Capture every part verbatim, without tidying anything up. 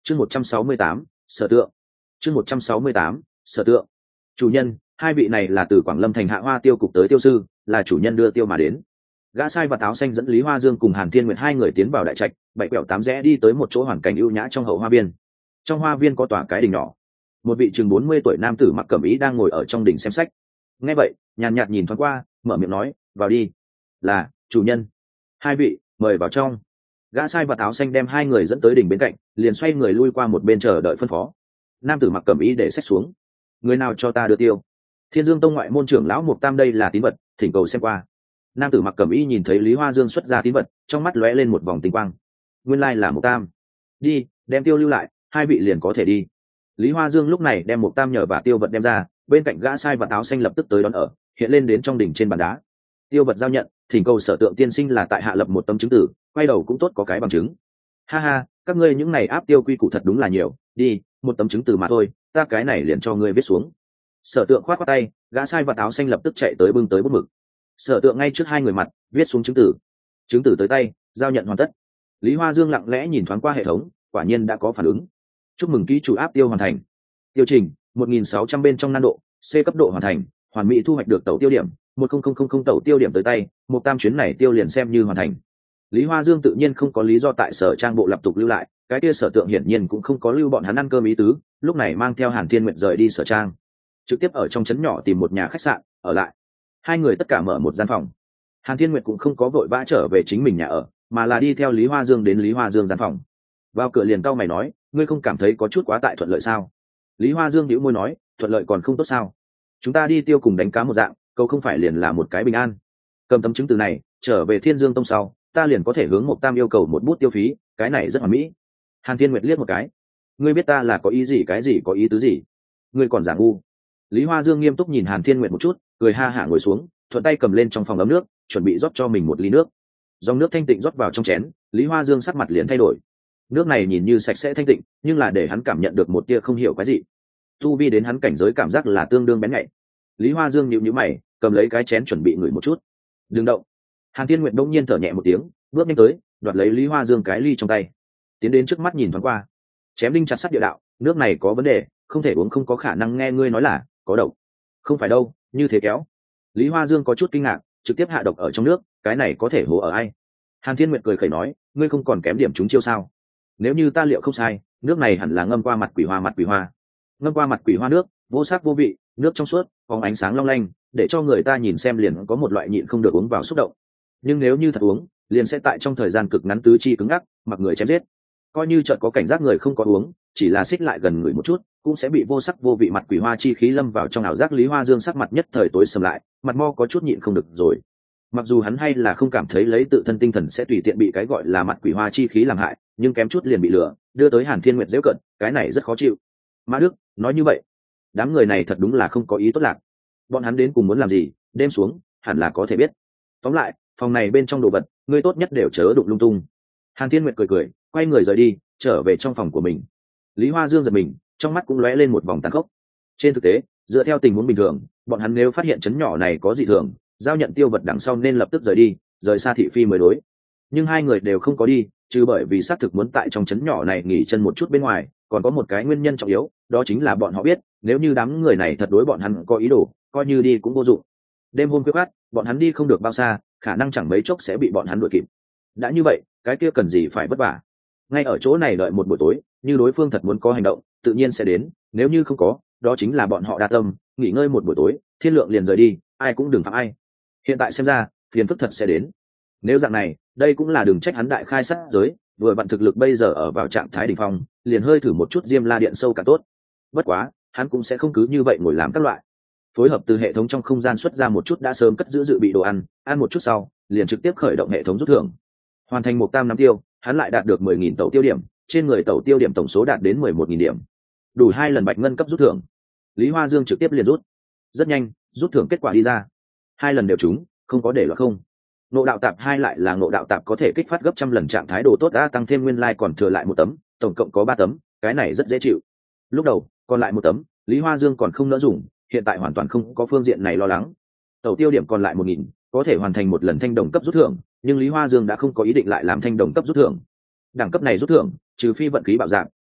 chương một trăm sáu mươi tám sở tượng chương một trăm sáu mươi tám sở tượng chủ nhân, hai vị này là từ Quảng Lâm thành Hạ Hoa tiêu cục tới tiêu sư, là chủ nhân đưa tiêu mà đến. Gã sai vặt áo xanh dẫn Lý Hoa Dương cùng Hàn Thiên Nguyệt hai người tiến vào đại trạch, bảy quẹo tám rẽ đi tới một chỗ hoàn cảnh ưu nhã trong hậu hoa viên. Trong hoa viên có tòa cái đình nhỏ, một vị chừng bốn mươi tuổi nam tử mặc cẩm y đang ngồi ở trong đình xem sách. Nghe vậy, nhàn nhạt nhìn thoáng qua, mở miệng nói, vào đi. Là chủ nhân. Hai vị mời vào trong. Gã sai vặt áo xanh đem hai người dẫn tới đình bên cạnh, liền xoay người lui qua một bên chờ đợi phân phó. Nam tử mặc cẩm y để sách xuống. Người nào cho ta đưa tiêu? Thiên Dương tông ngoại môn trưởng lão Mục Tam, đây là tín vật, thỉnh cầu xem qua. Nam tử mặc cẩm y nhìn thấy Lý Hoa Dương xuất ra tín vật, trong mắt lóe lên một vòng tinh quang. Nguyên lai là Mục Tam. Đi, đem tiêu lưu lại, hai vị liền có thể đi. Lý Hoa Dương lúc này đem Mục Tam nhờ và tiêu vật đem ra, bên cạnh gã sai vật áo xanh lập tức tới đón ở, hiện lên đến trong đỉnh trên bàn đá. Tiêu vật giao nhận, thỉnh cầu sở tượng tiên sinh là tại hạ lập một tấm chứng tử, quay đầu cũng tốt có cái bằng chứng. Ha ha, các ngươi những này áp tiêu quy củ thật đúng là nhiều, đi, một tấm chứng từ mà thôi, ta cái này liền cho ngươi viết xuống. Sở tượng khoát khoát tay, gã sai vật áo xanh lập tức chạy tới bưng tới bút mực. Sở tượng ngay trước hai người mặt viết xuống chứng tử. Chứng tử tới tay, giao nhận hoàn tất. Lý Hoa Dương lặng lẽ nhìn thoáng qua hệ thống, quả nhiên đã có phản ứng. Chúc mừng ký chủ áp tiêu hoàn thành. Tiêu trình một nghìn sáu trăm bên trong nan độ, C cấp độ hoàn thành, hoàn mỹ thu hoạch được tẩu tiêu điểm một nghìn tẩu tiêu điểm tới tay. Một tam chuyến này tiêu liền xem như hoàn thành. Lý Hoa Dương tự nhiên không có lý do tại sở trang bộ lập tục lưu lại, cái kia sở tượng hiển nhiên cũng không có lưu bọn hắn ăn cơm ý tứ, lúc này mang theo Hàn Thiên Nguyệt rời đi sở trang, trực tiếp ở trong trấn nhỏ tìm một nhà khách sạn ở lại. Hai người tất cả mở một gian phòng. Hàn Thiên Nguyệt cũng không có vội vã trở về chính mình nhà ở, mà là đi theo Lý Hoa Dương đến Lý Hoa Dương gian phòng. Vào cửa liền cau mày nói, ngươi không cảm thấy có chút quá tại thuận lợi sao? Lý Hoa Dương nhíu môi nói, thuận lợi còn không tốt sao? Chúng ta đi tiêu cùng đánh cá một dạng, câu không phải liền là một cái bình an. Cầm tấm chứng từ này trở về Thiên Dương tông sau, ta liền có thể hướng Mộc Tam yêu cầu một bút tiêu phí, cái này rất hoàn mỹ. Hàn Thiên Nguyệt liếc một cái, ngươi biết ta là có ý gì, cái gì có ý tứ gì? Ngươi còn giả ngu. Lý Hoa Dương nghiêm túc nhìn Hàn Thiên Nguyệt một chút, cười ha hả ngồi xuống, thuận tay cầm lên trong phòng ấm nước, chuẩn bị rót cho mình một ly nước. Dòng nước thanh tịnh rót vào trong chén, Lý Hoa Dương sắc mặt liền thay đổi. Nước này nhìn như sạch sẽ thanh tịnh, nhưng là để hắn cảm nhận được một tia không hiểu cái gì. Tu vi đến hắn cảnh giới cảm giác là tương đương bén nhạy. Lý Hoa Dương nhíu nhíu mày, cầm lấy cái chén chuẩn bị ngửi một chút. Đừng động. Hàn Thiên Nguyệt đông nhiên thở nhẹ một tiếng, bước nhanh tới, đoạt lấy Lý Hoa Dương cái ly trong tay, tiến đến trước mắt nhìn thoáng qua. Chém đinh chặt sắt địa đạo, nước này có vấn đề, không thể uống, không có khả năng, nghe ngươi nói là có độc. Không phải đâu, như thế kéo. Lý Hoa Dương có chút kinh ngạc, trực tiếp hạ độc ở trong nước, cái này có thể hố ở ai? Hàn Thiên Nguyệt cười khẩy nói, ngươi không còn kém điểm chúng chiêu sao? Nếu như ta liệu không sai, nước này hẳn là ngâm qua mặt quỷ hoa, mặt quỷ hoa. Ngâm qua mặt quỷ hoa nước, vô sắc vô vị, nước trong suốt, phóng ánh sáng long lanh, để cho người ta nhìn xem liền có một loại nhịn không được uống vào xúc động. Nhưng nếu như thật uống, liền sẽ tại trong thời gian cực ngắn tứ chi cứng ngắc, mặc người chém giết. Coi như chợt có cảnh giác người không có uống, chỉ là xích lại gần người một chút, cũng sẽ bị vô sắc vô vị mặt quỷ hoa chi khí lâm vào trong ảo giác. Lý Hoa Dương sắc mặt nhất thời tối sầm lại, mặt mo có chút nhịn không được rồi. Mặc dù hắn hay là không cảm thấy lấy tự thân tinh thần sẽ tùy tiện bị cái gọi là mặt quỷ hoa chi khí làm hại, nhưng kém chút liền bị lừa, đưa tới Hàn Thiên Nguyệt giễu cận, cái này rất khó chịu. Mã Đức nói như vậy, đám người này thật đúng là không có ý tốt lạc. Bọn hắn đến cùng muốn làm gì, đêm xuống hẳn là có thể biết. Tóm lại, phòng này bên trong đồ vật, ngươi tốt nhất đều chớ đụng lung tung. Hàn Thiên Nguyệt cười cười, quay người rời đi, trở về trong phòng của mình. Lý Hoa Dương giật mình, trong mắt cũng lóe lên một vòng tàn khốc. Trên thực tế, dựa theo tình huống bình thường, bọn hắn nếu phát hiện trấn nhỏ này có dị thường, giao nhận tiêu vật đằng sau nên lập tức rời đi, rời xa thị phi mới đối. Nhưng hai người đều không có đi, trừ bởi vì xác thực muốn tại trong trấn nhỏ này nghỉ chân một chút bên ngoài, còn có một cái nguyên nhân trọng yếu, đó chính là bọn họ biết, nếu như đám người này thật đối bọn hắn có ý đồ, coi như đi cũng vô dụng. Đêm hôm khuya khoắt, bọn hắn đi không được bao xa, khả năng chẳng mấy chốc sẽ bị bọn hắn đuổi kịp. Đã như vậy, cái kia cần gì phải vất vả? Ngay ở chỗ này đợi một buổi tối, như đối phương thật muốn có hành động, tự nhiên sẽ đến, nếu như không có, đó chính là bọn họ đa tâm, nghỉ ngơi một buổi tối, thiên lượng liền rời đi, ai cũng đừng phạm ai. Hiện tại xem ra, phiền phức thật sẽ đến. Nếu dạng này, đây cũng là đường trách hắn đại khai sát giới, vừa vặn thực lực bây giờ ở vào trạng thái đỉnh phong, liền hơi thử một chút Diêm La điện sâu cả tốt. Bất quá, hắn cũng sẽ không cứ như vậy ngồi làm các loại. Phối hợp từ hệ thống trong không gian xuất ra một chút đã sớm cất giữ dự bị đồ ăn, ăn một chút sau, liền trực tiếp khởi động hệ thống rút thưởng. Hoàn thành một tam năm tiêu, hắn lại đạt được mười nghìn tẩu tiêu điểm, trên người tẩu tiêu điểm tổng số đạt đến mười một nghìn điểm, đủ hai lần bạch ngân cấp rút thưởng. Lý Hoa Dương trực tiếp liền rút. Rất nhanh, rút thưởng kết quả đi ra, hai lần đều trúng, không có để lọt không. Ngộ đạo tạp hai lại là ngộ đạo tạp có thể kích phát gấp trăm lần trạng thái đồ tốt, đã tăng thêm nguyên lai like còn thừa lại một tấm, tổng cộng có ba tấm, cái này rất dễ chịu. Lúc đầu còn lại một tấm, Lý Hoa Dương còn không nỡ dùng, hiện tại hoàn toàn không có phương diện này lo lắng. Tẩu tiêu điểm còn lại một nghìn, có thể hoàn thành một lần thanh đồng cấp rút thưởng, nhưng Lý Hoa Dương đã không có ý định lại làm thanh đồng cấp rút thưởng. Đẳng cấp này rút thưởng, trừ phi vận khí bạo dạng,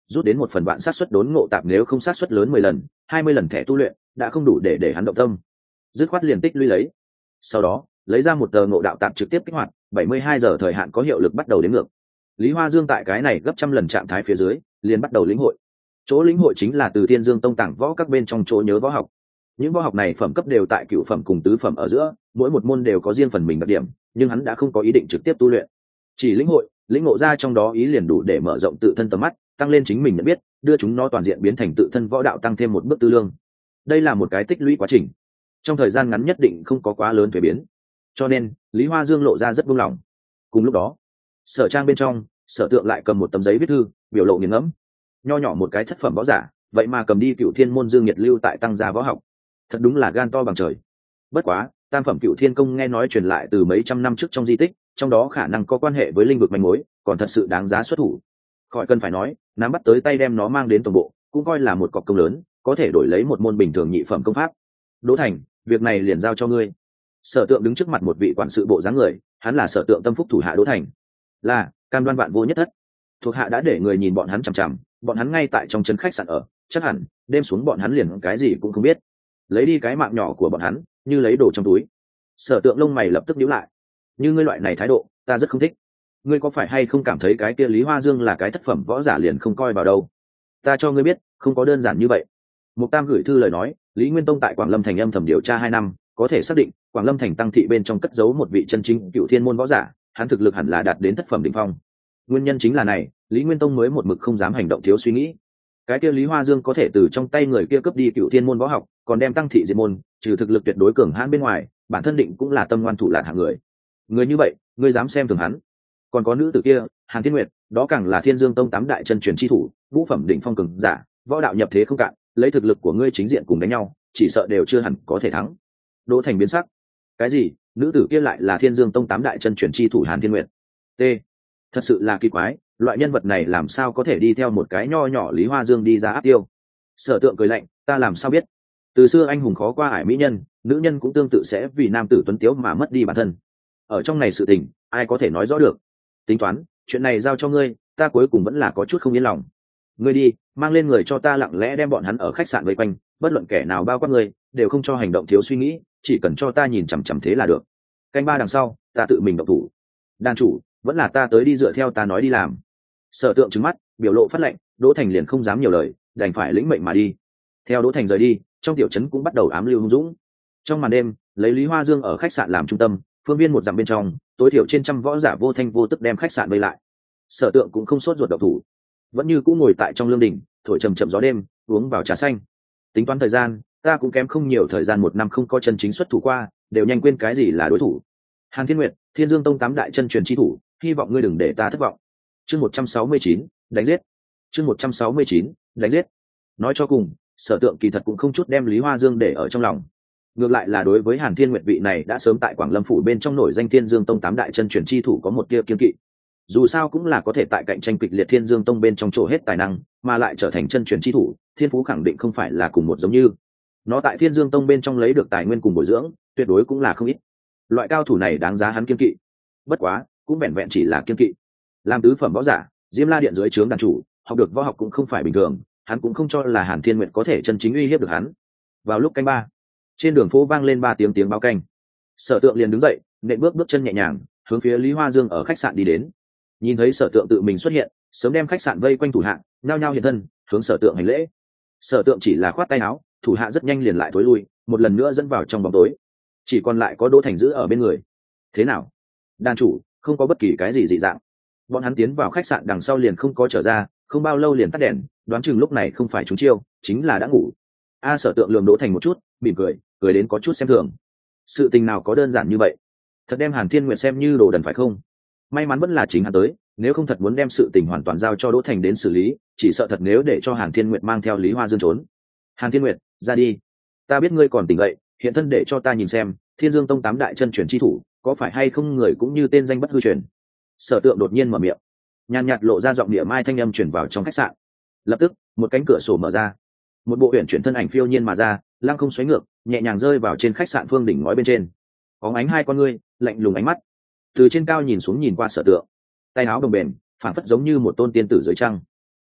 rút đến một phần vạn xác suất đốn ngộ tạp, nếu không xác suất lớn mười lần hai mươi lần thẻ tu luyện đã không đủ để để hắn động tâm, dứt khoát liền tích lũy lấy. Sau đó lấy ra một tờ ngộ đạo tạp trực tiếp kích hoạt, bảy mươi hai giờ thời hạn có hiệu lực bắt đầu đến ngược. Lý Hoa Dương tại cái này gấp trăm lần trạng thái phía dưới liền bắt đầu lĩnh hội. Chỗ lĩnh hội chính là từ Thiên Dương Tông tàng võ các bên trong chỗ nhớ võ học. Những võ học này phẩm cấp đều tại cửu phẩm cùng tứ phẩm ở giữa, mỗi một môn đều có riêng phần mình đặc điểm, nhưng hắn đã không có ý định trực tiếp tu luyện, chỉ lĩnh hội, lĩnh ngộ ra trong đó ý liền đủ để mở rộng tự thân tầm mắt, tăng lên chính mình nhận biết, đưa chúng nó toàn diện biến thành tự thân võ đạo, tăng thêm một bước tư lương. Đây là một cái tích lũy quá trình, trong thời gian ngắn nhất định không có quá lớn thay biến, cho nên Lý Hoa Dương lộ ra rất buông lỏng. Cùng lúc đó, Sở Trang bên trong, Sở Tượng lại cầm một tấm giấy viết thư, biểu lộ nghiền ngẫm. Nho nhỏ một cái thất phẩm võ giả, vậy mà cầm đi Cửu Thiên môn Dương Nhiệt lưu tại tăng gia võ học, thật đúng là gan to bằng trời. Bất quá tam phẩm Cửu Thiên công nghe nói truyền lại từ mấy trăm năm trước trong di tích, trong đó khả năng có quan hệ với linh vực manh mối, còn thật sự đáng giá xuất thủ. Khỏi cần phải nói, nắm bắt tới tay đem nó mang đến tổng bộ cũng coi là một cọc công lớn, có thể đổi lấy một môn bình thường nhị phẩm công pháp. Đỗ Thành, việc này liền giao cho ngươi. Sở Tượng đứng trước mặt một vị quản sự bộ dáng người, hắn là Sở Tượng tâm phúc thủ hạ Đỗ Thành. Là cam đoan vạn vô nhất thất. Thuộc hạ đã để người nhìn bọn hắn chằm chằm, bọn hắn ngay tại trong chân khách sạn ở, chắc hẳn đêm xuống bọn hắn liền cái gì cũng không biết. Lấy đi cái mạng nhỏ của bọn hắn như lấy đồ trong túi. Sở Tượng lông mày lập tức nhíu lại. Như ngươi loại này thái độ ta rất không thích. Ngươi có phải hay không cảm thấy cái kia Lý Hoa Dương là cái thất phẩm võ giả liền không coi vào đâu? Ta cho ngươi biết, không có đơn giản như vậy. Mục Tam gửi thư lời nói, Lý Nguyên Tông tại Quảng Lâm thành âm thầm điều tra hai năm, có thể xác định Quảng Lâm thành tăng thị bên trong cất giấu một vị chân chính Cửu Thiên môn võ giả, hắn thực lực hẳn là đạt đến thất phẩm đỉnh phong. Nguyên nhân chính là này, Lý Nguyên Tông mới một mực không dám hành động thiếu suy nghĩ. Cái kia Lý Hoa Dương có thể từ trong tay người kia cướp đi Cửu Thiên môn võ học, còn đem tăng thị diệt môn, trừ thực lực tuyệt đối cường hãn bên ngoài, bản thân định cũng là tâm ngoan thủ lạn hạng người. Người như vậy, ngươi dám xem thường hắn? Còn có nữ tử kia, Hàn Thiên Nguyệt, đó càng là Thiên Dương Tông tám đại chân truyền chi thủ, ngũ phẩm đỉnh phong cường giả, võ đạo nhập thế không cạn, lấy thực lực của ngươi chính diện cùng đánh nhau, chỉ sợ đều chưa hẳn có thể thắng. Đỗ Thành biến sắc. Cái gì? Nữ tử kia lại là Thiên Dương Tông tám đại chân truyền chi thủ Hàn Thiên Nguyệt? T. Thật sự là kỳ quái, loại nhân vật này làm sao có thể đi theo một cái nho nhỏ Lý Hoa Dương đi ra áp tiêu? Sở Tượng cười lạnh, ta làm sao biết? Từ xưa anh hùng khó qua ải mỹ nhân, nữ nhân cũng tương tự sẽ vì nam tử tuấn tiếu mà mất đi bản thân. Ở trong này sự tình, ai có thể nói rõ được? Tính toán, chuyện này giao cho ngươi, ta cuối cùng vẫn là có chút không yên lòng. Ngươi đi, mang lên người cho ta lặng lẽ đem bọn hắn ở khách sạn vây quanh, bất luận kẻ nào bao quát ngươi, đều không cho hành động thiếu suy nghĩ, chỉ cần cho ta nhìn chằm chằm thế là được. Canh ba đằng sau, ta tự mình động thủ. Đan chủ, vẫn là ta tới đi, dựa theo ta nói đi làm. Sở Tượng trừng mắt, biểu lộ phát lệnh, Đỗ Thành liền không dám nhiều lời, đành phải lĩnh mệnh mà đi. Theo Đỗ Thành rời đi, trong tiểu trấn cũng bắt đầu ám lưu hung dũng. Trong màn đêm, lấy Lý Hoa Dương ở khách sạn làm trung tâm, phương viên một dặm bên trong, tối thiểu trên trăm võ giả vô thanh vô tức đem khách sạn vây lại. Sở Tượng cũng không sốt ruột động thủ, vẫn như cũng ngồi tại trong lương đình, thổi trầm trầm gió đêm, uống vào trà xanh. Tính toán thời gian, ta cũng kém không nhiều, thời gian một năm không có chân chính xuất thủ qua, đều nhanh quên cái gì là đối thủ. Hàn Thiên Nguyệt, Thiên Dương Tông tám đại chân truyền chi thủ, hy vọng ngươi đừng để ta thất vọng. Chương một trăm sáu mươi chín, đánh giết. Chương một trăm sáu mươi chín, đánh giết. Nói cho cùng, Sở Tượng kỳ thật cũng không chút đem Lý Hoa Dương để ở trong lòng. Ngược lại là đối với Hàn Thiên Nguyệt vị này đã sớm tại Quảng Lâm phủ bên trong nổi danh Thiên Dương Tông tám đại chân truyền chi thủ có một tia kiên kỵ. Dù sao cũng là có thể tại cạnh tranh kịch liệt Thiên Dương Tông bên trong chỗ hết tài năng, mà lại trở thành chân truyền chi thủ, thiên phú khẳng định không phải là cùng một giống như. Nó tại Thiên Dương Tông bên trong lấy được tài nguyên cùng bồi dưỡng, tuyệt đối cũng là không ít. Loại cao thủ này đáng giá hắn kiên kỵ. Bất quá, cũng vẹn vẹn chỉ là kiên kỵ. Làm tứ phẩm võ giả, Diêm La Điện dưới trướng đàn chủ, học được võ học cũng không phải bình thường, hắn cũng không cho là Hàn Thiên Nguyệt có thể chân chính uy hiếp được hắn. Vào lúc canh ba, trên đường phố vang lên ba tiếng tiếng báo canh. Sở Tượng liền đứng dậy, nện bước bước chân nhẹ nhàng, hướng phía Lý Hoa Dương ở khách sạn đi đến. Nhìn thấy Sở Tượng tự mình xuất hiện, sớm đem khách sạn vây quanh thủ hạ, nhao nhao hiện thân, hướng Sở Tượng hành lễ. Sở Tượng chỉ là khoát tay áo, thủ hạ rất nhanh liền lại thối lui, một lần nữa dẫn vào trong bóng tối. Chỉ còn lại có Đỗ Thành giữ ở bên người. Thế nào? Đàn chủ, không có bất kỳ cái gì dị dạng. Bọn hắn tiến vào khách sạn đằng sau liền không có trở ra, không bao lâu liền tắt đèn, đoán chừng lúc này không phải trúng chiêu, chính là đã ngủ. A Sở Tượng lườm Đỗ Thành một chút, mỉm cười, cười đến có chút xem thường. Sự tình nào có đơn giản như vậy? Thật đem Hàn Thiên Nguyệt xem như đồ đần phải không? May mắn vẫn là chính hắn tới, nếu không thật muốn đem sự tình hoàn toàn giao cho Đỗ Thành đến xử lý, chỉ sợ thật nếu để cho Hàn Thiên Nguyệt mang theo Lý Hoa Dương trốn. Hàn Thiên Nguyệt, ra đi. Ta biết ngươi còn tỉnh dậy, hiện thân để cho ta nhìn xem, Thiên Dương Tông tám đại chân truyền chi thủ, có phải hay không người cũng như tên danh bất hư truyền. Sở Tượng đột nhiên mở miệng, nhàn nhạt lộ ra giọng địa mai thanh âm truyền vào trong khách sạn. Lập tức, một cánh cửa sổ mở ra, một bộ uyển chuyển thân ảnh phiêu nhiên mà ra, lăng không xoáy ngược, nhẹ nhàng rơi vào trên khách sạn phương đỉnh ngói bên trên. Bóng ánh hai con ngươi, lạnh lùng ánh mắt, từ trên cao nhìn xuống nhìn qua Sở Tượng, tay áo đồng bền, phản phất giống như một tôn tiên tử dưới trăng.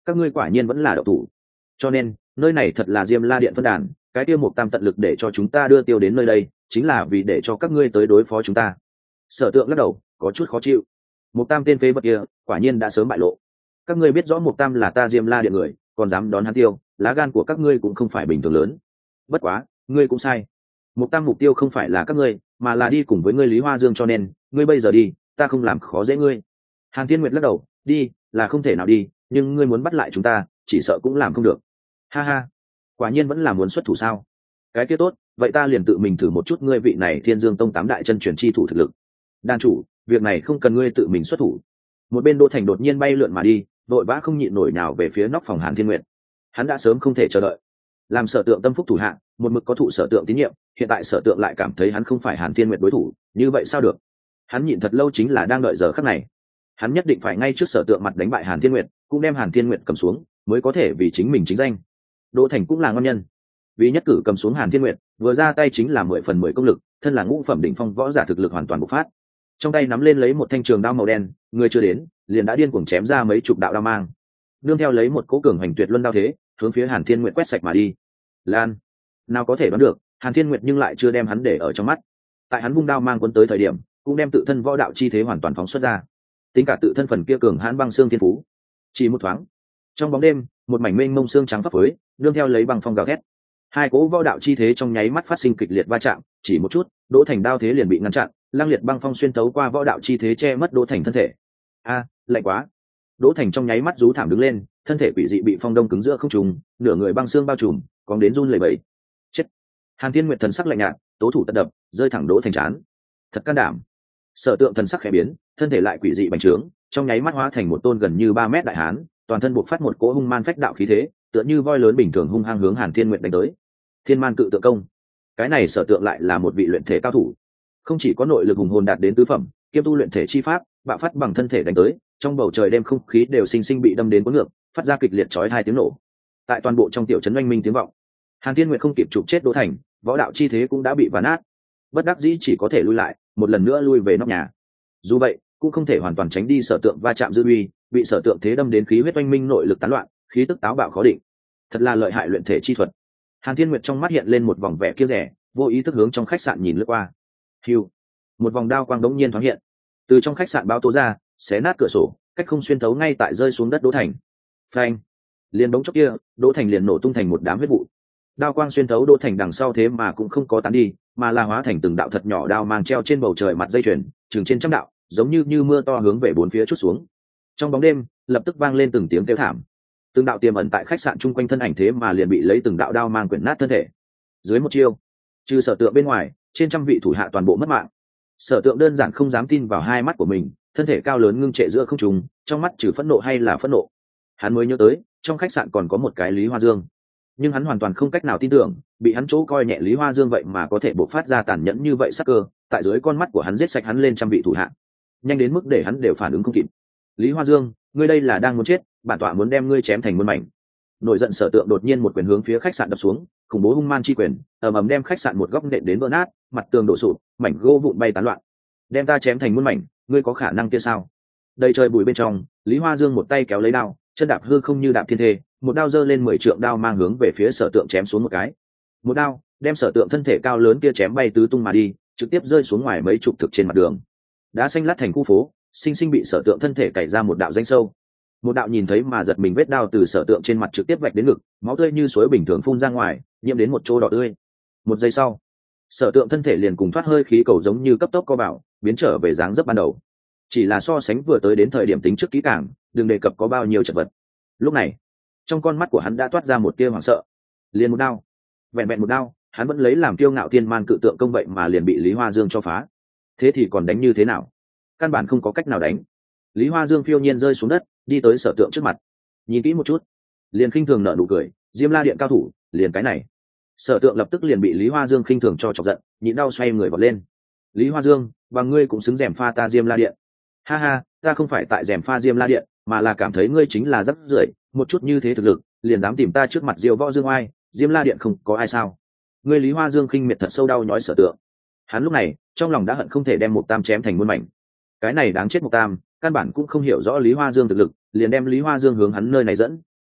các ngươi quả nhiên vẫn là đậu thủ. Cho nên nơi này thật là Diêm La Điện phân đàn, cái tiêu Mục Tam tận lực để cho chúng ta đưa tiêu đến nơi đây chính là vì để cho các ngươi tới đối phó chúng ta. Sở Tượng lắc đầu có chút khó chịu. Mục Tam tên phế vật kia quả nhiên đã sớm bại lộ. Các ngươi biết rõ Mục Tam là ta Diêm La Điện người, còn dám đón hắn tiêu, lá gan của các ngươi cũng không phải bình thường lớn. Bất quá ngươi cũng sai, Mục Tam mục tiêu không phải là các ngươi, mà là đi cùng với ngươi Lý Hoa Dương, cho nên ngươi bây giờ đi, ta không làm khó dễ ngươi. Hàn Thiên Nguyệt lắc đầu, đi là không thể nào đi, nhưng ngươi muốn bắt lại chúng ta chỉ sợ cũng làm không được. Ha ha, quả nhiên vẫn là muốn xuất thủ sao? Cái kia tốt, vậy ta liền tự mình thử một chút ngươi vị này Thiên Dương Tông tám đại chân truyền chi thủ thực lực. Đan chủ, việc này không cần ngươi tự mình xuất thủ. Một bên Đỗ Thành đột nhiên bay lượn mà đi, vội vã không nhịn nổi nào về phía nóc phòng Hàn Thiên Nguyệt. Hắn đã sớm không thể chờ đợi, làm Sở Tượng tâm phúc thủ hạ, một mực có thụ Sở Tượng tín nhiệm, hiện tại Sở Tượng lại cảm thấy hắn không phải Hàn Thiên Nguyệt đối thủ, như vậy sao được? Hắn nhịn thật lâu chính là đang đợi giờ khắc này. Hắn nhất định phải ngay trước Sở Tượng mặt đánh bại Hàn Thiên Nguyệt, cũng đem Hàn Thiên Nguyệt cầm xuống, mới có thể vì chính mình chính danh. Đỗ Thành cũng là ngon nhân, vì nhất cử cầm xuống Hàn Thiên Nguyệt, vừa ra tay chính là mười phần mười công lực, thân là ngũ phẩm đỉnh phong võ giả thực lực hoàn toàn bộc phát. Trong tay nắm lên lấy một thanh trường đao màu đen, người chưa đến, liền đã điên cuồng chém ra mấy chục đạo đao mang. Nương theo lấy một cỗ cường hành tuyệt luân đao thế, hướng phía Hàn Thiên Nguyệt quét sạch mà đi. Lan, nào có thể đoán được, Hàn Thiên Nguyệt nhưng lại chưa đem hắn để ở trong mắt. Tại hắn vung đao mang quân tới thời điểm, cũng đem tự thân võ đạo chi thế hoàn toàn phóng xuất ra. Tính cả tự thân phần kia cường hãn băng xương thiên phú. Chỉ một thoáng, trong bóng đêm, một mảnh mênh mông xương trắng phấp phới, nương theo lấy băng phong gào thét. Hai cỗ võ đạo chi thế trong nháy mắt phát sinh kịch liệt va chạm, chỉ một chút, Đỗ Thành đao thế liền bị ngăn chặn, lăng liệt băng phong xuyên tấu qua võ đạo chi thế che mất Đỗ Thành thân thể. A, lạnh quá. Đỗ Thành trong nháy mắt rú thảm đứng lên, thân thể quỷ dị bị phong đông cứng giữa không trung, nửa người băng xương bao trùm, còn đến run lẩy bẩy. Chết. Hàn Thiên Nguyệt thần sắc lạnh nhạt, tố thủ tất đập, rơi thẳng Đỗ Thành trán. Thật can đảm. Sở Tượng thần sắc khẽ biến, thân thể lại quỷ dị bành trướng, trong nháy mắt hóa thành một tôn gần như ba mét đại hán, toàn thân bộc phát một cỗ hung man phách đạo khí thế, tựa như voi lớn bình thường hung hăng hướng Hàn Thiên Nguyệt đánh tới. Thiên Man cự tượng công. Cái này Sở Tượng lại là một vị luyện thể cao thủ, không chỉ có nội lực hùng hồn đạt đến tứ phẩm, kiêm tu luyện thể chi pháp, bạo phát bằng thân thể đánh tới, trong bầu trời đêm không khí đều sinh sinh bị đâm đến cuốn ngược, phát ra kịch liệt chói hai tiếng nổ. Tại toàn bộ trong tiểu trấn oanh minh tiếng vọng. Hàn Thiên Nguyệt không kịp chụp chết Đỗ Thành, võ đạo chi thế cũng đã bị vả nát, bất đắc dĩ chỉ có thể lui lại, một lần nữa lui về nóc nhà. Dù vậy, cũng không thể hoàn toàn tránh đi Sở Tượng va chạm dư uy, bị Sở Tượng thế đâm đến khí huyết oanh minh, nội lực tán loạn, khí tức táo bạo khó định. Thật là lợi hại luyện thể chi thuật. Hàn Thiên Nguyệt trong mắt hiện lên một vòng vẻ kiêu rẻ, vô ý thức hướng trong khách sạn nhìn lướt qua. Hưu, một vòng đao quang đống nhiên thoáng hiện, từ trong khách sạn bao tố ra, xé nát cửa sổ, cách không xuyên thấu ngay tại rơi xuống đất Đỗ Thành. Phanh, liền đống chốc kia, Đỗ Thành liền nổ tung thành một đám huyết vụ. Đao quang xuyên thấu Đỗ Thành đằng sau thế mà cũng không có tán đi, mà là hóa thành từng đạo thật nhỏ đao mang treo trên bầu trời mặt dây chuyền, chừng trên trăm đạo, giống như như mưa to hướng về bốn phía chút xuống. Trong bóng đêm, lập tức vang lên từng tiếng kêu thảm. Từng đạo tiềm ẩn tại khách sạn chung quanh thân ảnh thế mà liền bị lấy từng đạo đao mang quyển nát thân thể. Dưới một chiêu, trừ Sở Tượng bên ngoài, trên trăm vị thủ hạ toàn bộ mất mạng. Sở Tượng đơn giản không dám tin vào hai mắt của mình, thân thể cao lớn ngưng trệ giữa không trung, trong mắt trừ phẫn nộ hay là phẫn nộ. Hắn mới nhớ tới, trong khách sạn còn có một cái Lý Hoa Dương, nhưng hắn hoàn toàn không cách nào tin tưởng, bị hắn chỗ coi nhẹ Lý Hoa Dương vậy mà có thể bộc phát ra tàn nhẫn như vậy sắc cơ, tại dưới con mắt của hắn giết sạch hắn lên trăm vị thủ hạ, nhanh đến mức để hắn đều phản ứng không kịp. Lý Hoa Dương, ngươi đây là đang muốn chết, bản tọa muốn đem ngươi chém thành muôn mảnh. Nổi giận Sở Tượng đột nhiên một quyền hướng phía khách sạn đập xuống, khủng bố hung man chi quyền, ầm ầm đem khách sạn một góc nện đến vỡ nát, mặt tường đổ sụp, mảnh gỗ vụn bay tán loạn. Đem ta chém thành muôn mảnh, ngươi có khả năng kia sao? Đầy trời bụi bên trong, Lý Hoa Dương một tay kéo lấy đao, chân đạp hư không như đạp thiên thê, một đao giơ lên mười trượng đao mang hướng về phía Sở Tượng chém xuống một cái. Một đao, đem Sở Tượng thân thể cao lớn kia chém bay tứ tung mà đi, trực tiếp rơi xuống ngoài mấy chục thực trên mặt đường. Đá xanh lát thành khu phố, sinh sinh bị Sở Tượng thân thể cày ra một đạo danh sâu. Một đạo nhìn thấy mà giật mình vết đao từ Sở Tượng trên mặt trực tiếp vạch đến ngực, máu tươi như suối bình thường phun ra ngoài, nhiễm đến một chỗ đỏ tươi. Một giây sau, Sở Tượng thân thể liền cùng thoát hơi khí cầu giống như cấp tốc co vào, biến trở về dáng dấp ban đầu. Chỉ là so sánh vừa tới đến thời điểm tính trước kỹ càng, đừng đề cập có bao nhiêu chật vật. Lúc này, trong con mắt của hắn đã toát ra một tia hoảng sợ. Liền một đao, vẹn vẹn một đao, hắn vẫn lấy làm kiêu ngạo Thiên Man cự tượng công vậy mà liền bị Lý Hoa Dương cho phá. Thế thì còn đánh như thế nào? Căn bản không có cách nào đánh. Lý Hoa Dương phiêu nhiên rơi xuống đất, đi tới Sở Tượng trước mặt, nhìn kỹ một chút, liền khinh thường nở nụ cười, Diêm La Điện cao thủ, liền cái này. Sở Tượng lập tức liền bị Lý Hoa Dương khinh thường cho chọc giận, nhịn đau xoay người vọt lên. Lý Hoa Dương, bằng ngươi cũng xứng rèm pha ta Diêm La Điện? Ha ha, ta không phải tại rèm pha Diêm La Điện, mà là cảm thấy ngươi chính là rắc rưởi, một chút như thế thực lực, liền dám tìm ta trước mặt Diêu Võ Dương oai, Diêm La Điện không có ai sao? Ngươi Lý Hoa Dương khinh miệt thật sâu đau nhói Sở Tượng. Hắn lúc này, trong lòng đã hận không thể đem Mục Tam chém thành muôn mảnh. Cái này đáng chết Mục Tam, căn bản cũng không hiểu rõ Lý Hoa Dương thực lực, liền đem Lý Hoa Dương hướng hắn nơi này dẫn,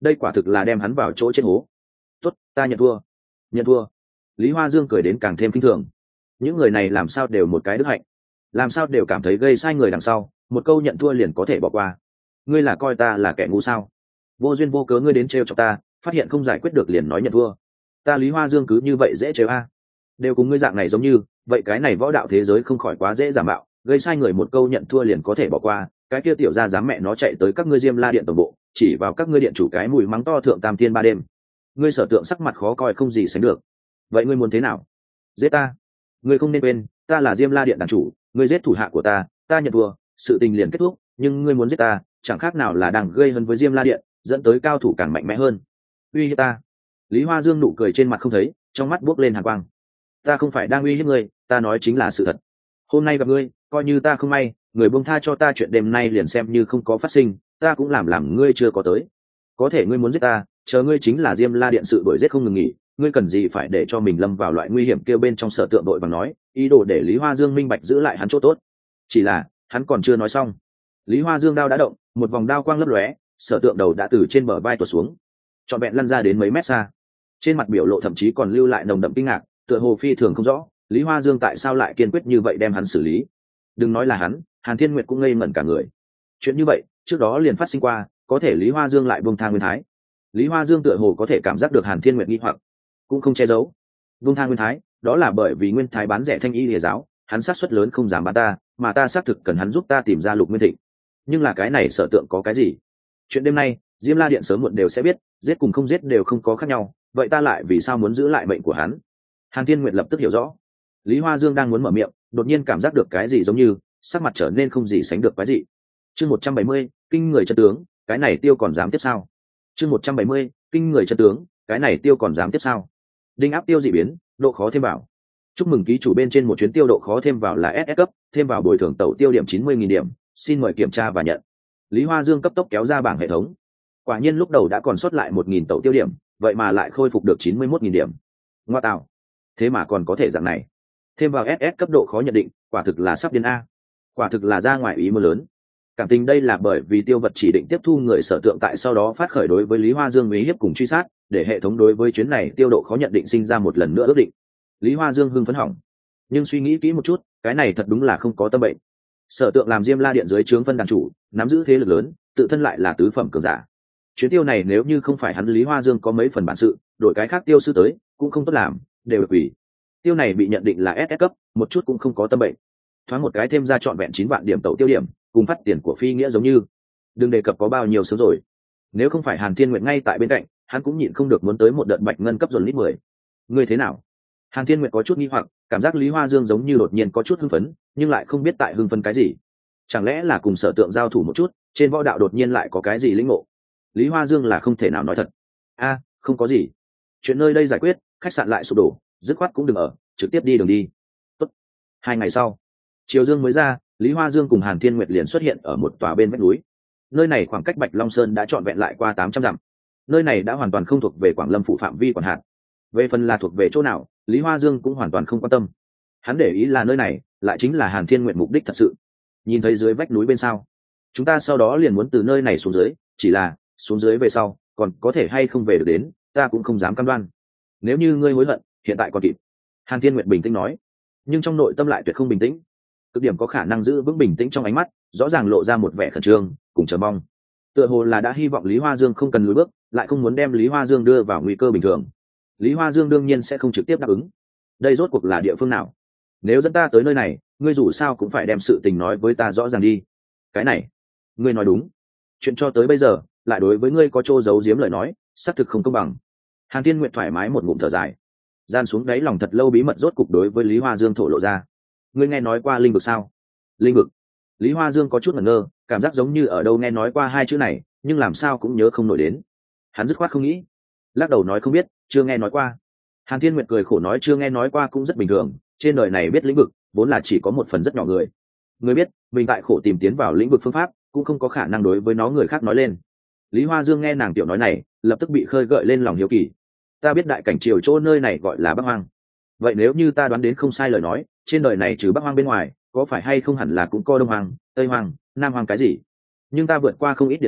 đây quả thực là đem hắn vào chỗ chết hố. Tốt, ta nhận thua. Nhận thua. Lý Hoa Dương cười đến càng thêm kinh thường. Những người này làm sao đều một cái đức hạnh, làm sao đều cảm thấy gây sai người đằng sau một câu nhận thua liền có thể bỏ qua. Ngươi là coi ta là kẻ ngu sao? Vô duyên vô cớ ngươi đến trêu chọc ta, phát hiện không giải quyết được liền nói nhận thua. Ta Lý Hoa Dương cứ như vậy dễ trêu a? Đều cùng ngươi dạng này giống như vậy, cái này võ đạo thế giới không khỏi quá dễ giả mạo, gây sai người một câu nhận thua liền có thể bỏ qua. Cái kia tiểu gia dám mẹ nó chạy tới các ngươi Diêm La điện tổng bộ, chỉ vào các ngươi điện chủ cái mùi mắng to thượng tam thiên ba đêm. Ngươi Sở Tượng sắc mặt khó coi không gì sánh được. Vậy ngươi muốn thế nào? Giết ta? Ngươi không nên quên, ta là Diêm La điện đàn chủ, ngươi giết thủ hạ của ta, ta nhận thua, sự tình liền kết thúc. Nhưng ngươi muốn giết ta, chẳng khác nào là đang gây hấn với Diêm La điện, dẫn tới cao thủ càng mạnh mẽ hơn. Uy hiếp ta? Lý Hoa Dương nụ cười trên mặt không thấy, trong mắt buốc lên hàn quang. Ta không phải đang uy hiếp ngươi, ta nói chính là sự thật. Hôm nay gặp ngươi, coi như ta không may, người buông tha cho ta chuyện đêm nay liền xem như không có phát sinh, ta cũng làm làm ngươi chưa có tới. Có thể ngươi muốn giết ta, chờ ngươi chính là Diêm La điện sự đuổi giết không ngừng nghỉ, ngươi cần gì phải để cho mình lâm vào loại nguy hiểm kêu bên trong Sở Tượng đội bằng nói, ý đồ để Lý Hoa Dương minh bạch giữ lại hắn chỗ tốt. Chỉ là, hắn còn chưa nói xong. Lý Hoa Dương đao đã động, một vòng đao quang lấp lóe, Sở Tượng đầu đã từ trên bờ vai tuột xuống, trọn vẹn lăn ra đến mấy mét xa. Trên mặt biểu lộ thậm chí còn lưu lại nồng đậm kinh ngạc, tựa hồ phi thường không rõ, Lý Hoa Dương tại sao lại kiên quyết như vậy đem hắn xử lý. Đừng nói là hắn, Hàn Thiên Nguyệt cũng ngây ngẩn cả người. Chuyện như vậy, trước đó liền phát sinh qua, có thể Lý Hoa Dương lại buông tha Nguyên Thái. Lý Hoa Dương tựa hồ có thể cảm giác được Hàn Thiên Nguyệt nghi hoặc, cũng không che giấu. Buông tha Nguyên Thái, đó là bởi vì Nguyên Thái bán rẻ Thanh Y Lìa giáo, hắn xác suất lớn không dám bán ta, mà ta xác thực cần hắn giúp ta tìm ra Lục Nguyên Thịnh. Nhưng là cái này Sở Tượng có cái gì? Chuyện đêm nay, Diêm La điện sớm muộn đều sẽ biết, giết cùng không giết đều không có khác nhau, vậy ta lại vì sao muốn giữ lại mệnh của hắn? Hàn Thiên Nguyệt lập tức hiểu rõ. Lý Hoa Dương đang muốn mở miệng, đột nhiên cảm giác được cái gì giống như sắc mặt trở nên không gì sánh được quái dị. Chương một trăm bảy mươi, kinh người chân tướng, cái này tiêu còn dám tiếp sao? Chương một trăm bảy mươi, kinh người chân tướng, cái này tiêu còn dám tiếp sao? Đinh áp tiêu dị biến, độ khó thêm vào. Chúc mừng ký chủ bên trên một chuyến tiêu độ khó thêm vào là ét ét cấp, thêm vào bồi thường tẩu tiêu điểm chín mươi nghìn điểm, xin mời kiểm tra và nhận. Lý Hoa Dương cấp tốc kéo ra bảng hệ thống. Quả nhiên lúc đầu đã còn sót lại một nghìn tẩu tiêu điểm, vậy mà lại khôi phục được chín mươi mốt nghìn điểm. Ngoa tạo, thế mà còn có thể dạng này. Thêm vào ét ét cấp độ khó nhận định, quả thực là sắp điên a. Quả thực là ra ngoài ý mơ lớn. Cảm tình đây là bởi vì tiêu vật chỉ định tiếp thu người Sở Tượng tại sau đó phát khởi đối với Lý Hoa Dương uy hiếp cùng truy sát, để hệ thống đối với chuyến này tiêu độ khó nhận định sinh ra một lần nữa ước định. Lý Hoa Dương hưng phấn hỏng. Nhưng suy nghĩ kỹ một chút, cái này thật đúng là không có tâm bệnh. Sở Tượng làm Diêm La điện dưới trướng phân đàn chủ, nắm giữ thế lực lớn, tự thân lại là tứ phẩm cường giả. Chuyến tiêu này nếu như không phải hắn Lý Hoa Dương có mấy phần bản sự, đổi cái khác tiêu sư tới, cũng không tốt làm, đều được quỷ. Tiêu này bị nhận định là ét ét cấp, một chút cũng không có tâm bệnh. Thoáng một cái thêm ra trọn vẹn chín vạn điểm tẩu tiêu điểm, cùng phát tiền của phi nghĩa giống như. Đừng đề cập có bao nhiêu sớm rồi. Nếu không phải Hàn Thiên Nguyệt ngay tại bên cạnh, hắn cũng nhịn không được muốn tới một đợt bạch ngân cấp dồn lít mười. Ngươi thế nào? Hàn Thiên Nguyệt có chút nghi hoặc, cảm giác Lý Hoa Dương giống như đột nhiên có chút hưng phấn, nhưng lại không biết tại hưng phấn cái gì. Chẳng lẽ là cùng Sở Tượng giao thủ một chút, trên võ đạo đột nhiên lại có cái gì lĩnh ngộ? Lý Hoa Dương là không thể nào nói thật. A, không có gì. Chuyện nơi đây giải quyết, khách sạn lại sụp đổ, dứt khoát cũng đừng ở, trực tiếp đi đường đi. Tốt. Hai ngày sau, chiều dương mới ra, Lý Hoa Dương cùng Hàn Thiên Nguyệt liền xuất hiện ở một tòa bên vách núi. Nơi này khoảng cách Bạch Long Sơn đã trọn vẹn lại qua tám trăm dặm. Nơi này đã hoàn toàn không thuộc về Quảng Lâm phủ phạm vi quản hạt. Về phần là thuộc về chỗ nào, Lý Hoa Dương cũng hoàn toàn không quan tâm. Hắn để ý là nơi này, lại chính là Hàn Thiên Nguyệt mục đích thật sự. Nhìn thấy dưới vách núi bên sau, chúng ta sau đó liền muốn từ nơi này xuống dưới, chỉ là xuống dưới về sau, còn có thể hay không về được đến, ta cũng không dám cam đoan. Nếu như ngươi hối hận, hiện tại còn kịp. Hàn Thiên Nguyệt bình tĩnh nói, nhưng trong nội tâm lại tuyệt không bình tĩnh. Cực điểm có khả năng giữ vững bình tĩnh trong ánh mắt, rõ ràng lộ ra một vẻ khẩn trương, cùng chờ mong. Tựa hồ là đã hy vọng Lý Hoa Dương không cần lùi bước, lại không muốn đem Lý Hoa Dương đưa vào nguy cơ bình thường. Lý Hoa Dương đương nhiên sẽ không trực tiếp đáp ứng. Đây rốt cuộc là địa phương nào? Nếu dẫn ta tới nơi này, ngươi dù sao cũng phải đem sự tình nói với ta rõ ràng đi. Cái này, ngươi nói đúng. Chuyện cho tới bây giờ, lại đối với ngươi có trô giấu giếm lời nói, xác thực không công bằng. Hàn Thiên Nguyệt thoải mái một ngụm thở dài, gian xuống đáy lòng thật lâu bí mật rốt cục đối với Lý Hoa Dương thổ lộ ra. Ngươi nghe nói qua linh vực sao? Linh vực? Lý Hoa Dương có chút ngẩn ngơ, cảm giác giống như ở đâu nghe nói qua hai chữ này, nhưng làm sao cũng nhớ không nổi đến. Hắn dứt khoát không nghĩ, lắc đầu nói không biết, chưa nghe nói qua. Hàn Thiên Nguyệt cười khổ nói chưa nghe nói qua cũng rất bình thường, trên đời này biết lĩnh vực vốn là chỉ có một phần rất nhỏ người. Người biết mình tại khổ tìm tiến vào lĩnh vực phương pháp, cũng không có khả năng đối với nó người khác nói lên. Lý Hoa Dương nghe nàng tiểu nói này, lập tức bị khơi gợi lên lòng hiếu kỳ. Ta biết đại cảnh triều chỗ nơi này gọi là Bắc Hoang. Vậy nếu như ta đoán đến không sai lời nói, trên đời này trừ Bắc Hoang bên ngoài, có phải hay không hẳn là cũng có Đông Hoang, Tây Hoang, Nam Hoang cái gì? Nhưng ta vượt qua không ít điện tịch,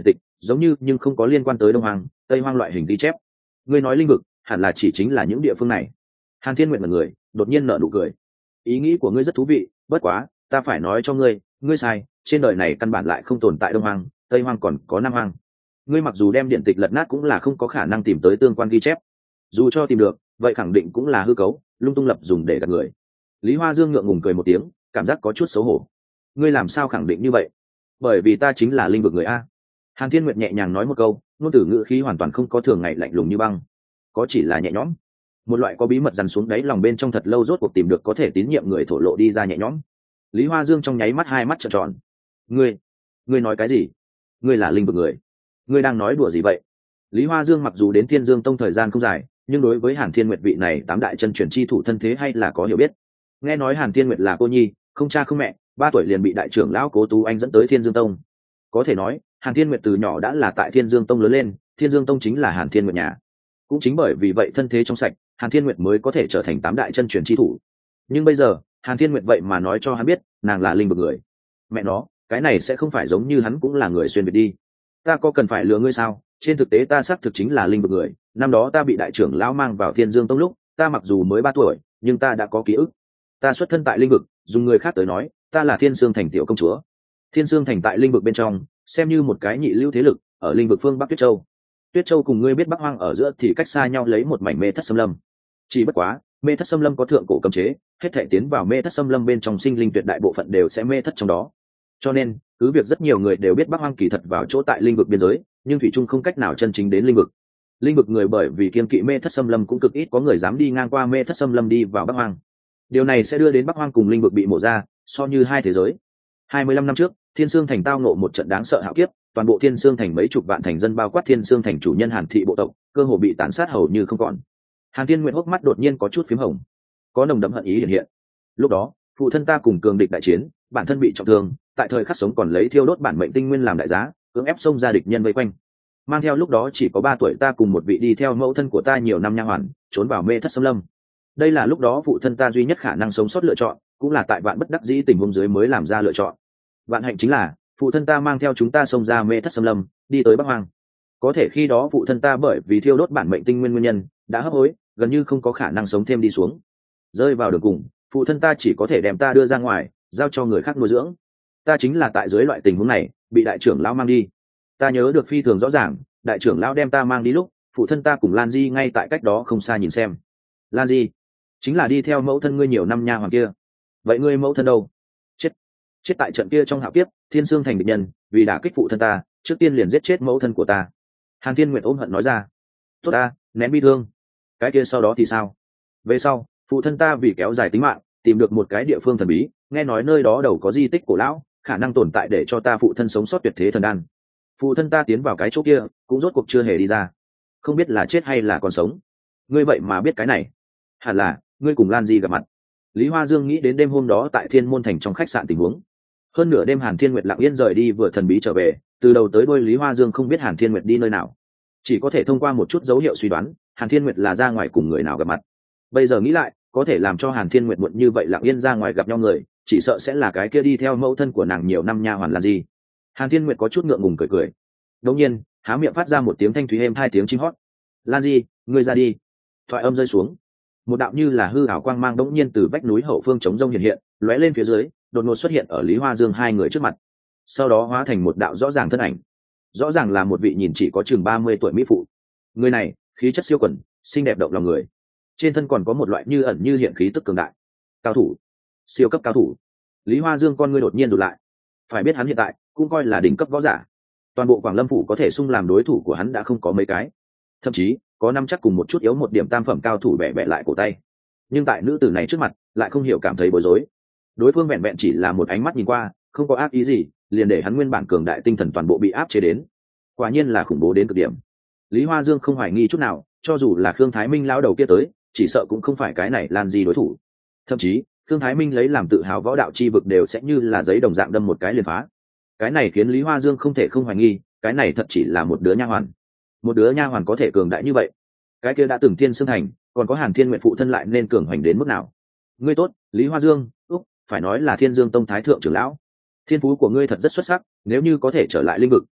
giống như nhưng không có liên quan tới đông hoàng tây hoang loại hình ghi chép. Ngươi nói linh vực hẳn là chỉ chính là những địa phương này. Hàn Thiên Nguyệt là người đột nhiên nở nụ cười. Ý nghĩ của ngươi rất thú vị, bất quá ta phải nói cho ngươi, ngươi sai, trên đời này căn bản lại không tồn tại đông hoang tây hoang còn có nam hoang. Ngươi mặc dù đem điện tịch lật nát cũng là không có khả năng tìm tới tương quan ghi chép, dù cho tìm được vậy khẳng định cũng là hư cấu lung tung lập dùng để gạt người. Lý Hoa Dương ngượng ngùng cười một tiếng, cảm giác có chút xấu hổ. Ngươi làm sao khẳng định như vậy? Bởi vì ta chính là linh vực người a. Hàn Thiên Nguyệt nhẹ nhàng nói một câu, ngôn từ ngữ khí hoàn toàn không có thường ngày lạnh lùng như băng, có chỉ là nhẹ nhõm, một loại có bí mật dằn xuống đáy lòng bên trong thật lâu rốt cuộc tìm được có thể tín nhiệm người thổ lộ đi ra nhẹ nhõm. Lý Hoa Dương trong nháy mắt hai mắt trợn tròn. Ngươi, ngươi nói cái gì? Ngươi là linh vực người? Ngươi đang nói đùa gì vậy? Lý Hoa Dương mặc dù đến Thiên Dương Tông thời gian không dài, nhưng đối với Hàn Thiên Nguyệt vị này tám đại chân truyền chi thủ thân thế hay là có hiểu biết. Nghe nói Hàn Thiên Nguyệt là cô nhi, không cha không mẹ, ba tuổi liền bị đại trưởng lão Cố Tú Anh dẫn tới Thiên Dương Tông. Có thể nói, Hàn Thiên Nguyệt từ nhỏ đã là tại Thiên Dương Tông lớn lên, Thiên Dương Tông chính là Hàn Thiên Nguyệt nhà. Cũng chính bởi vì vậy thân thế trong sạch, Hàn Thiên Nguyệt mới có thể trở thành tám đại chân truyền chi thủ. Nhưng bây giờ, Hàn Thiên Nguyệt vậy mà nói cho hắn biết, nàng là linh vực người. Mẹ nó, cái này sẽ không phải giống như hắn cũng là người xuyên việt đi. Ta có cần phải lừa ngươi sao? Trên thực tế ta xác thực chính là linh vực người. Năm đó ta bị đại trưởng lão mang vào Thiên Dương Tông lúc, ta mặc dù mới ba tuổi, nhưng ta đã có ký ức. Ta xuất thân tại linh vực, dùng người khác tới nói, ta là Thiên Sương Thành tiểu công chúa. Thiên Sương Thành tại linh vực bên trong, xem như một cái nhị lưu thế lực, ở linh vực phương Bắc Tuyết Châu. Tuyết Châu cùng ngươi biết Bắc Hoang ở giữa thì cách xa nhau lấy một mảnh mê thất xâm lâm. Chỉ bất quá, mê thất xâm lâm có thượng cổ cấm chế, hết thảy tiến vào mê thất xâm lâm bên trong sinh linh tuyệt đại bộ phận đều sẽ mê thất trong đó. Cho nên, cứ việc rất nhiều người đều biết Bắc Hoang kỳ thật vào chỗ tại linh vực biên giới, nhưng thủy chung không cách nào chân chính đến linh vực. Linh vực người bởi vì kiêng kỵ mê thất xâm lâm cũng cực ít có người dám đi ngang qua mê thất xâm lâm đi vào Bắc Hoang. Điều này sẽ đưa đến Bắc Hoang cùng linh vực bị mổ ra, so như hai thế giới. hai mươi lăm năm trước, Thiên Sương Thành tao ngộ một trận đáng sợ hạo kiếp, toàn bộ Thiên Sương Thành mấy chục vạn thành dân bao quát Thiên Sương Thành chủ nhân Hàn thị bộ tộc, cơ hồ bị tàn sát hầu như không còn. Hàn Thiên Nguyệt hốc mắt đột nhiên có chút phím hồng, có nồng đậm hận ý hiện hiện. Lúc đó, phụ thân ta cùng cường địch đại chiến, bản thân bị trọng thương, tại thời khắc sống còn lấy thiêu đốt bản mệnh tinh nguyên làm đại giá, cưỡng ép xông ra địch nhân vây quanh. Mang theo lúc đó chỉ có ba tuổi ta cùng một vị đi theo mẫu thân của ta nhiều năm nha hoàn, trốn vào mê thất xâm lâm. Đây là lúc đó phụ thân ta duy nhất khả năng sống sót lựa chọn, cũng là tại vạn bất đắc dĩ tình huống dưới mới làm ra lựa chọn. Vạn hạnh chính là phụ thân ta mang theo chúng ta xông ra mê thất xâm lâm, đi tới Bắc Hoang. Có thể khi đó phụ thân ta bởi vì thiêu đốt bản mệnh tinh nguyên nguyên nhân đã hấp hối, gần như không có khả năng sống thêm đi xuống. Rơi vào đường cùng, phụ thân ta chỉ có thể đem ta đưa ra ngoài, giao cho người khác nuôi dưỡng. Ta chính là tại dưới loại tình huống này bị đại trưởng lão mang đi. Ta nhớ được phi thường rõ ràng, đại trưởng lão đem ta mang đi lúc, phụ thân ta cùng Lan Di ngay tại cách đó không xa nhìn xem. Lan Di chính là đi theo mẫu thân ngươi nhiều năm nha hoàn kia. Vậy ngươi mẫu thân đâu? Chết. Chết tại trận kia trong hạo kiếp, Thiên Sương Thành địch nhân, vì đả kích phụ thân ta, trước tiên liền giết chết mẫu thân của ta. Hàn Thiên Nguyệt ôm hận nói ra. Tốt ta, nén bi thương. Cái kia sau đó thì sao? Về sau, phụ thân ta vì kéo dài tính mạng, tìm được một cái địa phương thần bí, nghe nói nơi đó đầu có di tích cổ lão, khả năng tồn tại để cho ta phụ thân sống sót tuyệt thế thần đan. Phụ thân ta tiến vào cái chỗ kia, cũng rốt cuộc chưa hề đi ra, không biết là chết hay là còn sống. Ngươi vậy mà biết cái này? Hẳn là ngươi cùng Lan Di gặp mặt. Lý Hoa Dương nghĩ đến đêm hôm đó tại Thiên Môn Thành trong khách sạn tình huống. Hơn nửa đêm Hàn Thiên Nguyệt lặng yên rời đi vừa thần bí trở về, từ đầu tới đuôi Lý Hoa Dương không biết Hàn Thiên Nguyệt đi nơi nào, chỉ có thể thông qua một chút dấu hiệu suy đoán Hàn Thiên Nguyệt là ra ngoài cùng người nào gặp mặt. Bây giờ nghĩ lại, có thể làm cho Hàn Thiên Nguyệt muộn như vậy lặng yên ra ngoài gặp nhau người, chỉ sợ sẽ là cái kia đi theo mẫu thân của nàng nhiều năm nha hoàn Lan Di. Hàn Thiên Nguyệt có chút ngượng ngùng cười cười, đột nhiên há miệng phát ra một tiếng thanh thúy êm hai tiếng chim hót. Lan Di, ngươi ra đi. Thoại âm rơi xuống, một đạo như là hư ảo quang mang đống nhiên từ vách núi hậu phương chống rông hiện hiện, lóe lên phía dưới, đột ngột xuất hiện ở Lý Hoa Dương hai người trước mặt, sau đó hóa thành một đạo rõ ràng thân ảnh, rõ ràng là một vị nhìn chỉ có chừng ba mươi tuổi mỹ phụ. Người này khí chất siêu quần, xinh đẹp động lòng người, trên thân còn có một loại như ẩn như hiện khí tức cường đại. Cao thủ, siêu cấp cao thủ. Lý Hoa Dương con ngươi đột nhiên rụt lại, phải biết hắn hiện tại cũng coi là đỉnh cấp võ giả, toàn bộ Quảng Lâm phủ có thể xung làm đối thủ của hắn đã không có mấy cái, thậm chí có năm chắc cùng một chút yếu một điểm tam phẩm cao thủ bẻ bẻ lại cổ tay. Nhưng tại nữ tử này trước mặt lại không hiểu cảm thấy bối rối. Đối phương vẹn vẹn chỉ là một ánh mắt nhìn qua, không có ác ý gì, liền để hắn nguyên bản cường đại tinh thần toàn bộ bị áp chế đến. Quả nhiên là khủng bố đến cực điểm. Lý Hoa Dương không hoài nghi chút nào, cho dù là Khương Thái Minh lão đầu kia tới, chỉ sợ cũng không phải cái này Lan Di đối thủ. Thậm chí Khương Thái Minh lấy làm tự hào võ đạo chi vực đều sẽ như là giấy đồng dạng đâm một cái liền phá. Cái này khiến Lý Hoa Dương không thể không hoài nghi, cái này thật chỉ là một đứa nha hoàn. Một đứa nha hoàn có thể cường đại như vậy, cái kia đã từng Thiên Sương Thành, còn có Hàn Thiên Nguyệt phụ thân lại nên cường hoành đến mức nào? Ngươi tốt, Lý Hoa Dương, úc, phải nói là Thiên Dương Tông thái thượng trưởng lão. Thiên phú của ngươi thật rất xuất sắc, nếu như có thể trở lại linh vực,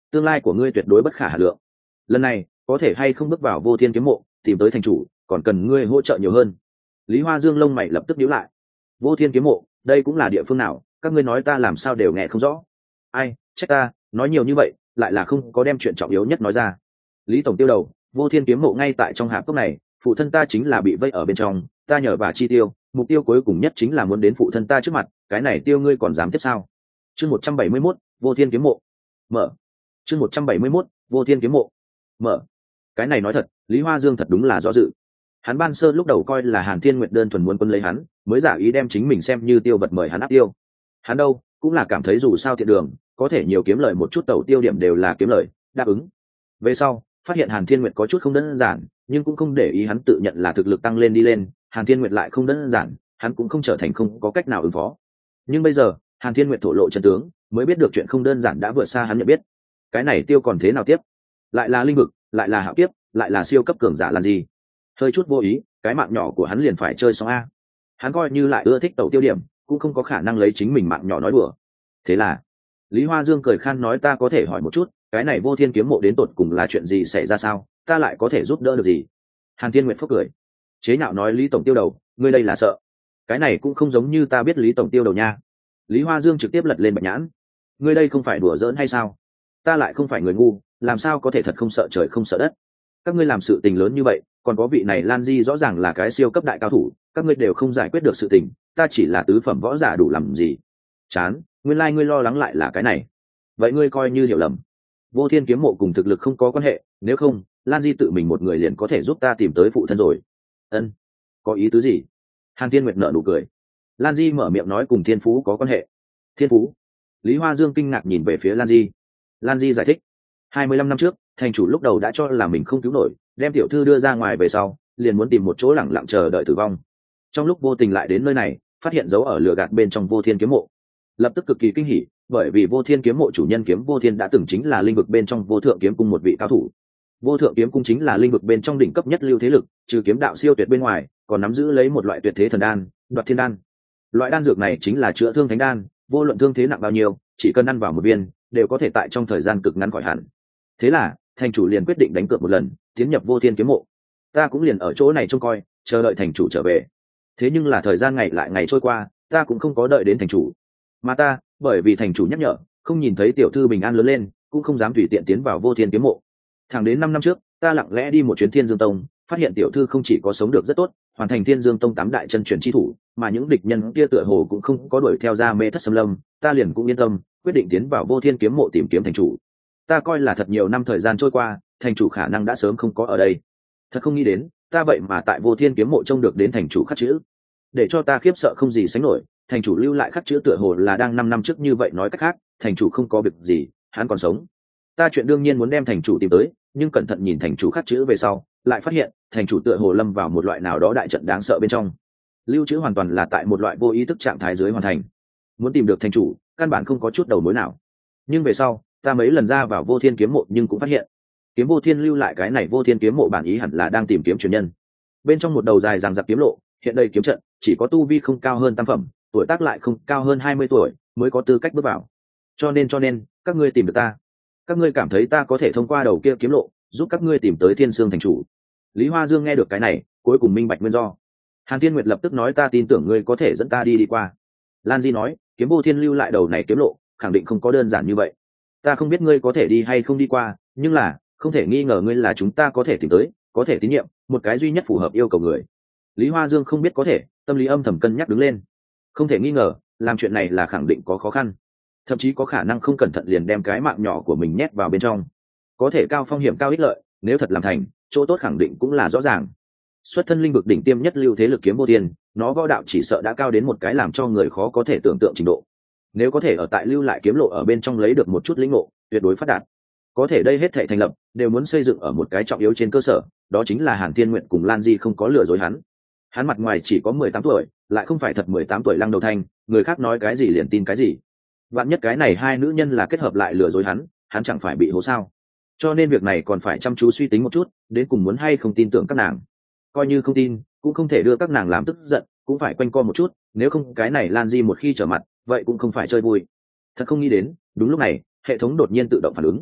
tương lai của ngươi tuyệt đối bất khả hà lượng. Lần này có thể hay không bước vào vô thiên kiếm mộ tìm tới thành chủ, còn cần ngươi hỗ trợ nhiều hơn. Lý Hoa Dương lông mày lập tức nhíu lại. Vô thiên kiếm mộ, đây cũng là địa phương nào? Các ngươi nói ta làm sao đều nghe không rõ. Ai trách ta nói nhiều như vậy, lại là không có đem chuyện trọng yếu nhất nói ra. Lý tổng tiêu đầu, vô thiên kiếm mộ ngay tại trong hạp cốc này, phụ thân ta chính là bị vây ở bên trong, ta nhờ bà chi tiêu, mục tiêu cuối cùng nhất chính là muốn đến phụ thân ta trước mặt, cái này tiêu ngươi còn dám tiếp sao? Chương một trăm bảy mươi mốt, vô thiên kiếm mộ. Mở. Chương một trăm bảy mươi mốt, vô thiên kiếm mộ. Mở. Cái này nói thật, Lý Hoa Dương thật đúng là do dự. Hắn ban sơ lúc đầu coi là Hàn Thiên Nguyệt đơn thuần muốn quân lấy hắn, mới giả ý đem chính mình xem như tiêu vật mời hắn áp tiêu. Hắn đâu, cũng là cảm thấy dù sao thiện đường, có thể nhiều kiếm lời một chút tẩu tiêu điểm đều là kiếm lời, đáp ứng. Về sau, phát hiện Hàn Thiên Nguyệt có chút không đơn giản, nhưng cũng không để ý hắn tự nhận là thực lực tăng lên đi lên, Hàn Thiên Nguyệt lại không đơn giản, hắn cũng không trở thành không có cách nào ứng phó. Nhưng bây giờ, Hàn Thiên Nguyệt thổ lộ chân tướng, mới biết được chuyện không đơn giản đã vượt xa hắn nhận biết. Cái này tiêu còn thế nào tiếp? Lại là linh vực, lại là hạo kiếp, lại là siêu cấp cường giả làm gì? Hơi chút vô ý, cái mạng nhỏ của hắn liền phải chơi xong a. Hắn coi như lại ưa thích tẩu tiêu điểm, cũng không có khả năng lấy chính mình mạng nhỏ nói đùa. Thế là, Lý Hoa Dương cười khan nói ta có thể hỏi một chút, cái này vô thiên kiếm mộ đến tột cùng là chuyện gì xảy ra sao? Ta lại có thể giúp đỡ được gì? Hàn Thiên Nguyệt phúc cười, chế nhạo nói Lý tổng tiêu đầu, ngươi đây là sợ? Cái này cũng không giống như ta biết Lý tổng tiêu đầu nha. Lý Hoa Dương trực tiếp lật lên bạch nhãn, ngươi đây không phải đùa giỡn hay sao? Ta lại không phải người ngu, làm sao có thể thật không sợ trời không sợ đất? Các ngươi làm sự tình lớn như vậy, còn có vị này Lan Di rõ ràng là cái siêu cấp đại cao thủ, các ngươi đều không giải quyết được sự tình, ta chỉ là tứ phẩm võ giả đủ làm gì? Chán, nguyên lai like ngươi lo lắng lại là cái này. Vậy ngươi coi như hiểu lầm. Vô thiên kiếm mộ cùng thực lực không có quan hệ, nếu không, Lan Di tự mình một người liền có thể giúp ta tìm tới phụ thân rồi. Ân, có ý tứ gì? Hàn Thiên Nguyệt nở nụ cười. Lan Di mở miệng nói cùng thiên phú có quan hệ. Thiên phú? Lý Hoa Dương kinh ngạc nhìn về phía Lan Di. Lan Di giải thích, hai mươi lăm năm trước, thành chủ lúc đầu đã cho là mình không cứu nổi, đem tiểu thư đưa ra ngoài về sau, liền muốn tìm một chỗ lẳng lặng chờ đợi tử vong. Trong lúc vô tình lại đến nơi này, phát hiện dấu ở lửa gạt bên trong vô thiên kiếm mộ, lập tức cực kỳ kinh hỉ, bởi vì vô thiên kiếm mộ chủ nhân kiếm vô thiên đã từng chính là linh vực bên trong vô thượng kiếm cung một vị cao thủ. Vô thượng kiếm cung chính là linh vực bên trong đỉnh cấp nhất lưu thế lực, trừ kiếm đạo siêu tuyệt bên ngoài, còn nắm giữ lấy một loại tuyệt thế thần đan, Đoạt Thiên đan. Loại đan dược này chính là chữa thương thánh đan, vô luận thương thế nặng bao nhiêu, chỉ cần ăn vào một viên, đều có thể tại trong thời gian cực ngắn khỏi hẳn. Thế là, thành chủ liền quyết định đánh cược một lần, tiến nhập vô thiên kiếm mộ. Ta cũng liền ở chỗ này trông coi, chờ đợi thành chủ trở về. Thế nhưng là thời gian ngày lại ngày trôi qua, ta cũng không có đợi đến thành chủ. Mà ta, bởi vì thành chủ nhắc nhở, không nhìn thấy tiểu thư bình an lớn lên, cũng không dám tùy tiện tiến vào vô thiên kiếm mộ. Thẳng đến năm năm trước, ta lặng lẽ đi một chuyến Thiên Dương Tông, phát hiện tiểu thư không chỉ có sống được rất tốt, hoàn thành Thiên Dương Tông tám đại chân truyền chi thủ, mà những địch nhân kia tựa hồ cũng không có đuổi theo ra mê thất xâm lâm, ta liền cũng yên tâm, quyết định tiến vào vô thiên kiếm mộ tìm kiếm thành chủ. Ta coi là thật nhiều năm thời gian trôi qua, thành chủ khả năng đã sớm không có ở đây. Thật không nghĩ đến, ta vậy mà tại vô thiên kiếm mộ trông được đến thành chủ khắc chữ. Để cho ta khiếp sợ không gì sánh nổi, thành chủ lưu lại khắc chữ tựa hồ là đang năm năm trước như vậy, nói cách khác, thành chủ không có việc gì, hắn còn sống. Ta chuyện đương nhiên muốn đem thành chủ tìm tới, nhưng cẩn thận nhìn thành chủ khắc chữ về sau, lại phát hiện, thành chủ tựa hồ lâm vào một loại nào đó đại trận đáng sợ bên trong. Lưu trữ hoàn toàn là tại một loại vô ý thức trạng thái dưới hoàn thành. Muốn tìm được thành chủ, căn bản không có chút đầu mối nào. Nhưng về sau, ta mấy lần ra vào vô thiên kiếm mộ nhưng cũng phát hiện, kiếm vô thiên lưu lại cái này vô thiên kiếm mộ bản ý hẳn là đang tìm kiếm truyền nhân. Bên trong một đầu dài dằng dặc kiếm lộ, hiện đây kiếm trận chỉ có tu vi không cao hơn tam phẩm, tuổi tác lại không cao hơn hai mươi tuổi mới có tư cách bước vào. Cho nên cho nên, các ngươi tìm được ta, các ngươi cảm thấy ta có thể thông qua đầu kia kiếm lộ, giúp các ngươi tìm tới Thiên Sương thành chủ. Lý Hoa Dương nghe được cái này, cuối cùng minh bạch nguyên do. Hàn Thiên Nguyệt lập tức nói ta tin tưởng ngươi có thể dẫn ta đi đi qua. Lan Di nói, kiếm vô thiên lưu lại đầu này kiếm lộ, khẳng định không có đơn giản như vậy. Ta không biết ngươi có thể đi hay không đi qua, nhưng là không thể nghi ngờ ngươi là chúng ta có thể tìm tới, có thể tín nhiệm, một cái duy nhất phù hợp yêu cầu người. Lý Hoa Dương không biết có thể, tâm lý âm thầm cân nhắc đứng lên. Không thể nghi ngờ, làm chuyện này là khẳng định có khó khăn, thậm chí có khả năng không cẩn thận liền đem cái mạng nhỏ của mình nhét vào bên trong. Có thể cao phong hiểm cao ích lợi, nếu thật làm thành, chỗ tốt khẳng định cũng là rõ ràng. Xuất thân linh vực đỉnh tiêm nhất lưu thế lực kiếm vô thiên, nó võ đạo chỉ sợ đã cao đến một cái làm cho người khó có thể tưởng tượng trình độ. Nếu có thể ở tại lưu lại kiếm lộ ở bên trong lấy được một chút lĩnh ngộ, tuyệt đối phát đạt. Có thể đây hết thảy thành lập đều muốn xây dựng ở một cái trọng yếu trên cơ sở, đó chính là Hàn Thiên Nguyện cùng Lan Di không có lừa dối hắn. Hắn mặt ngoài chỉ có mười tám tuổi, lại không phải thật mười tám tuổi lăng đầu thanh, người khác nói cái gì liền tin cái gì. Vạn nhất cái này hai nữ nhân là kết hợp lại lừa dối hắn, hắn chẳng phải bị hố sao? Cho nên việc này còn phải chăm chú suy tính một chút, đến cùng muốn hay không tin tưởng các nàng. Coi như không tin, cũng không thể đưa các nàng làm tức giận, cũng phải quanh co một chút, nếu không cái này Lan Di một khi trở mặt, vậy cũng không phải chơi vui. Thật không nghĩ đến, đúng lúc này, hệ thống đột nhiên tự động phản ứng.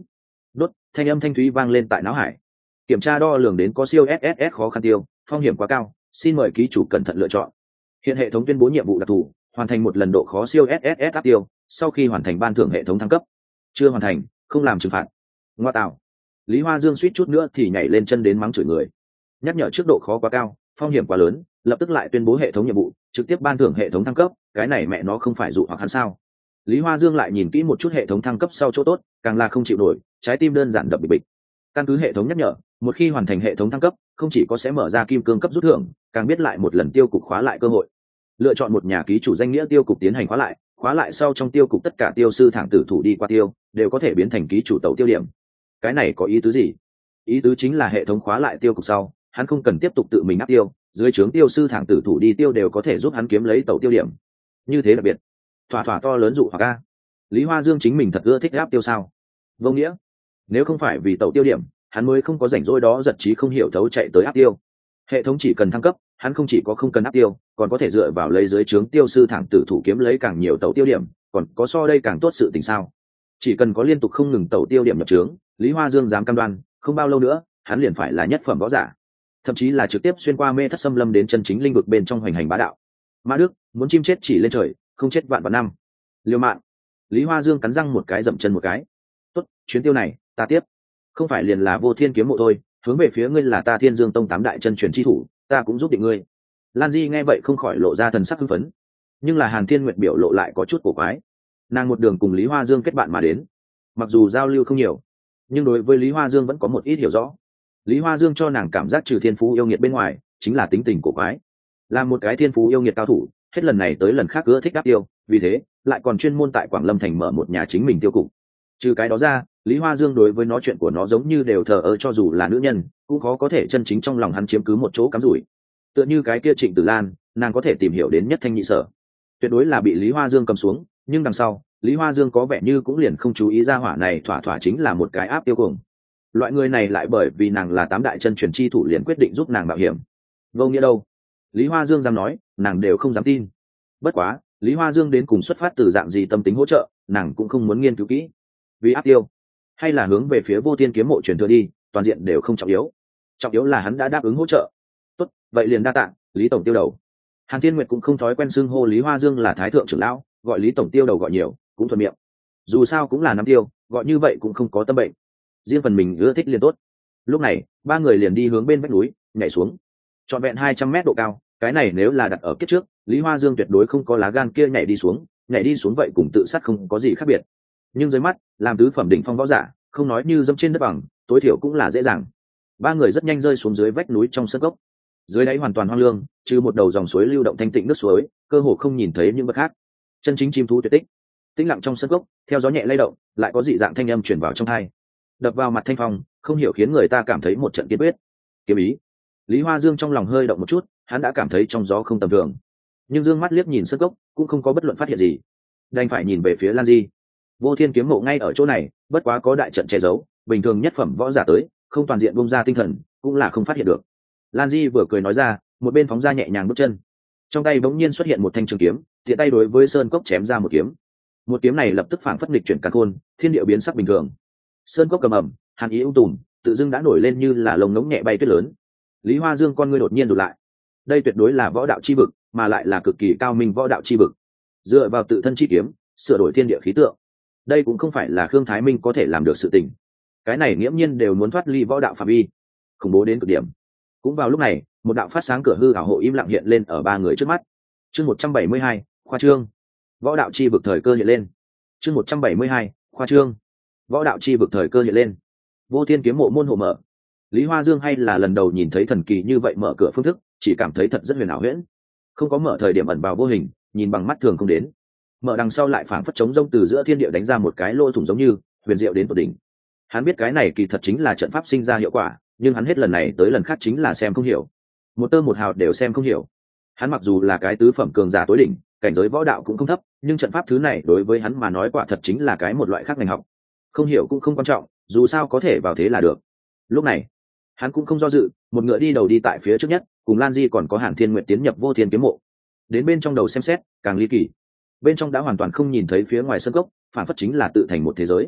Đốt, thanh âm thanh thúy vang lên tại não hải. Kiểm tra đo lường đến có siêu ét ét ét khó khăn tiêu, phong hiểm quá cao, xin mời ký chủ cẩn thận lựa chọn. Hiện hệ thống tuyên bố nhiệm vụ đặc thù, hoàn thành một lần độ khó siêu ét ét ét áp tiêu, sau khi hoàn thành ban thưởng hệ thống thăng cấp. Chưa hoàn thành, không làm trừng phạt. Ngoa tạo. Lý Hoa Dương suýt chút nữa thì nhảy lên chân đến mắng chửi người. Nhắc nhở trước độ khó quá cao, phong hiểm quá lớn, lập tức lại tuyên bố hệ thống nhiệm vụ, trực tiếp ban thưởng hệ thống thăng cấp, cái này mẹ nó không phải dụ hoặc hắn sao? Lý Hoa Dương lại nhìn kỹ một chút hệ thống thăng cấp sau chỗ tốt, càng là không chịu nổi, trái tim đơn giản đập bịch bịch. Căn cứ hệ thống nhắc nhở, một khi hoàn thành hệ thống thăng cấp, không chỉ có sẽ mở ra kim cương cấp rút thưởng, càng biết lại một lần tiêu cục khóa lại cơ hội. Lựa chọn một nhà ký chủ danh nghĩa tiêu cục tiến hành khóa lại, khóa lại sau trong tiêu cục tất cả tiêu sư thẳng tử thủ đi qua tiêu, đều có thể biến thành ký chủ tẩu tiêu điểm. Cái này có ý tứ gì? Ý tứ chính là hệ thống khóa lại tiêu cục sau, hắn không cần tiếp tục tự mình áp tiêu, dưới trướng tiêu sư thẳng tử thủ đi tiêu đều có thể giúp hắn kiếm lấy tẩu tiêu điểm. Như thế đặc biệt, thỏa thỏa to lớn dụ hoặc a. Lý Hoa Dương chính mình thật ưa thích áp tiêu sao? Vô nghĩa, nếu không phải vì tẩu tiêu điểm, hắn mới không có rảnh rỗi đó giật trí không hiểu thấu chạy tới áp tiêu. Hệ thống chỉ cần thăng cấp, hắn không chỉ có không cần áp tiêu, còn có thể dựa vào lấy dưới trướng tiêu sư thẳng tử thủ kiếm lấy càng nhiều tẩu tiêu điểm, còn có so đây càng tốt sự tình sao? Chỉ cần có liên tục không ngừng tẩu tiêu điểm nhập trướng, Lý Hoa Dương dám cam đoan, không bao lâu nữa, hắn liền phải là nhất phẩm võ giả, thậm chí là trực tiếp xuyên qua mê thất xâm lâm đến chân chính linh vực bên trong hoành hành bá đạo. Mã Đức, muốn chim chết chỉ lên trời, không chết vạn vạn năm. Liêu mạng. Lý Hoa Dương cắn răng một cái dậm chân một cái. Tốt, chuyến tiêu này, ta tiếp. Không phải liền là Vô Thiên kiếm mộ thôi, hướng về phía ngươi là ta Thiên Dương Tông tám đại chân truyền chi thủ, ta cũng giúp định ngươi. Lan Di nghe vậy không khỏi lộ ra thần sắc hưng phấn, nhưng là Hàn Thiên Nguyệt biểu lộ lại có chút cổ quái. Nàng một đường cùng Lý Hoa Dương kết bạn mà đến, mặc dù giao lưu không nhiều, nhưng đối với Lý Hoa Dương vẫn có một ít hiểu rõ. Lý Hoa Dương cho nàng cảm giác trừ thiên phú yêu nghiệt bên ngoài, chính là tính tình cổ quái. Là một cái thiên phú yêu nghiệt cao thủ, hết lần này tới lần khác ưa thích áp tiêu, vì thế lại còn chuyên môn tại Quảng Lâm thành mở một nhà chính mình tiêu cục. Trừ cái đó ra, Lý Hoa Dương đối với nó chuyện của nó giống như đều thờ ơ, cho dù là nữ nhân cũng khó có thể chân chính trong lòng hắn chiếm cứ một chỗ cắm rủi. Tựa như cái kia Trịnh Tử Lan, nàng có thể tìm hiểu đến nhất thanh nhị sở, tuyệt đối là bị Lý Hoa Dương cầm xuống, nhưng đằng sau Lý Hoa Dương có vẻ như cũng liền không chú ý ra hỏa này thỏa thỏa chính là một cái áp tiêu cuồng. Loại người này lại bởi vì nàng là tám đại chân truyền chi thủ liền quyết định giúp nàng mạo hiểm. Vô nghĩa đâu? Lý Hoa Dương dám nói, nàng đều không dám tin. Bất quá, Lý Hoa Dương đến cùng xuất phát từ dạng gì tâm tính hỗ trợ, nàng cũng không muốn nghiên cứu kỹ. Vì áp tiêu, hay là hướng về phía Vô Thiên kiếm mộ truyền thừa đi, toàn diện đều không trọng yếu. Trọng yếu là hắn đã đáp ứng hỗ trợ. Tốt, vậy liền đa tạ, Lý tổng tiêu đầu. Hàn Thiên Nguyệt cũng không thói quen xưng hô Lý Hoa Dương là thái thượng trưởng lão, gọi Lý tổng tiêu đầu gọi nhiều, cũng thuận miệng. Dù sao cũng là năm tiêu, gọi như vậy cũng không có tâm bệnh. Riêng phần mình ưa thích liền tốt. Lúc này, ba người liền đi hướng bên vách núi, nhảy xuống. Trọn vẹn hai trăm mét độ cao, cái này nếu là đặt ở kiếp trước, Lý Hoa Dương tuyệt đối không có lá gan kia nhảy đi xuống, nhảy đi xuống vậy cùng tự sát không có gì khác biệt. Nhưng dưới mắt, làm tứ phẩm đỉnh phong võ giả, không nói như dẫm trên đất bằng, tối thiểu cũng là dễ dàng. Ba người rất nhanh rơi xuống dưới vách núi trong sân cốc. Dưới đáy hoàn toàn hoang lương, trừ một đầu dòng suối lưu động thanh tịnh nước suối, cơ hồ không nhìn thấy những vật khác. Chân chính chim thú tuyệt tích. Tĩnh lặng trong sân cốc, theo gió nhẹ lay động, lại có dị dạng thanh âm truyền vào trong tai. Đập vào mặt thanh phong, không hiểu khiến người ta cảm thấy một trận kiên quyết. Kiếm ý. Lý Hoa Dương trong lòng hơi động một chút, hắn đã cảm thấy trong gió không tầm thường. Nhưng dương mắt liếc nhìn sân cốc, cũng không có bất luận phát hiện gì. Đành phải nhìn về phía Lan Di. Vô Thiên kiếm mộ ngay ở chỗ này, bất quá có đại trận che giấu, bình thường nhất phẩm võ giả tới, không toàn diện bung ra tinh thần, cũng là không phát hiện được. Lan Di vừa cười nói ra, một bên phóng ra nhẹ nhàng bước chân. Trong tay bỗng nhiên xuất hiện một thanh trường kiếm, tiện tay đối với sơn cốc chém ra một kiếm. Một kiếm này lập tức phảng phất nghịch chuyển càn khôn, thiên địa biến sắc bình thường. Sơn cốc cầm ẩm, hàn ý ung tùm, tự dưng đã nổi lên như là lồng ngỗng nhẹ bay tuyết lớn. Lý Hoa Dương con ngươi đột nhiên rụt lại. Đây tuyệt đối là võ đạo chi vực, mà lại là cực kỳ cao minh võ đạo chi vực. Dựa vào tự thân chi kiếm, sửa đổi thiên địa khí tượng. Đây cũng không phải là Khương Thái Minh có thể làm được sự tình. Cái này nghiễm nhiên đều muốn thoát ly võ đạo phạm vi, khủng bố đến cực điểm. Cũng vào lúc này, một đạo phát sáng cửa hư ảo hộ im lặng hiện lên ở ba người trước mắt. Chương một trăm bảy mươi hai, khoa trương. Võ đạo chi vực thời cơ hiện lên. Chương một trăm bảy mươi hai, khoa trương. Võ đạo chi vực thời cơ hiện lên. Vô Thiên kiếm mộ môn hộ mở. Lý Hoa Dương hay là lần đầu nhìn thấy thần kỳ như vậy mở cửa phương thức, chỉ cảm thấy thật rất huyền ảo huyễn. Không có mở thời điểm ẩn vào vô hình, nhìn bằng mắt thường không đến. Mở đằng sau lại phảng phất trống rông từ giữa thiên địa đánh ra một cái lỗ thủng giống như huyền diệu đến tột đỉnh. Hắn biết cái này kỳ thật chính là trận pháp sinh ra hiệu quả, nhưng hắn hết lần này tới lần khác chính là xem không hiểu. Một tơ một hào đều xem không hiểu. Hắn mặc dù là cái tứ phẩm cường giả tối đỉnh, cảnh giới võ đạo cũng không thấp, nhưng trận pháp thứ này đối với hắn mà nói quả thật chính là cái một loại khác ngành học. Không hiểu cũng không quan trọng, dù sao có thể vào thế là được. Lúc này, hắn cũng không do dự, một ngựa đi đầu đi tại phía trước nhất, cùng Lan Di còn có Hàn Thiên Nguyệt tiến nhập Vô Thiên kiếm mộ. Đến bên trong đầu xem xét, càng ly kỳ. Bên trong đã hoàn toàn không nhìn thấy phía ngoài sân cốc, phản phất chính là tự thành một thế giới.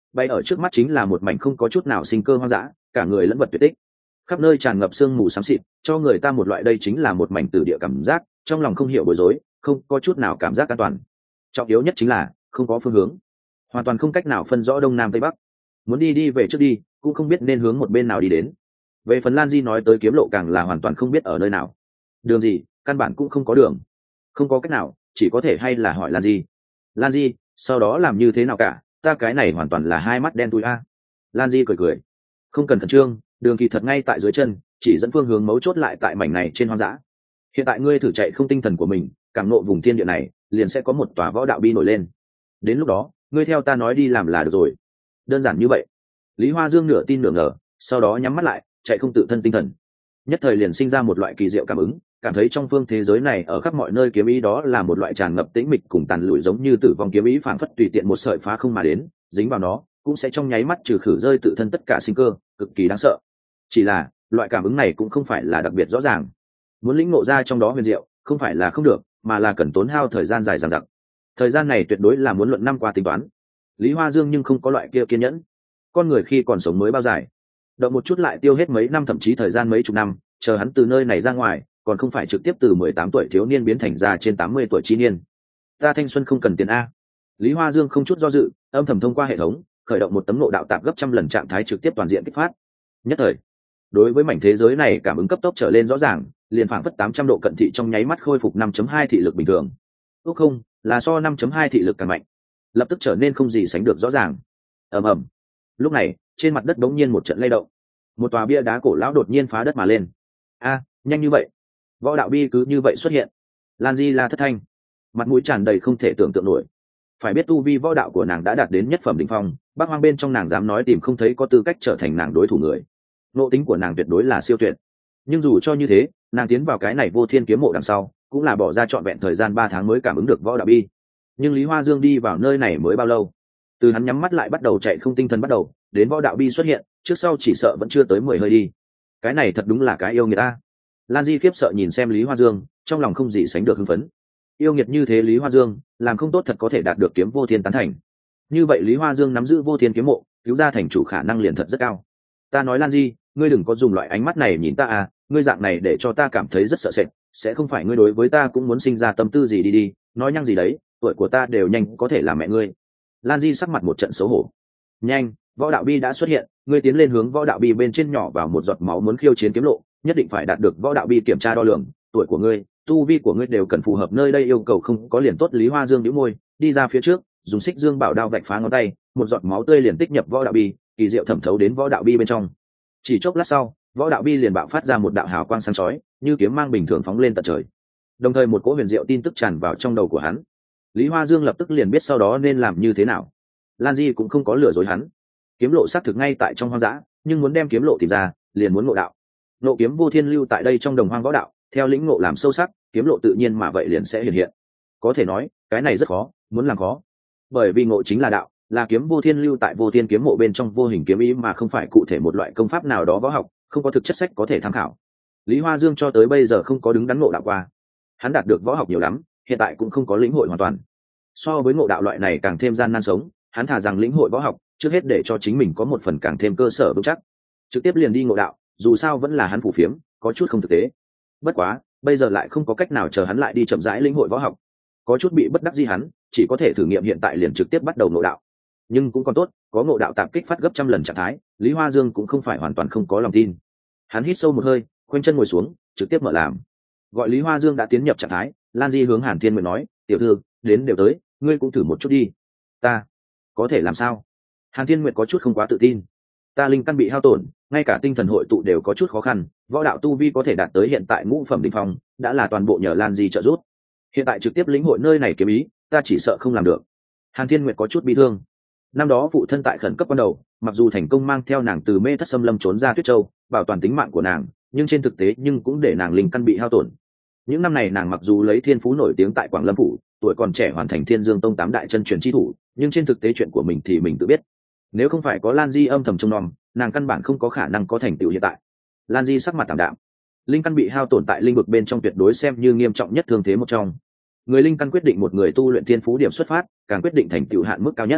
bay ở trước mắt chính là một mảnh không có chút nào sinh cơ hoang dã, cả người lẫn vật tuyệt tích, khắp nơi tràn ngập sương mù xám xịt, cho người ta một loại đây chính là một mảnh tử địa cảm giác, trong lòng không hiểu bối rối, không có chút nào cảm giác an toàn. Trọng yếu nhất chính là không có phương hướng, hoàn toàn không cách nào phân rõ đông nam tây bắc, muốn đi đi về trước đi cũng không biết nên hướng một bên nào đi đến. Về phần Lan Di nói tới kiếm lộ càng là hoàn toàn không biết ở nơi nào, đường gì căn bản cũng không có đường, không có cách nào, chỉ có thể hay là hỏi Lan Di. Lan Di sau đó làm như thế nào cả, ta cái này hoàn toàn là hai mắt đen thui a. Lan Di cười cười, không cần khẩn trương, đường kỳ thật ngay tại dưới chân, chỉ dẫn phương hướng mấu chốt lại tại mảnh này trên hoang dã. Hiện tại ngươi thử chạy không tinh thần của mình, cảm nộ vùng thiên địa này, liền sẽ có một tòa võ đạo bi nổi lên. Đến lúc đó ngươi theo ta nói đi làm là được rồi. Đơn giản như vậy. Lý Hoa Dương nửa tin nửa ngờ, sau đó nhắm mắt lại, chạy không tự thân tinh thần. Nhất thời liền sinh ra một loại kỳ diệu cảm ứng, cảm thấy trong phương thế giới này ở khắp mọi nơi kiếm ý đó là một loại tràn ngập tĩnh mịch cùng tàn lụi, giống như tử vong kiếm ý phảng phất tùy tiện một sợi phá không mà đến, dính vào nó cũng sẽ trong nháy mắt trừ khử rơi tự thân tất cả sinh cơ, cực kỳ đáng sợ. Chỉ là loại cảm ứng này cũng không phải là đặc biệt rõ ràng, muốn lĩnh ngộ ra trong đó huyền diệu không phải là không được, mà là cần tốn hao thời gian dài dằng dặc. Thời gian này tuyệt đối là muốn luận năm qua tính toán. Lý Hoa Dương nhưng không có loại kia kiên nhẫn, con người khi còn sống mới bao dài, động một chút lại tiêu hết mấy năm, thậm chí thời gian mấy chục năm, chờ hắn từ nơi này ra ngoài còn không phải trực tiếp từ mười tám tuổi thiếu niên biến thành ra trên tám mươi tuổi chi niên. Ta thanh xuân không cần tiền a. Lý Hoa Dương không chút do dự, âm thầm thông qua hệ thống khởi động một tấm nộ đạo tạp gấp trăm lần trạng thái trực tiếp toàn diện kích phát. Nhất thời đối với mảnh thế giới này cảm ứng cấp tốc trở lên rõ ràng, liền phảng phất tám trăm độ cận thị trong nháy mắt khôi phục năm chấm hai thị lực bình thường. Ước không, là so năm chấm hai thị lực càng mạnh, lập tức trở nên không gì sánh được rõ ràng. Ầm ầm. Lúc này trên mặt đất đống nhiên một trận lay động, một tòa bia đá cổ lão đột nhiên phá đất mà lên. A, nhanh như vậy, võ đạo bi cứ như vậy xuất hiện. Lan Di la thất thanh, mặt mũi tràn đầy không thể tưởng tượng nổi. Phải biết tu vi võ đạo của nàng đã đạt đến nhất phẩm đỉnh phong, Bắc Hoang bên trong nàng dám nói tìm không thấy có tư cách trở thành nàng đối thủ người. Nộ tính của nàng tuyệt đối là siêu tuyệt. Nhưng dù cho như thế, nàng tiến vào cái này vô thiên kiếm mộ đằng sau, cũng là bỏ ra trọn vẹn thời gian ba tháng mới cảm ứng được võ đạo bi. Nhưng Lý Hoa Dương đi vào nơi này mới bao lâu? Từ hắn nhắm mắt lại bắt đầu chạy không tinh thần bắt đầu, đến võ đạo bi xuất hiện, trước sau chỉ sợ vẫn chưa tới mười hơi đi. Cái này thật đúng là cái yêu người ta. Lan Di khiếp sợ nhìn xem Lý Hoa Dương, trong lòng không gì sánh được hưng phấn. Yêu nghiệt như thế Lý Hoa Dương, làm không tốt thật có thể đạt được kiếm vô thiên tán thành. Như vậy Lý Hoa Dương nắm giữ vô thiên kiếm mộ, cứu ra thành chủ khả năng liền thật rất cao. Ta nói Lan Di, ngươi đừng có dùng loại ánh mắt này nhìn ta à, ngươi dạng này để cho ta cảm thấy rất sợ sệt, sẽ không phải ngươi đối với ta cũng muốn sinh ra tâm tư gì đi đi, nói nhăng gì đấy, tuổi của ta đều nhanh có thể làm mẹ ngươi. Lan Di sắc mặt một trận xấu hổ. Nhanh, võ đạo bi đã xuất hiện, ngươi tiến lên hướng võ đạo bi bên trên nhỏ vào một giọt máu, muốn khiêu chiến kiếm lộ, nhất định phải đạt được võ đạo bi kiểm tra đo lường, tuổi của ngươi, tu vi của ngươi đều cần phù hợp, nơi đây yêu cầu không có liền tốt. Lý Hoa Dương nhíu môi, đi ra phía trước, dùng xích dương bảo đao vạch phá ngón tay, một giọt máu tươi liền tích nhập võ đạo bi, kỳ diệu thẩm thấu đến võ đạo bi bên trong. Chỉ chốc lát sau, võ đạo bi liền bạo phát ra một đạo hào quang sáng chói, như kiếm mang bình thường phóng lên tận trời. Đồng thời một cỗ huyền diệu tin tức tràn vào trong đầu của hắn. Lý Hoa Dương lập tức liền biết sau đó nên làm như thế nào. Lan Di cũng không có lừa dối hắn, kiếm lộ xác thực ngay tại trong hoang dã, nhưng muốn đem kiếm lộ tìm ra, liền muốn ngộ đạo. Ngộ kiếm vô thiên lưu tại đây trong đồng hoang võ đạo, theo lĩnh ngộ làm sâu sắc, kiếm lộ tự nhiên mà vậy liền sẽ hiện hiện. Có thể nói, cái này rất khó, muốn làm khó. Bởi vì ngộ chính là đạo, là kiếm vô thiên lưu tại vô thiên kiếm mộ bên trong vô hình kiếm ý, mà không phải cụ thể một loại công pháp nào đó võ học, không có thực chất sách có thể tham khảo. Lý Hoa Dương cho tới bây giờ không có đứng đắn ngộ đạo qua. Hắn đạt được võ học nhiều lắm, hiện tại cũng không có lĩnh hội hoàn toàn. So với ngộ đạo loại này càng thêm gian nan sống, hắn thà rằng lĩnh hội võ học, trước hết để cho chính mình có một phần càng thêm cơ sở vững chắc, trực tiếp liền đi ngộ đạo, dù sao vẫn là hắn phủ phiếm, có chút không thực tế. Bất quá, bây giờ lại không có cách nào chờ hắn lại đi chậm rãi lĩnh hội võ học, có chút bị bất đắc dĩ, hắn chỉ có thể thử nghiệm hiện tại liền trực tiếp bắt đầu ngộ đạo. Nhưng cũng còn tốt, có ngộ đạo tạp kích phát gấp trăm lần trạng thái, Lý Hoa Dương cũng không phải hoàn toàn không có lòng tin. Hắn hít sâu một hơi, khoanh chân ngồi xuống, trực tiếp mở làm. Gọi Lý Hoa Dương đã tiến nhập trạng thái, Lan Di hướng Hàn Thiên Nguyệt nói, tiểu thư, đến đều tới, ngươi cũng thử một chút đi. Ta có thể làm sao? Hàn Thiên Nguyệt có chút không quá tự tin. Ta linh căn bị hao tổn, ngay cả tinh thần hội tụ đều có chút khó khăn, võ đạo tu vi có thể đạt tới hiện tại ngũ phẩm đỉnh phong, đã là toàn bộ nhờ Lan Di trợ giúp. Hiện tại trực tiếp lĩnh hội nơi này kiếm ý, ta chỉ sợ không làm được. Hàn Thiên Nguyệt có chút bi thương. Năm đó phụ thân tại khẩn cấp ban đầu, mặc dù thành công mang theo nàng từ mê thất xâm lâm trốn ra Tuyết Châu, bảo toàn tính mạng của nàng, nhưng trên thực tế nhưng cũng để nàng linh căn bị hao tổn. Những năm này nàng mặc dù lấy thiên phú nổi tiếng tại Quảng Lâm phủ, tuổi còn trẻ hoàn thành Thiên Dương Tông tám đại chân truyền chi thủ, nhưng trên thực tế chuyện của mình thì mình tự biết. Nếu không phải có Lan Di âm thầm trông nom, nàng căn bản không có khả năng có thành tựu hiện tại. Lan Di sắc mặt tạm đạm. Linh căn bị hao tổn tại linh vực bên trong tuyệt đối xem như nghiêm trọng nhất thương thế một trong. Người linh căn quyết định một người tu luyện thiên phú điểm xuất phát, càng quyết định thành tựu hạn mức cao nhất.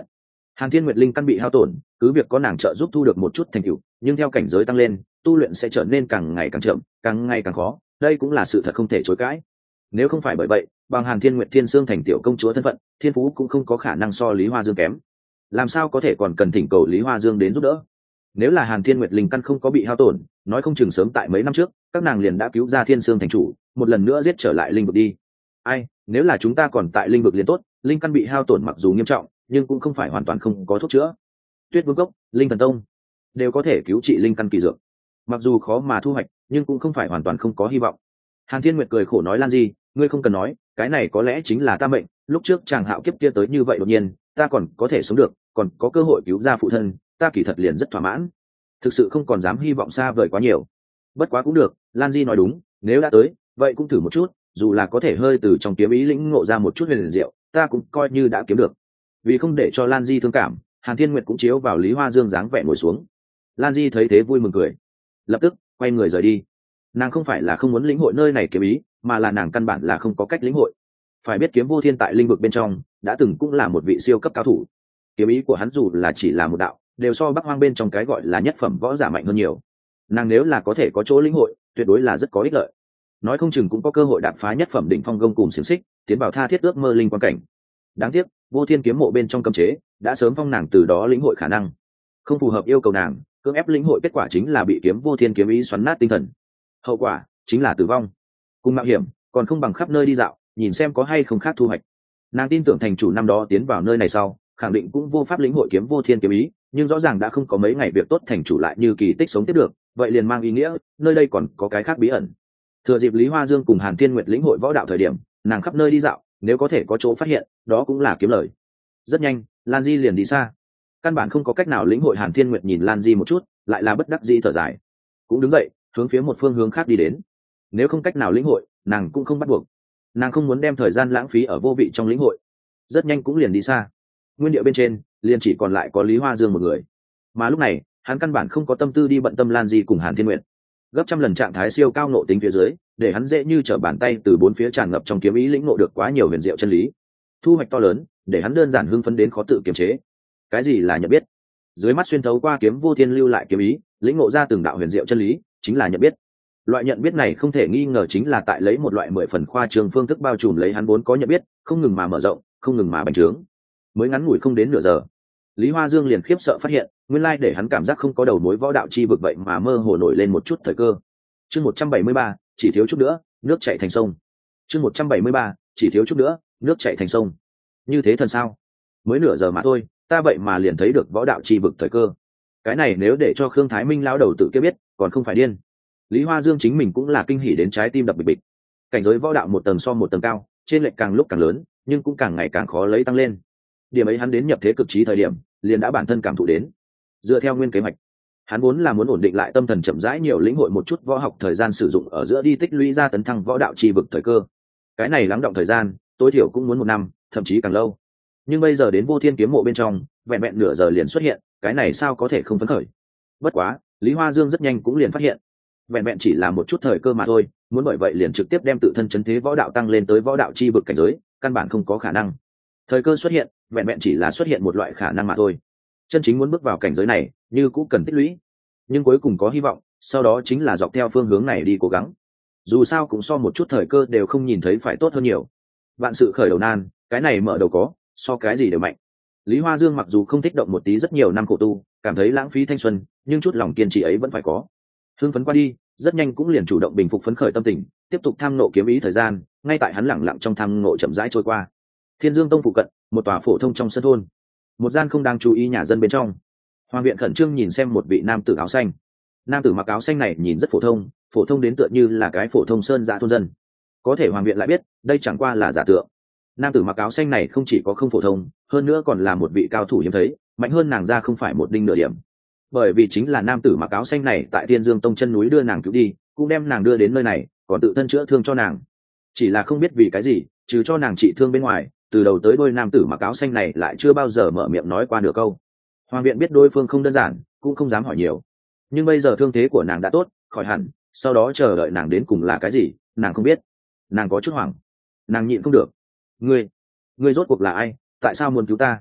Hàn Thiên Nguyệt linh căn bị hao tổn, cứ việc có nàng trợ giúp thu được một chút thành tựu, nhưng theo cảnh giới tăng lên, tu luyện sẽ trở nên càng ngày càng chậm, càng ngày càng khó, đây cũng là sự thật không thể chối cãi. Nếu không phải bởi vậy, bằng Hàn Thiên Nguyệt Thiên Sương thành tiểu công chúa thân phận, thiên phú cũng không có khả năng so Lý Hoa Dương kém. Làm sao có thể còn cần thỉnh cầu Lý Hoa Dương đến giúp đỡ? Nếu là Hàn Thiên Nguyệt linh căn không có bị hao tổn, nói không chừng sớm tại mấy năm trước, các nàng liền đã cứu ra Thiên Sương thành chủ, một lần nữa giết trở lại linh vực đi. Ai, nếu là chúng ta còn tại linh vực liền tốt, linh căn bị hao tổn mặc dù nghiêm trọng, nhưng cũng không phải hoàn toàn không có thuốc chữa. Tuyết Vương Cốc, Linh Thần Tông đều có thể cứu trị linh căn kỳ dược, mặc dù khó mà thu hoạch, nhưng cũng không phải hoàn toàn không có hy vọng. Hàn Thiên Nguyệt cười khổ nói, Lan Di, ngươi không cần nói, cái này có lẽ chính là ta mệnh, lúc trước chàng hạo kiếp kia tới như vậy đột nhiên, ta còn có thể sống được, còn có cơ hội cứu ra phụ thân, ta kỳ thật liền rất thỏa mãn, thực sự không còn dám hy vọng xa vời quá nhiều. Bất quá cũng được, Lan Di nói đúng, nếu đã tới, vậy cũng thử một chút, dù là có thể hơi từ trong kiếm ý lĩnh ngộ ra một chút huyền diệu, ta cũng coi như đã kiếm được. Vì không để cho Lan Di thương cảm, Hàn Thiên Nguyệt cũng chiếu vào Lý Hoa Dương dáng vẻ ngồi xuống. Lan Di thấy thế vui mừng cười, lập tức quay người rời đi. Nàng không phải là không muốn lĩnh hội nơi này kiếm ý, mà là nàng căn bản là không có cách lĩnh hội. Phải biết Kiếm Vô Thiên tại linh vực bên trong đã từng cũng là một vị siêu cấp cao thủ, kiếm ý của hắn dù là chỉ là một đạo, đều so Bắc Hoang bên trong cái gọi là nhất phẩm võ giả mạnh hơn nhiều. Nàng nếu là có thể có chỗ lĩnh hội, tuyệt đối là rất có ích lợi, nói không chừng cũng có cơ hội đạp phá nhất phẩm đỉnh phong gông cùng xiềng xích, tiến vào tha thiết ước mơ linh quan cảnh. Đáng tiếc Vô Thiên kiếm mộ bên trong cấm chế đã sớm phong nàng từ đó lĩnh hội khả năng, không phù hợp yêu cầu nàng, cưỡng ép lĩnh hội kết quả chính là bị Kiếm Vô Thiên kiếm ý xoắn nát tinh thần, hậu quả chính là tử vong. Cùng mạo hiểm còn không bằng khắp nơi đi dạo, nhìn xem có hay không khác thu hoạch. Nàng tin tưởng thành chủ năm đó tiến vào nơi này sau, khẳng định cũng vô pháp lĩnh hội Kiếm Vô Thiên kiếm ý, nhưng rõ ràng đã không có mấy ngày việc tốt, thành chủ lại như kỳ tích sống tiếp được, vậy liền mang ý nghĩa nơi đây còn có cái khác bí ẩn. Thừa dịp Lý Hoa Dương cùng Hàn Thiên Nguyệt lĩnh hội võ đạo thời điểm, nàng khắp nơi đi dạo, nếu có thể có chỗ phát hiện, đó cũng là kiếm lời. Rất nhanh, Lan Di liền đi xa, căn bản không có cách nào lĩnh hội. Hàn Thiên Nguyệt nhìn Lan Di một chút, lại là bất đắc dĩ thở dài, cũng đứng dậy hướng phía một phương hướng khác đi đến. Nếu không cách nào lĩnh hội, nàng cũng không bắt buộc, nàng không muốn đem thời gian lãng phí ở vô vị trong lĩnh hội. Rất nhanh cũng liền đi xa. Nguyên địa bên trên liền chỉ còn lại có Lý Hoa Dương một người, mà lúc này hắn căn bản không có tâm tư đi bận tâm Lan Di cùng Hàn Thiên Nguyệt. Gấp trăm lần trạng thái siêu cao nộ tính phía dưới, để hắn dễ như trở bàn tay từ bốn phía tràn ngập trong kiếm ý lĩnh ngộ được quá nhiều huyền diệu chân lý, thu hoạch to lớn, để hắn đơn giản hưng phấn đến khó tự kiềm chế. Cái gì là nhận biết? Dưới mắt xuyên thấu qua Kiếm Vô Thiên lưu lại kiếm ý, lĩnh ngộ ra từng đạo huyền diệu chân lý, chính là nhận biết. Loại nhận biết này không thể nghi ngờ chính là tại lấy một loại mười phần khoa trương phương thức bao trùm lấy hắn vốn có nhận biết, không ngừng mà mở rộng, không ngừng mà bành trướng. Mới ngắn ngủi không đến nửa giờ, Lý Hoa Dương liền khiếp sợ phát hiện, nguyên lai để hắn cảm giác không có đầu mối võ đạo chi vực vậy mà mơ hồ nổi lên một chút thời cơ. Chương một trăm bảy mươi ba, chỉ thiếu chút nữa, nước chảy thành sông. Chương một trăm bảy mươi ba, chỉ thiếu chút nữa, nước chảy thành sông. Như thế thần sao? Mới nửa giờ mà thôi, ta vậy mà liền thấy được võ đạo chi vực thời cơ. Cái này nếu để cho Khương Thái Minh lão đầu tự kia biết, còn không phải điên. Lý Hoa Dương chính mình cũng là kinh hỉ đến trái tim đập bịch bịch. Cảnh giới võ đạo một tầng so một tầng cao, trên lệch càng lúc càng lớn, nhưng cũng càng ngày càng khó lấy tăng lên. Điểm ấy hắn đến nhập thế cực trí thời điểm, liền đã bản thân cảm thụ đến. Dựa theo nguyên kế hoạch, hắn muốn là muốn ổn định lại tâm thần, chậm rãi nhiều lĩnh hội một chút võ học, thời gian sử dụng ở giữa đi tích lũy ra tấn thăng võ đạo chi vực thời cơ. Cái này lắng động thời gian, tối thiểu cũng muốn một năm, thậm chí càng lâu. Nhưng bây giờ đến Vô Thiên kiếm mộ bên trong, vẹn vẹn nửa giờ liền xuất hiện, cái này sao có thể không phấn khởi? Bất quá, Lý Hoa Dương rất nhanh cũng liền phát hiện, vẹn vẹn chỉ là một chút thời cơ mà thôi, muốn bởi vậy liền trực tiếp đem tự thân chấn thế võ đạo tăng lên tới võ đạo chi vực cảnh giới, căn bản không có khả năng. Thời cơ xuất hiện, vẹn vẹn chỉ là xuất hiện một loại khả năng mà thôi. Chân chính muốn bước vào cảnh giới này, như cũng cần tích lũy, nhưng cuối cùng có hy vọng, sau đó chính là dọc theo phương hướng này đi cố gắng. Dù sao cũng so một chút thời cơ đều không nhìn thấy phải tốt hơn nhiều. Vạn sự khởi đầu nan, cái này mở đầu có, so cái gì đều mạnh. Lý Hoa Dương mặc dù không thích động một tí rất nhiều năm khổ tu, cảm thấy lãng phí thanh xuân, nhưng chút lòng kiên trì ấy vẫn phải có. Hưng phấn qua đi, rất nhanh cũng liền chủ động bình phục phấn khởi tâm tình, tiếp tục tham ngộ kiếm ý. Thời gian ngay tại hắn lẳng lặng trong tham ngộ chậm rãi trôi qua. Thiên Dương Tông phụ cận, một tòa phổ thông trong sân thôn, một gian không đáng chú ý nhà dân bên trong, Hoàng Viện khẩn trương nhìn xem một vị nam tử áo xanh. Nam tử mặc áo xanh này nhìn rất phổ thông, phổ thông đến tựa như là cái phổ thông sơn dạ thôn dân. Có thể Hoàng Viện lại biết, đây chẳng qua là giả tượng. Nam tử mặc áo xanh này không chỉ có không phổ thông, hơn nữa còn là một vị cao thủ hiếm thấy, mạnh hơn nàng ra không phải một đinh nửa điểm. Bởi vì chính là nam tử mặc áo xanh này tại Thiên Dương Tông chân núi đưa nàng cứu đi, cũng đem nàng đưa đến nơi này, còn tự thân chữa thương cho nàng. Chỉ là không biết vì cái gì, trừ cho nàng trị thương bên ngoài, từ đầu tới đôi nam tử mặc áo xanh này lại chưa bao giờ mở miệng nói qua nửa câu. Hoàng Viện biết đối phương không đơn giản, cũng không dám hỏi nhiều. Nhưng bây giờ thương thế của nàng đã tốt, khỏi hẳn, sau đó chờ đợi nàng đến cùng là cái gì, nàng không biết. Nàng có chút hoảng, nàng nhịn không được. Ngươi, ngươi rốt cuộc là ai, tại sao muốn cứu ta?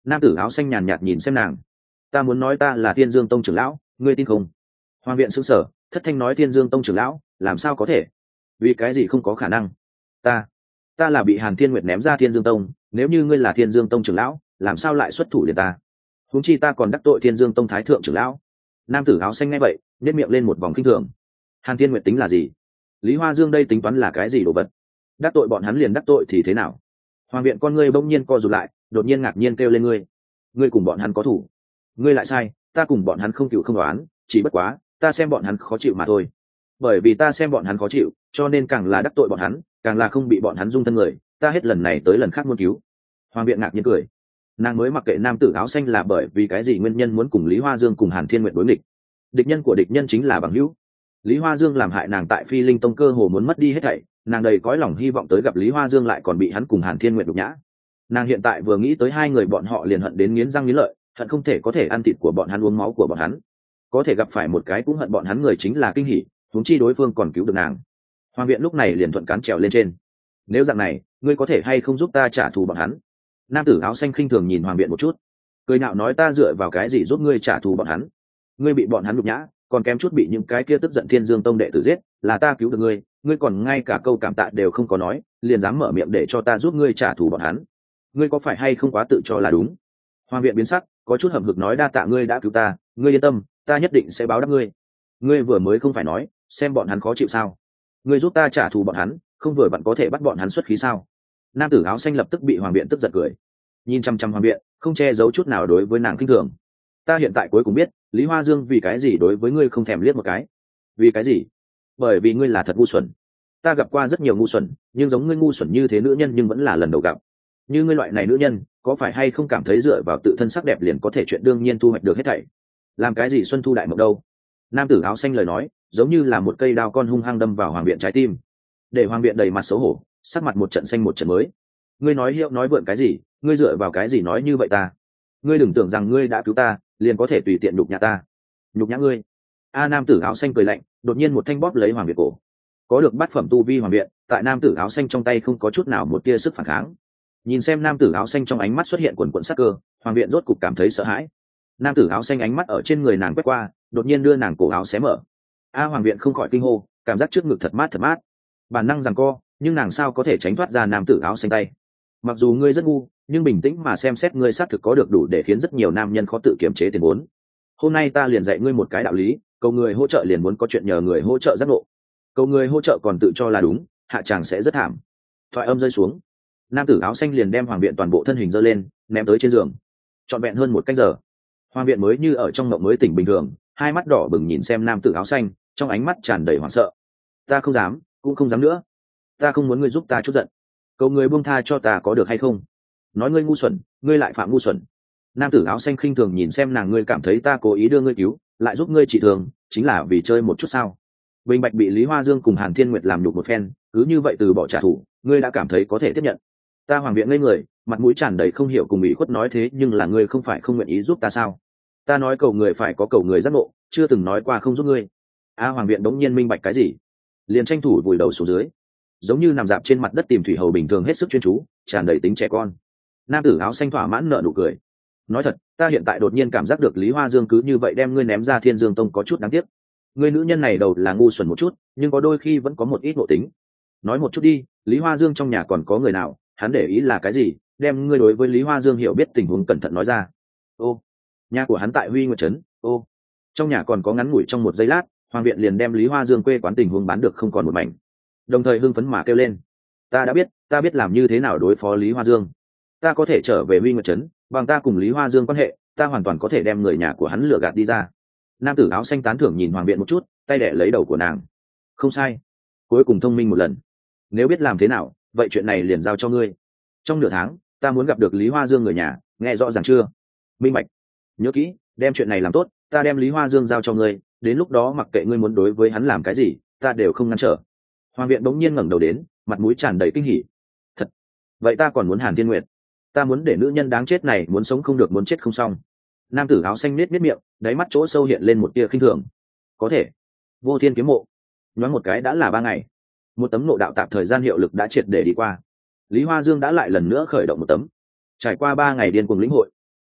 Nam tử áo xanh nhàn nhạt nhìn xem nàng. Ta muốn nói ta là Thiên Dương tông trưởng lão, ngươi tin không? Hoàng viện sững sờ, thất thanh nói Thiên Dương tông trưởng lão, làm sao có thể? Vì cái gì không có khả năng? Ta, ta là bị Hàn Thiên Nguyệt ném ra Thiên Dương tông, nếu như ngươi là Thiên Dương tông trưởng lão, làm sao lại xuất thủ liền ta? Huống chi ta còn đắc tội Thiên Dương tông thái thượng trưởng lão. Nam tử áo xanh nghe vậy, nhếch miệng lên một vòng khinh thường. Hàn Thiên Nguyệt tính là gì? Lý Hoa Dương đây tính toán là cái gì đồ vật? Đắc tội bọn hắn liền đắc tội thì thế nào? Hoàng viện con ngươi bỗng nhiên co rụt lại, đột nhiên ngạc nhiên kêu lên ngươi, ngươi cùng bọn hắn có thủ? Ngươi lại sai, ta cùng bọn hắn không cựu không đoán, chỉ bất quá, ta xem bọn hắn khó chịu mà thôi. Bởi vì ta xem bọn hắn khó chịu, cho nên càng là đắc tội bọn hắn, càng là không bị bọn hắn dung thân người, ta hết lần này tới lần khác muốn cứu. Hoàng viện ngạc nhiên cười, nàng mới mặc kệ nam tử áo xanh là bởi vì cái gì nguyên nhân muốn cùng Lý Hoa Dương cùng Hàn Thiên Nguyệt đối nghịch. Địch nhân của địch nhân chính là bằng hữu. Lý Hoa Dương làm hại nàng tại Phi Linh Tông cơ hồ muốn mất đi hết thảy, nàng đầy cõi lòng hy vọng tới gặp Lý Hoa Dương lại còn bị hắn cùng Hàn Thiên Nguyệt đục nhã. Nàng hiện tại vừa nghĩ tới hai người bọn họ liền hận đến nghiến răng nghiến lợi, hận không thể có thể ăn thịt của bọn hắn uống máu của bọn hắn. Có thể gặp phải một cái cũng hận bọn hắn người chính là kinh hỉ, huống chi đối phương còn cứu được nàng. Hoàng viện lúc này liền thuận cán trèo lên trên. Nếu dạng này, ngươi có thể hay không giúp ta trả thù bọn hắn? Nam tử áo xanh khinh thường nhìn Hoàng viện một chút, cười nhạo nói ta dựa vào cái gì giúp ngươi trả thù bọn hắn? Ngươi bị bọn hắn nhục nhã, còn kém chút bị những cái kia tức giận Thiên Dương tông đệ tử giết, là ta cứu được ngươi, ngươi còn ngay cả câu cảm tạ đều không có nói, liền dám mở miệng để cho ta giúp ngươi trả thù bọn hắn. Ngươi có phải hay không quá tự cho là đúng? Hoàng viện biến sắc, có chút hậm hực nói đa tạ ngươi đã cứu ta, ngươi yên tâm, ta nhất định sẽ báo đáp ngươi. Ngươi vừa mới không phải nói, xem bọn hắn khó chịu sao? Ngươi giúp ta trả thù bọn hắn, không vừa vặn có thể bắt bọn hắn xuất khí sao? Nam tử áo xanh lập tức bị Hoàng viện tức giận cười, nhìn chăm chăm Hoàng viện, không che giấu chút nào đối với nàng khinh thường. Ta hiện tại cuối cùng biết, Lý Hoa Dương vì cái gì đối với ngươi không thèm liếc một cái. Vì cái gì? Bởi vì ngươi là thật ngu xuẩn. Ta gặp qua rất nhiều ngu xuẩn, nhưng giống ngươi ngu xuẩn như thế nữ nhân nhưng vẫn là lần đầu gặp. Như ngươi loại này nữ nhân, có phải hay không cảm thấy dựa vào tự thân sắc đẹp liền có thể chuyện đương nhiên thu hoạch được hết thảy? Làm cái gì xuân thu đại mộng đâu? Nam tử áo xanh lời nói, giống như là một cây đao con hung hăng đâm vào Hoàng viện trái tim. Để Hoàng viện đầy mặt xấu hổ, sắc mặt một trận xanh một trận mới. Ngươi nói hiệu nói vượn cái gì? Ngươi dựa vào cái gì nói như vậy ta? Ngươi đừng tưởng rằng ngươi đã cứu ta, liền có thể tùy tiện nhục nhã ta. Nhục nhã ngươi? A nam tử áo xanh cười lạnh, đột nhiên một thanh bóp lấy Hoàng viện cổ. Có được bát phẩm tu vi Hoàng viện, tại nam tử áo xanh trong tay không có chút nào một tia sức phản kháng. Nhìn xem nam tử áo xanh trong ánh mắt xuất hiện quần quần sắc cơ, Hoàng viện rốt cục cảm thấy sợ hãi. Nam tử áo xanh ánh mắt ở trên người nàng quét qua, đột nhiên đưa nàng cổ áo xé mở. A Hoàng viện không khỏi kinh hô, cảm giác trước ngực thật mát thật mát. Bản năng giằng co, nhưng nàng sao có thể tránh thoát ra nam tử áo xanh tay. Mặc dù ngươi rất ngu, nhưng bình tĩnh mà xem xét ngươi xác thực có được đủ để khiến rất nhiều nam nhân khó tự kiềm chế tiền vốn. Hôm nay ta liền dạy ngươi một cái đạo lý, cầu người hỗ trợ liền muốn có chuyện nhờ người hỗ trợ giác ngộ. Cầu người hỗ trợ còn tự cho là đúng, hạ chàng sẽ rất thảm. Thoại âm rơi xuống, nam tử áo xanh liền đem Hoàng viện toàn bộ thân hình giơ lên, ném tới trên giường. Trọn vẹn hơn một canh giờ, Hoàng viện mới như ở trong mộng mới tỉnh bình thường, hai mắt đỏ bừng nhìn xem nam tử áo xanh, trong ánh mắt tràn đầy hoảng sợ. Ta không dám, cũng không dám nữa. Ta không muốn ngươi giúp ta chút giận. Cầu người buông tha cho ta có được hay không? Nói ngươi ngu xuẩn, ngươi lại phạm ngu xuẩn. Nam tử áo xanh khinh thường nhìn xem nàng, ngươi cảm thấy ta cố ý đưa ngươi cứu, lại giúp ngươi trị thương, chính là vì chơi một chút sao? Bình bạch bị Lý Hoa Dương cùng Hàn Thiên Nguyệt làm nhục một phen, cứ như vậy từ bỏ trả thù, ngươi đã cảm thấy có thể tiếp nhận. Ta Hoàng viện ngây người, mặt mũi tràn đầy không hiểu cùng ủy khuất nói thế nhưng là ngươi không phải không nguyện ý giúp ta sao? Ta nói cầu người phải có cầu người giác ngộ, chưa từng nói qua không giúp ngươi. A Hoàng viện đống nhiên minh bạch cái gì, liền tranh thủ vùi đầu xuống dưới, giống như nằm dạp trên mặt đất tìm thủy hầu bình thường hết sức chuyên chú, tràn đầy tính trẻ con. Nam tử áo xanh thỏa mãn nở nụ cười, nói thật, ta hiện tại đột nhiên cảm giác được Lý Hoa Dương cứ như vậy đem ngươi ném ra Thiên Dương tông có chút đáng tiếc. Ngươi nữ nhân này đầu là ngu xuẩn một chút, nhưng có đôi khi vẫn có một ít nội tính. Nói một chút đi, Lý Hoa Dương trong nhà còn có người nào, hắn để ý là cái gì, đem ngươi đối với Lý Hoa Dương hiểu biết tình huống cẩn thận nói ra. Ô, nhà của hắn tại Huy Nguyệt trấn. Ô, trong nhà còn có ngắn ngủi trong một giây lát, Hoàng viện liền đem Lý Hoa Dương quê quán tình huống bán được không còn một mảnh, đồng thời hưng phấn mà kêu lên, ta đã biết, ta biết làm như thế nào đối phó Lý Hoa Dương. Ta có thể trở về Huy Nguyệt trấn, bằng ta cùng Lý Hoa Dương quan hệ, ta hoàn toàn có thể đem người nhà của hắn lừa gạt đi ra. Nam tử áo xanh tán thưởng nhìn Hoàng viện một chút, tay đẻ lấy đầu của nàng. Không sai, cuối cùng thông minh một lần. Nếu biết làm thế nào, vậy chuyện này liền giao cho ngươi. Trong nửa tháng, ta muốn gặp được Lý Hoa Dương người nhà, nghe rõ ràng chưa? Minh bạch. Nhớ kỹ, đem chuyện này làm tốt, ta đem Lý Hoa Dương giao cho ngươi, đến lúc đó mặc kệ ngươi muốn đối với hắn làm cái gì, ta đều không ngăn trở. Hoàng viện bỗng nhiên ngẩng đầu đến, mặt mũi tràn đầy kinh hỉ. Thật? Vậy ta còn muốn Hàn Thiên Nguyệt. Ta muốn để nữ nhân đáng chết này muốn sống không được muốn chết không xong. Nam tử áo xanh nết nết miệng, đáy mắt chỗ sâu hiện lên một tia khinh thường. Có thể. Vô Thiên kiếm mộ. Nhoáng một cái đã là ba ngày. Một tấm nộ đạo tạm thời gian hiệu lực đã triệt để đi qua. Lý Hoa Dương đã lại lần nữa khởi động một tấm. Trải qua ba ngày điên cuồng lĩnh hội,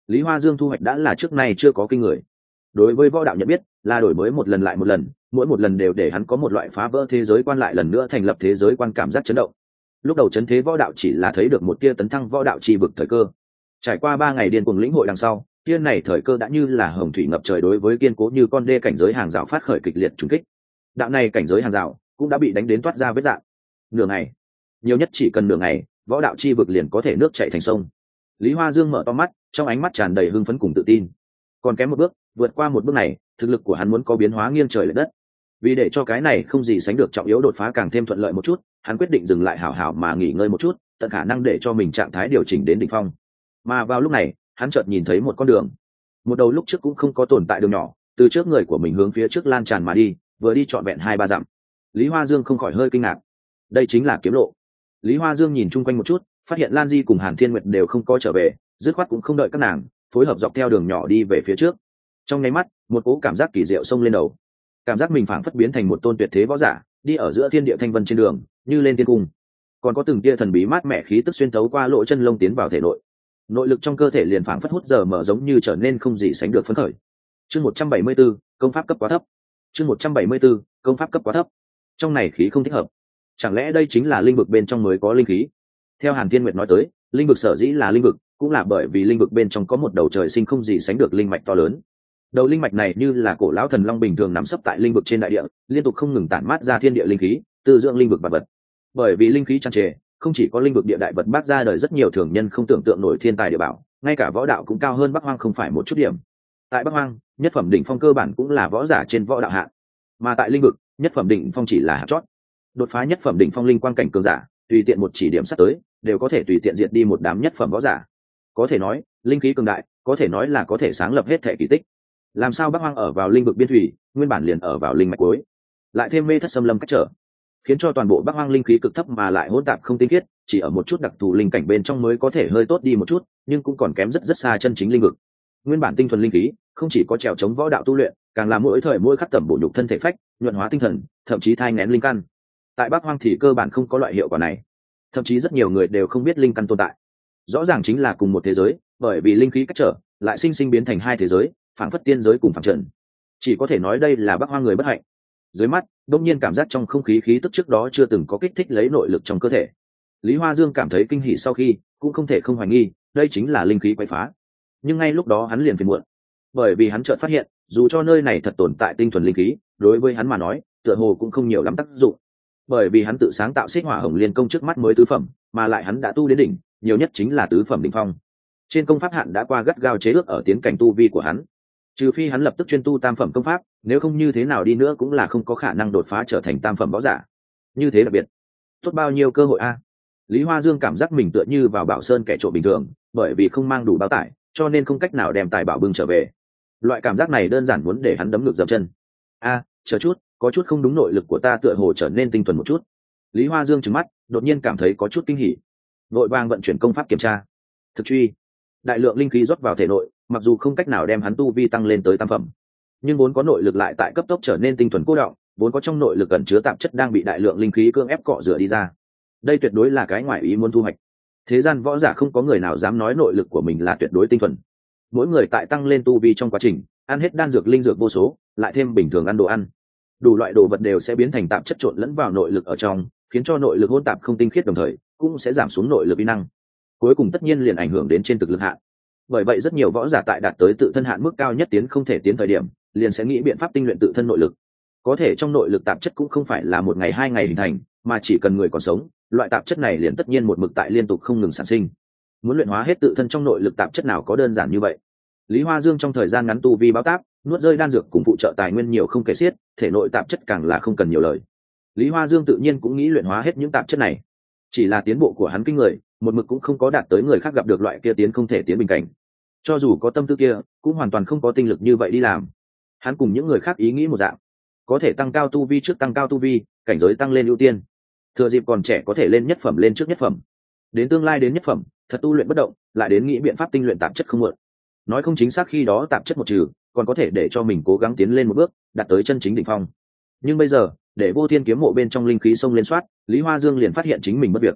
Lý Hoa Dương thu hoạch đã là trước nay chưa có kinh người. Đối với võ đạo nhận biết là đổi mới một lần lại một lần, mỗi một lần đều để hắn có một loại phá vỡ thế giới quan lại lần nữa thành lập thế giới quan cảm giác chấn động. Lúc đầu chấn thế võ đạo chỉ là thấy được một tia tấn thăng võ đạo chi vực thời cơ. Trải qua ba ngày điên cuồng lĩnh hội đằng sau, tia này thời cơ đã như là hồng thủy ngập trời đối với kiên cố như con đê cảnh giới hàng rào phát khởi kịch liệt trùng kích. Đạo này cảnh giới hàng rào cũng đã bị đánh đến toát ra vết rạn. Nửa ngày, nhiều nhất chỉ cần nửa ngày, võ đạo chi vực liền có thể nước chảy thành sông. Lý Hoa Dương mở to mắt, trong ánh mắt tràn đầy hưng phấn cùng tự tin. Còn kém một bước, vượt qua một bước này, thực lực của hắn muốn có biến hóa nghiêng trời lệch đất. Vì để cho cái này không gì sánh được trọng yếu đột phá càng thêm thuận lợi một chút, hắn quyết định dừng lại hảo hảo mà nghỉ ngơi một chút, tận khả năng để cho mình trạng thái điều chỉnh đến đỉnh phong. Mà vào lúc này, hắn chợt nhìn thấy một con đường, một đầu lúc trước cũng không có tồn tại đường nhỏ, từ trước người của mình hướng phía trước lan tràn mà đi, vừa đi trọn vẹn hai ba dặm. Lý Hoa Dương không khỏi hơi kinh ngạc. Đây chính là kiếm lộ. Lý Hoa Dương nhìn chung quanh một chút, phát hiện Lan Di cùng Hàn Thiên Nguyệt đều không có trở về, dứt khoát cũng không đợi các nàng, phối hợp dọc theo đường nhỏ đi về phía trước. Trong nháy mắt, một cỗ cảm giác kỳ diệu xông lên đầu, cảm giác mình phảng phất biến thành một tôn tuyệt thế võ giả, đi ở giữa thiên địa thanh vân trên đường, như lên thiên cung. Còn có từng tia thần bí mát mẻ khí tức xuyên thấu qua lỗ chân lông tiến vào thể nội, nội lực trong cơ thể liền phảng phất hút giờ mở giống như trở nên không gì sánh được phấn khởi. Chương một trăm bảy mươi 174, công pháp cấp quá thấp. Chương một trăm bảy mươi 174, công pháp cấp quá thấp. Trong này khí không thích hợp. Chẳng lẽ đây chính là linh vực bên trong mới có linh khí? Theo Hàn Thiên Nguyệt nói tới, linh vực sở dĩ là linh vực, cũng là bởi vì linh vực bên trong có một đầu trời sinh không gì sánh được linh mạch to lớn. Đầu linh mạch này như là cổ lão thần long bình thường nằm sấp tại linh vực trên đại địa, liên tục không ngừng tản mát ra thiên địa linh khí, từ dưỡng linh vực vật vật. Bởi vì linh khí tràn trề, không chỉ có linh vực địa đại vật bác ra đời rất nhiều thường nhân không tưởng tượng nổi thiên tài địa bảo, ngay cả võ đạo cũng cao hơn Bắc Hoang không phải một chút điểm. Tại Bắc Hoang, nhất phẩm đỉnh phong cơ bản cũng là võ giả trên võ đạo hạng, mà tại linh vực, nhất phẩm đỉnh phong chỉ là hạng chót. Đột phá nhất phẩm đỉnh phong linh quang cảnh cường giả, tùy tiện một chỉ điểm sắp tới, đều có thể tùy tiện diệt đi một đám nhất phẩm võ giả. Có thể nói, linh khí cường đại, có thể nói là có thể sáng lập hết thể kỳ tích. Làm sao Bắc Hoang ở vào linh vực biên thủy, nguyên bản liền ở vào linh mạch cuối, lại thêm mê thất xâm lâm cách trở, khiến cho toàn bộ Bắc Hoang linh khí cực thấp mà lại hỗn tạp không tinh khiết, chỉ ở một chút đặc thù linh cảnh bên trong mới có thể hơi tốt đi một chút, nhưng cũng còn kém rất rất xa chân chính linh vực. Nguyên bản tinh thuần linh khí, không chỉ có trèo chống võ đạo tu luyện, càng là mỗi thời mỗi khắc tẩm bổ nhục thân thể phách, nhuận hóa tinh thần, thậm chí thai nghén linh căn. Tại Bắc Hoang thì cơ bản không có loại hiệu quả này, thậm chí rất nhiều người đều không biết linh căn tồn tại. Rõ ràng chính là cùng một thế giới, bởi vì linh khí cách trở, lại sinh sinh biến thành hai thế giới, phảng phất tiên giới cùng phàm trần. Chỉ có thể nói đây là Bắc Hoang người bất hạnh. Dưới mắt, đột nhiên cảm giác trong không khí khí tức trước đó chưa từng có kích thích lấy nội lực trong cơ thể. Lý Hoa Dương cảm thấy kinh hỉ sau khi, cũng không thể không hoài nghi, đây chính là linh khí quấy phá. Nhưng ngay lúc đó hắn liền phiền muộn, bởi vì hắn chợt phát hiện, dù cho nơi này thật tồn tại tinh thuần linh khí, đối với hắn mà nói, tựa hồ cũng không nhiều lắm tác dụng. Bởi vì hắn tự sáng tạo Xích Hỏa Hồng Liên công trước mắt mới tứ phẩm, mà lại hắn đã tu đến đỉnh, nhiều nhất chính là tứ phẩm đỉnh phong. Trên công pháp hạn đã qua gắt gao chế ước ở tiến cảnh tu vi của hắn. Trừ phi hắn lập tức chuyên tu tam phẩm công pháp, nếu không như thế nào đi nữa cũng là không có khả năng đột phá trở thành tam phẩm võ giả. Như thế đặc biệt, tốt bao nhiêu cơ hội a. Lý Hoa Dương cảm giác mình tựa như vào Bảo Sơn kẻ trộm bình thường, bởi vì không mang đủ bao tải, cho nên không cách nào đem tài bảo bưng trở về. Loại cảm giác này đơn giản muốn để hắn đấm ngược dậm chân. A, chờ chút, có chút không đúng, nội lực của ta tựa hồ trở nên tinh thuần một chút. Lý Hoa Dương trừng mắt, đột nhiên cảm thấy có chút kinh hỉ, vội vàng vận chuyển công pháp kiểm tra. Thực truy, đại lượng linh khí rót vào thể nội, mặc dù không cách nào đem hắn tu vi tăng lên tới tam phẩm, nhưng vốn có nội lực lại tại cấp tốc trở nên tinh thuần cố động, vốn có trong nội lực ẩn chứa tạp chất đang bị đại lượng linh khí cưỡng ép cọ rửa đi ra. Đây tuyệt đối là cái ngoài ý muốn thu hoạch. Thế gian võ giả không có người nào dám nói nội lực của mình là tuyệt đối tinh thuần. Mỗi người tại tăng lên tu vi trong quá trình, ăn hết đan dược linh dược vô số, lại thêm bình thường ăn đồ ăn, đủ loại đồ vật đều sẽ biến thành tạp chất trộn lẫn vào nội lực ở trong, khiến cho nội lực hỗn tạp không tinh khiết, đồng thời cũng sẽ giảm xuống nội lực uy năng. Cuối cùng tất nhiên liền ảnh hưởng đến trên thực lực hạn. Bởi vậy rất nhiều võ giả tại đạt tới tự thân hạn mức cao nhất tiến không thể tiến thời điểm, liền sẽ nghĩ biện pháp tinh luyện tự thân nội lực. Có thể trong nội lực tạp chất cũng không phải là một ngày hai ngày hình thành, mà chỉ cần người còn sống, loại tạp chất này liền tất nhiên một mực tại liên tục không ngừng sản sinh. Muốn luyện hóa hết tự thân trong nội lực tạp chất nào có đơn giản như vậy. Lý Hoa Dương trong thời gian ngắn tu vi báo táp, nuốt rơi đan dược cùng phụ trợ tài nguyên nhiều không kể xiết, thể nội tạp chất càng là không cần nhiều lời. Lý Hoa Dương tự nhiên cũng nghĩ luyện hóa hết những tạp chất này. Chỉ là tiến bộ của hắn kinh người, một mực cũng không có đạt tới người khác gặp được loại kia tiến không thể tiến bình cảnh. Cho dù có tâm tư kia, cũng hoàn toàn không có tinh lực như vậy đi làm. Hắn cùng những người khác ý nghĩ một dạng, có thể tăng cao tu vi trước tăng cao tu vi, cảnh giới tăng lên ưu tiên. Thừa dịp còn trẻ có thể lên nhất phẩm lên trước nhất phẩm. Đến tương lai đến nhất phẩm, thật tu luyện bất động, lại đến nghĩ biện pháp tinh luyện tạp chất không muộn. Nói không chính xác khi đó tạp chất một trừ, còn có thể để cho mình cố gắng tiến lên một bước, đạt tới chân chính đỉnh phong. Nhưng bây giờ, để Vô Thiên kiếm mộ bên trong linh khí xông lên soát, Lý Hoa Dương liền phát hiện chính mình mất việc.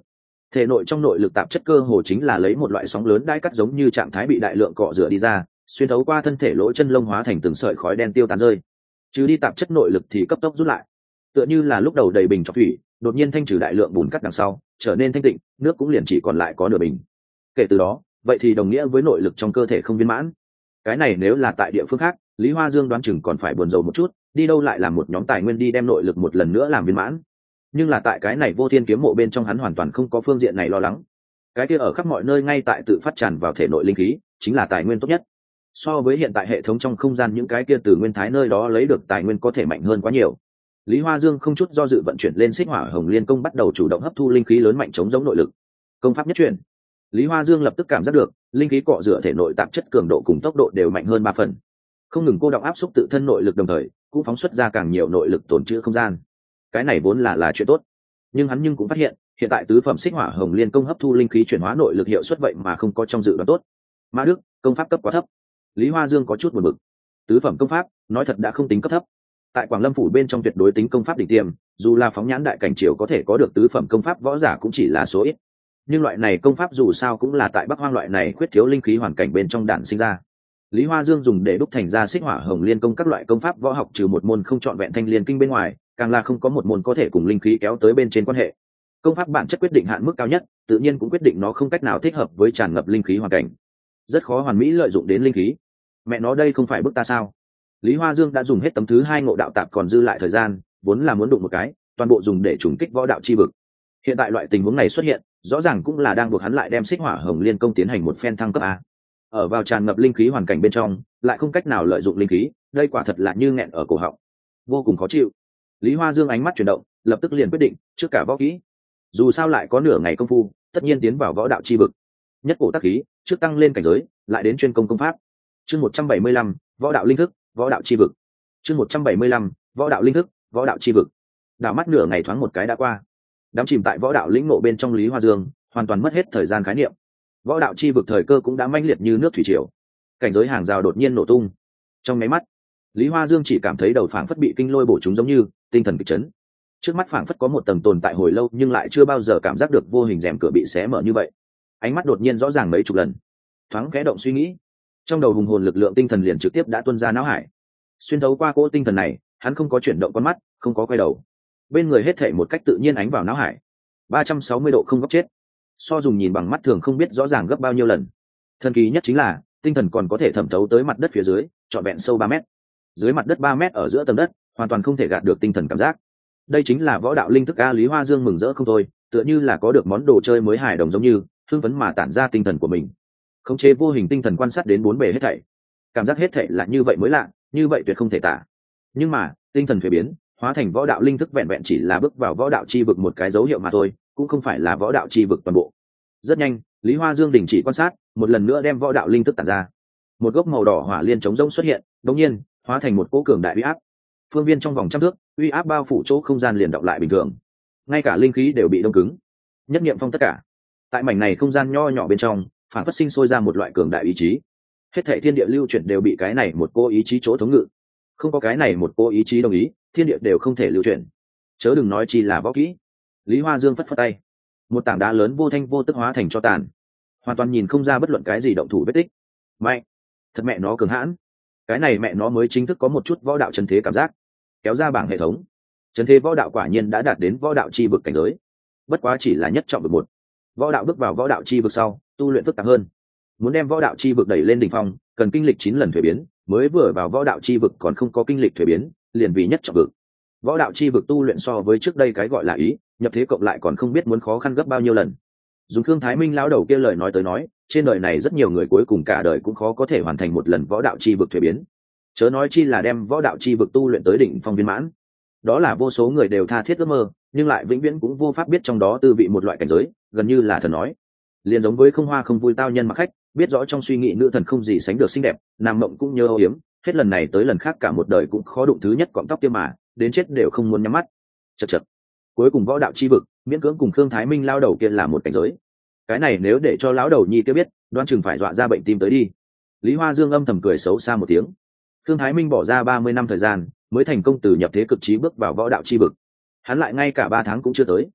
Thể nội trong nội lực tạp chất cơ hồ chính là lấy một loại sóng lớn đai cắt giống như trạng thái bị đại lượng cọ rửa đi ra, xuyên thấu qua thân thể lỗ chân lông hóa thành từng sợi khói đen tiêu tán rơi. Chứ đi tạp chất nội lực thì cấp tốc rút lại. Tựa như là lúc đầu đầy bình trọc thủy, đột nhiên thanh trừ đại lượng bùn cắt đằng sau, trở nên thanh tịnh, nước cũng liền chỉ còn lại có nửa bình. Kể từ đó, vậy thì đồng nghĩa với nội lực trong cơ thể không viên mãn. Cái này nếu là tại địa phương khác, Lý Hoa Dương đoán chừng còn phải buồn rầu một chút, đi đâu lại làm một nhóm tài nguyên đi đem nội lực một lần nữa làm viên mãn. Nhưng là tại cái này Vô Thiên kiếm mộ bên trong hắn hoàn toàn không có phương diện này lo lắng. Cái kia ở khắp mọi nơi ngay tại tự phát tràn vào thể nội linh khí, chính là tài nguyên tốt nhất. So với hiện tại hệ thống trong không gian những cái kia từ nguyên thái nơi đó lấy được tài nguyên có thể mạnh hơn quá nhiều. Lý Hoa Dương không chút do dự vận chuyển lên Xích Hỏa Hồng Liên công, bắt đầu chủ động hấp thu linh khí lớn mạnh chống giống nội lực. Công pháp nhất chuyển. Lý Hoa Dương lập tức cảm giác được, linh khí cọ rửa thể nội tạp chất cường độ cùng tốc độ đều mạnh hơn ba phần. Không ngừng cô động áp xúc tự thân nội lực, đồng thời cũng phóng xuất ra càng nhiều nội lực tồn trữ không gian. Cái này vốn là là chuyện tốt, nhưng hắn nhưng cũng phát hiện, hiện tại tứ phẩm Xích Hỏa Hồng Liên công hấp thu linh khí chuyển hóa nội lực hiệu suất vậy mà không có trong dự đoán tốt. Mã Đức, công pháp cấp quá thấp. Lý Hoa Dương có chút buồn bực. Tứ phẩm công pháp, nói thật đã không tính cấp thấp. Tại Quảng Lâm phủ bên trong tuyệt đối tính công pháp đỉnh tiêm, dù là phóng nhãn đại cảnh triều có thể có được tứ phẩm công pháp võ giả cũng chỉ là số ít. Nhưng loại này công pháp dù sao cũng là tại Bắc Hoang loại này khuyết thiếu linh khí hoàn cảnh bên trong đản sinh ra. Lý Hoa Dương dùng để đúc thành ra Xích Hỏa Hồng Liên công các loại công pháp võ học, trừ một môn không trọn vẹn Thanh Liên kinh bên ngoài, càng là không có một môn có thể cùng linh khí kéo tới bên trên quan hệ. Công pháp bản chất quyết định hạn mức cao nhất, tự nhiên cũng quyết định nó không cách nào thích hợp với tràn ngập linh khí hoàn cảnh, rất khó hoàn mỹ lợi dụng đến linh khí. Mẹ nó đây không phải bức ta sao? Lý Hoa Dương đã dùng hết tấm thứ hai ngộ đạo tạp, còn dư lại thời gian vốn là muốn đụng một cái, toàn bộ dùng để trùng kích võ đạo chi vực. Hiện tại loại tình huống này xuất hiện, rõ ràng cũng là đang buộc hắn lại đem Xích Hỏa Hồng Liên công tiến hành một phen thăng cấp a. Ở vào tràn ngập linh khí hoàn cảnh bên trong, lại không cách nào lợi dụng linh khí, đây quả thật là như nghẹn ở cổ họng, vô cùng khó chịu. Lý Hoa Dương ánh mắt chuyển động, lập tức liền quyết định, trước cả võ kỹ. Dù sao lại có nửa ngày công phu, tất nhiên tiến vào võ đạo chi vực. Nhất cổ tác khí, trước tăng lên cảnh giới, lại đến chuyên công công pháp. Chương một trăm bảy mươi lăm, võ đạo linh thức, võ đạo chi vực. Chương một trăm bảy mươi lăm, võ đạo linh thức, võ đạo chi vực. Đảo mắt nửa ngày thoáng một cái đã qua. Đám chìm tại võ đạo lĩnh ngộ bên trong Lý Hoa Dương, hoàn toàn mất hết thời gian khái niệm. Võ đạo chi vực thời cơ cũng đã mãnh liệt như nước thủy triều. Cảnh giới hàng rào đột nhiên nổ tung. Trong mấy mắt, Lý Hoa Dương chỉ cảm thấy đầu phảng phất bị kinh lôi bổ trúng giống như, tinh thần kịch chấn. Trước mắt phảng phất có một tầng tồn tại hồi lâu nhưng lại chưa bao giờ cảm giác được vô hình rèm cửa bị xé mở như vậy. Ánh mắt đột nhiên rõ ràng mấy chục lần. Thoáng khẽ động suy nghĩ, trong đầu hùng hồn lực lượng tinh thần liền trực tiếp đã tuôn ra não hải. Xuyên thấu qua cỗ tinh thần này, hắn không có chuyển động con mắt, không có quay đầu. Bên người hết thảy một cách tự nhiên ánh vào não hải. ba trăm sáu mươi độ không góc chết. So dùng nhìn bằng mắt thường không biết rõ ràng gấp bao nhiêu lần. Thần kỳ nhất chính là, tinh thần còn có thể thẩm thấu tới mặt đất phía dưới, trọn vẹn sâu ba mét. Dưới mặt đất ba mét ở giữa tầng đất, hoàn toàn không thể gạt được tinh thần cảm giác. Đây chính là võ đạo linh thức a. Lý Hoa Dương mừng rỡ không thôi, tựa như là có được món đồ chơi mới hài đồng giống như, hưng phấn mà tản ra tinh thần của mình. Khống chế vô hình tinh thần quan sát đến bốn bề hết thảy. Cảm giác hết thảy là như vậy mới lạ, như vậy tuyệt không thể tả. Nhưng mà, tinh thần thuế biến, hóa thành võ đạo linh thức vẹn vẹn chỉ là bước vào võ đạo chi vực một cái dấu hiệu mà thôi, cũng không phải là võ đạo chi vực toàn bộ. Rất nhanh, Lý Hoa Dương đình chỉ quan sát, một lần nữa đem võ đạo linh thức tản ra. Một gốc màu đỏ hỏa liên chống rỗng xuất hiện, đột nhiên hóa thành một cỗ cường đại uy áp. Phương viên trong vòng trăm thước, uy áp bao phủ chỗ không gian liền đọng lại bình thường, ngay cả linh khí đều bị đông cứng. Nhất niệm phong tất cả. Tại mảnh này không gian nho nhỏ bên trong, phản phát sinh sôi ra một loại cường đại ý chí. Hết thảy thiên địa lưu chuyển đều bị cái này một cô ý chí chỗ thống ngự. Không có cái này một cô ý chí đồng ý, thiên địa đều không thể lưu chuyển. Chớ đừng nói chi là võ kỹ. Lý Hoa Dương phất phất tay, một tảng đá lớn vô thanh vô tức hóa thành cho tàn, hoàn toàn nhìn không ra bất luận cái gì động thủ vết tích. Mạnh, thật mẹ nó cường hãn. Cái này mẹ nó mới chính thức có một chút võ đạo chân thế cảm giác. Kéo ra bảng hệ thống, chân thế võ đạo quả nhiên đã đạt đến võ đạo chi vực cảnh giới. Bất quá chỉ là nhất trọng vực một. Võ đạo bước vào võ đạo chi vực sau, tu luyện phức tạp hơn. Muốn đem võ đạo chi vực đẩy lên đỉnh phong, cần kinh lịch chín lần thuế biến, mới vừa vào võ đạo chi vực còn không có kinh lịch thuế biến, liền vì nhất trọng vực. Võ đạo chi vực tu luyện so với trước đây cái gọi là ý, nhập thế cộng lại còn không biết muốn khó khăn gấp bao nhiêu lần. Dùng Khương Thái Minh lão đầu kia lời nói tới nói, trên đời này rất nhiều người cuối cùng cả đời cũng khó có thể hoàn thành một lần võ đạo chi vực thuế biến. Chớ nói chi là đem võ đạo chi vực tu luyện tới đỉnh phong viên mãn. Đó là vô số người đều tha thiết ước mơ, nhưng lại vĩnh viễn cũng vô pháp biết trong đó tư vị một loại cảnh giới, gần như là thần nói. Liền giống với không hoa không vui tao nhân mặc khách, biết rõ trong suy nghĩ nữ thần không gì sánh được xinh đẹp, nam mộng cũng nhớ âu yếm, hết lần này tới lần khác cả một đời cũng khó đụng thứ nhất cọng tóc tiêm mà, đến chết đều không muốn nhắm mắt. Chậc chậc. Cuối cùng võ đạo chi vực, miễn cưỡng cùng Khương Thái Minh lao đầu kia là một cảnh giới. Cái này nếu để cho lão đầu nhi kia biết, đoán chừng phải dọa ra bệnh tim tới đi. Lý Hoa Dương âm thầm cười xấu xa một tiếng. Khương Thái Minh bỏ ra ba mươi năm thời gian, mới thành công từ nhập thế cực trí bước vào võ đạo chi vực. Hắn lại ngay cả ba tháng cũng chưa tới.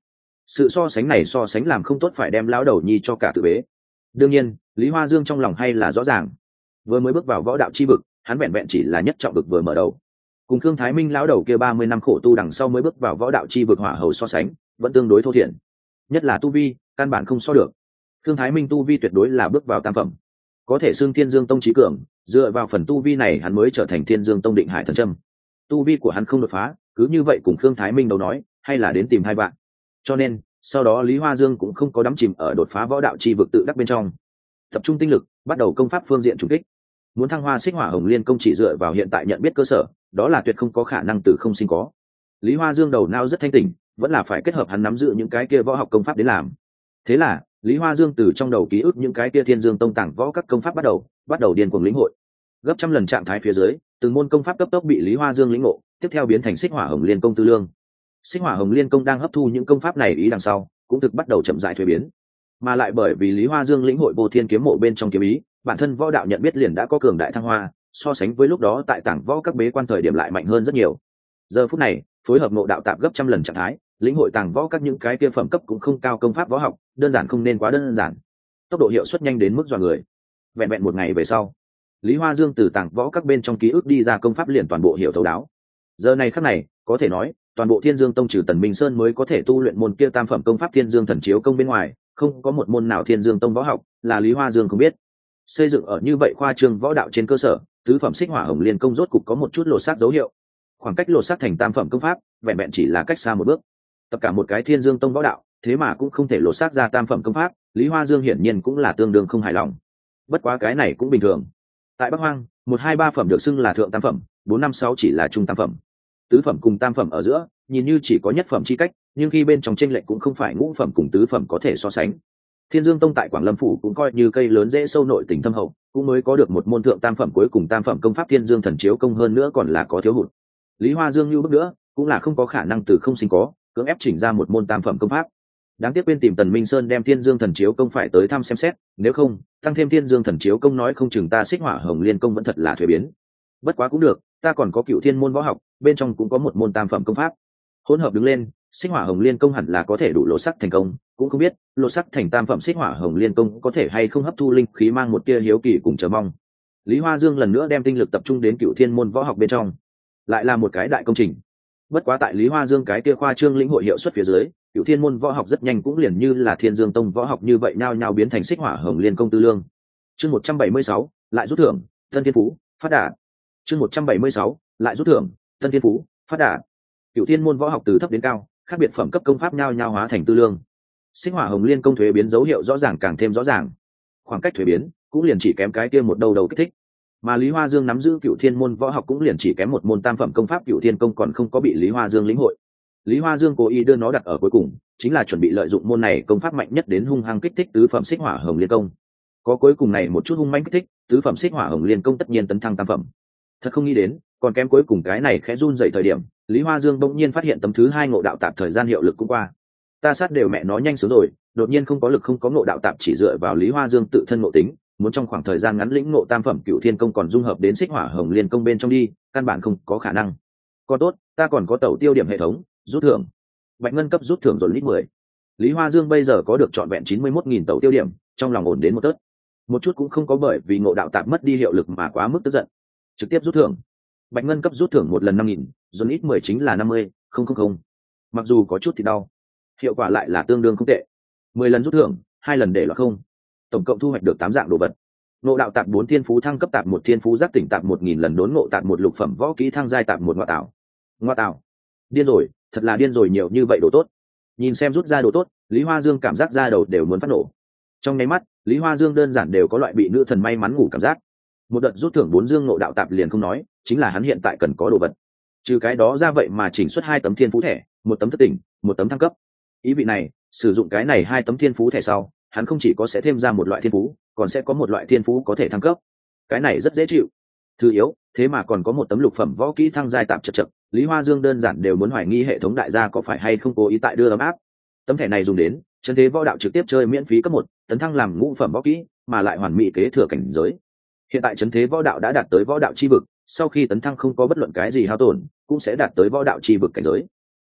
sự so sánh này so sánh làm không tốt phải đem lão đầu nhi cho cả tự bế. Đương nhiên Lý Hoa Dương trong lòng hay là rõ ràng, vừa mới bước vào võ đạo chi vực hắn vẹn vẹn chỉ là nhất trọng vực vừa mở đầu, cùng Khương Thái Minh lão đầu kia ba mươi năm khổ tu đằng sau mới bước vào võ đạo chi vực hỏa hầu so sánh vẫn tương đối thô thiển, nhất là tu vi căn bản không so được. Khương Thái Minh tu vi tuyệt đối là bước vào tam phẩm, có thể xưng Thiên Dương Tông chí cường, dựa vào phần tu vi này hắn mới trở thành Thiên Dương Tông định hải thần châm. Tu vi của hắn không đột phá, cứ như vậy cùng Khương Thái Minh đấu nói hay là đến tìm hai bạn. Cho nên sau đó Lý Hoa Dương cũng không có đắm chìm ở đột phá võ đạo chi vực tự đắc bên trong, tập trung tinh lực bắt đầu công pháp phương diện trùng kích. Muốn thăng hoa xích hỏa hồng liên công chỉ dựa vào hiện tại nhận biết cơ sở, đó là tuyệt không có khả năng từ không sinh có. Lý Hoa Dương đầu não rất thanh tỉnh, vẫn là phải kết hợp hắn nắm giữ những cái kia võ học công pháp đến làm. Thế là Lý Hoa Dương từ trong đầu ký ức những cái kia Thiên Dương Tông tàng võ các công pháp bắt đầu bắt đầu điên cuồng lĩnh hội. Gấp trăm lần trạng thái phía dưới, từng môn công pháp cấp tốc bị Lý Hoa Dương lĩnh ngộ, tiếp theo biến thành xích hỏa hồng liên công tư lương. Xích hỏa hồng liên công đang hấp thu những công pháp này ý đằng sau, cũng thực bắt đầu chậm rãi thuế biến. Mà lại bởi vì Lý Hoa Dương lĩnh hội Vô Thiên kiếm mộ bên trong kiếm ý, bản thân võ đạo nhận biết liền đã có cường đại thăng hoa, so sánh với lúc đó tại tảng võ các bế quan thời điểm lại mạnh hơn rất nhiều. Giờ phút này phối hợp ngộ đạo tạp gấp trăm lần trạng thái, lĩnh hội tàng võ các những cái kia phẩm cấp cũng không cao công pháp võ học, đơn giản không nên quá đơn giản, tốc độ hiệu suất nhanh đến mức dọa người. Vẹn vẹn một ngày về sau, Lý Hoa Dương từ tàng võ các bên trong ký ức đi ra công pháp liền toàn bộ hiểu thấu đáo. Giờ này khắc này có thể nói toàn bộ Thiên Dương Tông trừ Tần Minh Sơn mới có thể tu luyện môn kia tam phẩm công pháp Thiên Dương Thần Chiếu công bên ngoài, không có một môn nào Thiên Dương Tông võ học là Lý Hoa Dương không biết. Xây dựng ở như vậy khoa trương võ đạo trên cơ sở, tứ phẩm xích hỏa hồng liên công rốt cục có một chút lột xác dấu hiệu. Khoảng cách lột xác thành tam phẩm công pháp vẹn vẹn chỉ là cách xa một bước. Tất cả một cái Thiên Dương Tông võ đạo, thế mà cũng không thể lột xác ra tam phẩm công pháp, Lý Hoa Dương hiển nhiên cũng là tương đương không hài lòng. Bất quá cái này cũng bình thường. Tại Bắc Hoang, một hai ba phẩm được xưng là thượng tam phẩm, bốn năm sáu chỉ là trung tam phẩm. Tứ phẩm cùng tam phẩm ở giữa, nhìn như chỉ có nhất phẩm chi cách, nhưng khi bên trong chênh lệch cũng không phải ngũ phẩm cùng tứ phẩm có thể so sánh. Thiên Dương Tông tại Quảng Lâm phủ cũng coi như cây lớn dễ sâu nội tình thâm hậu, cũng mới có được một môn thượng tam phẩm cuối cùng tam phẩm công pháp Thiên Dương Thần Chiếu công, hơn nữa còn là có thiếu hụt. Lý Hoa Dương như bước nữa, cũng là không có khả năng từ không sinh có, cưỡng ép chỉnh ra một môn tam phẩm công pháp. Đáng tiếc quên tìm Tần Minh Sơn đem Thiên Dương Thần Chiếu công phải tới thăm xem xét, nếu không, tăng thêm Thiên Dương Thần Chiếu công nói không chừng ta xích hỏa hồng liên công vẫn thật là thuế biến. Bất quá cũng được, ta còn có Cựu Thiên môn võ học, bên trong cũng có một môn tam phẩm công pháp. Hỗn hợp đứng lên, xích hỏa hồng liên công hẳn là có thể đủ lột sắc thành công, cũng không biết lột sắc thành tam phẩm xích hỏa hồng liên công có thể hay không hấp thu linh khí, mang một tia hiếu kỳ cùng chờ mong. Lý Hoa Dương lần nữa đem tinh lực tập trung đến Cựu Thiên môn võ học bên trong, lại là một cái đại công trình. Bất quá tại Lý Hoa Dương cái kia khoa trương lĩnh hội hiệu suất phía dưới, Cựu Thiên môn võ học rất nhanh cũng liền như là Thiên Dương Tông võ học như vậy nhao nhao biến thành xích hỏa hồng liên công tư lương. Chương một trăm bảy mươi sáu, lại rút thưởng, Tân Thiên Phú, phát đạt. Chương một trăm bảy mươi sáu, lại rút thưởng, Tân Thiên Phú, phát đạt. Cựu Thiên môn võ học từ thấp đến cao, khác biệt phẩm cấp công pháp nhao nhao hóa thành tư lương. Xích hỏa hồng liên công thuế biến dấu hiệu rõ ràng càng thêm rõ ràng. Khoảng cách thuế biến cũng liền chỉ kém cái kia một đầu đầu kích thích. Mà Lý Hoa Dương nắm giữ Cựu Thiên môn võ học cũng liền chỉ kém một môn tam phẩm công pháp Cựu Thiên công còn không có bị Lý Hoa Dương lĩnh hội. Lý Hoa Dương cố ý đưa nó đặt ở cuối cùng, chính là chuẩn bị lợi dụng môn này công pháp mạnh nhất đến hung hăng kích thích tứ phẩm xích hỏa hồng liên công. Có cuối cùng này một chút hung mãnh kích thích, tứ phẩm xích hỏa hồng liên công tất nhiên tấn thăng tam phẩm. Thật không nghĩ đến, còn kém cuối cùng cái này khẽ run dậy thời điểm, Lý Hoa Dương bỗng nhiên phát hiện tấm thứ hai ngộ đạo tạp thời gian hiệu lực cũng qua. Ta sát đều mẹ nó nhanh sớm rồi, đột nhiên không có lực không có ngộ đạo tạp chỉ dựa vào Lý Hoa Dương tự thân ngộ tính, muốn trong khoảng thời gian ngắn lĩnh ngộ tam phẩm Cựu Thiên công còn dung hợp đến xích hỏa hồng liên công bên trong đi, căn bản không có khả năng. Còn tốt, ta còn có tẩu tiêu điểm hệ thống, rút thưởng. Bạch ngân cấp rút thưởng rồi lít mười. Lý Hoa Dương bây giờ có được trọn vẹn chín mươi mốt nghìn tẩu tiêu điểm, trong lòng ổn đến một tớt. Một chút cũng không có bởi vì ngộ đạo tạp mất đi hiệu lực mà quá mức tức giận. Trực tiếp rút thưởng. Bạch ngân cấp rút thưởng một lần năm nghìn, rồi lít mười chính là năm mươi, không không không. Mặc dù có chút thì đau, hiệu quả lại là tương đương không tệ. mười lần rút thưởng, hai lần để lọt không. Tổng cộng thu hoạch được tám dạng đồ vật. Ngộ đạo tạp bốn thiên phú thăng cấp tạp một thiên phú giác tỉnh tạp một nghìn lần đốn ngộ tạp một lục phẩm võ kỹ thăng giai tạp một ngoại tạo. Ngoại tạo. Điên rồi, thật là điên rồi, nhiều như vậy đồ tốt. Nhìn xem rút ra đồ tốt, Lý Hoa Dương cảm giác da đầu đều muốn phát nổ. Trong nháy mắt, Lý Hoa Dương đơn giản đều có loại bị nữ thần may mắn ngủ cảm giác. Một đợt rút thưởng bốn dương ngộ đạo tạp liền không nói, chính là hắn hiện tại cần có đồ vật. Trừ cái đó ra vậy mà chỉnh xuất hai tấm thiên phú thẻ, một tấm thất tỉnh, một tấm thăng cấp. Ý vị này, sử dụng cái này hai tấm thiên phú thẻ sau, hắn không chỉ có sẽ thêm ra một loại thiên phú, còn sẽ có một loại thiên phú có thể thăng cấp. Cái này rất dễ chịu. Thứ yếu, thế mà còn có một tấm lục phẩm võ kỹ thăng giai tạp chật chật, Lý Hoa Dương đơn giản đều muốn hoài nghi hệ thống đại gia có phải hay không cố ý tại đưa ấm áp. Tấm thẻ này dùng đến, chân thế võ đạo trực tiếp chơi miễn phí cấp một, tấn thăng làm ngũ phẩm võ kỹ, mà lại hoàn mỹ kế thừa cảnh giới. Hiện tại chân thế võ đạo đã đạt tới võ đạo chi vực, sau khi tấn thăng không có bất luận cái gì hao tổn, cũng sẽ đạt tới võ đạo chi vực cảnh giới.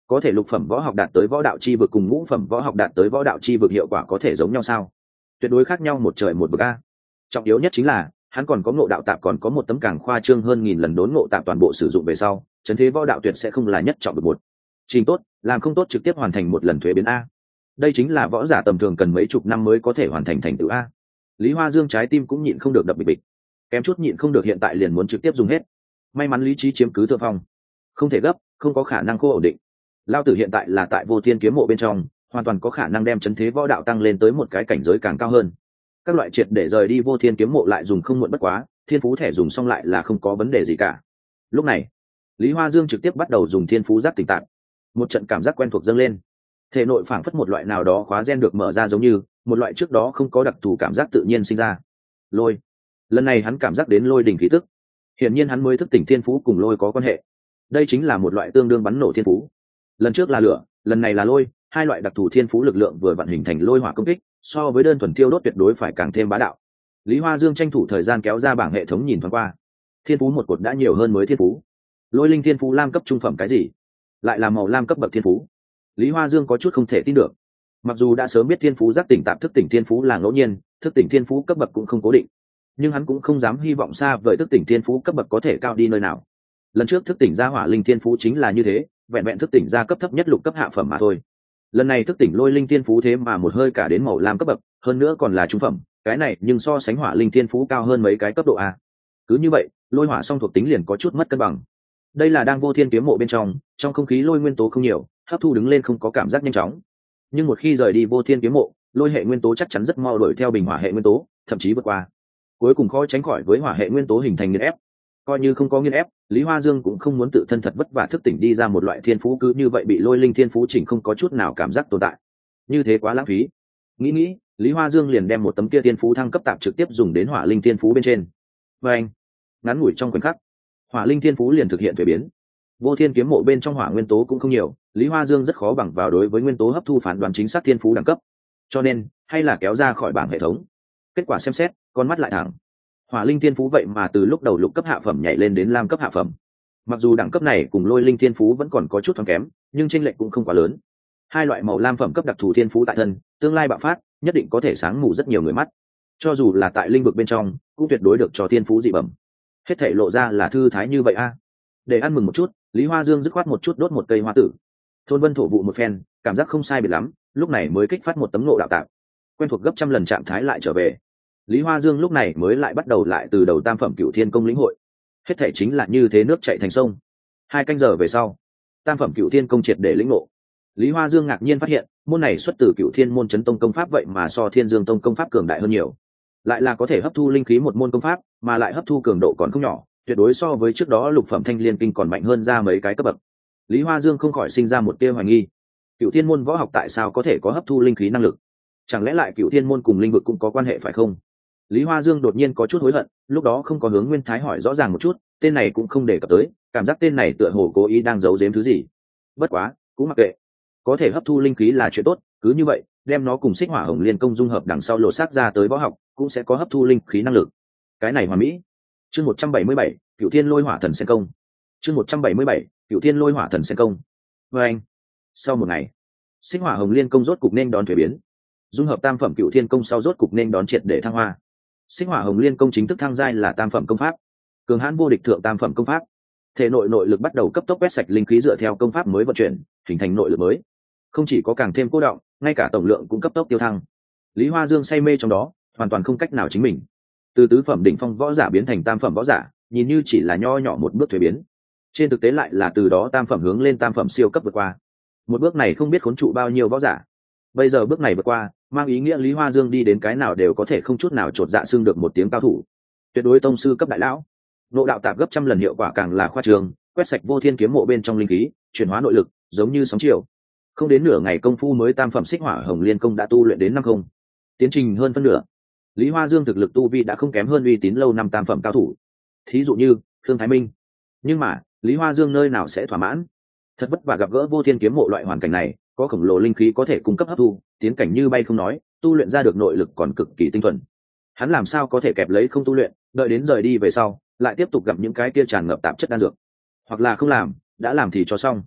có thể lục phẩm võ học đạt tới võ đạo chi vực cùng ngũ phẩm võ học đạt tới võ đạo chi vực hiệu quả có thể giống nhau sao? Tuyệt đối khác nhau một trời một vực a. Trọng yếu nhất chính là hắn còn có ngộ đạo tạp, còn có một tấm càng khoa trương hơn nghìn lần đốn ngộ tạp toàn bộ sử dụng về sau, chấn thế võ đạo tuyệt sẽ không là nhất trọng vực một. Trình tốt, làm không tốt trực tiếp hoàn thành một lần thuế biến a. Đây chính là võ giả tầm thường cần mấy chục năm mới có thể hoàn thành thành tựu a. Lý Hoa Dương trái tim cũng nhịn không được đập bịch bịch, kém chút nhịn không được hiện tại liền muốn trực tiếp dùng hết. May mắn lý trí chiếm cứ thượng phong, không thể gấp, không có khả năng khô ổn định. Lao tử hiện tại là tại Vô Thiên kiếm mộ bên trong, hoàn toàn có khả năng đem chấn thế võ đạo tăng lên tới một cái cảnh giới càng cao hơn. Các loại triệt để rời đi Vô Thiên kiếm mộ lại dùng không muộn bất quá, thiên phú thẻ dùng xong lại là không có vấn đề gì cả. Lúc này, Lý Hoa Dương trực tiếp bắt đầu dùng thiên phú giác tỉnh tạng. Một trận cảm giác quen thuộc dâng lên, thể nội phảng phất một loại nào đó khóa gen được mở ra, giống như một loại trước đó không có đặc thù cảm giác tự nhiên sinh ra. Lôi, lần này hắn cảm giác đến lôi đỉnh khí tức, hiển nhiên hắn mới thức tỉnh thiên phú cùng lôi có quan hệ. Đây chính là một loại tương đương bắn nổ thiên phú. Lần trước là lửa, lần này là lôi, hai loại đặc thù thiên phú lực lượng vừa vận hình thành lôi hỏa công kích, so với đơn thuần tiêu đốt tuyệt đối phải càng thêm bá đạo. Lý Hoa Dương tranh thủ thời gian kéo ra bảng hệ thống nhìn thoáng qua, thiên phú một cột đã nhiều hơn mới thiên phú. Lôi linh thiên phú lam cấp trung phẩm cái gì, lại là màu lam cấp bậc thiên phú. Lý Hoa Dương có chút không thể tin được. Mặc dù đã sớm biết thiên phú giác tỉnh tạm thức tỉnh thiên phú là ngẫu nhiên, thức tỉnh thiên phú cấp bậc cũng không cố định, nhưng hắn cũng không dám hy vọng xa vời thức tỉnh thiên phú cấp bậc có thể cao đi nơi nào. Lần trước thức tỉnh ra hỏa linh thiên phú chính là như thế, vẹn vẹn thức tỉnh ra cấp thấp nhất lục cấp hạ phẩm mà thôi. Lần này thức tỉnh lôi linh thiên phú thế mà một hơi cả đến màu lam cấp bậc, hơn nữa còn là trung phẩm, cái này nhưng so sánh hỏa linh thiên phú cao hơn mấy cái cấp độ a. Cứ như vậy, lôi hỏa song thuộc tính liền có chút mất cân bằng. Đây là đang Vô Thiên kiếm mộ bên trong, trong không khí lôi nguyên tố không nhiều, hấp thu đứng lên không có cảm giác nhanh chóng. Nhưng một khi rời đi Vô Thiên kiếm mộ, lôi hệ nguyên tố chắc chắn rất mau đuổi theo bình hỏa hệ nguyên tố, thậm chí vượt qua. Cuối cùng khó tránh khỏi với hỏa hệ nguyên tố hình thành nghiền ép. Coi như không có nghiền ép, Lý Hoa Dương cũng không muốn tự thân thật vất vả thức tỉnh đi ra một loại thiên phú cứ như vậy bị lôi linh thiên phú chỉnh không có chút nào cảm giác tồn tại. Như thế quá lãng phí. Nghĩ nghĩ, Lý Hoa Dương liền đem một tấm kia thiên phú thăng cấp tạp trực tiếp dùng đến hỏa linh thiên phú bên trên. Và anh, ngắn ngủi trong khoảnh khắc, hỏa linh thiên phú liền thực hiện thuế biến. Vô Thiên kiếm mộ bên trong hỏa nguyên tố cũng không nhiều, Lý Hoa Dương rất khó bằng vào đối với nguyên tố hấp thu phán đoán chính xác thiên phú đẳng cấp, cho nên hay là kéo ra khỏi bảng hệ thống. Kết quả xem xét, con mắt lại thẳng. Hỏa linh thiên phú vậy mà từ lúc đầu lục cấp hạ phẩm nhảy lên đến lam cấp hạ phẩm. Mặc dù đẳng cấp này cùng lôi linh thiên phú vẫn còn có chút thoáng kém, nhưng chênh lệch cũng không quá lớn. Hai loại màu lam phẩm cấp đặc thù thiên phú tại thân, tương lai bạo phát, nhất định có thể sáng mù rất nhiều người mắt. Cho dù là tại linh vực bên trong, cũng tuyệt đối được cho thiên phú dị bẩm. Hết thảy lộ ra là thư thái như vậy a. Để ăn mừng một chút, Lý Hoa Dương dứt khoát một chút đốt một cây hoa tử. Thôn Vân thổ vụ một phen, cảm giác không sai biệt lắm, lúc này mới kích phát một tấm ngộ đạo tạp. Quen thuộc gấp trăm lần trạng thái lại trở về. Lý Hoa Dương lúc này mới lại bắt đầu lại từ đầu tam phẩm Cửu Thiên công lĩnh hội. Hết thảy chính là như thế nước chảy thành sông. Hai canh giờ về sau, tam phẩm Cửu Thiên công triệt để lĩnh ngộ. Lý Hoa Dương ngạc nhiên phát hiện, môn này xuất từ Cửu Thiên môn chấn tông công pháp vậy mà so Thiên Dương tông công pháp cường đại hơn nhiều. Lại là có thể hấp thu linh khí một môn công pháp, mà lại hấp thu cường độ còn không nhỏ, tuyệt đối so với trước đó lục phẩm Thanh Liên kinh còn mạnh hơn ra mấy cái cấp bậc. Lý Hoa Dương không khỏi sinh ra một tia hoài nghi, Cửu Thiên môn võ học tại sao có thể có hấp thu linh khí năng lực? Chẳng lẽ lại Cửu Thiên môn cùng linh vực cũng có quan hệ phải không? Lý Hoa Dương đột nhiên có chút hối hận, lúc đó không có hướng Nguyên Thái hỏi rõ ràng một chút, tên này cũng không đề cập tới, cảm giác tên này tựa hồ cố ý đang giấu giếm thứ gì. Bất quá, cũng mặc kệ, có thể hấp thu linh khí là chuyện tốt, cứ như vậy, đem nó cùng Xích Hỏa Hồng Liên công dung hợp đằng sau lột xác ra tới võ học, cũng sẽ có hấp thu linh khí năng lực. Cái này hoàn mỹ. Chương một trăm bảy mươi bảy, Cửu Thiên Lôi Hỏa Thần Sen công. Chương một trăm bảy mươi bảy, Cửu Thiên Lôi Hỏa Thần Sen công. Và anh, sau một ngày, Xích Hỏa Hồng Liên công rốt cục nên đón thuế biến. Dung hợp tam phẩm Cửu Thiên công sau rốt cục nên đón triệt để thăng hoa. Xích Hỏa Hồng Liên công chính thức thăng giai là tam phẩm công pháp, cường hãn vô địch thượng tam phẩm công pháp. Thể nội nội lực bắt đầu cấp tốc quét sạch linh khí dựa theo công pháp mới vận chuyển, hình thành nội lực mới. Không chỉ có càng thêm cố động, ngay cả tổng lượng cũng cấp tốc tiêu thăng. Lý Hoa Dương say mê trong đó, hoàn toàn không cách nào chính mình. Từ tứ phẩm đỉnh phong võ giả biến thành tam phẩm võ giả, nhìn như chỉ là nho nhỏ một bước thuế biến, trên thực tế lại là từ đó tam phẩm hướng lên tam phẩm siêu cấp vượt qua. Một bước này không biết khốn trụ bao nhiêu võ giả. Bây giờ bước này vượt qua, mang ý nghĩa Lý Hoa Dương đi đến cái nào đều có thể không chút nào chột dạ xưng được một tiếng cao thủ. Tuyệt đối tông sư cấp đại lão. Ngộ đạo tạp gấp trăm lần hiệu quả càng là khoa trương, quét sạch Vô Thiên kiếm mộ bên trong linh khí, chuyển hóa nội lực, giống như sóng chiều. Không đến nửa ngày công phu mới tam phẩm Xích Hỏa Hồng Liên công đã tu luyện đến năm không. Tiến trình hơn phân nửa. Lý Hoa Dương thực lực tu vi đã không kém hơn uy tín lâu năm tam phẩm cao thủ. Thí dụ như Khương Thái Minh. Nhưng mà, Lý Hoa Dương nơi nào sẽ thỏa mãn? Thật vất vả gặp gỡ Vô Thiên kiếm mộ loại hoàn cảnh này, có khổng lồ linh khí có thể cung cấp hấp thu, tiến cảnh như bay không nói, tu luyện ra được nội lực còn cực kỳ tinh thuần. Hắn làm sao có thể kẹp lấy không tu luyện, đợi đến rời đi về sau, lại tiếp tục gặp những cái kia tràn ngập tạp chất đan dược. Hoặc là không làm, đã làm thì cho xong.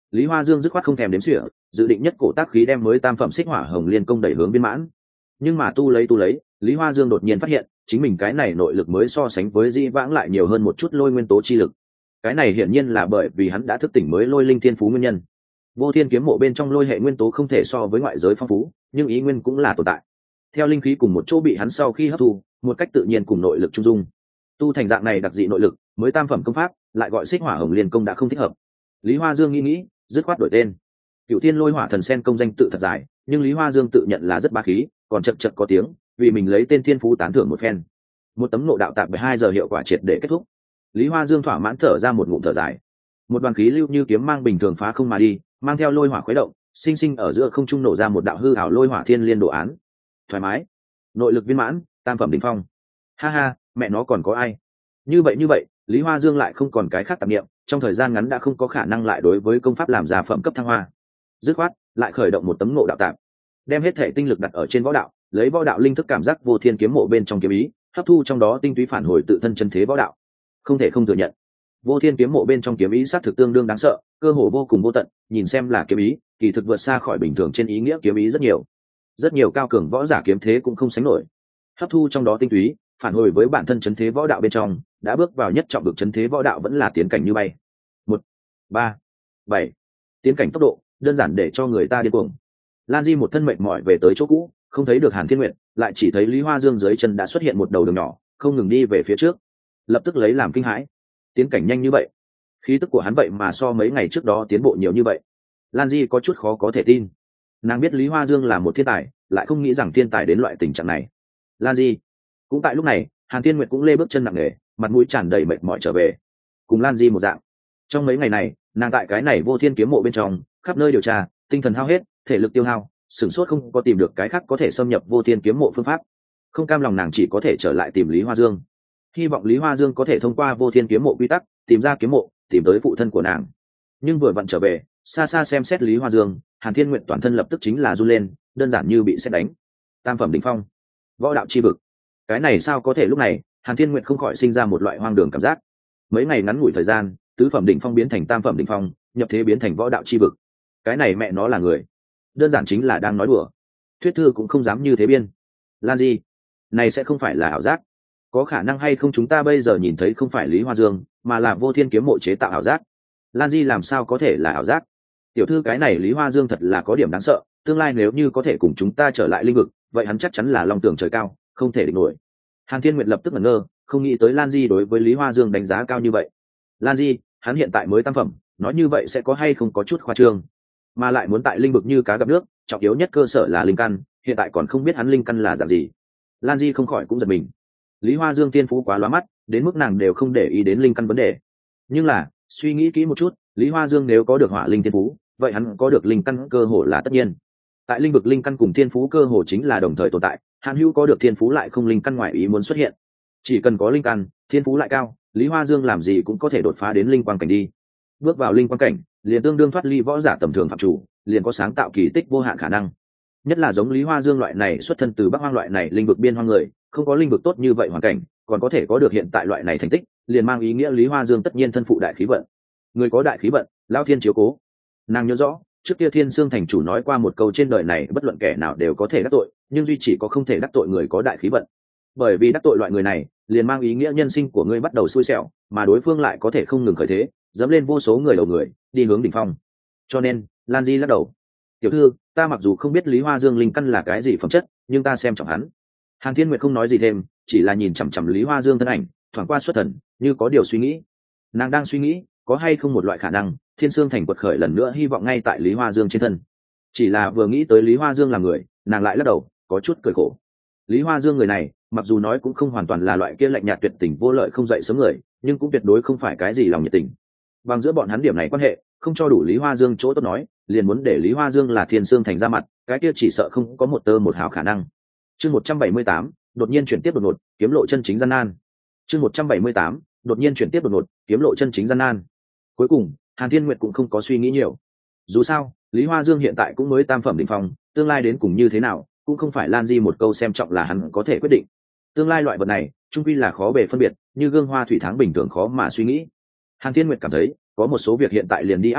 Lý Hoa Dương dứt khoát không thèm đếm xỉa, dự định nhất cổ tác khí đem mới tam phẩm xích hỏa hồng liên công đẩy hướng viên mãn. Nhưng mà tu lấy tu lấy, Lý Hoa Dương đột nhiên phát hiện chính mình cái này nội lực mới so sánh với Di Vãng lại nhiều hơn một chút lôi nguyên tố chi lực. Cái này hiển nhiên là bởi vì hắn đã thức tỉnh mới lôi linh thiên phú nguyên nhân. Vô Thiên kiếm mộ bên trong lôi hệ nguyên tố không thể so với ngoại giới phong phú, nhưng ý nguyên cũng là tồn tại. Theo linh khí cùng một chỗ bị hắn sau khi hấp thu, một cách tự nhiên cùng nội lực trung dung, tu thành dạng này đặc dị nội lực, mới tam phẩm công pháp, lại gọi xích hỏa hồng liên công đã không thích hợp. Lý Hoa Dương nghĩ nghĩ, dứt khoát đổi tên. Cửu Thiên Lôi Hỏa Thần Sen công danh tự thật dài, nhưng Lý Hoa Dương tự nhận là rất bá khí, còn chật chật có tiếng, vì mình lấy tên thiên phú tán thưởng một phen. Một tấm nộ đạo tạp bảy hai giờ hiệu quả triệt để kết thúc. Lý Hoa Dương thỏa mãn thở ra một ngụm thở dài. Một đoàn khí lưu như kiếm mang bình thường phá không mà đi, mang theo lôi hỏa khuấy động, sinh sinh ở giữa không trung nổ ra một đạo hư ảo lôi hỏa thiên liên đồ án. Thoải mái, nội lực viên mãn, tam phẩm đỉnh phong. Ha ha, mẹ nó còn có ai? Như vậy như vậy, Lý Hoa Dương lại không còn cái khác tạp niệm, trong thời gian ngắn đã không có khả năng lại đối với công pháp làm ra phẩm cấp thăng hoa. Dứt khoát, lại khởi động một tấm ngộ đạo tạp, đem hết thể tinh lực đặt ở trên võ đạo, lấy võ đạo linh thức cảm giác vô thiên kiếm mộ bên trong kiếm ý, hấp thu trong đó tinh túy phản hồi tự thân chân thế võ đạo. Không thể không thừa nhận, vô thiên kiếm mộ bên trong kiếm ý sát thực tương đương đáng sợ, cơ hồ vô cùng vô tận, nhìn xem là kiếm ý, kỳ thực vượt xa khỏi bình thường trên ý nghĩa kiếm ý rất nhiều. Rất nhiều cao cường võ giả kiếm thế cũng không sánh nổi. Hấp thu trong đó tinh túy, phản hồi với bản thân chân thế võ đạo bên trong, đã bước vào nhất trọng vực chân thế võ đạo vẫn là tiến cảnh như bay. Một, ba, bảy, tiến cảnh tốc độ, đơn giản để cho người ta điên cuồng. Lan Di một thân mệt mỏi về tới chỗ cũ, không thấy được Hàn Thiên Nguyệt, lại chỉ thấy Lý Hoa Dương dưới chân đã xuất hiện một đầu đường nhỏ, không ngừng đi về phía trước. Lập tức lấy làm kinh hãi, tiến cảnh nhanh như vậy, khí tức của hắn vậy mà so mấy ngày trước đó tiến bộ nhiều như vậy. Lan Di có chút khó có thể tin. Nàng biết Lý Hoa Dương là một thiên tài, lại không nghĩ rằng thiên tài đến loại tình trạng này. Lan Di. Cũng tại lúc này, Hàn Thiên Nguyệt cũng lê bước chân nặng nề, mặt mũi tràn đầy mệt mỏi trở về. Cùng Lan Di một dạng, trong mấy ngày này, nàng tại cái này vô thiên kiếm mộ bên trong, khắp nơi điều tra, tinh thần hao hết, thể lực tiêu hao, sửng sốt không có tìm được cái khác có thể xâm nhập vô thiên kiếm mộ phương pháp. Không cam lòng nàng chỉ có thể trở lại tìm Lý Hoa Dương, hy vọng Lý Hoa Dương có thể thông qua vô thiên kiếm mộ quy tắc tìm ra kiếm mộ, tìm tới phụ thân của nàng. Nhưng vừa vặn trở về, xa xa xem xét Lý Hoa Dương, Hàn Thiên Nguyệt toàn thân lập tức chính là run lên, đơn giản như bị sét đánh. Tam phẩm đỉnh phong, võ đạo chi vực, cái này sao có thể? Lúc này Hàn Thiên Nguyệt không khỏi sinh ra một loại hoang đường cảm giác. Mấy ngày ngắn ngủi thời gian, tứ phẩm đỉnh phong biến thành tam phẩm đỉnh phong, nhập thế biến thành võ đạo chi vực, cái này mẹ nó là người, đơn giản chính là đang nói đùa. Thuyết thư cũng không dám như thế biên. Lan Di, này sẽ không phải là ảo giác? Có khả năng hay không chúng ta bây giờ nhìn thấy không phải Lý Hoa Dương, mà là vô thiên kiếm mộ chế tạo ảo giác? Lan Di làm sao có thể là ảo giác? Tiểu thư, cái này Lý Hoa Dương thật là có điểm đáng sợ, tương lai nếu như có thể cùng chúng ta trở lại linh vực, vậy hắn chắc chắn là long tường trời cao, không thể địch nổi. Hàn Thiên Nguyệt lập tức ngẩn ngơ, không nghĩ tới Lan Di đối với Lý Hoa Dương đánh giá cao như vậy. Lan Di, hắn hiện tại mới tam phẩm, nói như vậy sẽ có hay không có chút khoa trương, mà lại muốn tại linh vực như cá gặp nước, trọng yếu nhất cơ sở là linh căn, hiện tại còn không biết hắn linh căn là dạng gì. Lan Di không khỏi cũng giật mình. Lý Hoa Dương tiên phú quá lóa mắt, đến mức nàng đều không để ý đến linh căn vấn đề. Nhưng là, suy nghĩ kỹ một chút, Lý Hoa Dương nếu có được hỏa linh tiên phú, vậy hắn có được linh căn cơ hồ là tất nhiên. Tại linh vực linh căn cùng thiên phú cơ hồ chính là đồng thời tồn tại, Hàn Hữu có được thiên phú lại không linh căn ngoại ý muốn xuất hiện. Chỉ cần có linh căn, thiên phú lại cao, Lý Hoa Dương làm gì cũng có thể đột phá đến linh quang cảnh đi. Bước vào linh quang cảnh, liền tương đương thoát ly võ giả tầm thường phạm chủ, liền có sáng tạo kỳ tích vô hạn khả năng. Nhất là giống Lý Hoa Dương loại này xuất thân từ Bắc Hoang loại này linh vực biên hoang người, không có linh vực tốt như vậy hoàn cảnh, còn có thể có được hiện tại loại này thành tích, liền mang ý nghĩa Lý Hoa Dương tất nhiên thân phụ đại khí vận. Người có đại khí vận, lao thiên chiếu cố. Nàng nhớ rõ, trước kia Thiên Sương thành chủ nói qua một câu, trên đời này bất luận kẻ nào đều có thể đắc tội, nhưng duy chỉ có không thể đắc tội người có đại khí vận. Bởi vì đắc tội loại người này, liền mang ý nghĩa nhân sinh của ngươi bắt đầu xui xẻo, mà đối phương lại có thể không ngừng khởi thế, dẫm lên vô số người đầu người, đi hướng đỉnh phong. Cho nên, Lan Di lắc đầu. Tiểu thư, ta mặc dù không biết Lý Hoa Dương linh căn là cái gì phẩm chất, nhưng ta xem trọng hắn. Hàn Thiên Nguyệt không nói gì thêm, chỉ là nhìn chằm chằm Lý Hoa Dương thân ảnh, thoáng qua xuất thần, như có điều suy nghĩ. Nàng đang suy nghĩ, có hay không một loại khả năng, Thiên Sương thành quật khởi lần nữa, hy vọng ngay tại Lý Hoa Dương trên thân. Chỉ là vừa nghĩ tới Lý Hoa Dương là người, nàng lại lắc đầu, có chút cười khổ. Lý Hoa Dương người này, mặc dù nói cũng không hoàn toàn là loại kia lạnh nhạt tuyệt tình vô lợi không dậy sớm người, nhưng cũng tuyệt đối không phải cái gì lòng nhiệt tình. Bằng giữa bọn hắn điểm này quan hệ, không cho đủ Lý Hoa Dương chỗ tốt nói, liền muốn để Lý Hoa Dương là Thiên Sương thành ra mặt, cái kia chỉ sợ không có một tơ một hào khả năng. Chương một trăm bảy mươi tám, đột nhiên chuyển tiếp đột ngột, kiếm lộ chân chính gian nan. Chương một trăm bảy mươi tám, đột nhiên chuyển tiếp đột ngột, kiếm lộ chân chính gian nan. Cuối cùng, Hàn Thiên Nguyệt cũng không có suy nghĩ nhiều. Dù sao, Lý Hoa Dương hiện tại cũng mới tam phẩm đỉnh phong, tương lai đến cùng như thế nào, cũng không phải Lan Di một câu xem trọng là hắn có thể quyết định. Tương lai loại vật này, chung quy là khó bề phân biệt, như gương hoa thủy tháng bình thường khó mà suy nghĩ. Hàn Thiên Nguyệt cảm thấy, có một số việc hiện tại liền đi áp chú,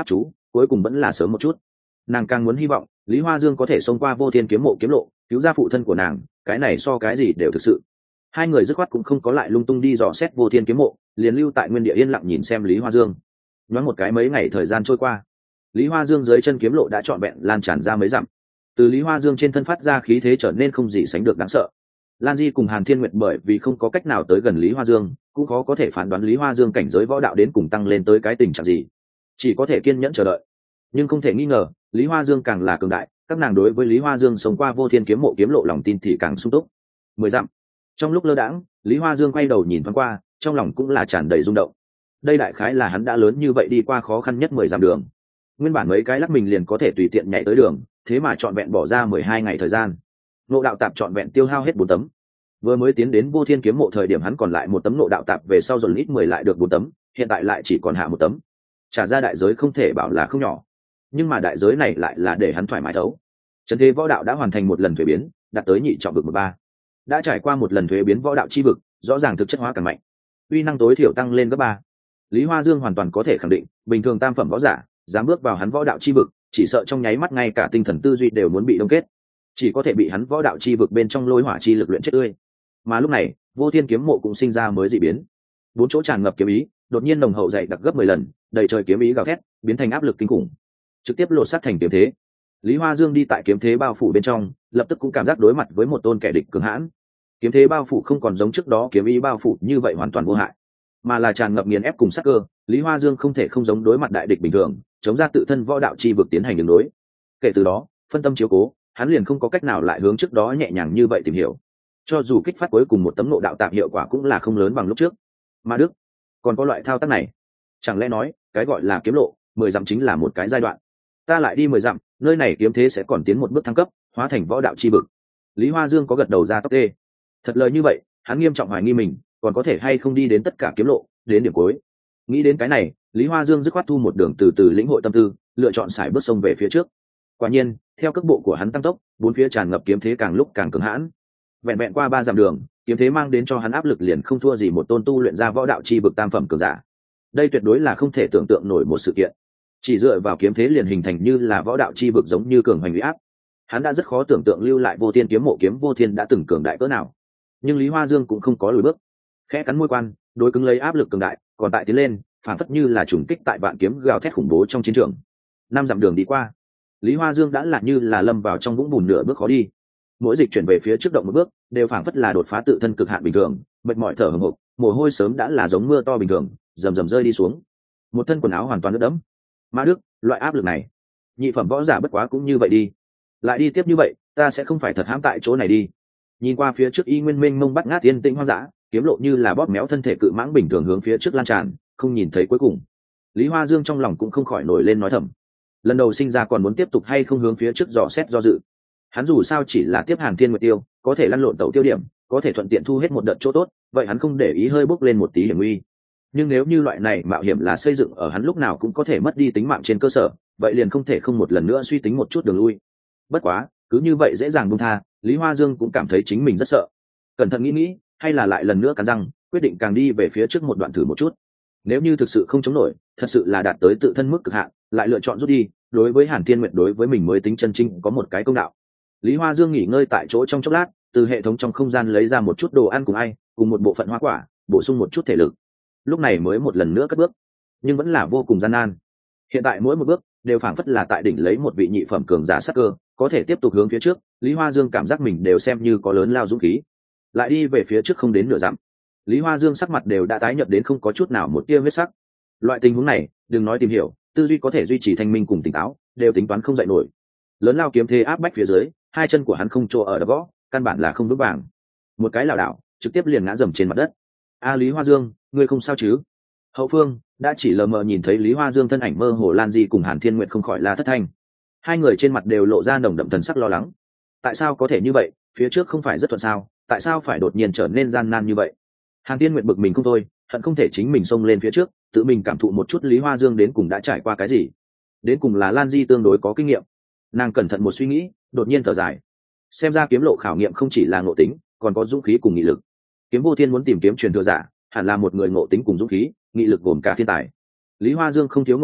cuối cùng vẫn là sớm một chút. Nàng càng muốn hy vọng Lý Hoa Dương có thể xông qua vô thiên kiếm mộ kiếm lộ, cứu ra phụ thân của nàng, cái này so cái gì đều thực sự. Hai người dứt khoát cũng không có lại lung tung đi dò xét vô thiên kiếm mộ, liền lưu tại nguyên địa yên lặng nhìn xem Lý Hoa Dương. Nhoáng một cái mấy ngày thời gian trôi qua, Lý Hoa Dương dưới chân kiếm lộ đã trọn vẹn lan tràn ra mấy dặm. Từ Lý Hoa Dương trên thân phát ra khí thế trở nên không gì sánh được đáng sợ. Lan Di cùng Hàn Thiên Nguyệt bởi vì không có cách nào tới gần Lý Hoa Dương, cũng khó có thể phán đoán Lý Hoa Dương cảnh giới võ đạo đến cùng tăng lên tới cái tình trạng gì, chỉ có thể kiên nhẫn chờ đợi. Nhưng không thể nghi ngờ, Lý Hoa Dương càng là cường đại, các nàng đối với Lý Hoa Dương sống qua vô thiên kiếm mộ kiếm lộ lòng tin thì càng sung túc. Mười dặm. Trong lúc lơ đãng, Lý Hoa Dương quay đầu nhìn thoáng qua, trong lòng cũng là tràn đầy rung động. Đây đại khái là hắn đã lớn như vậy đi qua khó khăn nhất mười dặm đường. Nguyên bản mấy cái lắc mình liền có thể tùy tiện nhảy tới đường, thế mà trọn vẹn bỏ ra mười hai ngày thời gian. Ngộ đạo tạp trọn vẹn tiêu hao hết bốn tấm. Vừa mới tiến đến vô thiên kiếm mộ thời điểm hắn còn lại một tấm ngộ đạo tạp, về sau dồn ít mười lại được bốn tấm, hiện tại lại chỉ còn hạ một tấm. Trả ra đại giới không thể bảo là không nhỏ, nhưng mà đại giới này lại là để hắn thoải mái thấu. Trần thế võ đạo đã hoàn thành một lần thuế biến, đạt tới nhị trọng vực một ba. Đã trải qua một lần thuế biến võ đạo chi vực, rõ ràng thực chất hóa càng mạnh, uy năng tối thiểu tăng lên gấp ba. Lý Hoa Dương hoàn toàn có thể khẳng định, bình thường tam phẩm võ giả dám bước vào hắn võ đạo chi vực, chỉ sợ trong nháy mắt ngay cả tinh thần tư duy đều muốn bị đông kết, chỉ có thể bị hắn võ đạo chi vực bên trong lôi hỏa chi lực luyện chết tươi. Mà lúc này, vô thiên kiếm mộ cũng sinh ra mới dị biến. Bốn chỗ tràn ngập kiếm ý, đột nhiên nồng hậu dày đặc gấp mười lần, đầy trời kiếm ý gào thét, biến thành áp lực kinh khủng, trực tiếp lột xác thành kiếm thế. Lý Hoa Dương đi tại kiếm thế bao phủ bên trong, lập tức cũng cảm giác đối mặt với một tôn kẻ địch cường hãn. Kiếm thế bao phủ không còn giống trước đó kiếm ý bao phủ như vậy hoàn toàn vô hại, mà là tràn ngập nghiền ép cùng sát cơ. Lý Hoa Dương không thể không giống đối mặt đại địch bình thường, chống ra tự thân võ đạo chi vực tiến hành đường đối. Kể từ đó, phân tâm chiếu cố, hắn liền không có cách nào lại hướng trước đó nhẹ nhàng như vậy tìm hiểu. Cho dù kích phát cuối cùng một tấm ngộ đạo tạp hiệu quả cũng là không lớn bằng lúc trước. Mà Đức, còn có loại thao tác này, chẳng lẽ nói cái gọi là kiếm lộ mười dặm chính là một cái giai đoạn? Ta lại đi mười dặm, nơi này kiếm thế sẽ còn tiến một bước thăng cấp, hóa thành võ đạo chi vực. Lý Hoa Dương có gật đầu ra tóc tê. Thật lời như vậy, hắn nghiêm trọng hoài nghi mình còn có thể hay không đi đến tất cả kiếm lộ, đến điểm cuối. Nghĩ đến cái này, Lý Hoa Dương dứt khoát thu một đường từ từ lĩnh hội tâm tư, lựa chọn sải bước sông về phía trước. Quả nhiên, theo cước bộ của hắn tăng tốc, bốn phía tràn ngập kiếm thế càng lúc càng cứng hãn. Vẹn vẹn qua ba dặm đường, kiếm thế mang đến cho hắn áp lực liền không thua gì một tôn tu luyện ra võ đạo chi vực tam phẩm cường giả. Đây tuyệt đối là không thể tưởng tượng nổi một sự kiện. Chỉ dựa vào kiếm thế liền hình thành như là võ đạo chi vực giống như cường hoành uy áp. Hắn đã rất khó tưởng tượng lưu lại vô thiên kiếm mộ kiếm vô thiên đã từng cường đại cỡ nào. Nhưng Lý Hoa Dương cũng không có lùi bước, khẽ cắn môi quan, đối cứng lấy áp lực cường đại, còn tại tiến lên, phản phất như là trùng kích tại vạn kiếm gào thét khủng bố trong chiến trường. Năm dặm đường đi qua, Lý Hoa Dương đã là như là lâm vào trong vũng bùn nửa bước khó đi. Mỗi dịch chuyển về phía trước động một bước, đều phản phất là đột phá tự thân cực hạn bình thường, mệt mỏi thở hổn hộc, mồ hôi sớm đã là giống mưa to bình thường, rầm rầm rơi đi xuống. Một thân quần áo hoàn toàn ướt đẫm. Mã Đức, loại áp lực này, nhị phẩm võ giả bất quá cũng như vậy đi. Lại đi tiếp như vậy, ta sẽ không phải thật hãm tại chỗ này đi. Nhìn qua phía trước y nguyên minh mông bắt ngát yên tĩnh hoang dã, kiếm lộ như là bóp méo thân thể cự mãng bình thường hướng phía trước lan tràn, không nhìn thấy cuối cùng. Lý Hoa Dương trong lòng cũng không khỏi nổi lên nói thầm. Lần đầu sinh ra còn muốn tiếp tục hay không hướng phía trước dò xét do dự. Hắn dù sao chỉ là tiếp Hàn Thiên Nguyệt Tiêu, có thể lăn lộn tẩu tiêu điểm, có thể thuận tiện thu hết một đợt chỗ tốt, vậy hắn không để ý hơi bốc lên một tí hiểm nguy. Nhưng nếu như loại này mạo hiểm là xây dựng ở hắn lúc nào cũng có thể mất đi tính mạng trên cơ sở, vậy liền không thể không một lần nữa suy tính một chút đường lui. Bất quá, cứ như vậy dễ dàng buông tha, Lý Hoa Dương cũng cảm thấy chính mình rất sợ. Cẩn thận nghĩ nghĩ, hay là lại lần nữa cắn răng, quyết định càng đi về phía trước một đoạn thử một chút. Nếu như thực sự không chống nổi, thật sự là đạt tới tự thân mức cực hạn, lại lựa chọn rút đi, đối với Hàn Thiên Nguyệt đối với mình mới tính chân chính có một cái công đạo. Lý Hoa Dương nghỉ ngơi tại chỗ trong chốc lát, từ hệ thống trong không gian lấy ra một chút đồ ăn cùng ai, cùng một bộ phận hoa quả, bổ sung một chút thể lực. Lúc này mới một lần nữa cất bước, nhưng vẫn là vô cùng gian nan. Hiện tại mỗi một bước đều phảng phất là tại đỉnh lấy một vị nhị phẩm cường giả sắc cơ, có thể tiếp tục hướng phía trước. Lý Hoa Dương cảm giác mình đều xem như có lớn lao dũng khí. Lại đi về phía trước không đến nửa dặm, Lý Hoa Dương sắc mặt đều đã tái nhợt đến không có chút nào một tia huyết sắc. Loại tình huống này, đừng nói tìm hiểu, tư duy có thể duy trì thanh minh cùng tỉnh táo, đều tính toán không dậy nổi. Lớn lao kiếm thế áp bách phía dưới, hai chân của hắn không chỗ ở đập gõ, căn bản là không vững vàng. Một cái lảo đảo, trực tiếp liền ngã dầm trên mặt đất. A Lý Hoa Dương, ngươi không sao chứ? Hậu phương đã chỉ lờ mờ nhìn thấy Lý Hoa Dương thân ảnh mơ hồ Lan Di cùng Hàn Thiên Nguyệt không khỏi la thất thanh. Hai người trên mặt đều lộ ra nồng đậm thần sắc lo lắng. Tại sao có thể như vậy? Phía trước không phải rất thuận sao? Tại sao phải đột nhiên trở nên gian nan như vậy? Hàn Thiên Nguyệt bực mình không thôi, hận không thể chính mình xông lên phía trước, tự mình cảm thụ một chút Lý Hoa Dương đến cùng đã trải qua cái gì. Đến cùng là Lan Di tương đối có kinh nghiệm. Nàng cẩn thận một suy nghĩ, đột nhiên thở dài. Xem ra kiếm lộ khảo nghiệm không chỉ là ngộ tính, còn có dũng khí cùng nghị lực. Kiếm Vô Thiên muốn tìm kiếm truyền thừa giả, hẳn là một người ngộ tính cùng dũng khí, nghị lực gồm cả thiên tài. Lý Hoa Dương không thiếu ngộ tính,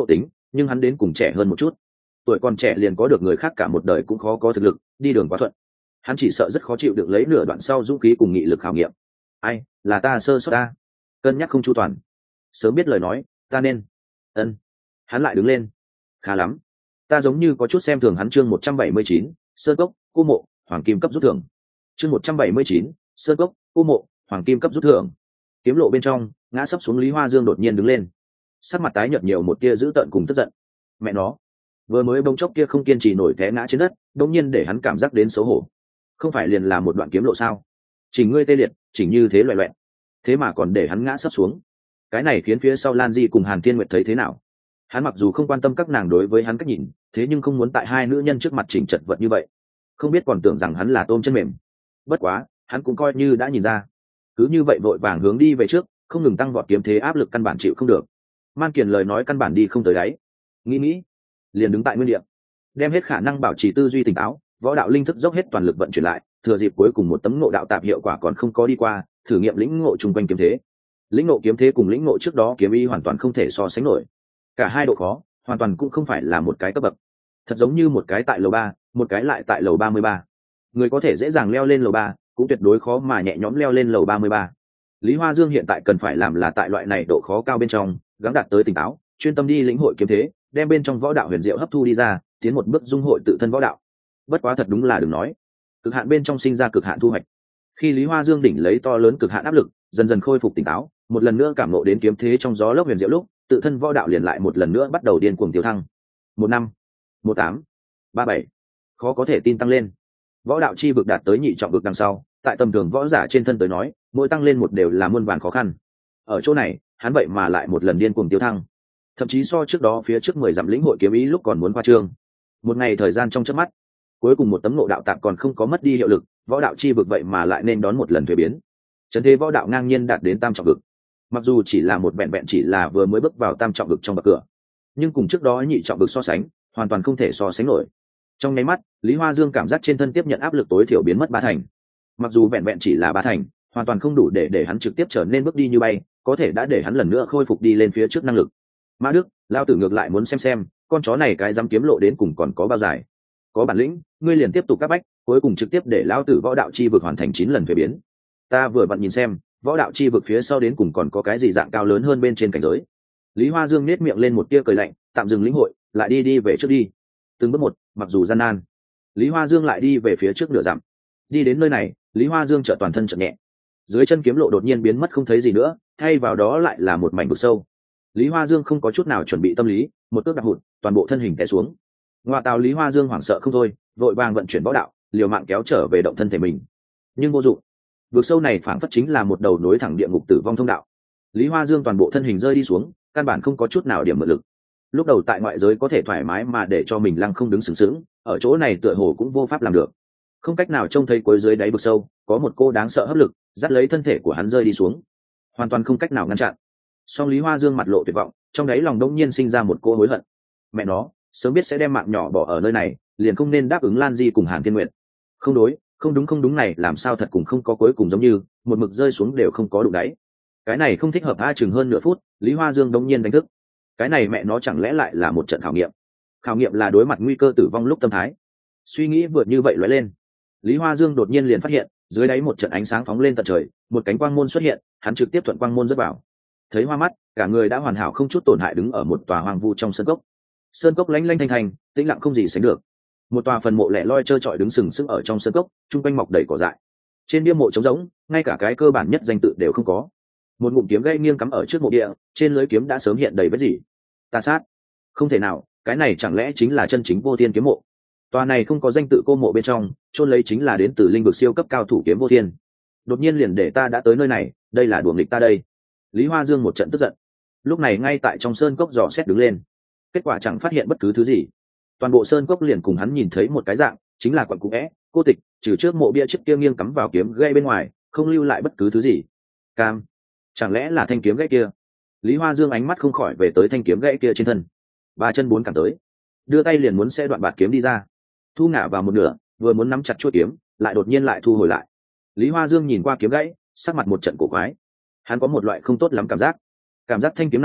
nhưng hắn đến cùng trẻ hơn một chút, tuổi còn trẻ liền có được người khác cả một đời cũng khó có thực lực, đi đường quá thuận. Hắn chỉ sợ rất khó chịu được lấy nửa đoạn sau dũng khí cùng nghị lực khảo nghiệm. Ai, là ta sơ sót ta, cân nhắc không chu toàn, sớm biết lời nói ta nên. Ân. Hắn lại đứng lên. Khá lắm, ta giống như có chút xem thường hắn. Chương một trăm bảy mươi chín, sơn cốc cô mộ hoàng kim cấp rút thưởng. Chương một trăm bảy mươi chín, sơn cốc cô mộ hoàng kim cấp rút thưởng. Kiếm lộ bên trong, ngã sấp xuống Lý Hoa Dương đột nhiên đứng lên, sắc mặt tái nhợt nhiều một tia dữ tợn cùng tức giận. Mẹ nó, vừa mới bông chốc kia không kiên trì nổi té ngã trên đất, đột nhiên để hắn cảm giác đến xấu hổ. Không phải liền là một đoạn kiếm lộ sao? Chỉnh ngươi tê liệt, chỉnh như thế loè loẹt, thế mà còn để hắn ngã sấp xuống. Cái này khiến phía sau Lan Di cùng Hàn Thiên Nguyệt thấy thế nào? Hắn mặc dù không quan tâm các nàng đối với hắn cách nhìn, thế nhưng không muốn tại hai nữ nhân trước mặt chỉnh chật vật như vậy. Không biết còn tưởng rằng hắn là tôm chân mềm. Bất quá, hắn cũng coi như đã nhìn ra. Cứ như vậy vội vàng hướng đi về trước, không ngừng tăng vọt kiếm thế áp lực căn bản chịu không được. Man Kiền lời nói căn bản đi không tới đáy. Nghĩ nghĩ, liền đứng tại nguyên địa, đem hết khả năng bảo trì tư duy tỉnh táo, võ đạo linh thức dốc hết toàn lực vận chuyển lại, thừa dịp cuối cùng một tấm ngộ đạo tạp hiệu quả còn không có đi qua, thử nghiệm lĩnh ngộ chung quanh kiếm thế. Lĩnh ngộ kiếm thế cùng lĩnh ngộ trước đó kiếm ý hoàn toàn không thể so sánh nổi. Cả hai độ khó, hoàn toàn cũng không phải là một cái cấp bậc. Thật giống như một cái tại lầu ba, một cái lại tại lầu ba mươi ba. Người có thể dễ dàng leo lên lầu ba, cũng tuyệt đối khó mà nhẹ nhõm leo lên lầu ba mươi ba. Lý Hoa Dương hiện tại cần phải làm là tại loại này độ khó cao bên trong, gắng đạt tới tỉnh táo, chuyên tâm đi lĩnh hội kiếm thế, đem bên trong võ đạo huyền diệu hấp thu đi ra, tiến một bước dung hội tự thân võ đạo. Bất quá thật đúng là đừng nói, cực hạn bên trong sinh ra cực hạn thu hoạch. Khi Lý Hoa Dương đỉnh lấy to lớn cực hạn áp lực, dần dần khôi phục tỉnh táo, một lần nữa cảm ngộ đến kiếm thế trong gió lốc huyền diệu lúc, tự thân võ đạo liền lại một lần nữa bắt đầu điên cuồng tiêu thăng. Một năm, một tám, ba bảy, khó có thể tin tăng lên. Võ đạo chi vực đạt tới nhị trọng vực đằng sau, tại tầm thường võ giả trên thân tới nói, mỗi tăng lên một đều là muôn vàn khó khăn. Ở chỗ này, hắn vậy mà lại một lần điên cuồng tiêu thăng, thậm chí so trước đó phía trước mười dặm lĩnh hội kiếm ý lúc còn muốn khoa trương. Một ngày thời gian trong chớp mắt, cuối cùng một tấm ngộ đạo tạm còn không có mất đi hiệu lực, võ đạo chi vực vậy mà lại nên đón một lần thuế biến. Trấn thế võ đạo ngang nhiên đạt đến tam trọng vực. Mặc dù chỉ là một vẹn vẹn chỉ là vừa mới bước vào tam trọng vực trong bậc cửa, nhưng cùng trước đó nhị trọng vực so sánh, hoàn toàn không thể so sánh nổi. Trong nháy mắt, Lý Hoa Dương cảm giác trên thân tiếp nhận áp lực tối thiểu biến mất ba thành. Mặc dù vẹn vẹn chỉ là ba thành, hoàn toàn không đủ để để hắn trực tiếp trở nên bước đi như bay, có thể đã để hắn lần nữa khôi phục đi lên phía trước năng lực. Mã Đức, lao tử ngược lại muốn xem xem, con chó này cái dám kiếm lộ đến cùng còn có bao dài. Có bản lĩnh, ngươi liền tiếp tục các bách, cuối cùng trực tiếp để lao tử võ đạo chi vực hoàn thành chín lần thuế biến. Ta vừa vặn nhìn xem, võ đạo chi vực phía sau đến cùng còn có cái gì dạng cao lớn hơn bên trên cảnh giới. Lý Hoa Dương nét miệng lên một tia cười lạnh, tạm dừng lĩnh hội, lại đi đi về trước đi. Từng bước một, mặc dù gian nan, Lý Hoa Dương lại đi về phía trước nửa dặm. Đi đến nơi này, Lý Hoa Dương chợt toàn thân chợt nhẹ, dưới chân kiếm lộ đột nhiên biến mất không thấy gì nữa, thay vào đó lại là một mảnh vực sâu. Lý Hoa Dương không có chút nào chuẩn bị tâm lý, một cước đạp hụt, toàn bộ thân hình té xuống. Ngoại tào Lý Hoa Dương hoảng sợ không thôi, vội vàng vận chuyển võ đạo, liều mạng kéo trở về động thân thể mình. Nhưng vô dụng, vực sâu này phảng phất chính là một đầu nối thẳng địa ngục tử vong thông đạo. Lý Hoa Dương toàn bộ thân hình rơi đi xuống, căn bản không có chút nào điểm mượn lực. Lúc đầu tại ngoại giới có thể thoải mái mà để cho mình lăng không đứng sừng sững, ở chỗ này tựa hồ cũng vô pháp làm được. Không cách nào trông thấy cuối dưới đáy vực sâu, có một cô đáng sợ hấp lực, dắt lấy thân thể của hắn rơi đi xuống, hoàn toàn không cách nào ngăn chặn. Song Lý Hoa Dương mặt lộ tuyệt vọng, trong đáy lòng đông nhiên sinh ra một cô hối hận. Mẹ nó, sớm biết sẽ đem mạng nhỏ bỏ ở nơi này, liền không nên đáp ứng Lan Di cùng Hàn Thiên Nguyệt. Không đối, không đúng không đúng này, làm sao thật cùng không có cuối cùng giống như, một mực rơi xuống đều không có đụng đáy. Cái này không thích hợp a. Chừng hơn nửa phút, Lý Hoa Dương đông nhiên đánh thức. Cái này mẹ nó chẳng lẽ lại là một trận khảo nghiệm? Khảo nghiệm là đối mặt nguy cơ tử vong lúc tâm thái. Suy nghĩ vượt như vậy lóe lên, Lý Hoa Dương đột nhiên liền phát hiện, dưới đáy một trận ánh sáng phóng lên tận trời, một cánh quang môn xuất hiện, hắn trực tiếp thuận quang môn rớt vào. Thấy hoa mắt, cả người đã hoàn hảo không chút tổn hại đứng ở một tòa hoang vu trong sơn cốc. Sơn cốc lánh lanh thanh thanh, tĩnh lặng không gì sánh được. Một tòa phần mộ lẻ loi trơ trọi đứng sừng sững ở trong sơn cốc, trung quanh mọc đầy cỏ dại. Trên bia mộ trống rỗng, ngay cả cái cơ bản nhất danh tự đều không có. Một ngụm kiếm gãy nghiêng cắm ở trước mộ địa, trên lưới kiếm đã sớm hiện đầy vết rỉ. Ta sát, không thể nào, cái này chẳng lẽ chính là chân chính Vô Thiên kiếm mộ? Tòa này không có danh tự cô mộ bên trong, chôn lấy chính là đến từ linh vực siêu cấp cao thủ kiếm Vô Thiên. Đột nhiên liền để ta đã tới nơi này, đây là đùa nghịch ta đây. Lý Hoa Dương một trận tức giận. Lúc này ngay tại trong sơn cốc dò xét đứng lên, kết quả chẳng phát hiện bất cứ thứ gì. Toàn bộ sơn cốc liền cùng hắn nhìn thấy một cái dạng, chính là quặng cũ é, cô tịch, trừ trước mộ bia chiếc kia nghiêng cắm vào kiếm gãy bên ngoài, không lưu lại bất cứ thứ gì. Cam, chẳng lẽ là thanh kiếm gãy kia? Lý Hoa Dương ánh mắt không khỏi về tới thanh kiếm gãy kia trên thân, ba chân bốn cẳng tới, đưa tay liền muốn xe đoạn bạt kiếm đi ra, thu ngả vào một nửa, vừa muốn nắm chặt chuôi kiếm, lại đột nhiên lại thu hồi lại. Lý Hoa Dương nhìn qua kiếm gãy, sắc mặt một trận cổ quái. Hắn có một loại không tốt lắm cảm giác, cảm giác thanh kiếm này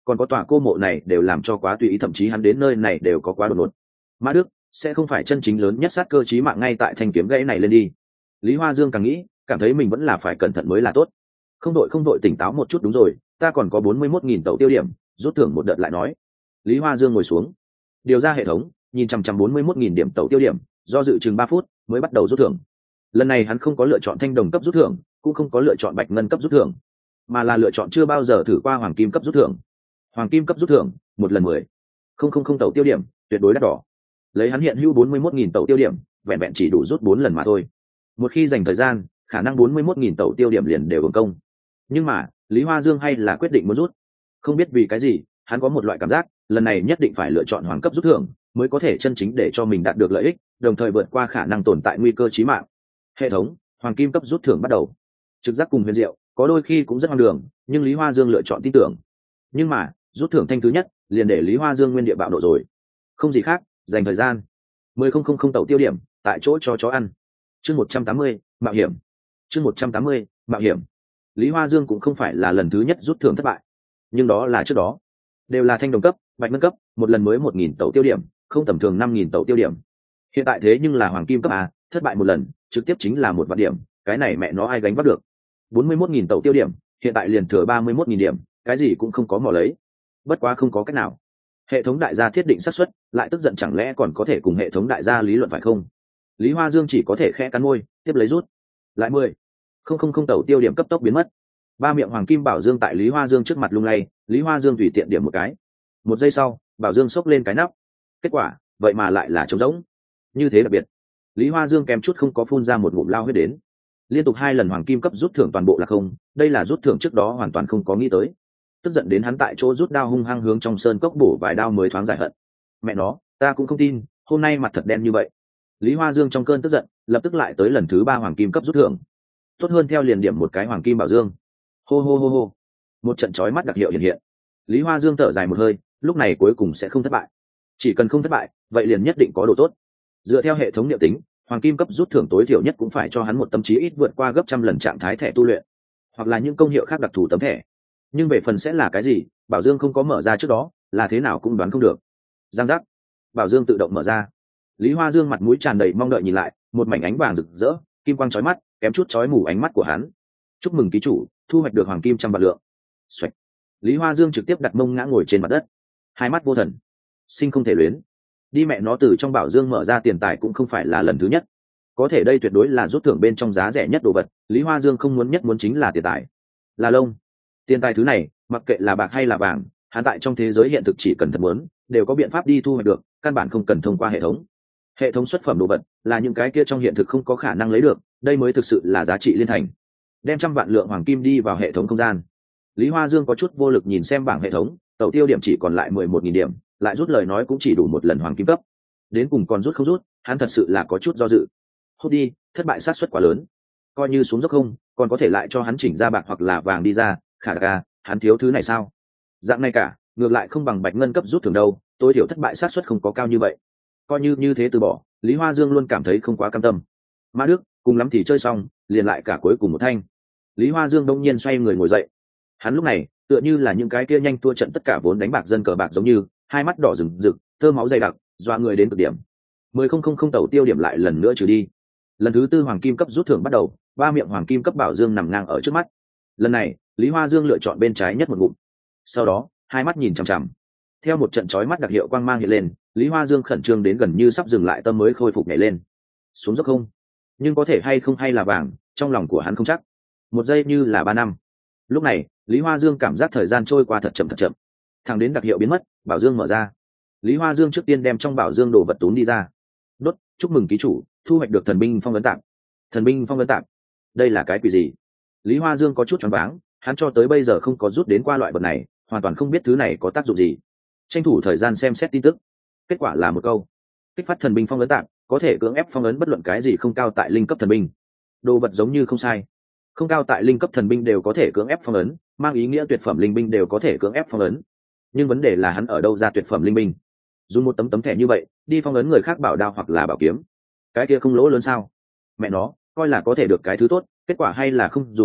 còn có tòa cô mộ này đều làm cho quá tùy ý, thậm chí hắn đến nơi này đều có quá đột ngột. Mã Đức sẽ không phải chân chính lớn nhất sát cơ chí mạng ngay tại thanh kiếm gãy này lên đi. Lý Hoa Dương càng nghĩ cảm thấy mình vẫn là phải cẩn thận mới là tốt. Không đội không đội, tỉnh táo một chút. Đúng rồi, ta còn có bốn mươi mốt nghìn tẩu tiêu điểm, rút thưởng một đợt lại nói. Lý Hoa Dương ngồi xuống điều ra hệ thống, nhìn chằm chằm bốn mươi mốt nghìn điểm tẩu tiêu điểm, do dự chừng ba phút mới bắt đầu rút thưởng. Lần này hắn không có lựa chọn thanh đồng cấp rút thưởng, cũng không có lựa chọn bạch ngân cấp rút thưởng, mà là lựa chọn chưa bao giờ thử qua hoàng kim cấp rút thưởng. Hoàng kim cấp rút thưởng một lần mười không không không tẩu tiêu điểm, tuyệt đối đắt đỏ. Lấy hắn hiện hữu bốn mươi mốt nghìn tẩu tiêu điểm, vẹn vẹn chỉ đủ rút bốn lần mà thôi. Một khi dành thời gian, khả năng bốn mươi mốt nghìn tẩu tiêu điểm liền đều hưởng công. Nhưng mà Lý Hoa Dương hay là quyết định muốn rút. Không biết vì cái gì, hắn có một loại cảm giác lần này nhất định phải lựa chọn hoàng cấp rút thưởng mới có thể chân chính để cho mình đạt được lợi ích, đồng thời vượt qua khả năng tồn tại nguy cơ chí mạng. Hệ thống hoàng kim cấp rút thưởng bắt đầu. Trực giác cùng huyền diệu có đôi khi cũng rất hoang đường, nhưng Lý Hoa Dương lựa chọn tin tưởng. Nhưng mà rút thưởng thanh thứ nhất liền để Lý Hoa Dương nguyên địa bạo nộ rồi. Không gì khác, dành thời gian mười không không không tẩu tiêu điểm, tại chỗ cho chó ăn. Chương một trăm tám mươi mạo hiểm. Chương một trăm tám mươi mạo hiểm. Lý Hoa Dương cũng không phải là lần thứ nhất rút thưởng thất bại, nhưng đó là trước đó đều là thanh đồng cấp, bạch ngân cấp, một lần mới một nghìn tẩu tiêu điểm, không tầm thường năm nghìn tẩu tiêu điểm. Hiện tại thế nhưng là hoàng kim cấp à, thất bại một lần trực tiếp chính là một vạn điểm, cái này mẹ nó ai gánh vác được. Bốn mươi mốt nghìn tẩu tiêu điểm, hiện tại liền thừa ba mươi mốt nghìn điểm, cái gì cũng không có mò lấy. Bất quá không có cách nào, hệ thống đại gia thiết định xác suất, lại tức giận chẳng lẽ còn có thể cùng hệ thống đại gia lý luận phải không? Lý Hoa Dương chỉ có thể khẽ cắn môi, tiếp lấy rút lại mười không không không tẩu tiêu điểm cấp tốc biến mất. Ba miệng hoàng kim bảo dương tại Lý Hoa Dương trước mặt lung lay, Lý Hoa Dương tùy tiện điểm một cái. Một giây sau, bảo dương xốc lên cái nắp. Kết quả, vậy mà lại là trống rỗng. Như thế đặc biệt. Lý Hoa Dương kèm chút không có phun ra một ngụm lao huyết đến. Liên tục hai lần hoàng kim cấp rút thưởng toàn bộ là không, đây là rút thưởng trước đó hoàn toàn không có nghĩ tới. Tức giận đến hắn tại chỗ rút đao hung hăng hướng trong sơn cốc bổ vài đao mới thoáng giải hận. Mẹ nó, ta cũng không tin, hôm nay mặt thật đen như vậy. Lý Hoa Dương trong cơn tức giận, lập tức lại tới lần thứ ba hoàng kim cấp rút thưởng. Tốt hơn theo liền điểm một cái hoàng kim bảo dương. Hô hô hô hô. Một trận chói mắt đặc hiệu hiện hiện. Lý Hoa Dương thở dài một hơi, lúc này cuối cùng sẽ không thất bại. Chỉ cần không thất bại, vậy liền nhất định có đồ tốt. Dựa theo hệ thống niệm tính, hoàng kim cấp rút thưởng tối thiểu nhất cũng phải cho hắn một tâm trí ít vượt qua gấp trăm lần trạng thái thẻ tu luyện, hoặc là những công hiệu khác đặc thù tấm thẻ. Nhưng về phần sẽ là cái gì, bảo dương không có mở ra trước đó, là thế nào cũng đoán không được. Giang giác, bảo dương tự động mở ra. Lý Hoa Dương mặt mũi tràn đầy mong đợi nhìn lại, một mảnh ánh vàng rực rỡ, kim quang chói mắt, kém chút chói mù ánh mắt của hắn. Chúc mừng ký chủ, thu hoạch được hoàng kim trăm vạn lượng. Xoạch. Lý Hoa Dương trực tiếp đặt mông ngã ngồi trên mặt đất, hai mắt vô thần. Sinh không thể luyến. Đi mẹ nó, từ trong bảo dương mở ra tiền tài cũng không phải là lần thứ nhất. Có thể đây tuyệt đối là rút thưởng bên trong giá rẻ nhất đồ vật, Lý Hoa Dương không muốn nhất muốn chính là tiền tài. Là lông. Tiền tài thứ này, mặc kệ là bạc hay là vàng, hắn tại trong thế giới hiện thực chỉ cần thật muốn, đều có biện pháp đi thu hoạch được, căn bản không cần thông qua hệ thống. Hệ thống xuất phẩm đồ vật là những cái kia trong hiện thực không có khả năng lấy được, đây mới thực sự là giá trị liên thành. Đem trăm vạn lượng hoàng kim đi vào hệ thống không gian. Lý Hoa Dương có chút vô lực nhìn xem bảng hệ thống, tẩu tiêu điểm chỉ còn lại mười một nghìn điểm, lại rút lời nói cũng chỉ đủ một lần hoàng kim cấp. Đến cùng còn rút không rút, hắn thật sự là có chút do dự. Hốt đi, thất bại sát suất quá lớn. Coi như xuống dốc không, còn có thể lại cho hắn chỉnh ra bạc hoặc là vàng đi ra, khả ca, hắn thiếu thứ này sao? Dạng này cả, ngược lại không bằng bạch ngân cấp rút thường đâu, tối thiểu thất bại sát suất không có cao như vậy. Coi như như thế từ bỏ, Lý Hoa Dương luôn cảm thấy không quá cam tâm. Mã Đức, cùng lắm thì chơi xong, liền lại cả cuối cùng một thanh. Lý Hoa Dương đông nhiên xoay người ngồi dậy. Hắn lúc này tựa như là những cái kia nhanh thua trận tất cả vốn đánh bạc dân cờ bạc giống như, hai mắt đỏ rừng rực, thơ máu dày đặc, dọa người đến cực điểm. Mười không không không tẩu tiêu điểm lại lần nữa trừ đi. Lần thứ tư hoàng kim cấp rút thưởng bắt đầu, ba miệng hoàng kim cấp bảo dương nằm ngang ở trước mắt. Lần này Lý Hoa Dương lựa chọn bên trái nhất một ngụm, sau đó hai mắt nhìn chằm chằm. Theo một trận chói mắt đặc hiệu quang mang hiện lên, Lý Hoa Dương khẩn trương đến gần như sắp dừng lại, tâm mới khôi phục nhảy lên. Xuống dốc không, nhưng có thể hay không hay là vàng, trong lòng của hắn không chắc. Một giây như là ba năm. Lúc này Lý Hoa Dương cảm giác thời gian trôi qua thật chậm thật chậm. Thẳng đến đặc hiệu biến mất, bảo dương mở ra. Lý Hoa Dương trước tiên đem trong bảo dương đồ vật túm đi ra. Đốt, chúc mừng ký chủ, thu hoạch được thần binh phong ấn tạm. Thần binh phong ấn tạm, đây là cái quỷ gì? Lý Hoa Dương có chút choáng váng, hắn cho tới bây giờ không có rút đến qua loại vật này, hoàn toàn không biết thứ này có tác dụng gì. Tranh thủ thời gian xem xét tin tức, kết quả là một câu: kích phát thần binh phong ấn tạm, có thể cưỡng ép phong ấn bất luận cái gì không cao tại linh cấp thần binh. Đồ vật giống như không sai, không cao tại linh cấp thần binh đều có thể cưỡng ép phong ấn, mang ý nghĩa tuyệt phẩm linh binh đều có thể cưỡng ép phong ấn. Nhưng vấn đề là hắn ở đâu ra tuyệt phẩm linh binh? Dùng một tấm tấm thẻ như vậy đi phong ấn người khác bảo đao hoặc là bảo kiếm, cái kia không lỗ lớn sao? Mẹ nó, coi là có thể được cái thứ tốt, kết quả hay là không dùng,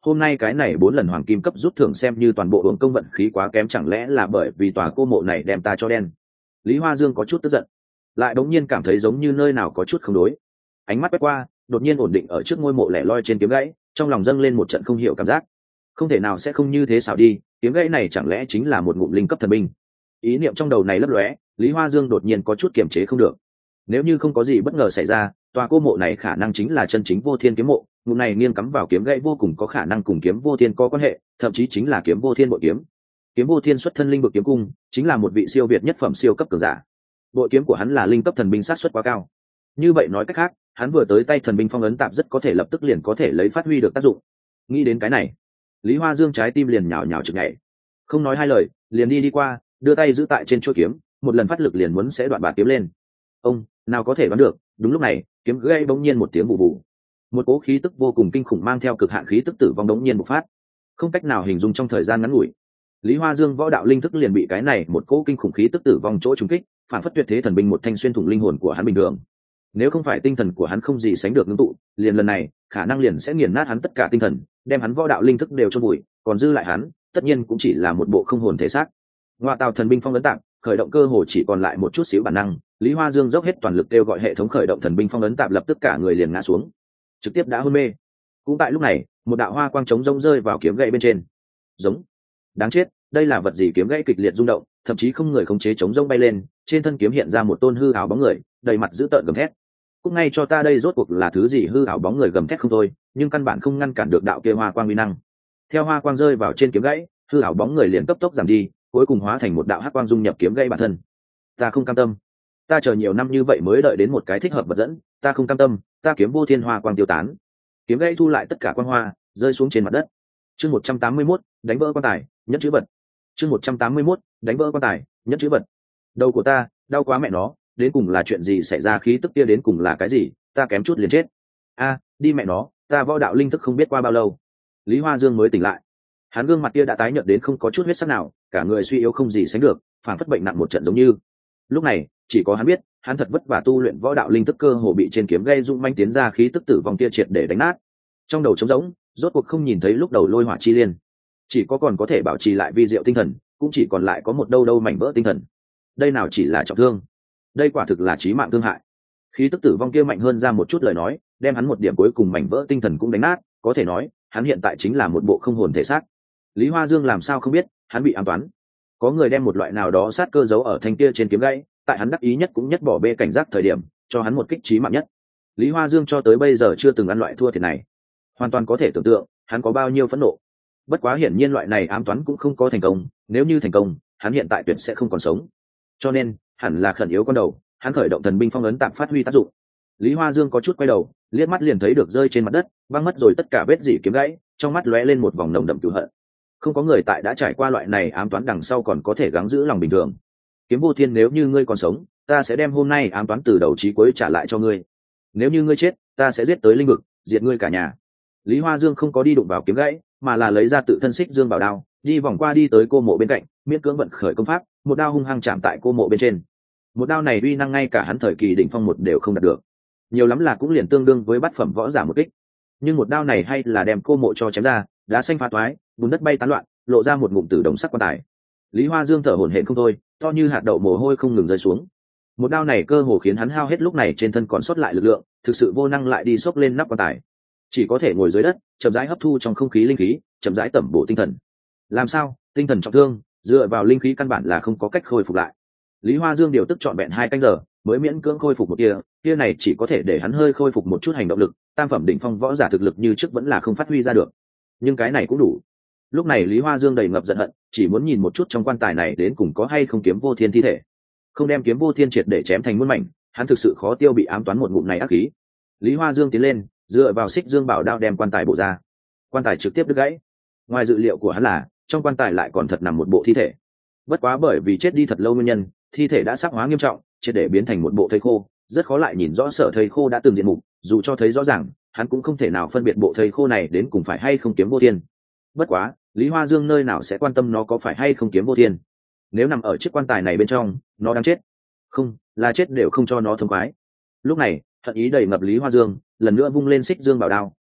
hôm nay cái này bốn lần hoàng kim cấp rút thưởng xem như toàn bộ hưởng công vận khí quá kém, chẳng lẽ là bởi vì tòa cô mộ này đem ta cho đen. Lý Hoa Dương có chút tức giận, lại đống nhiên cảm thấy giống như nơi nào có chút không đối. Ánh mắt quét qua, đột nhiên ổn định ở trước ngôi mộ lẻ loi trên kiếm gãy, trong lòng dâng lên một trận không hiểu cảm giác. Không thể nào sẽ không như thế xảo đi, kiếm gãy này chẳng lẽ chính là một ngụm linh cấp thần binh. Ý niệm trong đầu này lấp lóe, Lý Hoa Dương đột nhiên có chút kiềm chế không được. Nếu như không có gì bất ngờ xảy ra, tòa cô mộ này khả năng chính là chân chính vô thiên kiếm mộ, ngụm này nghiêng cắm vào kiếm gãy vô cùng có khả năng cùng kiếm vô thiên có quan hệ, thậm chí chính là kiếm vô thiên bội kiếm. Kiếm vô thiên xuất thân linh vực kiếm cung, chính là một vị siêu việt nhất phẩm siêu cấp cường giả. Bội kiếm của hắn là linh cấp thần binh, sát suất quá cao. Như vậy nói cách khác, hắn vừa tới tay thần binh phong ấn tạm rất có thể lập tức liền có thể lấy phát huy được tác dụng. Nghĩ đến cái này, Lý Hoa Dương trái tim liền nhào nhào chực nhảy, không nói hai lời, liền đi đi qua, đưa tay giữ tại trên chuôi kiếm, một lần phát lực liền muốn sẽ đoạn bạt kiếm lên. Ông nào có thể đoán được, đúng lúc này, kiếm gãy bỗng nhiên một tiếng bù bù, một cỗ khí tức vô cùng kinh khủng mang theo cực hạn khí tức tử vong đống nhiên bộc phát, không cách nào hình dung trong thời gian ngắn ngủi. Lý Hoa Dương võ đạo linh thức liền bị cái này một cỗ kinh khủng khí tức tử vong chỗ trùng kích, phản phất tuyệt thế thần binh một thanh xuyên thủng linh hồn của hắn bình thường. Nếu không phải tinh thần của hắn không gì sánh được ngưng tụ, liền lần này khả năng liền sẽ nghiền nát hắn tất cả tinh thần, đem hắn võ đạo linh thức đều chôn vùi, còn dư lại hắn tất nhiên cũng chỉ là một bộ không hồn thể xác. Ngoại tào thần binh phong ấn tạm khởi động, cơ hồ chỉ còn lại một chút xíu bản năng. Lý Hoa Dương dốc hết toàn lực kêu gọi hệ thống khởi động thần binh phong ấn tạm, lập tức cả người liền ngã xuống, trực tiếp đã hôn mê. Cũng tại lúc này, một đạo hoa quang trống rông rơi vào kiếm gãy bên trên. Giống, đáng chết, đây là vật gì? Kiếm gãy kịch liệt rung động, thậm chí không người khống chế trống rông bay lên, trên thân kiếm hiện ra một tôn hư ảo bóng người, đầy mặt dữ tợn gầm thét. Cúc ngay cho ta, đây rốt cuộc là thứ gì? Hư ảo bóng người gầm thét không thôi, nhưng căn bản không ngăn cản được đạo kia hoa quang uy năng. Theo hoa quang rơi vào trên kiếm gãy, hư ảo bóng người liền cấp tốc giảm đi, cuối cùng hóa thành một đạo hắc quang dung nhập kiếm gãy bản thân. Ta không cam tâm, ta chờ nhiều năm như vậy mới đợi đến một cái thích hợp vật dẫn, ta không cam tâm, ta kiếm vô thiên hoa quang tiêu tán. Kiếm gãy thu lại tất cả quang hoa, rơi xuống trên mặt đất. Chương một trăm tám mươi mốt, đánh vỡ quan tài, nhẫn chữ vật. Chương một trăm tám mươi mốt, đánh vỡ quan tài, nhẫn chữ vật. Đầu của ta đau quá mẹ nó, đến cùng là chuyện gì xảy ra? Khí tức kia đến cùng là cái gì? Ta kém chút liền chết. A, đi mẹ nó, ta võ đạo linh thức không biết qua bao lâu. Lý Hoa Dương mới tỉnh lại, hắn gương mặt kia đã tái nhợt đến không có chút huyết sắc nào, cả người suy yếu không gì sánh được, phản phất bệnh nặng một trận giống như. Lúc này chỉ có hắn biết, hắn thật vất vả tu luyện võ đạo linh thức cơ hồ bị trên kiếm gây rung manh tiến ra khí tức tử vong kia triệt để đánh nát. Trong đầu trống rỗng, rốt cuộc không nhìn thấy lúc đầu lôi hỏa chi liên, chỉ có còn có thể bảo trì lại vi diệu tinh thần, cũng chỉ còn lại có một đâu đâu mảnh vỡ tinh thần. Đây nào chỉ là trọng thương, đây quả thực là chí mạng thương hại. Khí tức tử vong kia mạnh hơn ra một chút lời nói, đem hắn một điểm cuối cùng mảnh vỡ tinh thần cũng đánh nát, có thể nói hắn hiện tại chính là một bộ không hồn thể xác. Lý Hoa Dương làm sao không biết, hắn bị ám toán. Có người đem một loại nào đó sát cơ giấu ở thanh kia trên kiếm gãy, tại hắn đắc ý nhất cũng nhất bỏ bê cảnh giác thời điểm, cho hắn một kích chí mạng nhất. Lý Hoa Dương cho tới bây giờ chưa từng ăn loại thua thiệt này, hoàn toàn có thể tưởng tượng hắn có bao nhiêu phẫn nộ. Bất quá hiển nhiên loại này ám toán cũng không có thành công, nếu như thành công, hắn hiện tại tuyệt sẽ không còn sống. Cho nên, hẳn là khẩn yếu con đầu, hắn khởi động thần binh phong ấn tạm phát huy tác dụng. Lý Hoa Dương có chút quay đầu, liếc mắt liền thấy được rơi trên mặt đất, băng mất rồi tất cả vết dỉ kiếm gãy, trong mắt lóe lên một vòng nồng đậm cừu hận. Không có người tại đã trải qua loại này ám toán đằng sau còn có thể gắng giữ lòng bình thường. Kiếm vô thiên, nếu như ngươi còn sống, ta sẽ đem hôm nay ám toán từ đầu chí cuối trả lại cho ngươi. Nếu như ngươi chết, ta sẽ giết tới linh vực, diệt ngươi cả nhà. Lý Hoa Dương không có đi đụng vào kiếm gãy, mà là lấy ra tự thân xích dương bảo đao, đi vòng qua đi tới cô mộ bên cạnh, miễn cưỡng vận khởi công pháp, một đao hung hăng chạm tại cô mộ bên trên. Một đao này uy năng ngay cả hắn thời kỳ đỉnh phong một đều không đạt được, nhiều lắm là cũng liền tương đương với bát phẩm võ giả một kích. Nhưng một đao này hay là đem cô mộ cho chém ra, đá xanh phá toái, bùn đất bay tán loạn, lộ ra một ngụm tử đồng sắc quan tài. Lý Hoa Dương thở hổn hển không thôi, to như hạt đậu mồ hôi không ngừng rơi xuống. Một đao này cơ hồ khiến hắn hao hết lúc này trên thân còn sót lại lực lượng, thực sự vô năng lại đi xốc lên nắp quan tài, chỉ có thể ngồi dưới đất, chậm rãi hấp thu trong không khí linh khí, chậm rãi tẩm bổ tinh thần. Làm sao? Tinh thần trọng thương, dựa vào linh khí căn bản là không có cách khôi phục lại. Lý Hoa Dương điều tức trọn vẹn hai canh giờ, mới miễn cưỡng khôi phục một tia, tia này chỉ có thể để hắn hơi khôi phục một chút hành động lực, tam phẩm đỉnh phong võ giả thực lực như trước vẫn là không phát huy ra được. Nhưng cái này cũng đủ. Lúc này Lý Hoa Dương đầy ngập giận hận, chỉ muốn nhìn một chút trong quan tài này đến cùng có hay không kiếm vô thiên thi thể. Không đem kiếm vô thiên triệt để chém thành muôn mảnh, hắn thực sự khó tiêu bị ám toán một ngụm này ác khí. Lý Hoa Dương tiến lên, dựa vào xích dương bảo đao đem quan tài bổ ra. Quan tài trực tiếp đứt gãy. Ngoài dự liệu của hắn là, trong quan tài lại còn thật nằm một bộ thi thể. Bất quá bởi vì chết đi thật lâu nguyên nhân, thi thể đã sắc hóa nghiêm trọng, triệt để biến thành một bộ thây khô, rất khó lại nhìn rõ sở thây khô đã từng diện mục, dù cho thấy rõ ràng, hắn cũng không thể nào phân biệt bộ thây khô này đến cùng phải hay không kiếm vô thiên. Bất quá, Lý Hoa Dương nơi nào sẽ quan tâm nó có phải hay không kiếm vô thiên. Nếu nằm ở chiếc quan tài này bên trong, nó đang chết. Không, là chết đều không cho nó thông khoái. Lúc này, hận ý đầy ngập Lý Hoa Dương, lần nữa vung lên xích dương bảo đao,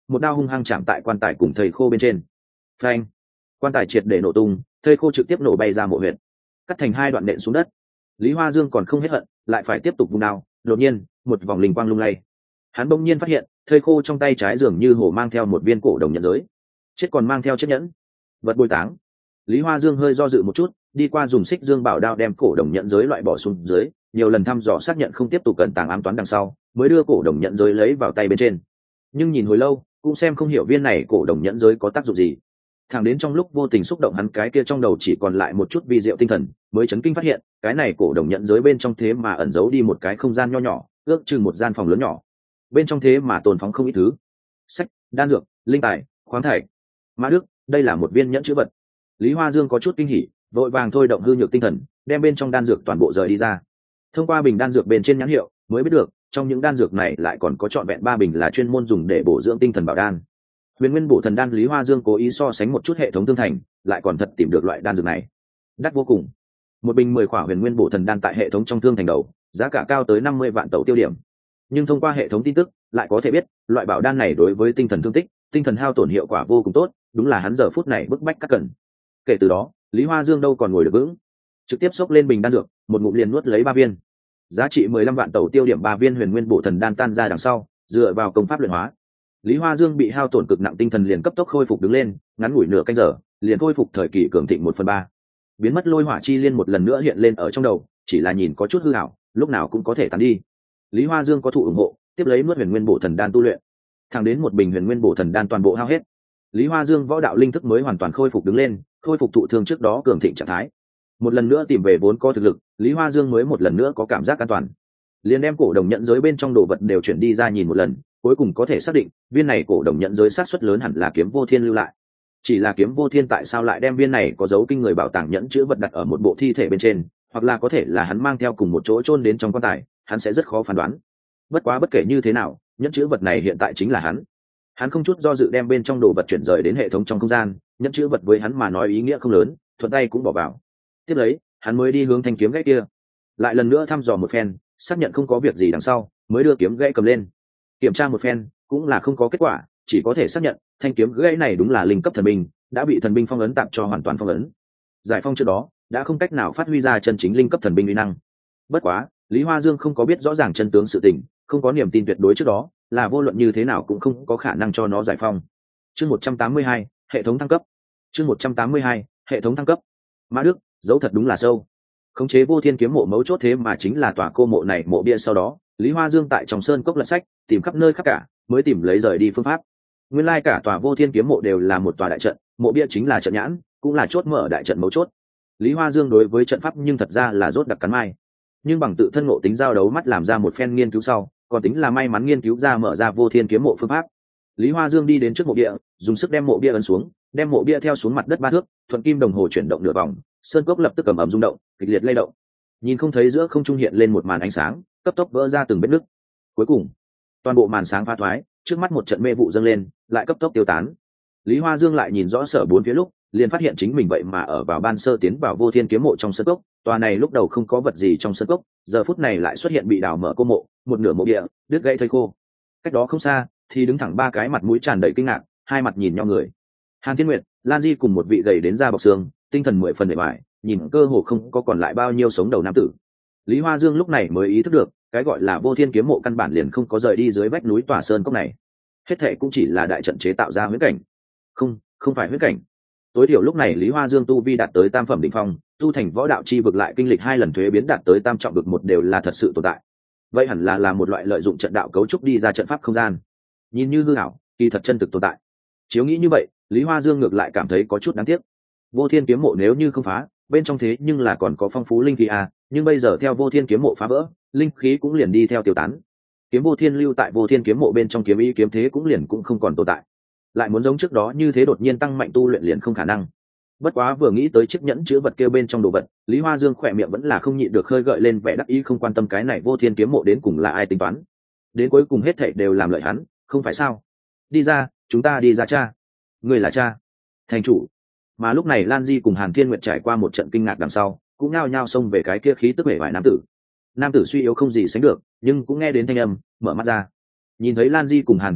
một đao hung hăng chạm tại quan tài cùng thầy khô bên trên. Phanh! Quan tài triệt để nổ tung, thầy khô trực tiếp nổ bay ra mộ huyệt, cắt thành hai đoạn nện xuống đất. Lý Hoa Dương còn không hết hận, lại phải tiếp tục vung đao. Đột nhiên, một vòng linh quang lung lay, hắn bỗng nhiên phát hiện thây khô trong tay trái dường như hồ mang theo một viên cổ đồng nhận giới, chết còn mang theo chiếc nhẫn. Vật bồi táng. Lý Hoa Dương hơi do dự một chút, đi qua dùng xích dương bảo đao đem cổ đồng nhận giới loại bỏ xuống dưới, nhiều lần thăm dò xác nhận không tiếp tục cẩn tàng ám toán đằng sau, mới đưa cổ đồng nhận giới lấy vào tay bên trên. Nhưng nhìn hồi lâu, cũng xem không hiểu viên này cổ đồng nhẫn giới có tác dụng gì. Thẳng đến trong lúc vô tình xúc động hắn cái kia trong đầu chỉ còn lại một chút vi diệu tinh thần, mới chấn kinh phát hiện cái này cổ đồng nhẫn giới bên trong thế mà ẩn giấu đi một cái không gian nho nhỏ, ước chừng một gian phòng lớn nhỏ. Bên trong thế mà tồn phóng không ít thứ: sách, đan dược, linh tài, khoáng thạch. Mã Đức, đây là một viên nhẫn chữ vật. Lý Hoa Dương có chút kinh hỉ, vội vàng thôi động hư nhược tinh thần, đem bên trong đan dược toàn bộ rời đi ra. Thông qua bình đan dược bên trên nhãn hiệu, mới biết được trong những đan dược này lại còn có trọn vẹn ba bình là chuyên môn dùng để bổ dưỡng tinh thần bảo đan. Huyền Nguyên Bổ Thần Đan. Lý Hoa Dương cố ý so sánh một chút hệ thống thương thành, lại còn thật tìm được loại đan dược này, đắt vô cùng. Một bình mười khỏa Huyền Nguyên Bổ Thần Đan tại hệ thống trong thương thành đầu, giá cả cao tới năm mươi vạn tẩu tiêu điểm. Nhưng thông qua hệ thống tin tức, lại có thể biết, loại bảo đan này đối với tinh thần thương tích, tinh thần hao tổn hiệu quả vô cùng tốt, đúng là hắn giờ phút này bức bách cắt cần. Kể từ đó, Lý Hoa Dương đâu còn ngồi được vững, trực tiếp xốc lên bình đan dược, một ngụm liền nuốt lấy ba viên. Giá trị mười lăm vạn tẩu tiêu điểm ba viên Huyền Nguyên Bổ Thần Đan tan ra đằng sau, dựa vào công pháp luyện hóa, Lý Hoa Dương bị hao tổn cực nặng tinh thần liền cấp tốc khôi phục đứng lên, ngắn ngủi nửa canh giờ, liền khôi phục thời kỳ cường thịnh một phần ba. Biến mất lôi hỏa chi liên một lần nữa hiện lên ở trong đầu, chỉ là nhìn có chút hư ảo, lúc nào cũng có thể tán đi. Lý Hoa Dương có thụ ủng hộ, tiếp lấy nuốt Huyền Nguyên Bổ Thần Đan tu luyện. Thẳng đến một bình Huyền Nguyên Bổ Thần Đan toàn bộ hao hết, Lý Hoa Dương võ đạo linh thức mới hoàn toàn khôi phục đứng lên, khôi phục thụ thương trước đó cường thịnh trạng thái. Một lần nữa tìm về vốn có thực lực, Lý Hoa Dương mới một lần nữa có cảm giác an toàn. Liền đem cổ đồng nhận giới bên trong đồ vật đều chuyển đi ra nhìn một lần, cuối cùng có thể xác định viên này cổ đồng nhận giới sát suất lớn hẳn là Kiếm Vô Thiên lưu lại. Chỉ là Kiếm Vô Thiên tại sao lại đem viên này có dấu kinh người bảo tàng nhẫn chữ vật đặt ở một bộ thi thể bên trên, hoặc là có thể là hắn mang theo cùng một chỗ chôn đến trong quan tài, hắn sẽ rất khó phán đoán. Bất quá bất kể như thế nào, nhẫn chữ vật này hiện tại chính là hắn. Hắn không chút do dự đem bên trong đồ vật chuyển rời đến hệ thống trong không gian, nhẫn chữ vật với hắn mà nói ý nghĩa không lớn, thuận tay cũng bỏ vào. Tiếp lấy, hắn mới đi hướng thanh kiếm gãy kia, lại lần nữa thăm dò một phen, xác nhận không có việc gì đằng sau, mới đưa kiếm gãy cầm lên. Kiểm tra một phen, cũng là không có kết quả, chỉ có thể xác nhận thanh kiếm gãy này đúng là linh cấp thần binh, đã bị thần binh phong ấn tạm cho hoàn toàn phong ấn. Giải phong trước đó, đã không cách nào phát huy ra chân chính linh cấp thần binh uy năng. Bất quá, Lý Hoa Dương không có biết rõ ràng chân tướng sự tình, không có niềm tin tuyệt đối trước đó, là vô luận như thế nào cũng không có khả năng cho nó giải phong. Chương một trăm tám mươi hai, hệ thống thăng cấp. Chương một trăm tám mươi hai, hệ thống thăng cấp. Mã Đức, dấu thật đúng là sâu. Khống chế Vô Thiên kiếm mộ mấu chốt thế mà chính là tòa cô mộ này mộ bia. Sau đó, Lý Hoa Dương tại trong sơn cốc lật sách, tìm khắp nơi khắp cả, mới tìm lấy rời đi phương pháp. Nguyên lai cả tòa Vô Thiên kiếm mộ đều là một tòa đại trận, mộ bia chính là trận nhãn, cũng là chốt mở đại trận mấu chốt. Lý Hoa Dương đối với trận pháp nhưng thật ra là rốt đặc cắn mai, nhưng bằng tự thân ngộ tính giao đấu mắt làm ra một phen nghiên cứu sau, còn tính là may mắn nghiên cứu ra mở ra Vô Thiên kiếm mộ phương pháp. Lý Hoa Dương đi đến trước mộ bia, dùng sức đem mộ bia ấn xuống, đem mộ bia theo xuống mặt đất ba thước, thuận kim đồng hồ chuyển động nửa vòng, sơn cốc lập tức cầm ẩm rung động, kịch liệt lay động. Nhìn không thấy giữa không trung hiện lên một màn ánh sáng, cấp tốc vỡ ra từng vết nứt. Cuối cùng, toàn bộ màn sáng phá thoái, trước mắt một trận mê vụ dâng lên, lại cấp tốc tiêu tán. Lý Hoa Dương lại nhìn rõ sở bốn phía lúc, liền phát hiện chính mình vậy mà ở vào ban sơ tiến vào Vô Thiên kiếm mộ trong sơn cốc. Tòa này lúc đầu không có vật gì trong sơn cốc, giờ phút này lại xuất hiện bị đào mở cô mộ, một nửa mộ địa đứt gãy thây khô. Cách đó không xa, thì đứng thẳng ba cái mặt mũi tràn đầy kinh ngạc, hai mặt nhìn nhau người. Hàn Thiên Nguyệt, Lan Di cùng một vị gầy đến da bọc xương, tinh thần mười phần bề ngoài, nhìn cơ hồ không có còn lại bao nhiêu sống đầu nam tử. Lý Hoa Dương lúc này mới ý thức được, cái gọi là Vô Thiên kiếm mộ căn bản liền không có rời đi dưới vách núi tòa sơn cốc này. Hết thệ cũng chỉ là đại trận chế tạo ra huyễn cảnh. Không, không phải huyễn cảnh. Tối thiểu lúc này Lý Hoa Dương tu vi đạt tới tam phẩm đỉnh phong, tu thành võ đạo chi vực lại kinh lịch hai lần thuế biến đạt tới tam trọng vực một đều là thật sự tồn tại. Vậy hẳn là là một loại lợi dụng trận đạo cấu trúc đi ra trận pháp không gian. Nhìn như hư ảo, kỳ thật chân thực tồn tại. Chiếu nghĩ như vậy, Lý Hoa Dương ngược lại cảm thấy có chút đáng tiếc. Vô Thiên kiếm mộ nếu như không phá, bên trong thế nhưng là còn có phong phú linh khí à, nhưng bây giờ theo Vô Thiên kiếm mộ phá vỡ, linh khí cũng liền đi theo tiêu tán. Kiếm Vô Thiên lưu tại Vô Thiên kiếm mộ bên trong kiếm ý kiếm thế cũng liền cũng không còn tồn tại. Lại muốn giống trước đó như thế đột nhiên tăng mạnh tu luyện liền không khả năng. Bất quá vừa nghĩ tới chiếc nhẫn chứa vật kêu bên trong đồ vật, Lý Hoa Dương khỏe miệng vẫn là không nhịn được khơi gợi lên vẻ đắc ý, không quan tâm cái này Vô Thiên kiếm mộ đến cùng là ai tính toán. Đến cuối cùng hết thảy đều làm lợi hắn, không phải sao? Đi ra, chúng ta đi ra cha. Người là cha. Thành chủ. Mà lúc này Lan Di cùng Hàn Thiên Nguyệt trải qua một trận kinh ngạc đằng sau, cũng nhao nhao xông về cái kia khí tức vẻ vải nam tử. Nam tử suy yếu không gì sánh được, nhưng cũng nghe đến thanh âm, mở mắt ra. Nhìn thấy Lan Di cùng Hàn Thiên Nguyệt,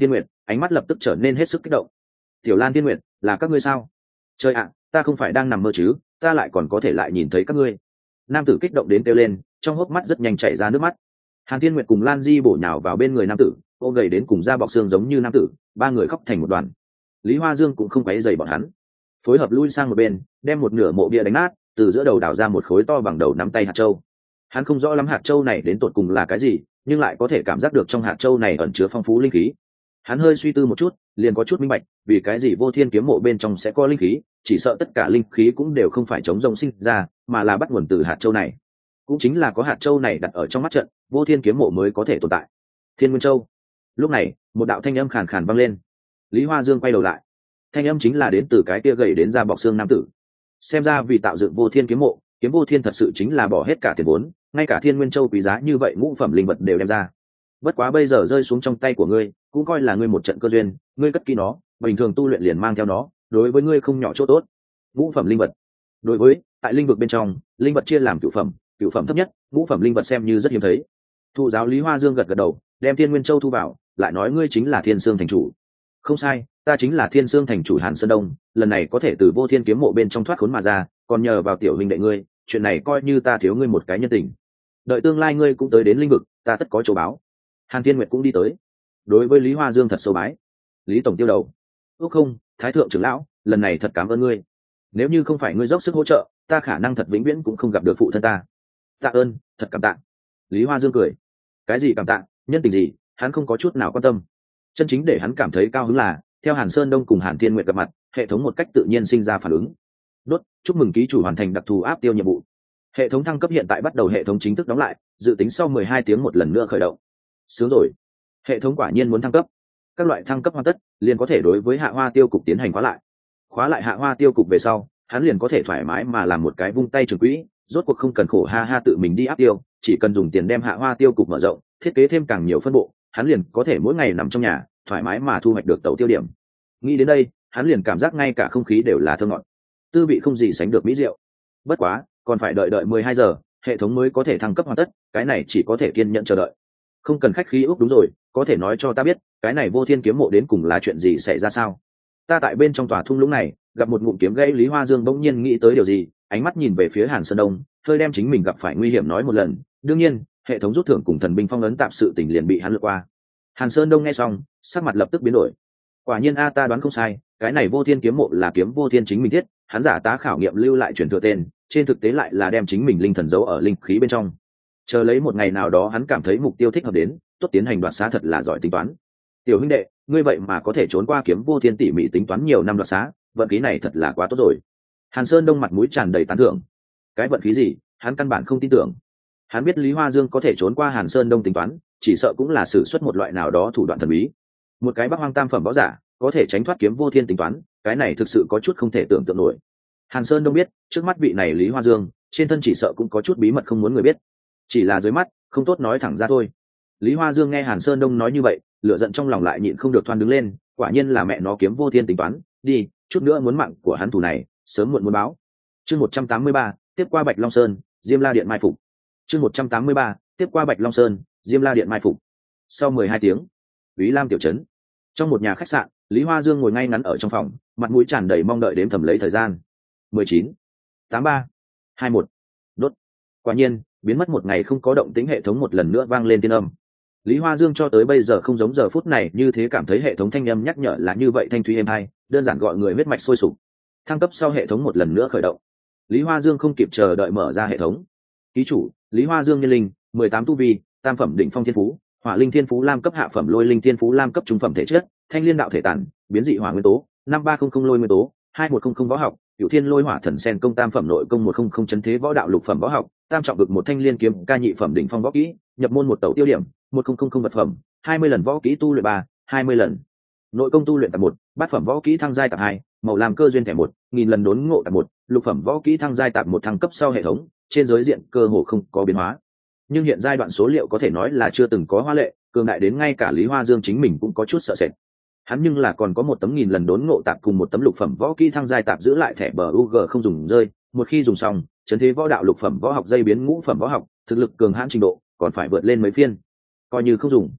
ánh mắt lập tức trở nên hết sức kích động. Tiểu Lan Tiên Nguyệt, là các ngươi sao? Trời ạ, ta không phải đang nằm mơ chứ, ta lại còn có thể lại nhìn thấy các ngươi. Nam tử kích động đến kêu lên, trong hốc mắt rất nhanh chảy ra nước mắt. Hàn Tiên Nguyệt cùng Lan Di bổ nhào vào bên người nam tử, ôm gầy đến cùng da bọc xương giống như nam tử, ba người khóc thành một đoàn. Lý Hoa Dương cũng không quấy rầy bọn hắn, phối hợp lui sang một bên, đem một nửa mộ bia đánh nát, từ giữa đầu đào ra một khối to bằng đầu nắm tay hạt châu. Hắn không rõ lắm hạt châu này đến tột cùng là cái gì, nhưng lại có thể cảm giác được trong hạt châu này ẩn chứa phong phú linh khí. Hắn hơi suy tư một chút, liền có chút minh bạch, vì cái gì Vô Thiên kiếm mộ bên trong sẽ có linh khí, chỉ sợ tất cả linh khí cũng đều không phải chống rông sinh ra, mà là bắt nguồn từ hạt châu này. Cũng chính là có hạt châu này đặt ở trong mắt trận, Vô Thiên kiếm mộ mới có thể tồn tại. Thiên Nguyên Châu. Lúc này, một đạo thanh âm khàn khàn vang lên. Lý Hoa Dương quay đầu lại. Thanh âm chính là đến từ cái kia gầy đến da bọc xương nam tử. Xem ra vì tạo dựng Vô Thiên kiếm mộ, Kiếm Vô Thiên thật sự chính là bỏ hết cả tiền vốn, ngay cả Thiên Nguyên Châu quý giá như vậy ngũ phẩm linh vật đều đem ra. Bất quá bây giờ rơi xuống trong tay của ngươi, cũng coi là ngươi một trận cơ duyên, ngươi cất kỹ nó, bình thường tu luyện liền mang theo nó, đối với ngươi không nhỏ chỗ tốt. Ngũ phẩm linh vật. Đối với, tại linh vực bên trong, linh vật chia làm cửu phẩm, cửu phẩm thấp nhất, ngũ phẩm linh vật xem như rất hiếm thấy. Thụ giáo Lý Hoa Dương gật gật đầu, đem Thiên Nguyên Châu thu vào, lại nói ngươi chính là Thiên Sương thành chủ. Không sai, ta chính là Thiên Sương thành chủ Hàn Sơn Đông, lần này có thể từ Vô Thiên kiếm mộ bên trong thoát khốn mà ra, còn nhờ vào tiểu huynh đệ ngươi, chuyện này coi như ta thiếu ngươi một cái nhân tình. Đợi tương lai ngươi cũng tới đến linh vực, ta tất có chỗ báo. Hàn Thiên Nguyệt cũng đi tới, đối với Lý Hoa Dương thật sâu bái. Lý tổng tiêu đầu, ước không, Thái thượng trưởng lão, lần này thật cảm ơn ngươi. Nếu như không phải ngươi dốc sức hỗ trợ, ta khả năng thật vĩnh viễn cũng không gặp được phụ thân ta. Tạ ơn, thật cảm tạ. Lý Hoa Dương cười. Cái gì cảm tạ, nhân tình gì, hắn không có chút nào quan tâm. Chân chính để hắn cảm thấy cao hứng là, theo Hàn Sơn Đông cùng Hàn Thiên Nguyệt gặp mặt, hệ thống một cách tự nhiên sinh ra phản ứng. Đốt, chúc mừng ký chủ hoàn thành đặc thù áp tiêu nhiệm vụ. Hệ thống thăng cấp hiện tại bắt đầu, hệ thống chính thức đóng lại, dự tính sau mười hai tiếng một lần nữa khởi động. Sướng rồi, hệ thống quả nhiên muốn thăng cấp. Các loại thăng cấp hoàn tất, liền có thể đối với Hạ Hoa tiêu cục tiến hành khóa lại. Khóa lại Hạ Hoa tiêu cục về sau, hắn liền có thể thoải mái mà làm một cái vung tay trường quỹ, rốt cuộc không cần khổ ha ha tự mình đi áp tiêu, chỉ cần dùng tiền đem Hạ Hoa tiêu cục mở rộng, thiết kế thêm càng nhiều phân bộ, hắn liền có thể mỗi ngày nằm trong nhà, thoải mái mà thu hoạch được tẩu tiêu điểm. Nghĩ đến đây, hắn liền cảm giác ngay cả không khí đều là thơm ngọt, tư vị không gì sánh được mỹ diệu. Bất quá, còn phải đợi đợi mười hai giờ, hệ thống mới có thể thăng cấp hoàn tất, cái này chỉ có thể kiên nhẫn chờ đợi. Không cần khách khí. Úc đúng rồi, có thể nói cho ta biết, cái này Vô Thiên kiếm mộ đến cùng là chuyện gì xảy ra sao? Ta tại bên trong tòa thung lũng này, gặp một ngụm kiếm gãy. Lý Hoa Dương bỗng nhiên nghĩ tới điều gì, ánh mắt nhìn về phía Hàn Sơn Đông, hơi đem chính mình gặp phải nguy hiểm nói một lần. Đương nhiên, hệ thống rút thưởng cùng thần binh phong ấn tạm sự tình liền bị hắn lướt qua. Hàn Sơn Đông nghe xong, sắc mặt lập tức biến đổi. Quả nhiên a, ta đoán không sai, cái này Vô Thiên kiếm mộ là kiếm Vô Thiên chính mình thiết, hắn giả tá khảo nghiệm lưu lại truyền thừa tên, trên thực tế lại là đem chính mình linh thần giấu ở linh khí bên trong. Chờ lấy một ngày nào đó hắn cảm thấy mục tiêu thích hợp đến, tốt tiến hành đoạt xá, thật là giỏi tính toán. Tiểu huynh đệ, ngươi vậy mà có thể trốn qua kiếm Vô Thiên tỉ mỉ tính toán nhiều năm đoạt xá, vận khí này thật là quá tốt rồi. Hàn Sơn Đông mặt mũi tràn đầy tán thưởng. Cái vận khí gì, hắn căn bản không tin tưởng. Hắn biết Lý Hoa Dương có thể trốn qua Hàn Sơn Đông tính toán, chỉ sợ cũng là sử xuất một loại nào đó thủ đoạn thần bí. Một cái Bắc Hoang tam phẩm võ giả có thể tránh thoát kiếm Vô Thiên tính toán, cái này thực sự có chút không thể tưởng tượng nổi. Hàn Sơn Đông biết, trước mắt vị này Lý Hoa Dương, trên thân chỉ sợ cũng có chút bí mật không muốn người biết. Chỉ là dưới mắt, không tốt nói thẳng ra thôi. Lý Hoa Dương nghe Hàn Sơn Đông nói như vậy, lửa giận trong lòng lại nhịn không được thoăn đứng lên, quả nhiên là mẹ nó kiếm Vô Thiên tính toán, đi, chút nữa muốn mạng của hắn thủ này, sớm muộn muốn báo. Chương một trăm tám mươi ba, tiếp qua Bạch Long Sơn, Diêm La Điện mai phục. Chương một trăm tám mươi ba, tiếp qua Bạch Long Sơn, Diêm La Điện mai phục. Sau mười hai tiếng, Úy Lam tiểu trấn, trong một nhà khách sạn, Lý Hoa Dương ngồi ngay ngắn ở trong phòng, mặt mũi tràn đầy mong đợi đếm thầm lấy thời gian. mười chín, tám ba, hai một, đốt. Quả nhiên, biến mất một ngày không có động tĩnh, hệ thống một lần nữa vang lên tiên âm. Lý Hoa Dương cho tới bây giờ không giống giờ phút này như thế cảm thấy hệ thống thanh âm nhắc nhở là như vậy thanh thúy êm hay, đơn giản gọi người huyết mạch sôi sục. Thăng cấp sau hệ thống một lần nữa khởi động. Lý Hoa Dương không kịp chờ đợi mở ra hệ thống. Ký chủ, Lý Hoa Dương nhân linh, mười tám tu vi, tam phẩm đỉnh phong thiên phú, hỏa linh thiên phú lam cấp hạ phẩm, lôi linh thiên phú lam cấp trung phẩm thể chất, thanh liên đạo thể tản, biến dị hỏa nguyên tố, năm ba không không lôi nguyên tố, hai một không không võ học, cửu thiên lôi hỏa thần sen công tam phẩm nội công một không không chấn thế võ đạo lục phẩm võ học, tam trọng vực một thanh liên kiếm ca nhị phẩm đỉnh phong võ kỹ, nhập môn một tẩu tiêu điểm, một không không không vật phẩm, hai mươi lần võ kỹ tu luyện ba, hai mươi lần nội công tu luyện tập một, bát phẩm võ kỹ thăng giai tập hai, màu làm cơ duyên thẻ một, nghìn lần đốn ngộ tập một, lục phẩm võ kỹ thăng giai tập một. Thăng cấp sau hệ thống trên giới diện cơ hồ không có biến hóa, nhưng hiện giai đoạn số liệu có thể nói là chưa từng có hoa lệ, cường đại đến ngay cả Lý Hoa Dương chính mình cũng có chút sợ sệt. Hắn nhưng là còn có một tấm nghìn lần đốn ngộ tạp cùng một tấm lục phẩm võ kỹ thăng giai tạp giữ lại thẻ bờ u giê không dùng rơi, một khi dùng xong, chấn thế võ đạo lục phẩm võ học dây biến ngũ phẩm võ học, thực lực cường hãn trình độ còn phải vượt lên mấy phiên. Coi như không dùng,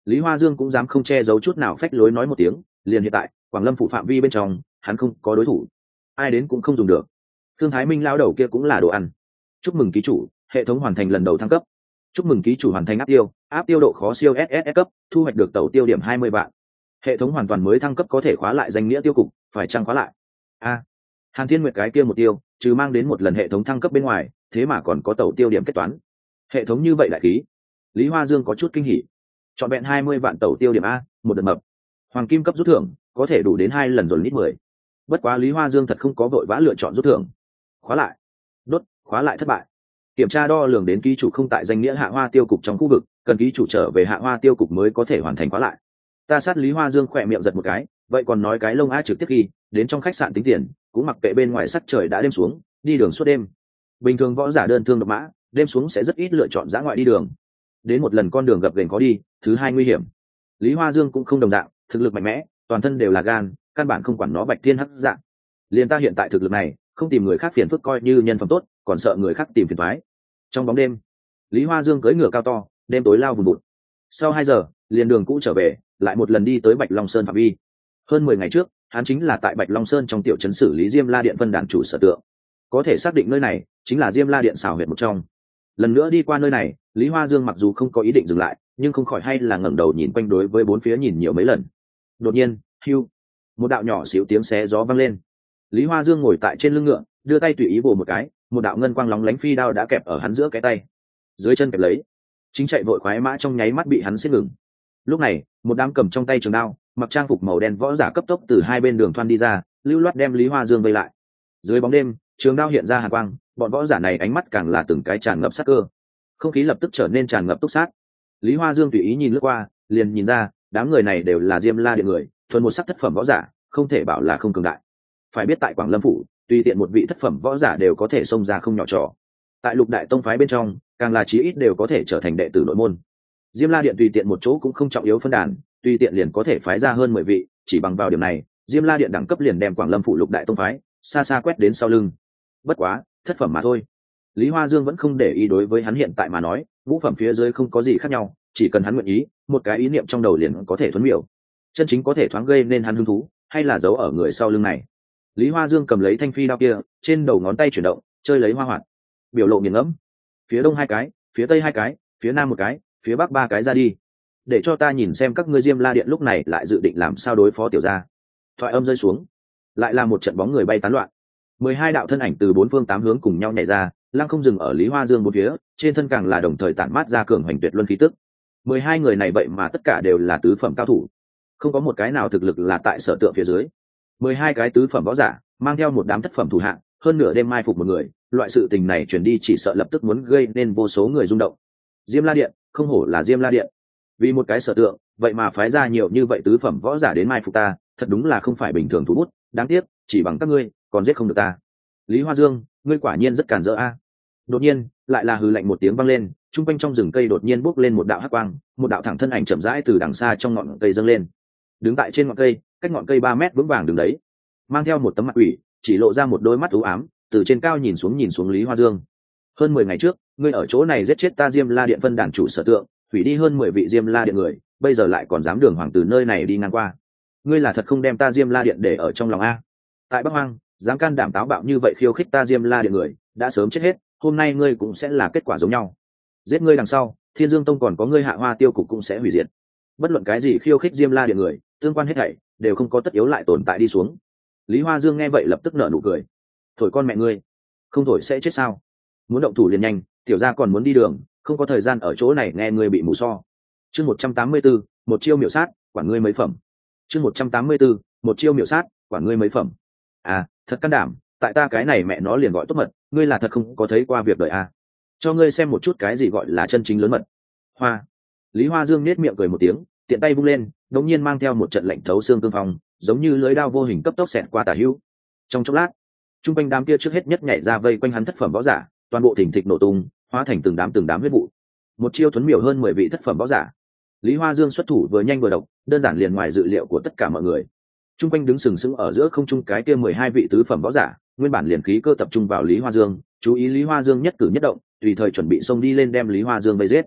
Lý Hoa Dương cũng dám không che giấu chút nào phách lối nói một tiếng, liền hiện tại Quảng Lâm phủ phạm vi bên trong hắn không có đối thủ, ai đến cũng không dùng được. Thương Thái Minh lão đầu kia cũng là đồ ăn. Chúc mừng ký chủ, hệ thống hoàn thành lần đầu thăng cấp. Chúc mừng ký chủ hoàn thành áp tiêu, áp tiêu độ khó siêu ét ét ét cấp, thu hoạch được tẩu tiêu điểm hai mươi vạn. Hệ thống hoàn toàn mới thăng cấp có thể khóa lại danh nghĩa tiêu cục, phải chăng khóa lại? A, Hàn Thiên Nguyệt cái kia một tiêu, trừ mang đến một lần hệ thống thăng cấp bên ngoài, thế mà còn có tẩu tiêu điểm kết toán. Hệ thống như vậy đại khí. Lý Hoa Dương có chút kinh hỉ. Chọn vẹn hai mươi vạn tẩu tiêu điểm a, một đợt mập. Hoàng kim cấp rút thưởng, có thể đủ đến hai lần rồi lít mười. Bất quá Lý Hoa Dương thật không có vội vã lựa chọn rút thưởng. Khóa lại. Đốt, khóa lại thất bại. Kiểm tra đo lường đến ký chủ không tại danh nghĩa Hạ Hoa tiêu cục trong khu vực, cần ký chủ trở về Hạ Hoa tiêu cục mới có thể hoàn thành khóa lại. Ta sát Lý Hoa Dương khỏe miệng giật một cái, vậy còn nói cái lông a trực tiếp khi đến trong khách sạn tính tiền, cũng mặc kệ bên ngoài sắc trời đã đêm xuống, đi đường suốt đêm. Bình thường võ giả đơn thương độc mã, đêm xuống sẽ rất ít lựa chọn dã ngoại đi đường. Đến một lần con đường gập ghềnh khó đi, thứ hai nguy hiểm. Lý Hoa Dương cũng không đồng dạng, thực lực mạnh mẽ, toàn thân đều là gan, căn bản không quản nó bạch thiên hắc dạng. Liên ta hiện tại thực lực này, không tìm người khác phiền phức coi như nhân phẩm tốt, còn sợ người khác tìm phiền toái. Trong bóng đêm, Lý Hoa Dương cưỡi ngựa cao to, đêm tối lao vùn vụt. Sau hai giờ, liền đường cũ trở về, lại một lần đi tới Bạch Long Sơn phạm vi. Hơn mười ngày trước, hắn chính là tại Bạch Long Sơn trong tiểu trấn xử lý Diêm La Điện phân đàn chủ sở tượng. Có thể xác định nơi này chính là Diêm La Điện xào huyệt một trong. Lần nữa đi qua nơi này, Lý Hoa Dương mặc dù không có ý định dừng lại, nhưng không khỏi hay là ngẩng đầu nhìn quanh đối với bốn phía nhìn nhiều mấy lần. Đột nhiên, hưu, một đạo nhỏ xíu tiếng xé gió vang lên. Lý Hoa Dương ngồi tại trên lưng ngựa, đưa tay tùy ý vồ một cái, một đạo ngân quang lóng lánh phi đao đã kẹp ở hắn giữa cái tay. Dưới chân kẹp lấy, chính chạy vội khoái mã trong nháy mắt bị hắn xiết ngừng. Lúc này, một đám cầm trong tay trường đao, mặc trang phục màu đen võ giả cấp tốc từ hai bên đường thoăn đi ra, lưu loát đem Lý Hoa Dương vây lại. Dưới bóng đêm, trường đao hiện ra hàn quang, bọn võ giả này ánh mắt càng là từng cái tràn ngập sát cơ. Không khí lập tức trở nên tràn ngập túc sát. Lý Hoa Dương tùy ý nhìn lướt qua, liền nhìn ra, đám người này đều là Diêm La Điện người, thuần một sắc thất phẩm võ giả, không thể bảo là không cường đại. Phải biết tại Quảng Lâm phủ, tùy tiện một vị thất phẩm võ giả đều có thể xông ra không nhỏ trò. Tại Lục Đại tông phái bên trong, càng là chí ít đều có thể trở thành đệ tử nội môn. Diêm La Điện tùy tiện một chỗ cũng không trọng yếu phân đàn, tùy tiện liền có thể phái ra hơn mười vị, chỉ bằng vào điểm này, Diêm La Điện đẳng cấp liền đem Quảng Lâm phủ Lục Đại tông phái xa xa quét đến sau lưng. Bất quá, thất phẩm mà thôi. Lý Hoa Dương vẫn không để ý, đối với hắn hiện tại mà nói, ngũ phẩm phía dưới không có gì khác nhau, chỉ cần hắn nguyện ý, một cái ý niệm trong đầu liền có thể thuần miểu. Chân chính có thể thoáng gây nên hắn hứng thú, hay là giấu ở người sau lưng này. Lý Hoa Dương cầm lấy thanh phi đao kia, trên đầu ngón tay chuyển động, chơi lấy hoa hoạt, biểu lộ nghiền ngẫm. Phía đông hai cái, phía tây hai cái, phía nam một cái, phía bắc ba cái ra đi, để cho ta nhìn xem các ngươi Diêm La Điện lúc này lại dự định làm sao đối phó tiểu gia. Thoại âm rơi xuống, lại là một trận bóng người bay tán loạn. Mười hai đạo thân ảnh từ bốn phương tám hướng cùng nhau nhảy ra, lăng không dừng ở Lý Hoa Dương bốn phía, trên thân càng là đồng thời tản mát ra cường hoành tuyệt luân khí tức. Mười hai người này vậy mà tất cả đều là tứ phẩm cao thủ, không có một cái nào thực lực là tại sở tượng phía dưới. Mười hai cái tứ phẩm võ giả mang theo một đám thất phẩm thủ hạng, hơn nửa đêm mai phục một người, loại sự tình này truyền đi chỉ sợ lập tức muốn gây nên vô số người rung động. Diêm La Điện, không hổ là Diêm La Điện, vì một cái sở tượng, vậy mà phái ra nhiều như vậy tứ phẩm võ giả đến mai phục ta, thật đúng là không phải bình thường thủ bút. Đáng tiếc, chỉ bằng các ngươi, còn giết không được ta. Lý Hoa Dương, ngươi quả nhiên rất càn rỡ a. Đột nhiên, lại là hừ lạnh một tiếng vang lên, trung quanh trong rừng cây đột nhiên bốc lên một đạo hắc quang, một đạo thẳng thân ảnh chậm rãi từ đằng xa trong ngọn cây dâng lên. Đứng tại trên ngọn cây, cách ngọn cây ba mét vững vàng đứng đấy, mang theo một tấm mặt quỷ, chỉ lộ ra một đôi mắt u ám, từ trên cao nhìn xuống nhìn xuống Lý Hoa Dương. Hơn mười ngày trước, ngươi ở chỗ này giết chết ta Diêm La Điện phân đàn chủ sở tượng, hủy đi hơn mười vị Diêm La Điện người, bây giờ lại còn dám đường hoàng từ nơi này đi ngang qua. Ngươi là thật không đem ta Diêm La Điện để ở trong lòng a? Tại Bắc Hoang, dám can đảm táo bạo như vậy khiêu khích ta Diêm La Điện người, đã sớm chết hết, hôm nay ngươi cũng sẽ là kết quả giống nhau. Giết ngươi đằng sau, Thiên Dương Tông còn có ngươi Hạ Hoa tiêu cục cũng sẽ hủy diệt. Bất luận cái gì khiêu khích Diêm La Điện người, tương quan hết thảy đều không có tất yếu lại tồn tại đi xuống. Lý Hoa Dương nghe vậy lập tức nở nụ cười. Thổi con mẹ ngươi, không thổi sẽ chết sao? Muốn động thủ liền nhanh, tiểu gia còn muốn đi đường, không có thời gian ở chỗ này nghe ngươi bị mù so. Chương một trăm tám mươi tư, một chiêu miểu sát, quản ngươi mấy phẩm. Chương một trăm tám mươi tư, một chiêu miểu sát, quản ngươi mấy phẩm. À, thật can đảm, tại ta cái này mẹ nó liền gọi tốt mật, ngươi là thật không có thấy qua việc đời à? Cho ngươi xem một chút cái gì gọi là chân chính lớn mật. Hoa. Lý Hoa Dương nét miệng cười một tiếng, tiện tay vung lên, đống nhiên mang theo một trận lạnh thấu xương tương phong, giống như lưới đao vô hình cấp tốc xẹt qua tả hữu. Trong chốc lát, trung quanh đám kia trước hết nhất nhảy ra vây quanh hắn thất phẩm võ giả, toàn bộ thình thịch nổ tung, hóa thành từng đám từng đám huyết vụ. Một chiêu thuấn miểu hơn mười vị thất phẩm võ giả. Lý Hoa Dương xuất thủ vừa nhanh vừa độc, đơn giản liền ngoài dự liệu của tất cả mọi người. Trung quanh đứng sừng sững ở giữa không trung cái kia mười hai vị tứ phẩm võ giả, nguyên bản liền khí cơ tập trung vào Lý Hoa Dương, chú ý Lý Hoa Dương nhất cử nhất động, tùy thời chuẩn bị xông đi lên đem Lý Hoa Dương vây giết.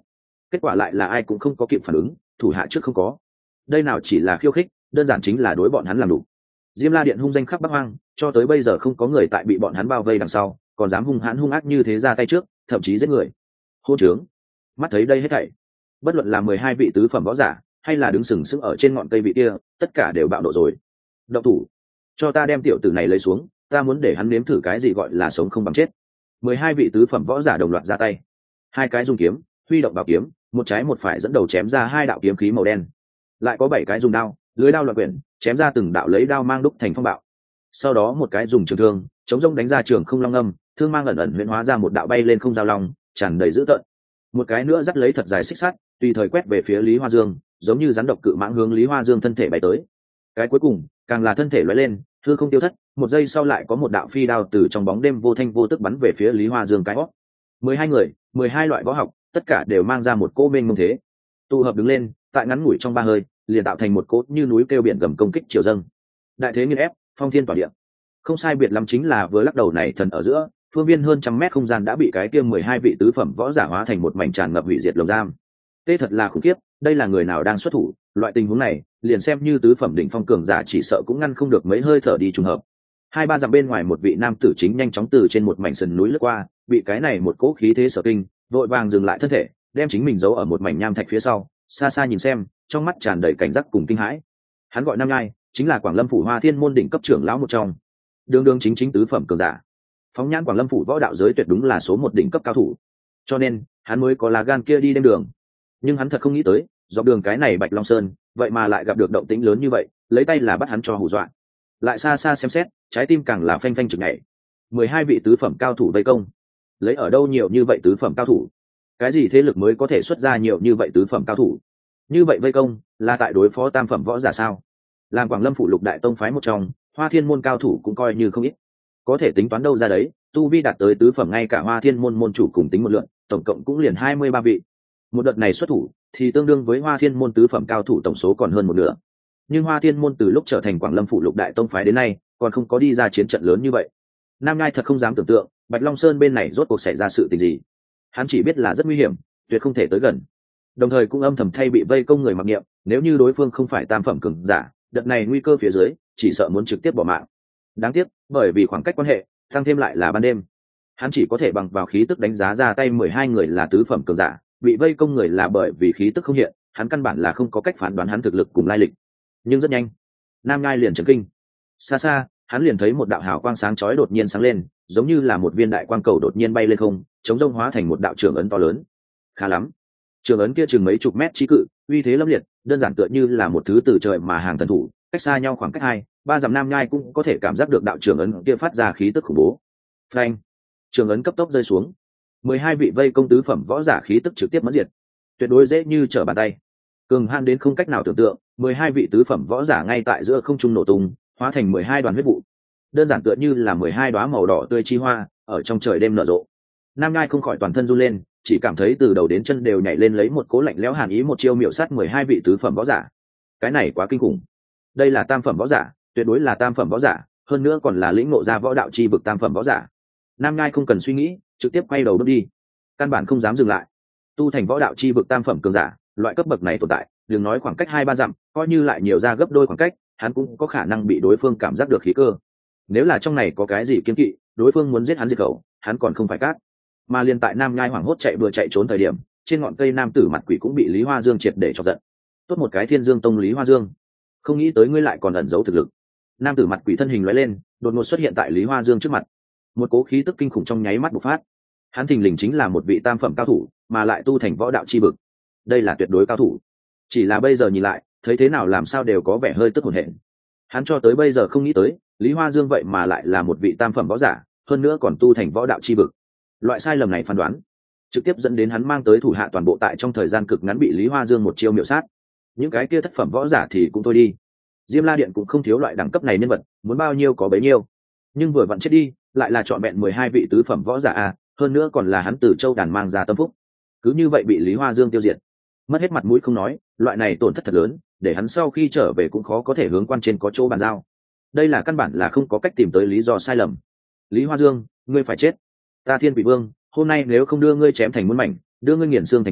kết quả lại là ai cũng không có kịp phản ứng, thủ hạ trước không có. Đây nào chỉ là khiêu khích, đơn giản chính là đối bọn hắn làm đủ. Diêm La Điện hung danh khắp Bắc Hoang, cho tới bây giờ không có người tại bị bọn hắn bao vây đằng sau còn dám hung hãn hung ác như thế ra tay trước, thậm chí giết người. Hôn trướng. Mắt thấy đây hết thảy, bất luận là mười hai vị tứ phẩm võ giả hay là đứng sừng sững ở trên ngọn cây vị kia, tất cả đều bạo nộ rồi. Động thủ, cho ta đem tiểu tử này lấy xuống, ta muốn để hắn nếm thử cái gì gọi là sống không bằng chết. Mười hai vị tứ phẩm võ giả đồng loạt ra tay, hai cái dùng kiếm huy động bảo kiếm, một trái một phải dẫn đầu chém ra hai đạo kiếm khí màu đen, lại có bảy cái dùng đao lưới đao loạn quyển chém ra từng đạo lấy đao mang đúc thành phong bạo. Sau đó một cái dùng trường thương chống rông đánh ra trường không long âm, thương mang ẩn ẩn huyễn hóa ra một đạo bay lên không giao long, tràn đầy dữ tợn. Một cái nữa dắt lấy thật dài xích sắt, tùy thời quét về phía Lý Hoa Dương, giống như rắn độc cự mãng hướng Lý Hoa Dương thân thể bay tới. Cái cuối cùng càng là thân thể lóe lên, hư không tiêu thất, một giây sau lại có một đạo phi đao từ trong bóng đêm vô thanh vô tức bắn về phía Lý Hoa Dương cái hót. Mười hai người, mười hai loại võ học, tất cả đều mang ra một cỗ mênh mông thế, tụ hợp đứng lên, tại ngắn ngủi trong ba hơi, liền tạo thành một cỗ như núi kêu biển gầm công kích triều dâng. Đại thế nghiền ép, phong thiên tỏa địa. Không sai biệt lắm chính là vừa lắc đầu này thần ở giữa, phương viên hơn trăm mét không gian đã bị cái kia mười hai vị tứ phẩm võ giả hóa thành một mảnh tràn ngập hủy diệt lồng giam. Tê thật là khủng khiếp, đây là người nào đang xuất thủ, loại tình huống này, liền xem như tứ phẩm đỉnh phong cường giả chỉ sợ cũng ngăn không được mấy hơi thở đi trùng hợp. Hai ba dặm bên ngoài một vị nam tử chính nhanh chóng từ trên một mảnh sườn núi lướt qua, bị cái này một cỗ khí thế sở kinh, vội vàng dừng lại thân thể, đem chính mình giấu ở một mảnh nham thạch phía sau, xa xa nhìn xem, trong mắt tràn đầy cảnh giác cùng kinh hãi. Hắn gọi Nam Nhai, chính là Quảng Lâm phủ Hoa Thiên môn đỉnh cấp trưởng lão một trong, đường đường chính chính tứ phẩm cường giả. Phóng nhãn Quảng Lâm phủ võ đạo giới tuyệt đúng là số một đỉnh cấp cao thủ, cho nên hắn mới có lá gan kia đi đêm đường. Nhưng hắn thật không nghĩ tới, dọc đường cái này Bạch Long Sơn, vậy mà lại gặp được động tĩnh lớn như vậy, lấy tay là bắt hắn cho hù dọa. Lại xa xa xem xét, trái tim càng là phanh phanh chực nhảy. Mười hai vị tứ phẩm cao thủ vây công, lấy ở đâu nhiều như vậy tứ phẩm cao thủ? Cái gì thế lực mới có thể xuất ra nhiều như vậy tứ phẩm cao thủ? Như vậy vây công, là tại đối phó tam phẩm võ giả sao? Làm Quảng Lâm phủ lục đại tông phái một trong, Hoa Thiên môn cao thủ cũng coi như không ít. Có thể tính toán đâu ra đấy, tu vi đạt tới tứ phẩm ngay cả Hoa Thiên môn môn chủ cùng tính một lượng, tổng cộng cũng liền hai mươi ba vị. Một đợt này xuất thủ, thì tương đương với Hoa Thiên môn tứ phẩm cao thủ tổng số còn hơn một nửa. Nhưng Hoa Thiên môn từ lúc trở thành Quảng Lâm phủ lục đại tông phái đến nay, còn không có đi ra chiến trận lớn như vậy. Nam Ngai thật không dám tưởng tượng, Bạch Long Sơn bên này rốt cuộc xảy ra sự tình gì. Hắn chỉ biết là rất nguy hiểm, tuyệt không thể tới gần. Đồng thời cũng âm thầm thay bị vây công người mặc niệm, nếu như đối phương không phải tam phẩm cường giả, đợt này nguy cơ phía dưới, chỉ sợ muốn trực tiếp bỏ mạng. Đáng tiếc, bởi vì khoảng cách quan hệ, tăng thêm lại là ban đêm, hắn chỉ có thể bằng vào khí tức đánh giá ra tay mười hai người là tứ phẩm cường giả, bị vây công người là bởi vì khí tức không hiện, hắn căn bản là không có cách phán đoán hắn thực lực cùng lai lịch. Nhưng rất nhanh, Nam Ngai liền chấn kinh. Xa xa, hắn liền thấy một đạo hào quang sáng chói đột nhiên sáng lên, giống như là một viên đại quang cầu đột nhiên bay lên không, chống rông hóa thành một đạo trường ấn to lớn. Khá lắm, trường ấn kia chừng mấy chục mét chí cự, uy thế lâm liệt, đơn giản tựa như là một thứ từ trời mà hàng thần thủ, cách xa nhau khoảng cách hai ba dặm Nam Nhai cũng có thể cảm giác được đạo trường ấn kia phát ra khí tức khủng bố. Phanh, trường ấn cấp tốc rơi xuống, mười hai vị vây công tứ phẩm võ giả khí tức trực tiếp mất diệt, tuyệt đối dễ như trở bàn tay, cường hãn đến không cách nào tưởng tượng. Mười hai vị tứ phẩm võ giả ngay tại giữa không trung nổ tung, hóa thành mười hai đoàn huyết vụ, đơn giản tựa như là mười hai đóa màu đỏ tươi chi hoa ở trong trời đêm nở rộ. Nam Nhai không khỏi toàn thân run lên, chỉ cảm thấy từ đầu đến chân đều nhảy lên lấy một cố lạnh lẽo hàn ý, một chiêu miểu sát mười hai vị tứ phẩm võ giả. Cái này quá kinh khủng. Đây là tam phẩm võ giả, tuyệt đối là tam phẩm võ giả, hơn nữa còn là lĩnh ngộ ra võ đạo chi vực tam phẩm võ giả. Nam Nhai không cần suy nghĩ, trực tiếp quay đầu bước đi, căn bản không dám dừng lại. Tu thành võ đạo chi vực tam phẩm cường giả, loại cấp bậc này tồn tại, đừng nói khoảng cách hai ba dặm, coi như lại nhiều ra gấp đôi khoảng cách, hắn cũng có khả năng bị đối phương cảm giác được khí cơ. Nếu là trong này có cái gì kiêng kỵ, đối phương muốn giết hắn diệt khẩu, hắn còn không phải cát. Mà liền tại Nam Nhai hoảng hốt chạy vừa chạy trốn thời điểm, trên ngọn cây nam tử mặt quỷ cũng bị Lý Hoa Dương triệt để chọc giận. Tốt một cái Thiên Dương Tông Lý Hoa Dương, không nghĩ tới ngươi lại còn ẩn giấu thực lực. Nam tử mặt quỷ thân hình lóe lên, đột ngột xuất hiện tại Lý Hoa Dương trước mặt. Một cố khí tức kinh khủng trong nháy mắt bộc phát. Hắn thình lình chính là một vị tam phẩm cao thủ, mà lại tu thành võ đạo chi vực. Đây là tuyệt đối cao thủ. Chỉ là bây giờ nhìn lại, thấy thế nào làm sao đều có vẻ hơi tức hồn hển. Hắn cho tới bây giờ không nghĩ tới, Lý Hoa Dương vậy mà lại là một vị tam phẩm võ giả, hơn nữa còn tu thành võ đạo chi vực. Loại sai lầm này phán đoán, trực tiếp dẫn đến hắn mang tới thủ hạ toàn bộ tại trong thời gian cực ngắn bị Lý Hoa Dương một chiêu miểu sát. Những cái kia thất phẩm võ giả thì cũng thôi đi, Diêm La Điện cũng không thiếu loại đẳng cấp này nhân vật, muốn bao nhiêu có bấy nhiêu. Nhưng vừa vặn chết đi, lại là chọn vẹn mười hai vị tứ phẩm võ giả a, hơn nữa còn là hắn từ Châu Đàn mang ra tâm phúc. Cứ như vậy bị Lý Hoa Dương tiêu diệt, mất hết mặt mũi không nói, loại này tổn thất thật lớn, để hắn sau khi trở về cũng khó có thể hướng quan trên có chỗ bàn giao. Đây là căn bản là không có cách tìm tới lý do sai lầm. Lý Hoa Dương, ngươi phải chết. Ta Thiên Vị Vương, hôm nay nếu không đưa ngươi chém thành muôn mảnh, đưa ngươi nghiền xương thành tro,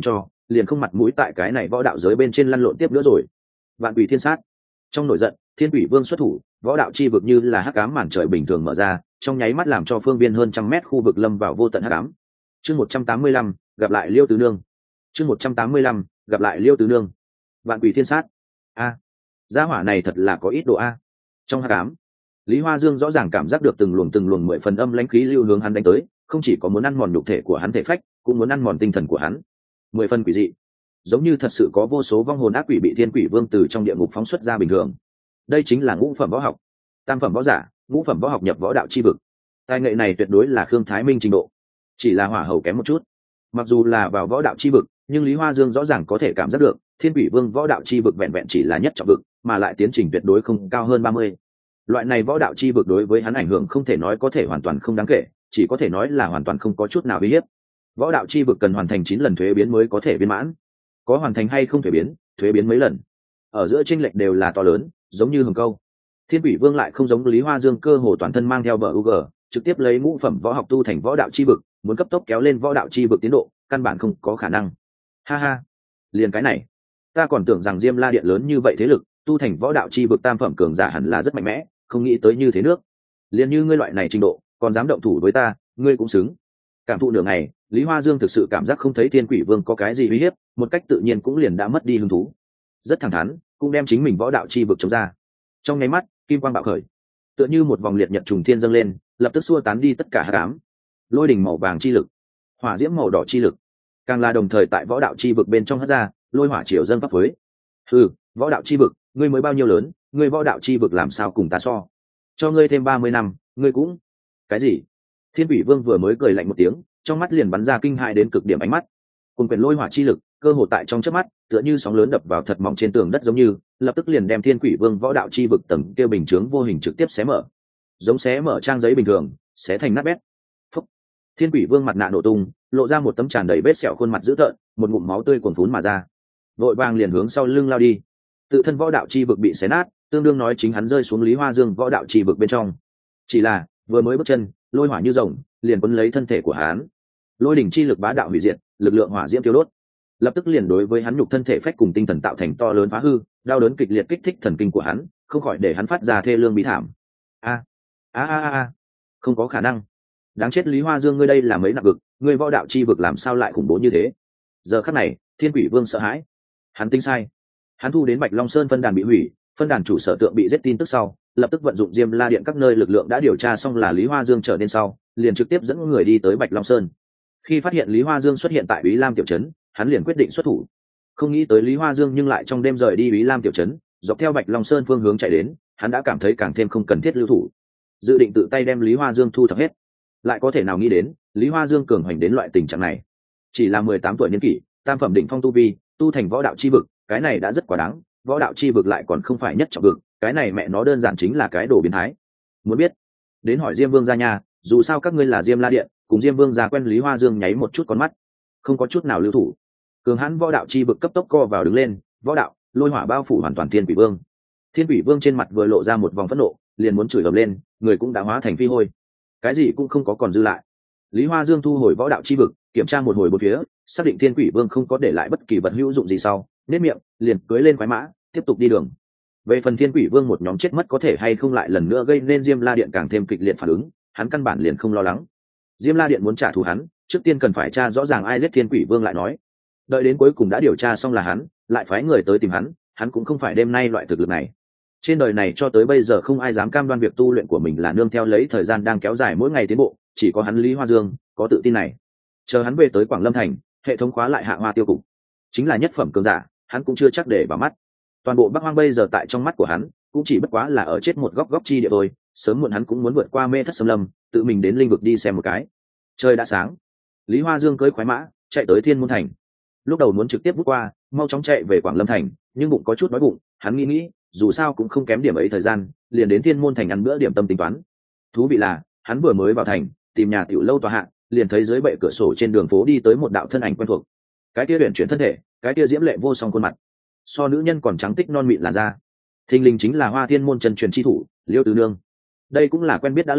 liền không mặt mũi tại cái này võ đạo giới bên trên lăn lộn tiếp nữa rồi. Vạn quỷ thiên sát. Trong nổi giận, thiên quỷ vương xuất thủ, võ đạo chi vực như là hắc ám màn trời bình thường mở ra, trong nháy mắt làm cho phương viên hơn trăm mét khu vực lâm vào vô tận hắc ám. Chương một trăm tám mươi lăm, gặp lại Liêu Tứ Nương. Chương một trăm tám mươi lăm, gặp lại Liêu Tứ Nương. Vạn quỷ thiên sát. A, gia hỏa này thật là có ít độ a. Trong hắc ám, Lý Hoa Dương rõ ràng cảm giác được từng luồng từng luồng mười phần âm lãnh khí lưu hướng hắn đánh tới, không chỉ có muốn ăn mòn nhục thể của hắn thể phách, cũng muốn ăn mòn tinh thần của hắn. Mười phần quỷ dị, giống như thật sự có vô số vong hồn ác quỷ bị thiên quỷ vương từ trong địa ngục phóng xuất ra bình thường. Đây chính là ngũ phẩm võ học, tam phẩm võ giả, ngũ phẩm võ học nhập võ đạo chi vực. Tài nghệ này tuyệt đối là Khương Thái Minh trình độ, chỉ là hỏa hầu kém một chút. Mặc dù là vào võ đạo chi vực, nhưng Lý Hoa Dương rõ ràng có thể cảm giác được, thiên quỷ vương võ đạo chi vực vẹn vẹn chỉ là nhất trọng vực, mà lại tiến trình tuyệt đối không cao hơn ba mươi. Loại này võ đạo chi vực đối với hắn ảnh hưởng không thể nói có thể hoàn toàn không đáng kể, chỉ có thể nói là hoàn toàn không có chút nào uy hiếp. Võ đạo chi vực cần hoàn thành chín lần thuế biến mới có thể viên mãn. Có hoàn thành hay không thuế biến, thuế biến mấy lần, ở giữa chênh lệch đều là to lớn, giống như hừng câu. Thiên quỷ vương lại không giống Lý Hoa Dương cơ hồ toàn thân mang theo bờ u g, trực tiếp lấy ngũ phẩm võ học tu thành võ đạo chi vực, muốn cấp tốc kéo lên võ đạo chi vực tiến độ, căn bản không có khả năng. Ha ha, liền cái này, ta còn tưởng rằng Diêm La Điện lớn như vậy thế lực, tu thành võ đạo chi vực tam phẩm cường giả hẳn là rất mạnh mẽ, không nghĩ tới như thế nước. Liền như ngươi loại này trình độ, còn dám động thủ với ta, ngươi cũng xứng. Cảm thụ nửa ngày, Lý Hoa Dương thực sự cảm giác không thấy Thiên Quỷ Vương có cái gì uy hiếp, một cách tự nhiên cũng liền đã mất đi hứng thú. Rất thẳng thắn, cũng đem chính mình võ đạo chi vực chống ra. Trong nháy mắt, kim quang bạo khởi, tựa như một vòng liệt nhật trùng thiên dâng lên, lập tức xua tán đi tất cả hắc ám. Lôi đỉnh màu vàng chi lực, hỏa diễm màu đỏ chi lực, càng là đồng thời tại võ đạo chi vực bên trong hất ra, lôi hỏa triều dâng pháp với. Ừ, võ đạo chi vực, ngươi mới bao nhiêu lớn, ngươi võ đạo chi vực làm sao cùng ta so? Cho ngươi thêm ba mươi năm, ngươi cũng... Cái gì? Thiên Quỷ Vương vừa mới cười lạnh một tiếng, trong mắt liền bắn ra kinh hãi đến cực điểm ánh mắt. Cùng quyền lôi hỏa chi lực, cơ hồ tại trong chớp mắt, tựa như sóng lớn đập vào thật mỏng trên tường đất giống như, lập tức liền đem Thiên Quỷ Vương võ đạo chi vực tầng kia bình chướng vô hình trực tiếp xé mở. Giống xé mở trang giấy bình thường, xé thành nát bét. Phúc. Thiên Quỷ Vương mặt nạ nổ tung, lộ ra một tấm tràn đầy vết sẹo khuôn mặt dữ tợn, một ngụm máu tươi cuồn phún mà ra. Vội vàng liền hướng sau lưng lao đi. Tự thân võ đạo chi vực bị xé nát, tương đương nói chính hắn rơi xuống Lý Hoa Dương võ đạo chi vực bên trong. Chỉ là, vừa mới bước chân, lôi hỏa như rồng, liền quấn lấy thân thể của hắn. Lôi đỉnh chi lực bá đạo hủy diệt, lực lượng hỏa diễm tiêu đốt, lập tức liền đối với hắn nhục thân thể phách cùng tinh thần tạo thành to lớn phá hư, đau đớn kịch liệt kích thích thần kinh của hắn, không khỏi để hắn phát ra thê lương bí thảm. A a a a, không có khả năng. Đáng chết Lý Hoa Dương, ngươi đây là mấy nặng vực, ngươi võ đạo chi vực làm sao lại khủng bố như thế? Giờ khắc này, Thiên Quỷ Vương sợ hãi. Hắn tính sai. Hắn thu đến Bạch Long Sơn phân đàn bị hủy, phân đàn chủ sở tượng bị giết tin tức sau, lập tức vận dụng Diêm La Điện các nơi lực lượng đã điều tra xong là Lý Hoa Dương trở nên sau, liền trực tiếp dẫn người đi tới Bạch Long Sơn. Khi phát hiện Lý Hoa Dương xuất hiện tại Úy Lam tiểu trấn, hắn liền quyết định xuất thủ. Không nghĩ tới Lý Hoa Dương nhưng lại trong đêm rời đi Úy Lam tiểu trấn, dọc theo Bạch Long Sơn phương hướng chạy đến, hắn đã cảm thấy càng thêm không cần thiết lưu thủ, dự định tự tay đem Lý Hoa Dương thu thập hết. Lại có thể nào nghĩ đến, Lý Hoa Dương cường hoành đến loại tình trạng này. Chỉ là mười tám tuổi niên kỷ, tam phẩm đỉnh phong tu vi, tu thành võ đạo chi vực, cái này đã rất quá đáng, võ đạo chi vực lại còn không phải nhất trọng vực, cái này mẹ nó đơn giản chính là cái đồ biến thái. Muốn biết, đến hỏi Diêm Vương gia nha, dù sao các ngươi là Diêm La Điện, cùng Diêm Vương gia quen. Lý Hoa Dương nháy một chút con mắt, không có chút nào lưu thủ. Cường hãn võ đạo chi vực cấp tốc co vào đứng lên, võ đạo, lôi hỏa bao phủ hoàn toàn Thiên Quỷ Vương. Thiên Quỷ Vương trên mặt vừa lộ ra một vòng phẫn nộ, liền muốn chửi ầm lên, người cũng đã hóa thành phi hôi, cái gì cũng không có còn dư lại. Lý Hoa Dương thu hồi võ đạo chi vực, kiểm tra một hồi bốn phía, xác định Thiên Quỷ Vương không có để lại bất kỳ vật hữu dụng gì sau, nét miệng, liền cưỡi lên khoái mã, tiếp tục đi đường. Về phần Thiên Quỷ Vương một nhóm chết mất có thể hay không lại lần nữa gây nên Diêm La Điện càng thêm kịch liệt phản ứng, hắn căn bản liền không lo lắng. Diêm La Điện muốn trả thù hắn, trước tiên cần phải tra rõ ràng ai giết Thiên Quỷ Vương lại nói. Đợi đến cuối cùng đã điều tra xong là hắn, lại phái người tới tìm hắn, hắn cũng không phải đêm nay loại thực lực này. Trên đời này cho tới bây giờ không ai dám cam đoan việc tu luyện của mình là nương theo lấy thời gian đang kéo dài mỗi ngày tiến bộ, chỉ có hắn Lý Hoa Dương có tự tin này. Chờ hắn về tới Quảng Lâm thành, hệ thống khóa lại Hạ Hoa tiêu cục, chính là nhất phẩm cường giả, hắn cũng chưa chắc để vào mắt. Toàn bộ Bắc Hoang bây giờ tại trong mắt của hắn cũng chỉ bất quá là ở chết một góc góc chi địa thôi, sớm muộn hắn cũng muốn vượt qua mê thất xâm lâm, tự mình đến linh vực đi xem một cái. Trời đã sáng, Lý Hoa Dương cưỡi khoái mã chạy tới Thiên Môn thành. Lúc đầu muốn trực tiếp vút qua, mau chóng chạy về Quảng Lâm thành, nhưng bụng có chút đói bụng, hắn nghĩ nghĩ, dù sao cũng không kém điểm ấy thời gian, liền đến Thiên Môn thành ăn bữa điểm tâm tính toán. Thú vị là, hắn vừa mới vào thành, tìm nhà tiểu lâu tòa hạ, liền thấy dưới bệ cửa sổ trên đường phố đi tới một đạo thân ảnh quen thuộc. Cái kia luyện chuyển thân thể, cái kia diễm lệ vô song khuôn mặt, so nữ nhân còn trắng tích non mịn làn da. Thình lình chính là Hoa Thiên Môn chân truyền chi thủ, Liêu Tứ Nương. Đây cũng là quen biết đã lâu,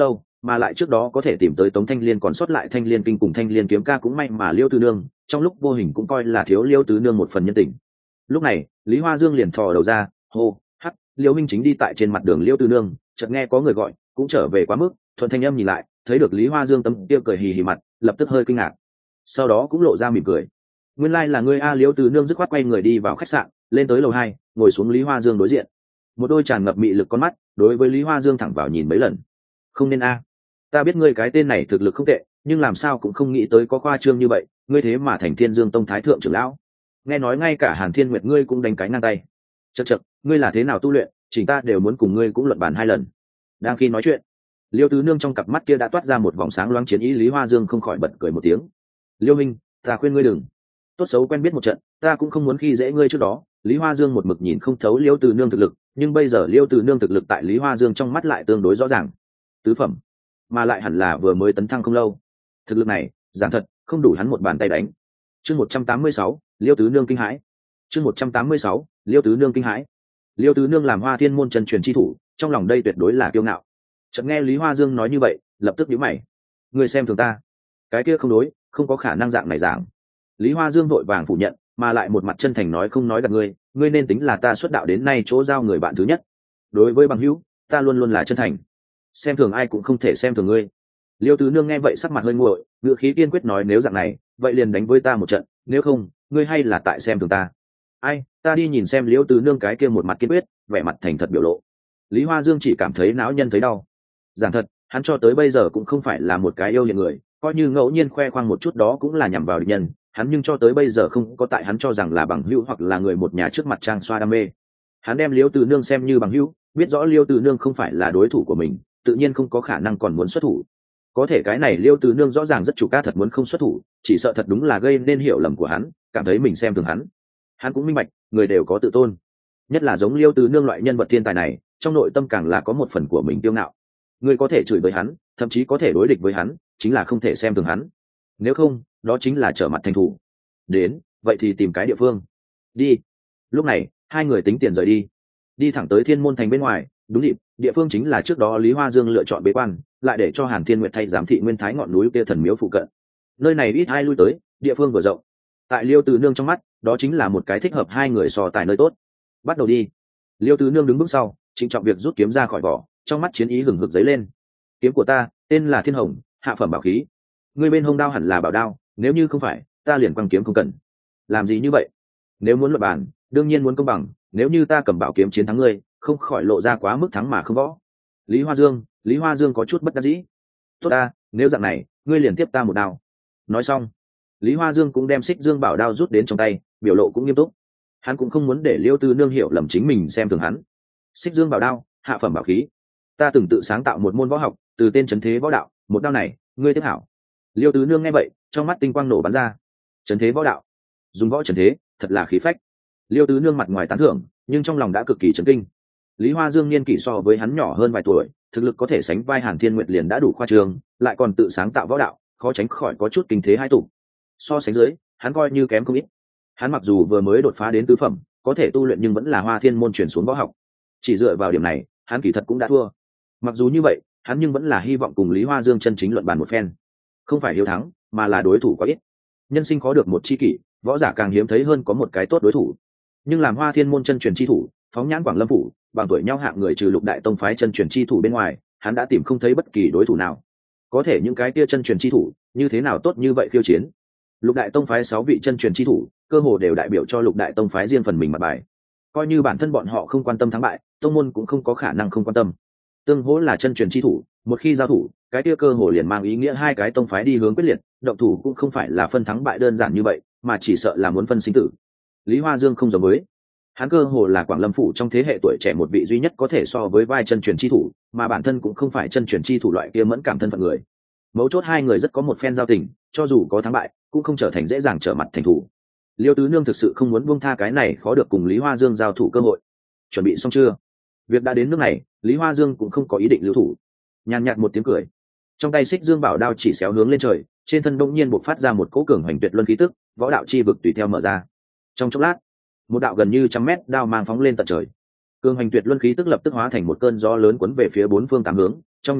mà lại trước đó có thể tìm tới Tống Thanh Liên còn sót lại Thanh Liên kinh cùng Thanh Liên kiếm ca cũng may mà Liêu Tứ Nương trong lúc vô hình cũng coi là thiếu Liêu Tứ Nương một phần nhân tình. Lúc này Lý Hoa Dương liền thò đầu ra, hô hắc, Liêu Minh chính đi tại trên mặt đường Liêu Tứ Nương, chợt nghe có người gọi, cũng trở về quá mức, thuận thanh âm nhìn lại, thấy được Lý Hoa Dương tấm kia cười hì hì mặt, lập tức hơi kinh ngạc, sau đó cũng lộ ra mỉm cười. Nguyên lai like là ngươi a. Liêu Tứ Nương dứt khoát quay người đi vào khách sạn, lên tới lầu hai, ngồi xuống Lý Hoa Dương đối diện, một đôi tràn ngập mị lực con mắt đối với Lý Hoa Dương thẳng vào nhìn mấy lần. Không nên a, ta biết ngươi cái tên này thực lực không tệ, nhưng làm sao cũng không nghĩ tới có khoa trương như vậy, ngươi thế mà thành Thiên Dương Tông thái thượng trưởng lão. Nghe nói ngay cả Hàn Thiên Nguyệt ngươi cũng đánh cái ngang tay. Chậc chậc, ngươi là thế nào tu luyện, chỉ ta đều muốn cùng ngươi cũng luận bàn hai lần. Đang khi nói chuyện, Liêu Tứ Nương trong cặp mắt kia đã toát ra một vòng sáng loáng chiến ý. Lý Hoa Dương không khỏi bật cười một tiếng. Liêu Minh, ta khuyên ngươi đừng. Tốt xấu quen biết một trận, ta cũng không muốn khi dễ ngươi trước đó. Lý Hoa Dương một mực nhìn không thấu Liêu Tứ Nương thực lực, nhưng bây giờ Liêu Tứ Nương thực lực tại Lý Hoa Dương trong mắt lại tương đối rõ ràng. Tứ phẩm, mà lại hẳn là vừa mới tấn thăng không lâu. Thực lực này, giảng thật, không đủ hắn một bàn tay đánh. Chương một trăm tám mươi sáu, Liêu Tứ Nương kinh hãi. Chương một trăm tám mươi sáu, Liêu Tứ Nương kinh hãi. Liêu Tứ Nương làm Hoa Thiên môn chân truyền chi thủ, trong lòng đây tuyệt đối là kiêu ngạo. Chợt nghe Lý Hoa Dương nói như vậy, lập tức nhíu mày. Ngươi xem thường ta? Cái kia không đối, không có khả năng dạng này giảng. Lý Hoa Dương vội vàng phủ nhận, mà lại một mặt chân thành nói không nói gạt ngươi, ngươi nên tính là ta xuất đạo đến nay chỗ giao người bạn thứ nhất. Đối với bằng hữu, ta luôn luôn là chân thành. Xem thường ai cũng không thể xem thường ngươi. Liêu Tứ Nương nghe vậy sắc mặt hơi nguội, ngữ khí kiên quyết nói nếu dạng này, vậy liền đánh với ta một trận, nếu không, ngươi hay là tại xem thường ta. Ai, ta đi nhìn xem Liêu Tứ Nương cái kia một mặt kiên quyết, vẻ mặt thành thật biểu lộ. Lý Hoa Dương chỉ cảm thấy não nhân thấy đau. Giảng thật, hắn cho tới bây giờ cũng không phải là một cái yêu nghiệt người, coi như ngẫu nhiên khoe khoang một chút đó cũng là nhằm vào địch nhân, hắn nhưng cho tới bây giờ không có tại hắn cho rằng là bằng hữu hoặc là người một nhà trước mặt trang xoa đam mê. Hắn đem Liêu Tứ Nương xem như bằng hữu, biết rõ Liêu Tứ Nương không phải là đối thủ của mình, tự nhiên không có khả năng còn muốn xuất thủ. Có thể cái này Liêu Tứ Nương rõ ràng rất chủ ca thật muốn không xuất thủ, chỉ sợ thật đúng là gây nên hiểu lầm của hắn, cảm thấy mình xem thường hắn. Hắn cũng minh bạch, người đều có tự tôn, nhất là giống Liêu Tứ Nương loại nhân vật thiên tài này, trong nội tâm càng là có một phần của mình kiêu ngạo. Người có thể chửi với hắn, thậm chí có thể đối địch với hắn, chính là không thể xem thường hắn. Nếu không, đó chính là trở mặt thành thủ. Đến, vậy thì tìm cái địa phương. Đi. Lúc này, hai người tính tiền rời đi, đi thẳng tới Thiên Môn thành bên ngoài. Đúng dịp, địa phương chính là trước đó Lý Hoa Dương lựa chọn bế quan, lại để cho Hàn Thiên Nguyệt thay giám thị Nguyên Thái ngọn núi kia thần miếu phụ cận. Nơi này ít ai lui tới, địa phương vừa rộng. Tại Liêu Tứ Nương trong mắt, đó chính là một cái thích hợp hai người so tài nơi tốt. Bắt đầu đi. Liêu Tứ Nương đứng bước sau, trịnh trọng việc rút kiếm ra khỏi vỏ, trong mắt chiến ý hừng hực dấy lên. Kiếm của ta, tên là Thiên Hồng, hạ phẩm bảo khí. Ngươi bên hông đao hẳn là bảo đao, nếu như không phải, ta liền quăng kiếm không cần. Làm gì như vậy? Nếu muốn luận bàn, đương nhiên muốn công bằng, nếu như ta cầm bảo kiếm chiến thắng ngươi, không khỏi lộ ra quá mức thắng mà không võ. Lý Hoa Dương, Lý Hoa Dương có chút bất đắc dĩ. Tốt ta, nếu dạng này, ngươi liền tiếp ta một đao. Nói xong, Lý Hoa Dương cũng đem xích dương bảo đao rút đến trong tay, biểu lộ cũng nghiêm túc. Hắn cũng không muốn để Liêu Tứ Nương hiểu lầm chính mình xem thường hắn. Xích dương bảo đao, hạ phẩm bảo khí. Ta từng tự sáng tạo một môn võ học, từ tên trấn thế võ đạo, một đao này, ngươi tiếp hảo. Liêu Tứ Nương nghe vậy, trong mắt tinh quang nổ bắn ra. Trấn thế võ đạo, dùng võ trấn thế, thật là khí phách. Liêu Tứ Nương mặt ngoài tán thưởng, nhưng trong lòng đã cực kỳ chấn kinh. Lý Hoa Dương niên kỷ so với hắn nhỏ hơn vài tuổi, thực lực có thể sánh vai Hàn Thiên Nguyệt liền đã đủ khoa trương, lại còn tự sáng tạo võ đạo, khó tránh khỏi có chút kinh thế hai tụ. So sánh dưới, hắn coi như kém không ít. Hắn mặc dù vừa mới đột phá đến tứ phẩm, có thể tu luyện nhưng vẫn là Hoa Thiên môn truyền xuống võ học. Chỉ dựa vào điểm này, hắn kỳ thật cũng đã thua. Mặc dù như vậy, hắn nhưng vẫn là hy vọng cùng Lý Hoa Dương chân chính luận bàn một phen. Không phải hiếu thắng, mà là đối thủ quá ít. Nhân sinh khó được một chi kỷ, võ giả càng hiếm thấy hơn có một cái tốt đối thủ. Nhưng làm Hoa Thiên môn chân truyền chi thủ, phóng nhãn Quảng Lâm phủ, bằng tuổi nhau hạng người trừ Lục Đại Tông phái chân truyền chi thủ bên ngoài, hắn đã tìm không thấy bất kỳ đối thủ nào. Có thể những cái kia chân truyền chi thủ, như thế nào tốt như vậy khiêu chiến? Lục Đại Tông phái sáu vị chân truyền chi thủ, cơ hồ đều đại biểu cho Lục Đại Tông phái riêng phần mình mặt bài. Coi như bản thân bọn họ không quan tâm thắng bại, tông môn cũng không có khả năng không quan tâm. Tương hỗ là chân truyền chi thủ, một khi giao thủ, cái kia cơ hồ liền mang ý nghĩa hai cái tông phái đi hướng quyết liệt, động thủ cũng không phải là phân thắng bại đơn giản như vậy, mà chỉ sợ là muốn phân sinh tử. Lý Hoa Dương không giống với, hắn cơ hồ là Quảng Lâm phủ trong thế hệ tuổi trẻ một vị duy nhất có thể so với vai chân truyền chi thủ, mà bản thân cũng không phải chân truyền chi thủ loại kia mẫn cảm thân phận người. Mấu chốt hai người rất có một phen giao tình, cho dù có thắng bại, cũng không trở thành dễ dàng trở mặt thành thủ. Liêu Tứ Nương thực sự không muốn buông tha cái này khó được cùng Lý Hoa Dương giao thủ cơ hội. Chuẩn bị xong chưa? Việc đã đến nước này, Lý Hoa Dương cũng không có ý định lưu thủ. Nhàn nhạt một tiếng cười, trong tay xích dương bảo đao chỉ xéo hướng lên trời, trên thân đông nhiên bộc phát ra một cỗ cường hoành tuyệt luân khí tức, võ đạo chi vực tùy theo mở ra. Trong chốc lát, một đạo gần như trăm mét đao mang phóng lên tận trời, cường hoành tuyệt luân khí tức lập tức hóa thành một cơn gió lớn cuốn về phía bốn phương tám hướng, trong nháy mắt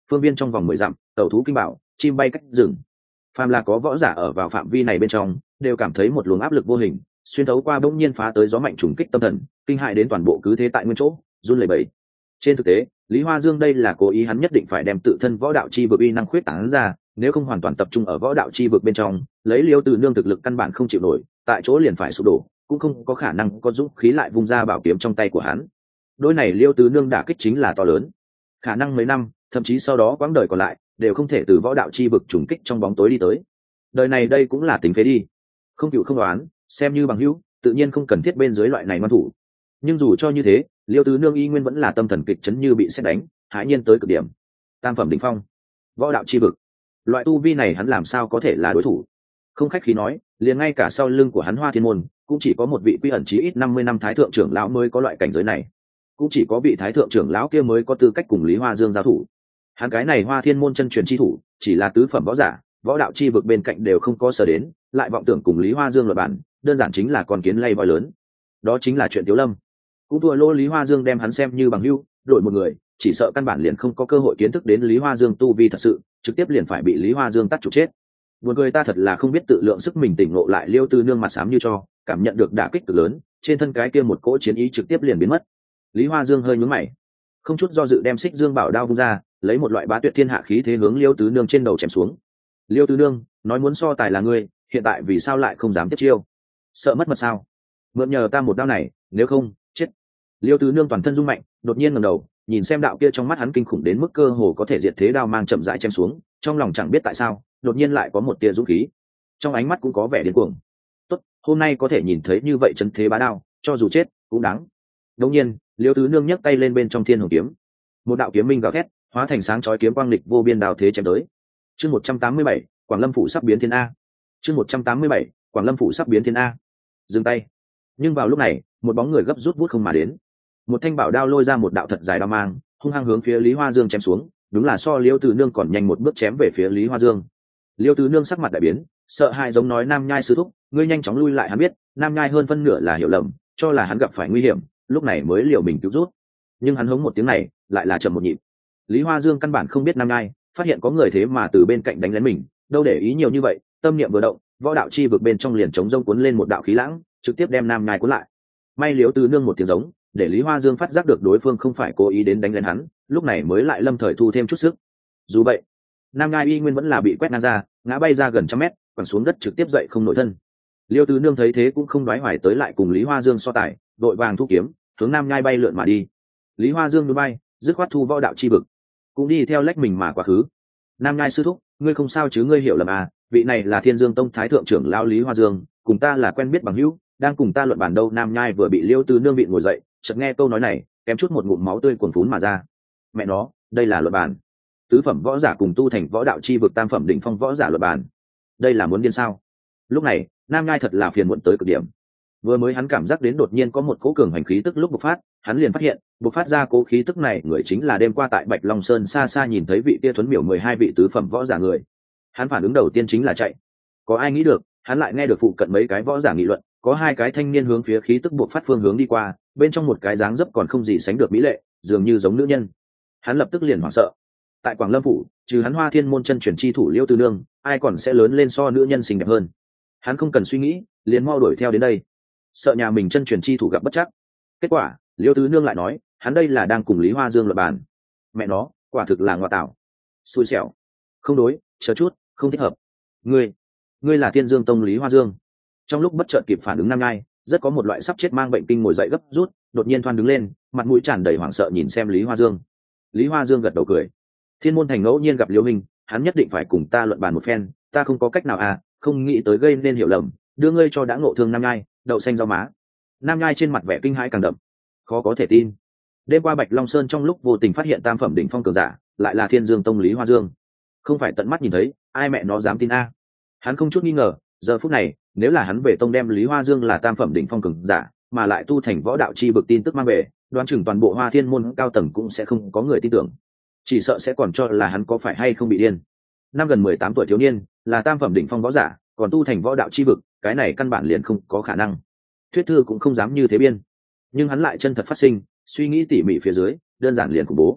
phương viên trong vòng mười dặm tẩu thú kinh bảo chim bay cách rừng. Phàm là có võ giả ở vào phạm vi này bên trong đều cảm thấy một luồng áp lực vô hình xuyên thấu qua bỗng nhiên phá tới gió mạnh trùng kích tâm thần, kinh hại đến toàn bộ cứ thế tại nguyên chỗ run lẩy bẩy. Trên thực tế Lý Hoa Dương đây là cố ý, hắn nhất định phải đem tự thân võ đạo chi vực uy năng khuyết tán ra, nếu không hoàn toàn tập trung ở võ đạo chi vực bên trong, lấy Liêu Từ Nương thực lực căn bản không chịu nổi, tại chỗ liền phải sụp đổ, cũng không có khả năng có dũng khí lại vung ra bảo kiếm trong tay của hắn. Đôi này Liêu Từ Nương đả kích chính là to lớn, khả năng mấy năm thậm chí sau đó quãng đời còn lại đều không thể từ võ đạo chi vực trùng kích trong bóng tối đi tới. Đời này đây cũng là tính phế đi, không cựu không đoán, xem như bằng hữu tự nhiên không cần thiết bên dưới loại này ngoan thủ. Nhưng dù cho như thế Liêu Tứ Nương y nguyên vẫn là tâm thần kịch chấn như bị sét đánh, hãi nhiên tới cực điểm. Tam phẩm đỉnh phong, võ đạo chi vực, loại tu vi này hắn làm sao có thể là đối thủ? Không khách khí nói, liền ngay cả sau lưng của hắn Hoa Thiên môn cũng chỉ có một vị quy ẩn chí ít năm mươi năm thái thượng trưởng lão mới có loại cảnh giới này, cũng chỉ có vị thái thượng trưởng lão kia mới có tư cách cùng Lý Hoa Dương giao thủ. Hắn cái này Hoa Thiên môn chân truyền chi thủ chỉ là tứ phẩm võ giả, võ đạo chi vực bên cạnh đều không có sở đến, lại vọng tưởng cùng Lý Hoa Dương luận bản, đơn giản chính là con kiến lay voi lớn. Đó chính là chuyện Tiếu Lâm. Cũng thua lỗ Lý Hoa Dương đem hắn xem như bằng hữu, đổi một người chỉ sợ căn bản liền không có cơ hội kiến thức đến Lý Hoa Dương tu vi thật sự, trực tiếp liền phải bị Lý Hoa Dương tắt trục chết. Buồn cười ta thật là không biết tự lượng sức mình, tỉnh ngộ lại Liêu Tư Nương mặt xám như cho, cảm nhận được đả kích cực lớn, trên thân cái kia một cỗ chiến ý trực tiếp liền biến mất. Lý Hoa Dương hơi nhướng mày, không chút do dự đem Xích Dương Bảo đao vung ra, lấy một loại bá tuyệt thiên hạ khí thế hướng Liêu Tứ Nương trên đầu chém xuống. Liêu Tứ Nương, nói muốn so tài là ngươi, hiện tại vì sao lại không dám tiếp chiêu? Sợ mất mật sao? Mượn nhờ ta một đao này, nếu không, chết. Liêu Tứ Nương toàn thân rung mạnh, đột nhiên ngẩng đầu, nhìn xem đạo kia trong mắt hắn kinh khủng đến mức cơ hồ có thể diệt thế đao mang chậm rãi chém xuống, trong lòng chẳng biết tại sao, đột nhiên lại có một tia dũng khí. Trong ánh mắt cũng có vẻ điên cuồng. Tốt, hôm nay có thể nhìn thấy như vậy chân thế bá đao, cho dù chết cũng đáng. Đột nhiên, Liêu Tứ Nương nhấc tay lên bên trong Thiên Hồng kiếm, một đạo kiếm minh gào thét, hóa thành sáng chói kiếm quang lịch vô biên đao thế chém tới. Chương một trăm tám mươi bảy, Quảng Lâm phủ sắp biến thiên a. Chương một trăm tám mươi bảy, Quảng Lâm phủ sắp biến thiên a. Dừng tay. Nhưng vào lúc này, một bóng người gấp rút vút không mà đến. Một thanh bảo đao lôi ra một đạo thật dài đao mang, hung hăng hướng phía Lý Hoa Dương chém xuống, đúng là so Liêu Từ Nương còn nhanh một bước chém về phía Lý Hoa Dương. Liêu Từ Nương sắc mặt đại biến, sợ hãi giống nói Nam Nhai sư thúc, ngươi nhanh chóng lui lại, hắn biết, Nam Nhai hơn phân nửa là hiểu lầm, cho là hắn gặp phải nguy hiểm, lúc này mới liều mình cứu rút. Nhưng hắn hống một tiếng này, lại là chậm một nhịp. Lý Hoa Dương căn bản không biết Nam Nhai, phát hiện có người thế mà từ bên cạnh đánh lén mình, đâu để ý nhiều như vậy, tâm niệm vừa động, võ đạo chi vực bên trong liền chống rông cuốn lên một đạo khí lãng, trực tiếp đem Nam Nhai cuốn lại. May Liêu Từ Nương một tiếng giống, để Lý Hoa Dương phát giác được đối phương không phải cố ý đến đánh lên hắn, lúc này mới lại lâm thời thu thêm chút sức. Dù vậy, Nam Nhai y nguyên vẫn là bị quét ngang ra, ngã bay ra gần trăm mét, quẳng xuống đất trực tiếp dậy không nổi thân. Liêu Từ Nương thấy thế cũng không đoái hoài tới lại cùng Lý Hoa Dương so tài, đội vàng thu kiếm, hướng Nam Nhai bay lượn mà đi. Lý Hoa Dương núi bay, dứt khoát thu võ đạo chi vực, cũng đi theo lách mình mà quá khứ. Nam Nhai sư thúc, ngươi không sao chứ? Ngươi hiểu lầm à? Vị này là Thiên Dương Tông thái thượng trưởng lão Lý Hoa Dương, cùng ta là quen biết bằng hữu, đang cùng ta luận bàn đâu. Nam Nhai vừa bị Liêu Từ Nương bị ngồi dậy, chợt nghe câu nói này, kém chút một ngụm máu tươi cuồn phún mà ra. Mẹ nó, đây là luận bàn? Tứ phẩm võ giả cùng tu thành võ đạo chi vực tam phẩm đỉnh phong võ giả luận bàn, đây là muốn điên sao? Lúc này, Nam Nhai thật là phiền muộn tới cực điểm. Vừa mới hắn cảm giác đến đột nhiên có một cỗ cường hành khí tức lúc bộc phát, hắn liền phát hiện, bộc phát ra cỗ khí tức này người chính là đêm qua tại Bạch Long Sơn xa xa nhìn thấy vị tia thuấn miểu mười hai vị tứ phẩm võ giả người. Hắn phản ứng đầu tiên chính là chạy. Có ai nghĩ được, hắn lại nghe được phụ cận mấy cái võ giả nghị luận, có hai cái thanh niên hướng phía khí tức bộc phát phương hướng đi qua, bên trong một cái dáng dấp còn không gì sánh được mỹ lệ, dường như giống nữ nhân. Hắn lập tức liền hoảng sợ. Tại Quảng Lâm phủ, trừ hắn Hoa Thiên môn chân truyền chi thủ Liêu Từ Nương, ai còn sẽ lớn lên so nữ nhân xinh đẹp hơn. Hắn không cần suy nghĩ, liền mau đuổi theo đến đây, sợ nhà mình chân truyền chi thủ gặp bất chắc. Kết quả, Liêu Tứ Nương lại nói, hắn đây là đang cùng Lý Hoa Dương luận bàn. Mẹ nó, quả thực là ngoại tảo, xui xẻo. Không đối, chờ chút, không thích hợp. Ngươi, ngươi là Thiên Dương Tông Lý Hoa Dương. Trong lúc bất chợt kịp phản ứng Nam Nhai, rất có một loại sắp chết mang bệnh kinh ngồi dậy gấp rút, đột nhiên thoăn đứng lên, mặt mũi tràn đầy hoảng sợ nhìn xem Lý Hoa Dương. Lý Hoa Dương gật đầu cười. Thiên môn thành ngẫu nhiên gặp Liêu Minh, hắn nhất định phải cùng ta luận bàn một phen, ta không có cách nào à, không nghĩ tới gây nên hiểu lầm, đưa ngươi cho đã ngộ thương Nam Nhai, đậu xanh rau má. Nam Nhai trên mặt vẻ kinh hãi càng đậm, khó có thể tin. Đêm qua Bạch Long Sơn trong lúc vô tình phát hiện tam phẩm đỉnh phong cường giả, lại là Thiên Dương Tông Lý Hoa Dương. Không phải tận mắt nhìn thấy, ai mẹ nó dám tin a? Hắn không chút nghi ngờ, giờ phút này, nếu là hắn về tông đem Lý Hoa Dương là tam phẩm đỉnh phong cường giả, mà lại tu thành võ đạo chi bực tin tức mang về, đoán chừng toàn bộ Hoa Thiên môn cao tầng cũng sẽ không có người tin tưởng. Chỉ sợ sẽ còn cho là hắn có phải hay không bị điên. Năm gần mười tám tuổi thiếu niên, là tam phẩm đỉnh phong võ giả, còn tu thành võ đạo chi vực, cái này căn bản liền không có khả năng. Thuyết thư cũng không dám như thế biên, nhưng hắn lại chân thật phát sinh, suy nghĩ tỉ mỉ phía dưới, đơn giản liền khủng bố.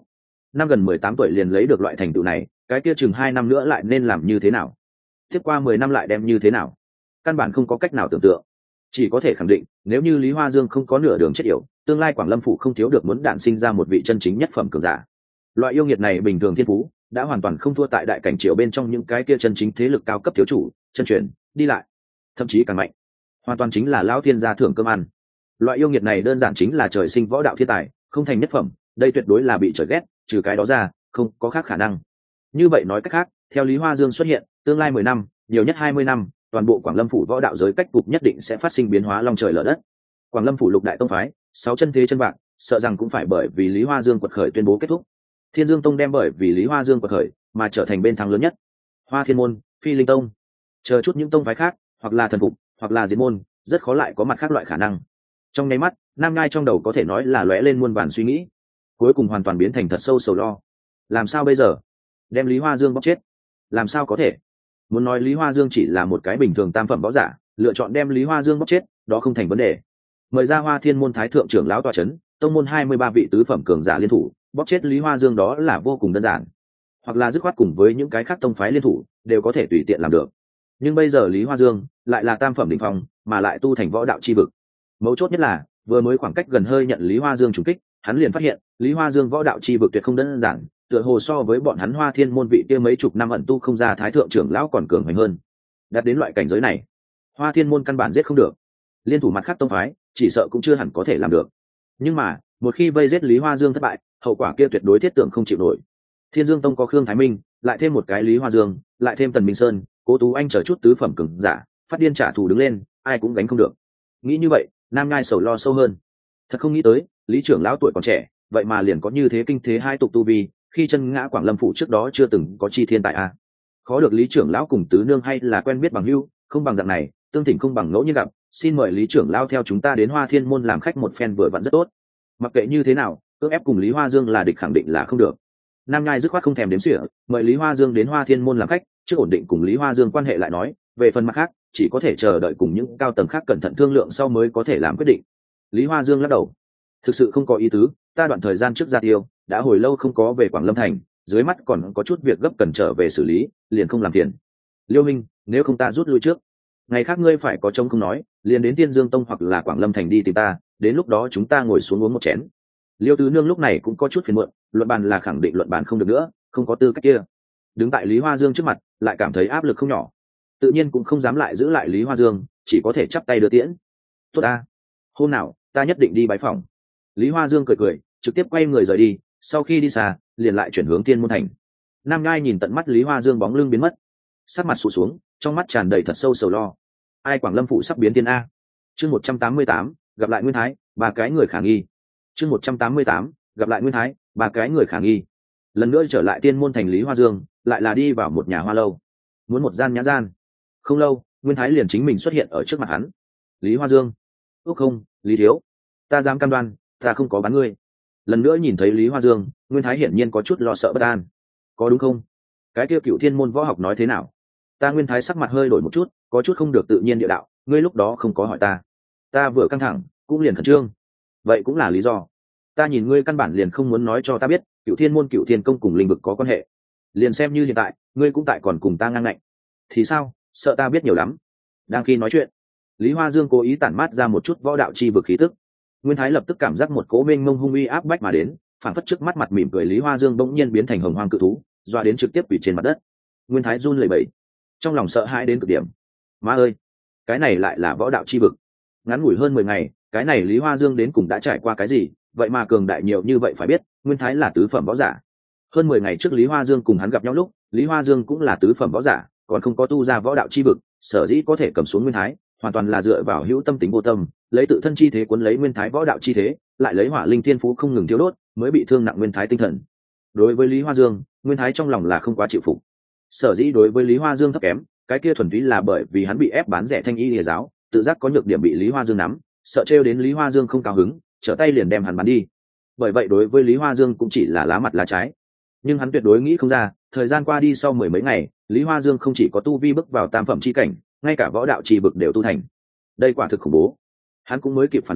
năm gần mười tám tuổi liền lấy được loại thành tựu này, cái kia chừng hai năm nữa lại nên làm như thế nào? Tiếp qua mười năm lại đem như thế nào? Căn bản không có cách nào tưởng tượng. Chỉ có thể khẳng định, nếu như Lý Hoa Dương không có nửa đường chết yểu, tương lai Quảng Lâm phủ không thiếu được muốn đản sinh ra một vị chân chính nhất phẩm cường giả. Loại yêu nghiệt này bình thường thiên phú đã hoàn toàn không thua tại đại cảnh triều bên trong những cái kia chân chính thế lực cao cấp thiếu chủ, chân truyền, đi lại, thậm chí càng mạnh. Hoàn toàn chính là lão thiên gia thưởng cơm ăn. Loại yêu nghiệt này đơn giản chính là trời sinh võ đạo thiên tài, không thành nhất phẩm, đây tuyệt đối là bị trời ghét, trừ cái đó ra, không có khác khả năng. Như vậy nói cách khác, theo Lý Hoa Dương xuất hiện, tương lai mười năm, nhiều nhất hai mươi năm, toàn bộ Quảng Lâm phủ võ đạo giới cách cục nhất định sẽ phát sinh biến hóa long trời lở đất. Quảng Lâm phủ lục đại tông phái, sáu chân thế chân vạc, sợ rằng cũng phải bởi vì Lý Hoa Dương quật khởi tuyên bố kết thúc. Thiên Dương tông đem bởi vì Lý Hoa Dương quật khởi mà trở thành bên thắng lớn nhất. Hoa Thiên môn, Phi Linh tông, chờ chút những tông phái khác, hoặc là thần phục, hoặc là diệt môn, rất khó lại có mặt khác loại khả năng. Trong nháy mắt, Nam Ngai trong đầu có thể nói là lóe lên muôn vàn suy nghĩ, cuối cùng hoàn toàn biến thành thật sâu sầu lo. Làm sao bây giờ? Đem Lý Hoa Dương bóc chết? Làm sao có thể? Muốn nói Lý Hoa Dương chỉ là một cái bình thường tam phẩm võ giả, lựa chọn đem Lý Hoa Dương bóc chết, đó không thành vấn đề. Mời ra Hoa Thiên môn thái thượng trưởng lão tọa chấn, tông môn hai mươi ba vị tứ phẩm cường giả liên thủ, bóc chết Lý Hoa Dương đó là vô cùng đơn giản. Hoặc là dứt khoát cùng với những cái khác tông phái liên thủ, đều có thể tùy tiện làm được. Nhưng bây giờ Lý Hoa Dương lại là tam phẩm đỉnh phong, mà lại tu thành võ đạo chi vực. Mấu chốt nhất là, vừa mới khoảng cách gần hơi nhận Lý Hoa Dương trùng kích, hắn liền phát hiện, Lý Hoa Dương võ đạo chi vực tuyệt không đơn giản, tựa hồ so với bọn hắn Hoa Thiên môn vị kia mấy chục năm ẩn tu không ra thái thượng trưởng lão còn cường hoành hơn. Đạt đến loại cảnh giới này, Hoa Thiên môn căn bản giết không được. Liên thủ mặt khác tông phái, chỉ sợ cũng chưa hẳn có thể làm được. Nhưng mà, một khi vây giết Lý Hoa Dương thất bại, hậu quả kia tuyệt đối thiết tưởng không chịu nổi. Thiên Dương tông có Khương Thái Minh, lại thêm một cái Lý Hoa Dương, lại thêm Tần Minh Sơn, Cố Tú Anh chờ chút tứ phẩm cường giả, phát điên trả thù đứng lên, ai cũng gánh không được. Nghĩ như vậy, Nam Ngai sầu lo sâu hơn. Thật không nghĩ tới, Lý trưởng lão tuổi còn trẻ, vậy mà liền có như thế kinh thế hai tục tu vi, khi chân ngã Quảng Lâm phủ trước đó chưa từng có chi thiên tại a. Khó được Lý trưởng lão cùng tứ nương hay là quen biết bằng hữu, không bằng dạng này, tương thỉnh không bằng ngẫu nhiên gặp, xin mời Lý trưởng lão theo chúng ta đến Hoa Thiên môn làm khách một phen vừa vặn rất tốt. Mặc kệ như thế nào, cưỡng ép cùng Lý Hoa Dương là địch khẳng định là không được. Nam Ngai dứt khoát không thèm đếm xỉa, mời Lý Hoa Dương đến Hoa Thiên môn làm khách, trước ổn định cùng Lý Hoa Dương quan hệ lại nói, về phần mặt khác, chỉ có thể chờ đợi cùng những cao tầng khác cẩn thận thương lượng sau mới có thể làm quyết định. Lý Hoa Dương lắc đầu, thực sự không có ý tứ, ta đoạn thời gian trước ra tiêu, đã hồi lâu không có về Quảng Lâm thành, dưới mắt còn có chút việc gấp cần trở về xử lý, liền không làm phiền. Liêu Minh, nếu không ta rút lui trước, ngày khác ngươi phải có trông không nói, liền đến Tiên Dương tông hoặc là Quảng Lâm thành đi tìm ta, đến lúc đó chúng ta ngồi xuống uống một chén. Liêu tứ nương lúc này cũng có chút phiền muộn, luận bàn là khẳng định luận bàn không được nữa, không có tư cách kia. Đứng tại Lý Hoa Dương trước mặt, lại cảm thấy áp lực không nhỏ, tự nhiên cũng không dám lại giữ lại Lý Hoa Dương, chỉ có thể chắp tay đưa tiễn. Tốt ta, hôm nào ta nhất định đi bái phỏng. Lý Hoa Dương cười cười, trực tiếp quay người rời đi, sau khi đi xa, liền lại chuyển hướng Thiên môn thành. Nam Ngai nhìn tận mắt Lý Hoa Dương bóng lưng biến mất, sắc mặt sụt xuống, trong mắt tràn đầy thật sâu sầu lo. Ai Quảng Lâm phủ sắp biến thiên a. Chương một trăm tám mươi tám, gặp lại Nguyên Thái, ba cái người khả nghi. Chương một trăm tám mươi tám, gặp lại Nguyên Thái, ba cái người khả nghi. Lần nữa trở lại Tiên môn thành Lý Hoa Dương, lại là đi vào một nhà hoa lâu, muốn một gian nhã gian. Không lâu, Nguyên Thái liền chính mình xuất hiện ở trước mặt hắn. Lý Hoa Dương, ước không, Lý thiếu, ta dám cam đoan, ta không có bán ngươi. Lần nữa nhìn thấy Lý Hoa Dương, Nguyên Thái hiển nhiên có chút lo sợ bất an. Có đúng không? Cái kia Cựu Thiên môn võ học nói thế nào? Ta Nguyên Thái sắc mặt hơi đổi một chút, có chút không được tự nhiên địa đạo, ngươi lúc đó không có hỏi ta. Ta vừa căng thẳng, cũng liền khẩn trương. Vậy cũng là lý do. Ta nhìn ngươi căn bản liền không muốn nói cho ta biết, Cựu Thiên môn Cựu Thiên công cùng linh vực có quan hệ. Liền xem như hiện tại, ngươi cũng tại còn cùng ta ngang ngạnh. Thì sao, sợ ta biết nhiều lắm. Đang khi nói chuyện, Lý Hoa Dương cố ý tản mát ra một chút võ đạo chi vực khí tức. Nguyên Thái lập tức cảm giác một cỗ mênh mông hung uy áp bách mà đến, phản phất trước mắt mặt mỉm cười Lý Hoa Dương bỗng nhiên biến thành hồng hoang cự thú, doa đến trực tiếp quỳ trên mặt đất. Nguyên Thái run lẩy bẩy, trong lòng sợ hãi đến cực điểm. Má ơi, cái này lại là võ đạo chi vực. Ngắn ngủi hơn mười ngày, cái này Lý Hoa Dương đến cùng đã trải qua cái gì, vậy mà cường đại nhiều như vậy phải biết, Nguyên Thái là tứ phẩm võ giả. Hơn mười ngày trước Lý Hoa Dương cùng hắn gặp nhau lúc, Lý Hoa Dương cũng là tứ phẩm võ giả, còn không có tu ra võ đạo chi vực, sở dĩ có thể cầm xuống Nguyên Thái, hoàn toàn là dựa vào hữu tâm tính vô tâm, lấy tự thân chi thế cuốn lấy Nguyên Thái võ đạo chi thế, lại lấy hỏa linh thiên phú không ngừng thiếu đốt, mới bị thương nặng Nguyên Thái tinh thần. Đối với Lý Hoa Dương, Nguyên Thái trong lòng là không quá chịu phục. Sở dĩ đối với Lý Hoa Dương thấp kém, cái kia thuần túy là bởi vì hắn bị ép bán rẻ thanh y lìa giáo, tự giác có nhược điểm bị Lý Hoa Dương nắm, sợ trêu đến Lý Hoa Dương không cao hứng, trở tay liền đem hắn bán đi. Bởi vậy đối với Lý Hoa Dương cũng chỉ là lá mặt lá trái. Nhưng hắn tuyệt đối nghĩ không ra, thời gian qua đi sau mười mấy ngày, Lý Hoa Dương không chỉ có tu vi bước vào tam phẩm chi cảnh, ngay cả võ đạo chi vực đều tu thành. Đây quả thực khủng bố. Hắn cũng mới kịp phản ứng,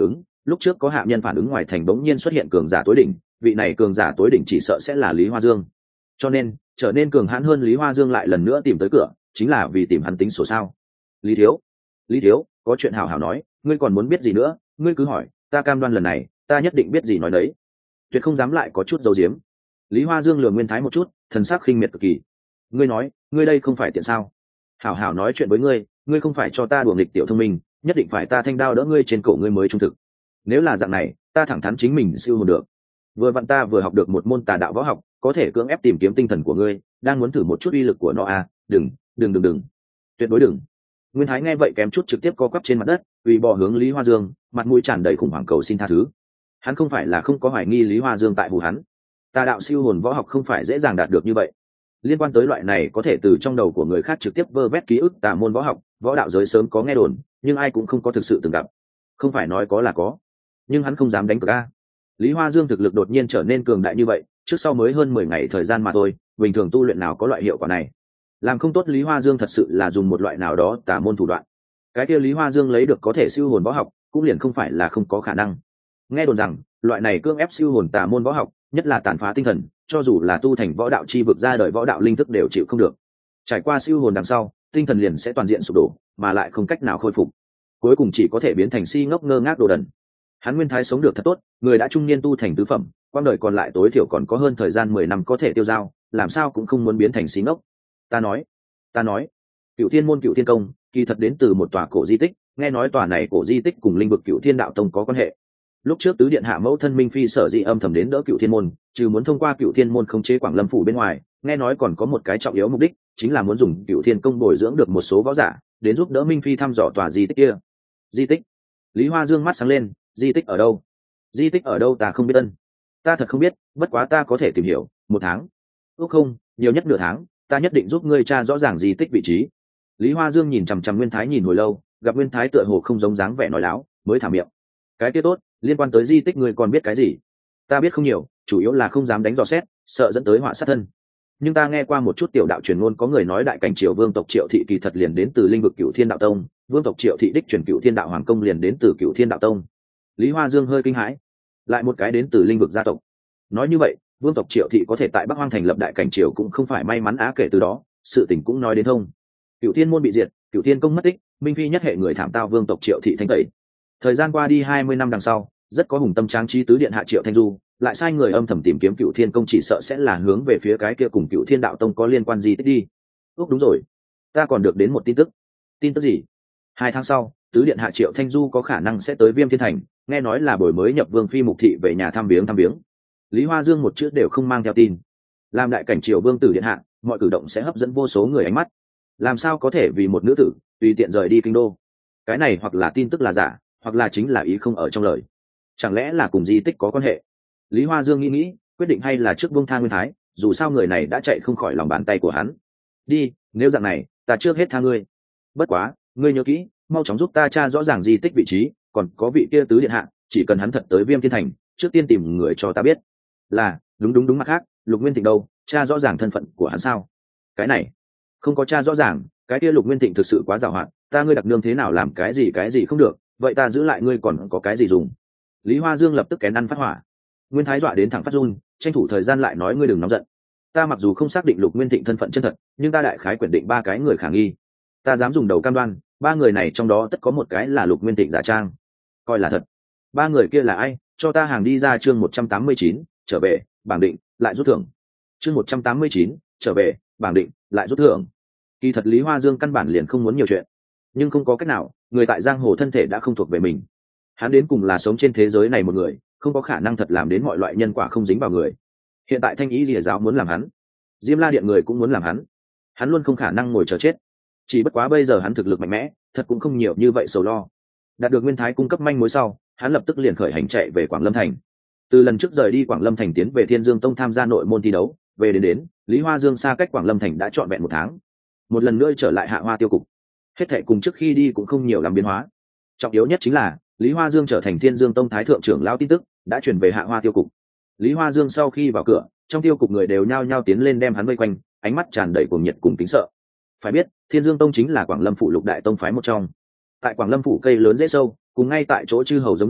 lúc trước có hạ nhân phản ứng ngoài thành bỗng nhiên xuất hiện cường giả tối đỉnh, vị này cường giả tối đỉnh chỉ sợ sẽ là Lý Hoa Dương, cho nên trở nên cường hãn hơn Lý Hoa Dương lại lần nữa tìm tới cửa, chính là vì tìm hắn tính sổ sao. Lý thiếu, Lý thiếu, có chuyện hào hào nói, ngươi còn muốn biết gì nữa, ngươi cứ hỏi, ta cam đoan lần này ta nhất định biết gì nói đấy, tuyệt không dám lại có chút dấu diếm. Lý Hoa Dương lườm Nguyên Thái một chút, thần sắc khinh miệt cực kỳ. Ngươi nói, ngươi đây không phải tiện sao? Hảo hảo nói chuyện với ngươi, ngươi không phải cho ta đùa nghịch tiểu thông minh, nhất định phải ta thanh đao đỡ ngươi trên cổ ngươi mới trung thực. Nếu là dạng này, ta thẳng thắn chính mình siêu hồn được. Vừa vặn ta vừa học được một môn tà đạo võ học, có thể cưỡng ép tìm kiếm tinh thần của ngươi, đang muốn thử một chút uy lực của nó à? Đừng, đừng đừng đừng, tuyệt đối đừng. Nguyên Thái nghe vậy kém chút trực tiếp co quắp trên mặt đất, vì bò hướng Lý Hoa Dương, mặt mũi tràn đầy khủng hoảng cầu xin tha thứ. Hắn không phải là không có hoài nghi Lý Hoa Dương tại hù hắn. Tà đạo siêu hồn võ học không phải dễ dàng đạt được như vậy. Liên quan tới loại này có thể từ trong đầu của người khác trực tiếp vơ vét ký ức tà môn võ học, võ đạo giới sớm có nghe đồn, nhưng ai cũng không có thực sự từng gặp. Không phải nói có là có, nhưng hắn không dám đánh cược a. Lý Hoa Dương thực lực đột nhiên trở nên cường đại như vậy, trước sau mới hơn mười ngày thời gian mà thôi, bình thường tu luyện nào có loại hiệu quả này. Làm không tốt Lý Hoa Dương thật sự là dùng một loại nào đó tà môn thủ đoạn. Cái kia Lý Hoa Dương lấy được có thể siêu hồn võ học, cũng liền không phải là không có khả năng. Nghe đồn rằng, loại này cưỡng ép siêu hồn tà môn võ học, nhất là tàn phá tinh thần, cho dù là tu thành võ đạo chi vực ra đời võ đạo linh thức đều chịu không được. Trải qua siêu hồn đằng sau, tinh thần liền sẽ toàn diện sụp đổ, mà lại không cách nào khôi phục. Cuối cùng chỉ có thể biến thành si ngốc ngơ ngác đồ đần. Hắn Nguyên Thái sống được thật tốt, người đã trung niên tu thành tứ phẩm, quãng đời còn lại tối thiểu còn có hơn thời gian mười năm có thể tiêu dao, làm sao cũng không muốn biến thành si ngốc. Ta nói, ta nói, Cựu Thiên môn Cựu Thiên công, kỳ thật đến từ một tòa cổ di tích, nghe nói tòa này cổ di tích cùng linh vực Cựu Thiên đạo tông có quan hệ. Lúc trước tứ điện hạ mẫu thân Minh Phi sở dĩ âm thầm đến đỡ Cựu Thiên môn, trừ muốn thông qua Cựu Thiên môn khống chế Quảng Lâm phủ bên ngoài, nghe nói còn có một cái trọng yếu mục đích, chính là muốn dùng Cựu Thiên công bồi dưỡng được một số võ giả, đến giúp đỡ Minh Phi thăm dò tòa di tích kia. Di tích? Lý Hoa Dương mắt sáng lên, di tích ở đâu? Di tích ở đâu ta không biết ân. Ta thật không biết, bất quá ta có thể tìm hiểu, một tháng. Ước không, nhiều nhất nửa tháng, ta nhất định giúp ngươi tra rõ ràng di tích vị trí. Lý Hoa Dương nhìn chằm chằm Nguyên Thái nhìn hồi lâu, gặp Nguyên Thái tựa hồ không giống dáng vẻ nói láo, mới thả miệng. Cái kia tốt, liên quan tới di tích ngươi còn biết cái gì? Ta biết không nhiều, chủ yếu là không dám đánh dò xét, sợ dẫn tới họa sát thân. Nhưng ta nghe qua một chút tiểu đạo truyền ngôn, có người nói đại cảnh triều vương tộc Triệu thị kỳ thật liền đến từ linh vực Cựu Thiên đạo tông, vương tộc Triệu thị đích truyền Cựu Thiên đạo hoàng công liền đến từ Cựu Thiên đạo tông. Lý Hoa Dương hơi kinh hãi, lại một cái đến từ linh vực gia tộc. Nói như vậy, vương tộc Triệu thị có thể tại Bắc Hoang thành lập đại cảnh triều cũng không phải may mắn á, kể từ đó, sự tình cũng nói đến thông. Cựu Thiên môn bị diệt, Cựu Thiên công mất tích, Minh Phi nhất hệ người thảm tao vương tộc Triệu thị thanh tẩy. Thời gian qua đi hai mươi năm đằng sau, rất có hùng tâm tráng trí tứ điện hạ Triệu Thanh Du, lại sai người âm thầm tìm kiếm Cựu Thiên công, chỉ sợ sẽ là hướng về phía cái kia cùng Cựu Thiên đạo tông có liên quan gì tích đi. Úc đúng rồi, ta còn được đến một tin tức. Tin tức gì? Hai tháng sau, tứ điện hạ Triệu Thanh Du có khả năng sẽ tới Viêm Thiên thành, nghe nói là buổi mới nhập vương phi Mục thị về nhà thăm viếng thăm viếng. Lý Hoa Dương một chữ đều không mang theo tin. Làm đại cảnh triều vương tử điện hạ, mọi cử động sẽ hấp dẫn vô số người ánh mắt. Làm sao có thể vì một nữ tử tùy tiện rời đi kinh đô? Cái này hoặc là tin tức là giả, hoặc là chính là ý không ở trong lời. Chẳng lẽ là cùng di tích có quan hệ? Lý Hoa Dương nghĩ nghĩ, quyết định hay là trước buông tha Nguyên Thái, dù sao người này đã chạy không khỏi lòng bàn tay của hắn. Đi, nếu dạng này, ta trước hết tha ngươi. Bất quá, ngươi nhớ kỹ, mau chóng giúp ta tra rõ ràng di tích vị trí, còn có vị kia tứ điện hạ, chỉ cần hắn thật tới Viêm Thiên thành, trước tiên tìm người cho ta biết. Là, đúng đúng đúng, mặt khác, Lục Nguyên Thịnh đâu, tra rõ ràng thân phận của hắn sao? Cái này, không có tra rõ ràng, cái kia Lục Nguyên Thịnh thực sự quá giàu hạn, ta ngươi đặc nương thế nào làm cái gì cái gì không được, vậy ta giữ lại ngươi còn có cái gì dùng? Lý Hoa Dương lập tức kén ăn phát hỏa. Nguyên Thái dọa đến thẳng phát run, tranh thủ thời gian lại nói, ngươi đừng nóng giận. Ta mặc dù không xác định Lục Nguyên Thịnh thân phận chân thật, nhưng ta đại khái quyết định ba cái người khả nghi. Ta dám dùng đầu cam đoan, ba người này trong đó tất có một cái là Lục Nguyên Thịnh giả trang. Coi là thật. Ba người kia là ai? Cho ta hàng đi ra. Chương một trăm tám mươi chín, trở về, bảng định, lại rút thưởng. Chương một trăm tám mươi chín, trở về, bảng định, lại rút thưởng. Kỳ thật Lý Hoa Dương căn bản liền không muốn nhiều chuyện, nhưng không có cách nào, người tại giang hồ thân thể đã không thuộc về mình. Hắn đến cùng là sống trên thế giới này một người, không có khả năng thật làm đến mọi loại nhân quả không dính vào người. Hiện tại Thanh Ý Lìa giáo muốn làm hắn, Diêm La điện người cũng muốn làm hắn, hắn luôn không khả năng ngồi chờ chết. Chỉ bất quá bây giờ hắn thực lực mạnh mẽ, thật cũng không nhiều như vậy sầu lo. Đạt được Nguyên Thái cung cấp manh mối sau, hắn lập tức liền khởi hành chạy về Quảng Lâm thành. Từ lần trước rời đi Quảng Lâm thành tiến về Thiên Dương tông tham gia nội môn thi đấu, về đến đến, Lý Hoa Dương xa cách Quảng Lâm thành đã trọn vẹn một tháng. Một lần nữa trở lại Hạ Hoa tiêu cục, hết thảy cùng trước khi đi cũng không nhiều làm biến hóa. Trọng yếu nhất chính là Lý Hoa Dương trở thành Thiên Dương tông thái thượng trưởng lão tin tức đã truyền về Hạ Hoa tiêu cục. Lý Hoa Dương sau khi vào cửa, trong tiêu cục người đều nhao nhao tiến lên đem hắn vây quanh, ánh mắt tràn đầy cuồng nhiệt cùng kính sợ. Phải biết, Thiên Dương tông chính là Quảng Lâm phủ lục đại tông phái một trong. Tại Quảng Lâm phủ cây lớn dễ sâu, cùng ngay tại chỗ chư hầu giống như,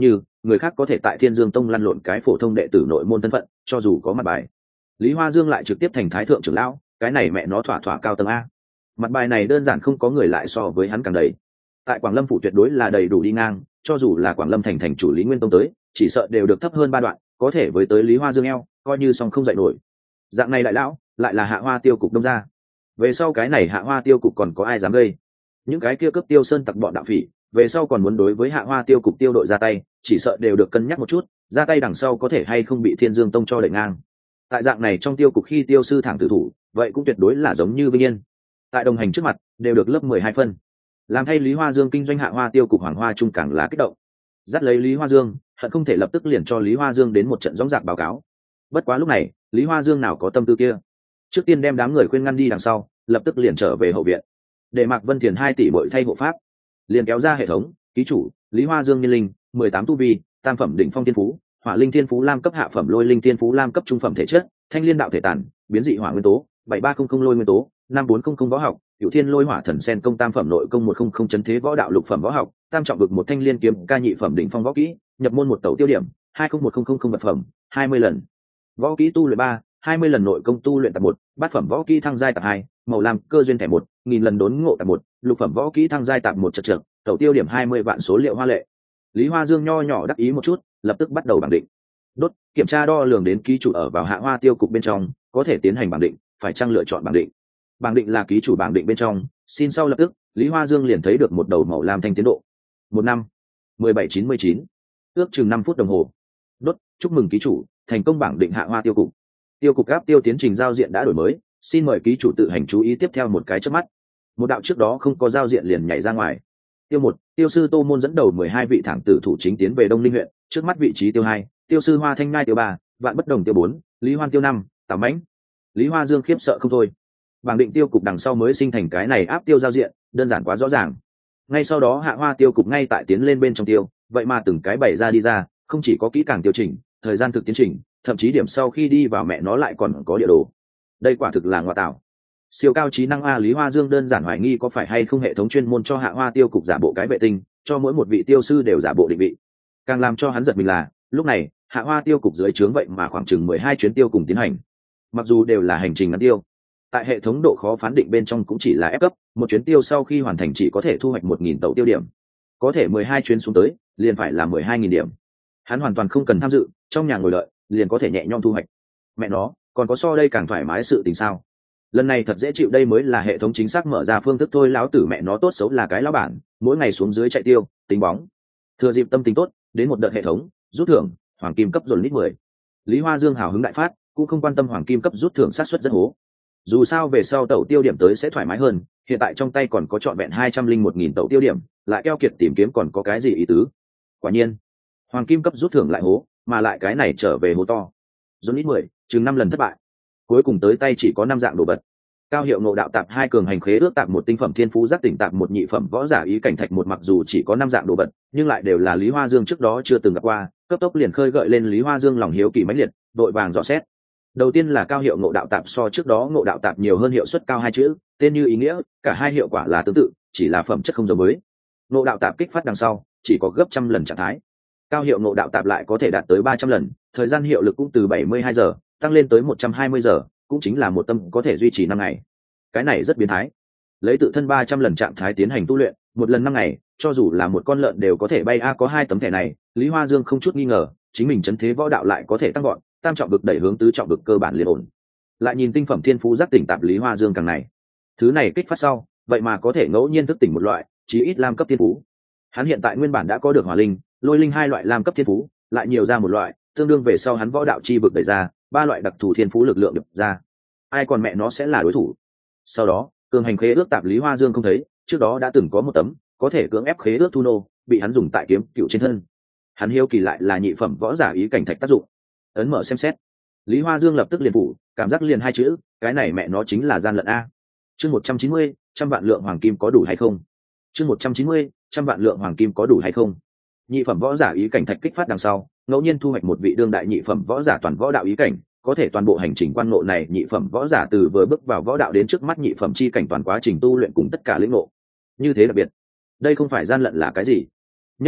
người khác có thể tại Thiên Dương Tông lăn lộn cái phổ thông đệ tử nội môn thân phận, cho dù có mặt bài. Lý Hoa Dương lại trực tiếp thành thái thượng trưởng lão, cái này mẹ nó thỏa thỏa cao tầng a. Mặt bài này đơn giản không có người lại so với hắn càng đầy. Tại Quảng Lâm phủ tuyệt đối là đầy đủ đi ngang, cho dù là Quảng Lâm thành thành chủ Lý Nguyên Tông tới, chỉ sợ đều được thấp hơn ba đoạn, có thể với tới Lý Hoa Dương eo, coi như song không dậy nổi. Dạng này đại lão, lại là Hạ Hoa Tiêu cục đông ra. Về sau cái này Hạ Hoa Tiêu cục còn có ai dám gây? Những cái kia cướp Tiêu Sơn tặc bọn đạo phỉ, về sau còn muốn đối với Hạ Hoa Tiêu cục tiêu đội ra tay, chỉ sợ đều được cân nhắc một chút, ra tay đằng sau có thể hay không bị Thiên Dương Tông cho đẩy ngang. Tại dạng này trong tiêu cục khi tiêu sư thẳng tử thủ, vậy cũng tuyệt đối là giống như Vinh Yên. Tại đồng hành trước mặt, đều được lớp mười hai phân. Làm thay Lý Hoa Dương kinh doanh Hạ Hoa Tiêu cục Hoàng Hoa trung càng là kích động. Dắt lấy Lý Hoa Dương, hận không thể lập tức liền cho Lý Hoa Dương đến một trận rõ rạc báo cáo. Bất quá lúc này, Lý Hoa Dương nào có tâm tư kia. Trước tiên đem đám người khuyên ngăn đi đằng sau, lập tức liền trở về hậu viện. Để Mạc Vân Thiền hai tỷ bội thay hộ pháp, liền kéo ra hệ thống, ký chủ, Lý Hoa Dương niên linh, mười tám tu vi, tam phẩm đỉnh phong thiên phú, hỏa linh thiên phú lam cấp hạ phẩm lôi linh thiên phú lam cấp trung phẩm thể chất, thanh liên đạo thể tản, biến dị hỏa nguyên tố, bảy ba không không lôi nguyên tố, năm bốn không không võ học, cửu thiên lôi hỏa thần sen công tam phẩm nội công một không không chấn thế võ đạo lục phẩm võ học, tam trọng vực một thanh liên kiếm ca nhị phẩm đỉnh phong võ kỹ, nhập môn một tẩu tiêu điểm, hai không một không không không vật phẩm, hai mươi lần. Võ kỹ tu luyện ba, hai mươi lần nội công tu luyện tập một, bát phẩm võ kỹ thăng giai tập hai, màu lam cơ duyên thẻ một, nghìn lần đốn ngộ tập một, lục phẩm võ kỹ thăng giai tập một chật chật, tẩu tiêu điểm hai mươi vạn số liệu hoa lệ. Lý Hoa Dương nho nhỏ đắc ý một chút, lập tức bắt đầu bảng định. Đốt, kiểm tra đo lường đến ký chủ ở vào Hạ Hoa Tiêu cục bên trong, có thể tiến hành bảng định, phải chăng lựa chọn bảng định. Bảng định là ký chủ bảng định bên trong, xin sau lập tức, Lý Hoa Dương liền thấy được một đầu màu lam thanh tiến độ. Một năm, mười bảy chín mươi chín, ước chừng năm phút đồng hồ. Đốt, chúc mừng ký chủ, thành công bảng định Hạ Hoa Tiêu cục. Tiêu cục áp tiêu tiến trình giao diện đã đổi mới, xin mời ký chủ tự hành chú ý tiếp theo một cái chớp mắt. Một đạo trước đó không có giao diện liền nhảy ra ngoài. Tiêu một, tiêu sư Tô Môn dẫn đầu mười hai vị thẳng tử thủ chính tiến về Đông Linh huyện, trước mắt vị trí tiêu hai, tiêu sư Hoa Thanh Ngai tiêu ba, Vạn Bất Đồng tiêu bốn, Lý Hoan tiêu năm, Tào Mãnh. Lý Hoa Dương khiếp sợ không thôi. Bảng định tiêu cục đằng sau mới sinh thành cái này áp tiêu giao diện, đơn giản quá rõ ràng. Ngay sau đó Hạ Hoa tiêu cục ngay tại tiến lên bên trong tiêu, vậy mà từng cái bày ra đi ra, không chỉ có kỹ càng tiêu chỉnh, thời gian thực tiến trình, thậm chí điểm sau khi đi vào mẹ nó lại còn có địa đồ. Đây quả thực là ngoại tạo. Siêu cao trí năng a. Lý Hoa Dương đơn giản hoài nghi có phải hay không hệ thống chuyên môn cho Hạ Hoa tiêu cục giả bộ cái vệ tinh, cho mỗi một vị tiêu sư đều giả bộ định vị. Càng làm cho hắn giật mình là, lúc này Hạ Hoa tiêu cục dưới trướng vậy mà khoảng chừng mười hai chuyến tiêu cùng tiến hành. Mặc dù đều là hành trình ngắn tiêu, tại hệ thống độ khó phán định bên trong cũng chỉ là ép cấp, một chuyến tiêu sau khi hoàn thành chỉ có thể thu hoạch một nghìn tẩu tiêu điểm, có thể mười hai chuyến xuống tới liền phải là mười hai nghìn điểm. Hắn hoàn toàn không cần tham dự, trong nhà ngồi đợi liền có thể nhẹ nhõm thu hoạch. Mẹ nó, còn có so đây càng thoải mái sự tình sao? Lần này thật dễ chịu, đây mới là hệ thống chính xác mở ra phương thức thôi. Lão tử mẹ nó tốt xấu là cái lão bản, mỗi ngày xuống dưới chạy tiêu tính bóng, thừa dịp tâm tình tốt đến một đợt hệ thống rút thưởng hoàng kim cấp dồn lít mười. Lý Hoa Dương hào hứng đại phát, cũng không quan tâm hoàng kim cấp rút thưởng sát suất rất hố, dù sao về sau tẩu tiêu điểm tới sẽ thoải mái hơn. Hiện tại trong tay còn có trọn vẹn hai trăm linh một nghìn tẩu tiêu điểm, lại keo kiệt tìm kiếm còn có cái gì ý tứ. Quả nhiên hoàng kim cấp rút thưởng lại hố, mà lại cái này trở về hố to. Dồn lít mười chừng năm lần thất bại, cuối cùng tới tay chỉ có năm dạng đồ vật. Cao hiệu ngộ đạo tạp hai, cường hành khế ước tạp một, tinh phẩm thiên phú giác tỉnh tạp một, nhị phẩm võ giả ý cảnh thạch một. Mặc dù chỉ có năm dạng đồ vật, nhưng lại đều là Lý Hoa Dương trước đó chưa từng gặp qua, cấp tốc liền khơi gợi lên Lý Hoa Dương lòng hiếu kỳ mãnh liệt, đội vàng dò xét. Đầu tiên là cao hiệu ngộ đạo tạp, so trước đó ngộ đạo tạp nhiều hơn hiệu suất cao hai chữ, tên như ý nghĩa, cả hai hiệu quả là tương tự, chỉ là phẩm chất không giống mới. Ngộ đạo tạp kích phát đằng sau chỉ có gấp trăm lần trạng thái, cao hiệu ngộ đạo tạp lại có thể đạt tới ba trăm lần, thời gian hiệu lực cũng từ bảy mươi hai giờ tăng lên tới một trăm hai mươi giờ, cũng chính là một tâm có thể duy trì năm ngày. Cái này rất biến thái, lấy tự thân ba trăm lần trạng thái tiến hành tu luyện, một lần năm ngày, cho dù là một con lợn đều có thể bay a. Có hai tấm thẻ này, Lý Hoa Dương không chút nghi ngờ chính mình chấn thế võ đạo lại có thể tăng gọn, tam trọng vực đẩy hướng tứ trọng vực cơ bản liền ổn. Lại nhìn tinh phẩm thiên phú giác tỉnh tạp Lý Hoa Dương càng này, thứ này kích phát sau vậy mà có thể ngẫu nhiên thức tỉnh một loại chí ít lam cấp thiên phú. Hắn hiện tại nguyên bản đã có được hỏa linh, lôi linh hai loại lam cấp thiên phú, lại nhiều ra một loại, tương đương về sau hắn võ đạo chi vực đẩy ra ba loại đặc thù thiên phú lực lượng được ra, ai còn mẹ nó sẽ là đối thủ. Sau đó cường hành khế ước tạp Lý Hoa Dương không thấy, trước đó đã từng có một tấm có thể cưỡng ép khế ước thu nô, bị hắn dùng tại kiếm cựu trên thân. Hắn hiếu kỳ lại là nhị phẩm võ giả ý cảnh thạch tác dụng, ấn mở xem xét. Lý Hoa Dương lập tức liền phủ, cảm giác liền hai chữ, cái này mẹ nó chính là gian lận a. Chương một trăm chín mươi, trăm vạn lượng hoàng kim có đủ hay không? Chương một trăm chín mươi, trăm vạn lượng hoàng kim có đủ hay không? Nhị phẩm võ giả ý cảnh thạch kích phát đằng sau, ngẫu nhiên thu hoạch một vị đương đại nhị phẩm võ giả toàn võ đạo ý cảnh, có thể toàn bộ hành trình quan ngộ này nhị phẩm võ giả từ vừa bước vào võ đạo đến trước mắt nhị phẩm chi cảnh toàn quá trình tu luyện cùng tất cả lĩnh ngộ. Như thế đặc biệt, đây không phải gian lận là cái gì? Nhất là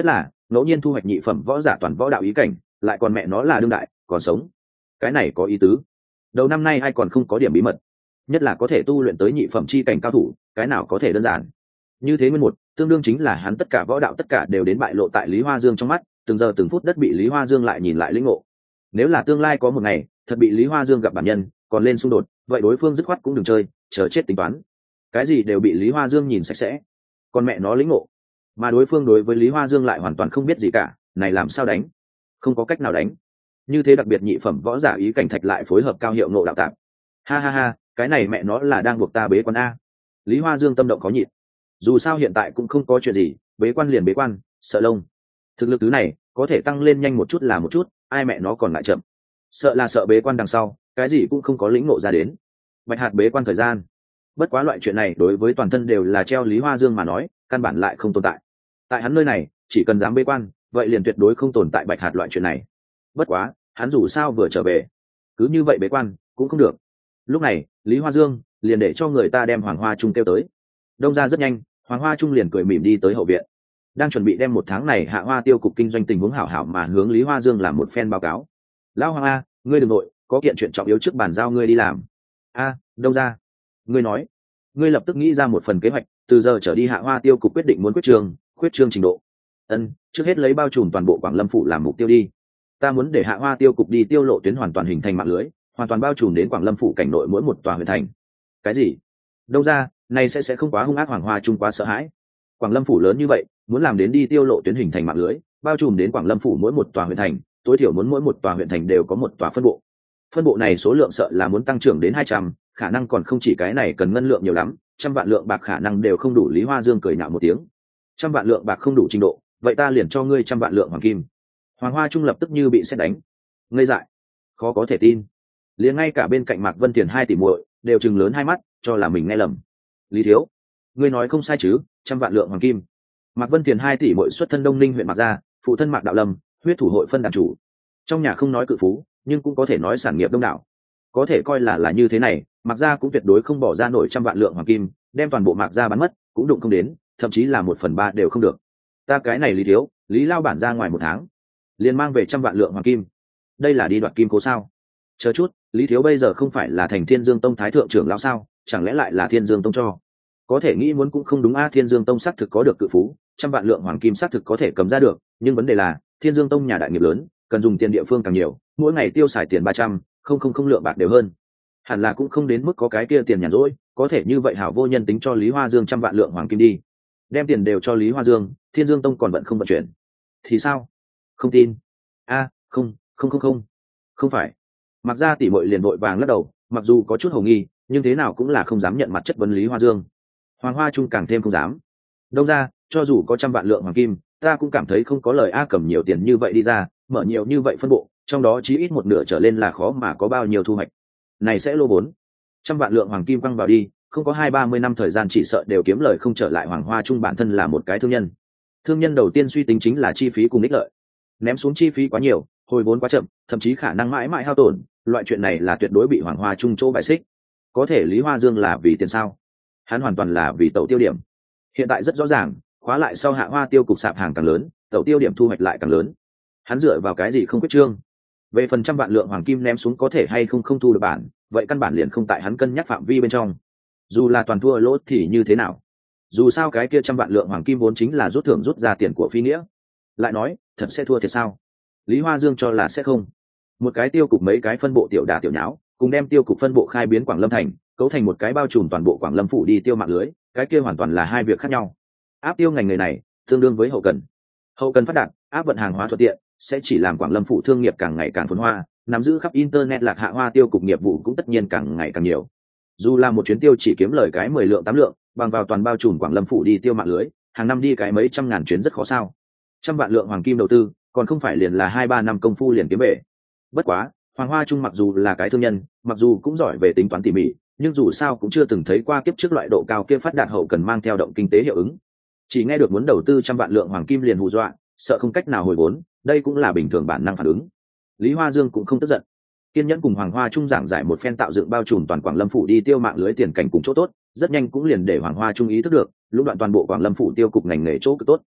ngẫu nhiên thu hoạch nhị phẩm võ giả toàn võ đạo ý cảnh, lại còn mẹ nó là đương đại còn sống, cái này có ý tứ. Đầu năm nay ai còn không có điểm bí mật, nhất là có thể tu luyện tới nhị phẩm chi cảnh cao thủ, cái nào có thể đơn giản. Như thế nguyên một tương đương chính là hắn tất cả võ đạo tất cả đều đến bại lộ tại Lý Hoa Dương trong mắt, từng giờ từng phút đất bị Lý Hoa Dương lại nhìn lại lĩnh ngộ. Nếu là tương lai có một ngày thật bị Lý Hoa Dương gặp bản nhân còn lên xung đột, vậy đối phương dứt khoát cũng đừng chơi, chờ chết tính toán. Cái gì đều bị Lý Hoa Dương nhìn sạch sẽ, còn mẹ nó lĩnh ngộ, mà đối phương đối với Lý Hoa Dương lại hoàn toàn không biết gì cả, này làm sao đánh? Không có cách nào đánh. Như thế đặc biệt nhị phẩm võ giả ý cảnh thạch lại phối hợp cao hiệu nộ đạo tạp. Ha ha ha, cái này mẹ nó là đang buộc ta bế quan a. Lý Hoa Dương tâm động khó nhịn. Dù sao hiện tại cũng không có chuyện gì, bế quan liền bế quan, sợ lông. Thực lực thứ này có thể tăng lên nhanh một chút là một chút, ai mẹ nó còn lại chậm. Sợ là sợ bế quan đằng sau, cái gì cũng không có lĩnh ngộ ra đến. Bạch hạt bế quan thời gian. Bất quá loại chuyện này đối với toàn thân đều là treo Lý Hoa Dương mà nói, căn bản lại không tồn tại. Tại hắn nơi này, chỉ cần dám bế quan, vậy liền tuyệt đối không tồn tại bạch hạt loại chuyện này. Bất quá, hắn dù sao vừa trở về, cứ như vậy bế quan cũng không được. Lúc này, Lý Hoa Dương liền để cho người ta đem Hoàng Hoa Trung kêu tới. Đông ra rất nhanh, Hoàng Hoa Trung liền cười mỉm đi tới hậu viện, đang chuẩn bị đem một tháng này Hạ Hoa tiêu cục kinh doanh tình huống hảo hảo mà hướng Lý Hoa Dương làm một phen báo cáo. Lão Hoàng A, ngươi đừng nội, có kiện chuyện trọng yếu trước bàn giao ngươi đi làm. A, Đông ra, ngươi nói, ngươi lập tức nghĩ ra một phần kế hoạch, từ giờ trở đi Hạ Hoa tiêu cục quyết định muốn quyết trường, quyết trương trình độ. Ân, trước hết lấy bao trùm toàn bộ Quảng Lâm phủ làm mục tiêu đi. Ta muốn để Hạ Hoa tiêu cục đi tiêu lộ tuyến hoàn toàn hình thành mạng lưới, hoàn toàn bao trùm đến Quảng Lâm phủ cảnh nội mỗi một tòa huyện thành. Cái gì? Đâu ra, này sẽ sẽ không quá hung ác. Hoàng Hoa Trung quá sợ hãi. Quảng Lâm phủ lớn như vậy, muốn làm đến đi tiêu lộ tuyến hình thành mạng lưới, bao trùm đến Quảng Lâm phủ mỗi một tòa huyện thành, tối thiểu muốn mỗi một tòa huyện thành đều có một tòa phân bộ. Phân bộ này số lượng sợ là muốn tăng trưởng đến hai trăm, khả năng còn không chỉ cái này cần ngân lượng nhiều lắm, trăm vạn lượng bạc khả năng đều không đủ. Lý Hoa Dương cười nhạo một tiếng. Trăm vạn lượng bạc không đủ trình độ, vậy ta liền cho ngươi trăm vạn lượng hoàng kim. Hoàng Hoa Trung lập tức như bị sét đánh, ngây dại, khó có thể tin. Liền ngay cả bên cạnh Mạc Vân Tiền hai tỷ muội đều trừng lớn hai mắt, cho là mình nghe lầm. Lý thiếu, ngươi nói không sai chứ? Trăm vạn lượng hoàng kim. Mạc Vân Tiền hai tỷ muội xuất thân Đông Ninh huyện Mạc Gia, phụ thân Mạc Đạo Lâm, huyết thủ hội phân đàn chủ. Trong nhà không nói cự phú, nhưng cũng có thể nói sản nghiệp đông đảo. Có thể coi là là như thế này, Mạc Gia cũng tuyệt đối không bỏ ra nổi trăm vạn lượng hoàng kim, đem toàn bộ Mạc Gia bán mất, cũng đụng không đến, thậm chí là một phần ba đều không được. Ta cái này Lý thiếu, Lý lao bản ra ngoài một tháng, liền mang về trăm vạn lượng hoàng kim. Đây là đi đoạt kim cố sao? Chờ chút, Lý thiếu bây giờ không phải là thành Thiên Dương Tông thái thượng trưởng lão sao, chẳng lẽ lại là Thiên Dương Tông cho? Có thể nghĩ muốn cũng không đúng a. Thiên Dương Tông xác thực có được cự phú, trăm vạn lượng hoàng kim xác thực có thể cầm ra được, nhưng vấn đề là Thiên Dương Tông nhà đại nghiệp lớn, cần dùng tiền địa phương càng nhiều, mỗi ngày tiêu xài tiền ba trăm, không không không lượng bạc đều hơn. Hẳn là cũng không đến mức có cái kia tiền nhàn rỗi, có thể như vậy hảo vô nhân tính cho Lý Hoa Dương trăm vạn lượng hoàng kim đi, đem tiền đều cho Lý Hoa Dương, Thiên Dương Tông còn vẫn không vận chuyển thì sao? Không tin. A, không, không không không, không phải. Mặc ra tỷ muội liền vội vàng lắc đầu, mặc dù có chút hồ nghi, nhưng thế nào cũng là không dám nhận mặt chất vấn Lý Hoa Dương. Hoàng Hoa Trung càng thêm không dám. Đâu ra, cho dù có trăm vạn lượng hoàng kim, ta cũng cảm thấy không có lời a. Cầm nhiều tiền như vậy đi ra, mở nhiều như vậy phân bộ, trong đó chí ít một nửa trở lên là khó mà có bao nhiêu thu hoạch. Này sẽ lô vốn. Trăm vạn lượng hoàng kim quăng vào đi, không có hai ba mươi năm thời gian chỉ sợ đều kiếm lời không trở lại. Hoàng Hoa Trung bản thân là một cái thương nhân. Thương nhân đầu tiên suy tính chính là chi phí cùng ích lợi. Ném xuống chi phí quá nhiều, hồi vốn quá chậm, thậm chí khả năng mãi mãi hao tổn, loại chuyện này là tuyệt đối bị Hoàng Hoa Trung chỗ bài xích. Có thể Lý Hoa Dương là vì tiền sao? Hắn hoàn toàn là vì tẩu tiêu điểm. Hiện tại rất rõ ràng, khóa lại sau Hạ Hoa tiêu cục sạp hàng càng lớn, tẩu tiêu điểm thu hoạch lại càng lớn. Hắn dựa vào cái gì không quyết trương? Về phần trăm vạn lượng hoàng kim ném xuống có thể hay không không thu được bản, vậy căn bản liền không tại hắn cân nhắc phạm vi bên trong. Dù là toàn thua lỗ thì như thế nào? Dù sao cái kia trăm vạn lượng hoàng kim vốn chính là rút thưởng rút ra tiền của phi nghĩa. Lại nói, thật sẽ thua thiệt sao? Lý Hoa Dương cho là sẽ không. Một cái tiêu cục mấy cái phân bộ tiểu đả tiểu nháo, cùng đem tiêu cục phân bộ khai biến Quảng Lâm thành, cấu thành một cái bao trùm toàn bộ Quảng Lâm phủ đi tiêu mạng lưới, cái kia hoàn toàn là hai việc khác nhau. Áp tiêu ngành nghề này tương đương với hậu cần. Hậu cần phát đạt, áp vận hàng hóa thuận tiện, sẽ chỉ làm Quảng Lâm phủ thương nghiệp càng ngày càng phồn hoa, nắm giữ khắp internet Lạc Hạ Hoa tiêu cục nghiệp vụ cũng tất nhiên càng ngày càng nhiều. Dù là một chuyến tiêu chỉ kiếm lời cái mười lượng tám lượng, bằng vào toàn bao trùm Quảng Lâm phủ đi tiêu mạng lưới, hàng năm đi cái mấy trăm ngàn chuyến rất khó sao? Trăm vạn lượng hoàng kim đầu tư, còn không phải liền là hai ba năm công phu liền kiếm về. Bất quá, Hoàng Hoa Trung mặc dù là cái thương nhân, mặc dù cũng giỏi về tính toán tỉ mỉ, nhưng dù sao cũng chưa từng thấy qua kiếp trước loại độ cao kia phát đạt hậu cần mang theo động kinh tế hiệu ứng. Chỉ nghe được muốn đầu tư trăm vạn lượng hoàng kim liền hù dọa, sợ không cách nào hồi vốn, đây cũng là bình thường bản năng phản ứng. Lý Hoa Dương cũng không tức giận, kiên nhẫn cùng Hoàng Hoa Trung giảng giải một phen tạo dựng bao trùm toàn Quảng Lâm phủ đi tiêu mạng lưới tiền cảnh cùng chỗ tốt, rất nhanh cũng liền để Hoàng Hoa Trung ý thức được, lúc đoạn toàn bộ Quảng Lâm phủ tiêu cục ngành nghề chỗ cực tốt.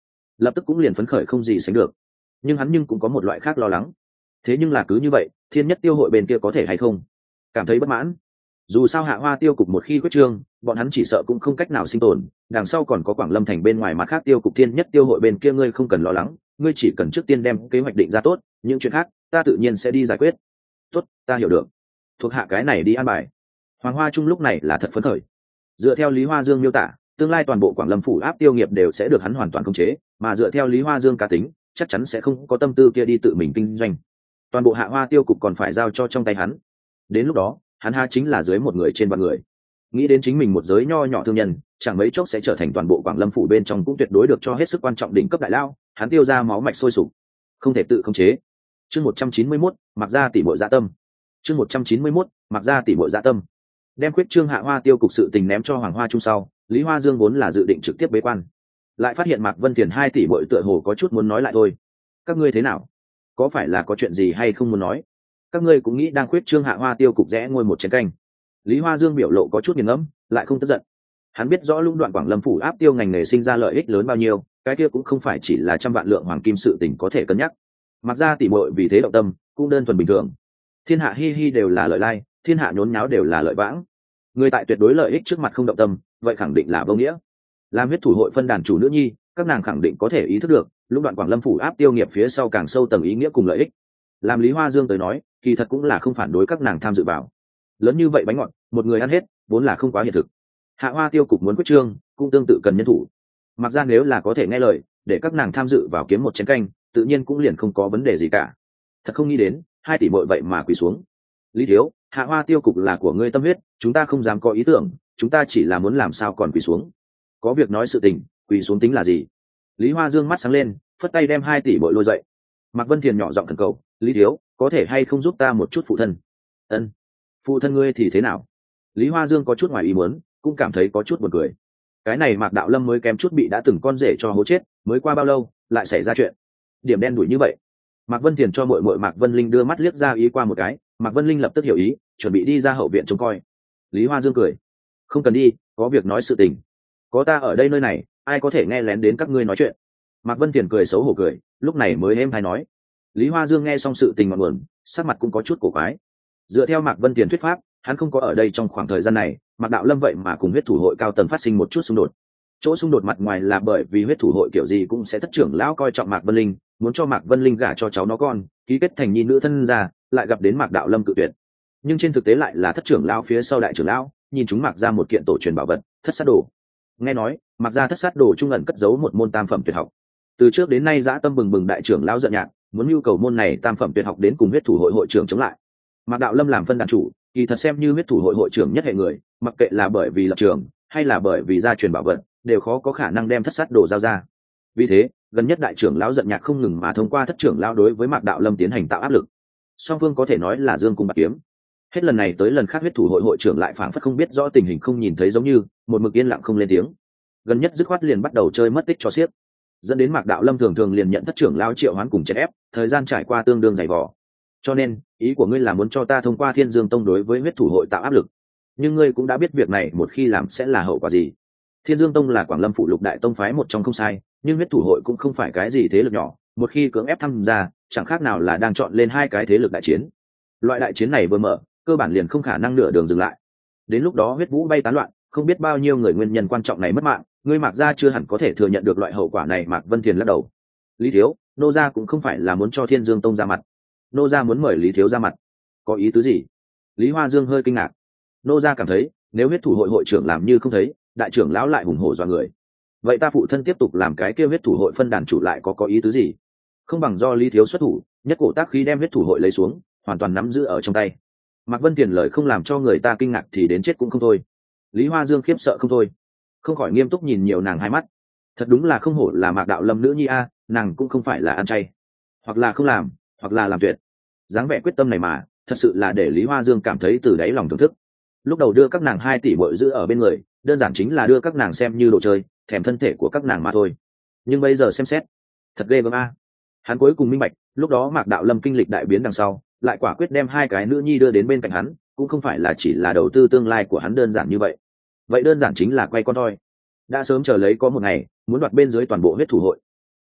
lập tức cũng liền phấn khởi không gì sánh được. Nhưng hắn nhưng cũng có một loại khác lo lắng. Thế nhưng là cứ như vậy, thiên nhất tiêu hội bên kia có thể hay không cảm thấy bất mãn. Dù sao Hạ Hoa tiêu cục một khi quyết trương, bọn hắn chỉ sợ cũng không cách nào sinh tồn. Đằng sau còn có Quảng Lâm thành bên ngoài mặt khác tiêu cục, thiên nhất tiêu hội bên kia ngươi không cần lo lắng, ngươi chỉ cần trước tiên đem kế hoạch định ra tốt, những chuyện khác ta tự nhiên sẽ đi giải quyết. Tốt, ta hiểu được. Thuộc hạ cái này đi an bài. Hoàng Hoa Trung lúc này là thật phấn khởi. Dựa theo Lý Hoa Dương miêu tả, tương lai toàn bộ Quảng Lâm phủ áp tiêu nghiệp đều sẽ được hắn hoàn toàn khống chế, mà dựa theo Lý Hoa Dương cá tính, chắc chắn sẽ không có tâm tư kia đi tự mình kinh doanh. Toàn bộ Hạ Hoa tiêu cục còn phải giao cho trong tay hắn. Đến lúc đó, hắn ha chính là dưới một người trên vạn người. Nghĩ đến chính mình một giới nho nhỏ thương nhân, chẳng mấy chốc sẽ trở thành toàn bộ Quảng Lâm phủ bên trong cũng tuyệt đối được cho hết sức quan trọng đỉnh cấp đại lao, hắn tiêu ra máu mạch sôi sục, không thể tự khống chế. Chương một trăm chín mươi mốt, mặc ra tỷ muội dạ tâm. Chương một trăm chín mươi mốt, mặc ra tỷ muội dạ tâm. Đem quyết trương Hạ Hoa tiêu cục sự tình ném cho Hoàng Hoa Trung sau, Lý Hoa Dương vốn là dự định trực tiếp bế quan, lại phát hiện Mạc Vân Tiền hai tỷ muội tựa hồ có chút muốn nói lại thôi. Các ngươi thế nào? Có phải là có chuyện gì hay không muốn nói? Các ngươi cũng nghĩ đang quyết trương Hạ Hoa tiêu cục rẽ ngôi một chén canh. Lý Hoa Dương biểu lộ có chút nghiền ngẫm, lại không tức giận. Hắn biết rõ lũng đoạn Quảng Lâm phủ áp tiêu ngành nghề sinh ra lợi ích lớn bao nhiêu, cái kia cũng không phải chỉ là trăm vạn lượng hoàng kim sự tình có thể cân nhắc. Mặc ra tỷ muội vì thế động tâm, cũng đơn thuần bình thường. Thiên hạ hi hi đều là lợi lai, thiên hạ nhốn nháo đều là lợi vãng. Người tại tuyệt đối lợi ích trước mặt không động tâm, vậy khẳng định là vô nghĩa. Làm huyết thủ hội phân đàn chủ nữ nhi, các nàng khẳng định có thể ý thức được, lũng đoạn Quảng Lâm phủ áp tiêu nghiệp phía sau càng sâu tầng ý nghĩa cùng lợi ích. Làm Lý Hoa Dương tới nói, kỳ thật cũng là không phản đối các nàng tham dự vào. Lớn như vậy bánh ngọt, một người ăn hết, vốn là không quá hiện thực. Hạ Hoa tiêu cục muốn quyết trương, cũng tương tự cần nhân thủ. Mặc ra nếu là có thể nghe lời, để các nàng tham dự vào kiếm một chén canh, tự nhiên cũng liền không có vấn đề gì cả. Thật không nghĩ đến, hai tỷ muội vậy mà quỳ xuống. Lý thiếu, Hạ Hoa tiêu cục là của ngươi tâm huyết, chúng ta không dám có ý tưởng, chúng ta chỉ là muốn làm sao còn quỳ xuống. Có việc nói sự tình, quỳ xuống tính là gì? Lý Hoa Dương mắt sáng lên, phất tay đem hai tỷ muội lôi dậy. Mạc Vân Thiền nhỏ giọng thần cầu, Lý thiếu, có thể hay không giúp ta một chút phụ thân? Ân, phụ thân ngươi thì thế nào? Lý Hoa Dương có chút ngoài ý muốn, cũng cảm thấy có chút buồn cười. Cái này Mạc Đạo Lâm mới kém chút bị đã từng con rể cho hố chết, mới qua bao lâu lại xảy ra chuyện điểm đen đủi như vậy? Mạc Vân Thiền cho muội muội Mạc Vân Linh đưa mắt liếc ra ý qua một cái, Mạc Vân Linh lập tức hiểu ý, chuẩn bị đi ra hậu viện trông coi. Lý Hoa Dương cười, không cần đi, có việc nói sự tình. Có ta ở đây nơi này, ai có thể nghe lén đến các ngươi nói chuyện? Mạc Vân Thiền cười xấu hổ cười, lúc này mới êm hay nói. Lý Hoa Dương nghe xong sự tình ngọn nguồn, sắc mặt cũng có chút cổ quái. Dựa theo Mạc Vân Thiền thuyết pháp, hắn không có ở đây trong khoảng thời gian này, Mạc Đạo Lâm vậy mà cùng huyết thủ hội cao tầng phát sinh một chút xung đột. Chỗ xung đột mặt ngoài là bởi vì huyết thủ hội kiểu gì cũng sẽ thất trưởng lão coi trọng Mạc Vân Linh, muốn cho Mạc Vân Linh gả cho cháu nó con, ký kết thành nhi nữ thân ra, lại gặp đến Mạc Đạo Lâm cự tuyệt. Nhưng trên thực tế lại là thất trưởng lão phía sau đại trưởng lão, nhìn chúng Mạc ra một kiện tổ truyền bảo vật, Thất Sát Đồ. Nghe nói, Mạc ra Thất Sát Đồ trung ẩn cất giấu một môn tam phẩm tuyệt học. Từ trước đến nay dã tâm bừng bừng đại trưởng lão giận nhạc, muốn nhu cầu môn này tam phẩm tuyệt học đến cùng huyết thủ hội hội trưởng chống lại. Mạc Đạo Lâm làm phân đàn chủ, kỳ thật xem như huyết thủ hội hội trưởng nhất hệ người, mặc kệ là bởi vì lập trường hay là bởi vì gia truyền bảo vật, đều khó có khả năng đem Thất Sát Đồ giao ra. Vì thế, gần nhất đại trưởng lão giận nhạc không ngừng mà thông qua thất trưởng lão đối với Mạc Đạo Lâm tiến hành tạo áp lực. Song phương có thể nói là dương cung bạc kiếm. Hết lần này tới lần khác huyết thủ hội hội trưởng lại phảng phất không biết rõ tình hình, không nhìn thấy, giống như một mực yên lặng không lên tiếng. Gần nhất dứt khoát liền bắt đầu chơi mất tích cho xiếc, dẫn đến Mạc Đạo Lâm thường thường liền nhận thất trưởng lão triệu hoán cùng chèn ép, thời gian trải qua tương đương dày vò. Cho nên, ý của ngươi là muốn cho ta thông qua Thiên Dương Tông đối với huyết thủ hội tạo áp lực. Nhưng ngươi cũng đã biết việc này một khi làm sẽ là hậu quả gì. Thiên Dương Tông là Quảng Lâm phụ lục đại tông phái một trong không sai, nhưng huyết thủ hội cũng không phải cái gì thế lực nhỏ, một khi cưỡng ép tham gia, chẳng khác nào là đang chọn lên hai cái thế lực đại chiến. Loại đại chiến này vừa mở, cơ bản liền không khả năng nửa đường dừng lại. Đến lúc đó huyết vũ bay tán loạn, không biết bao nhiêu người nguyên nhân quan trọng này mất mạng, ngươi Mạc gia chưa hẳn có thể thừa nhận được loại hậu quả này. Mạc Vân Thiền lắc đầu. Lý thiếu, nô gia cũng không phải là muốn cho Thiên Dương Tông ra mặt, nô gia muốn mời Lý thiếu ra mặt. Có ý tứ gì? Lý Hoa Dương hơi kinh ngạc. Nô gia cảm thấy, nếu huyết thủ hội hội trưởng làm như không thấy, đại trưởng lão lại hùng hổ dọa người, vậy ta phụ thân tiếp tục làm cái kia huyết thủ hội phân đàn chủ lại có có ý tứ gì? Không bằng do Lý thiếu xuất thủ, nhất cổ tác khí đem huyết thủ hội lấy xuống, hoàn toàn nắm giữ ở trong tay. Mạc Vân Tiền lời không làm cho người ta kinh ngạc thì đến chết cũng không thôi. Lý Hoa Dương khiếp sợ không thôi, không khỏi nghiêm túc nhìn nhiều nàng hai mắt. Thật đúng là không hổ là Mạc Đạo Lâm nữ nhi a, nàng cũng không phải là ăn chay, hoặc là không làm, hoặc là làm tuyệt. Dáng vẻ quyết tâm này mà, thật sự là để Lý Hoa Dương cảm thấy từ đáy lòng thưởng thức. Lúc đầu đưa các nàng hai tỷ muội giữ ở bên người, đơn giản chính là đưa các nàng xem như đồ chơi, thèm thân thể của các nàng mà thôi. Nhưng bây giờ xem xét, thật ghê gớm a. Hắn cuối cùng minh bạch, lúc đó Mạc Đạo Lâm kinh lịch đại biến đằng sau, lại quả quyết đem hai cái nữ nhi đưa đến bên cạnh hắn, cũng không phải là chỉ là đầu tư tương lai của hắn đơn giản như vậy. Vậy đơn giản chính là quay con thôi. Đã sớm chờ lấy có một ngày, muốn đoạt bên dưới toàn bộ huyết thủ hội.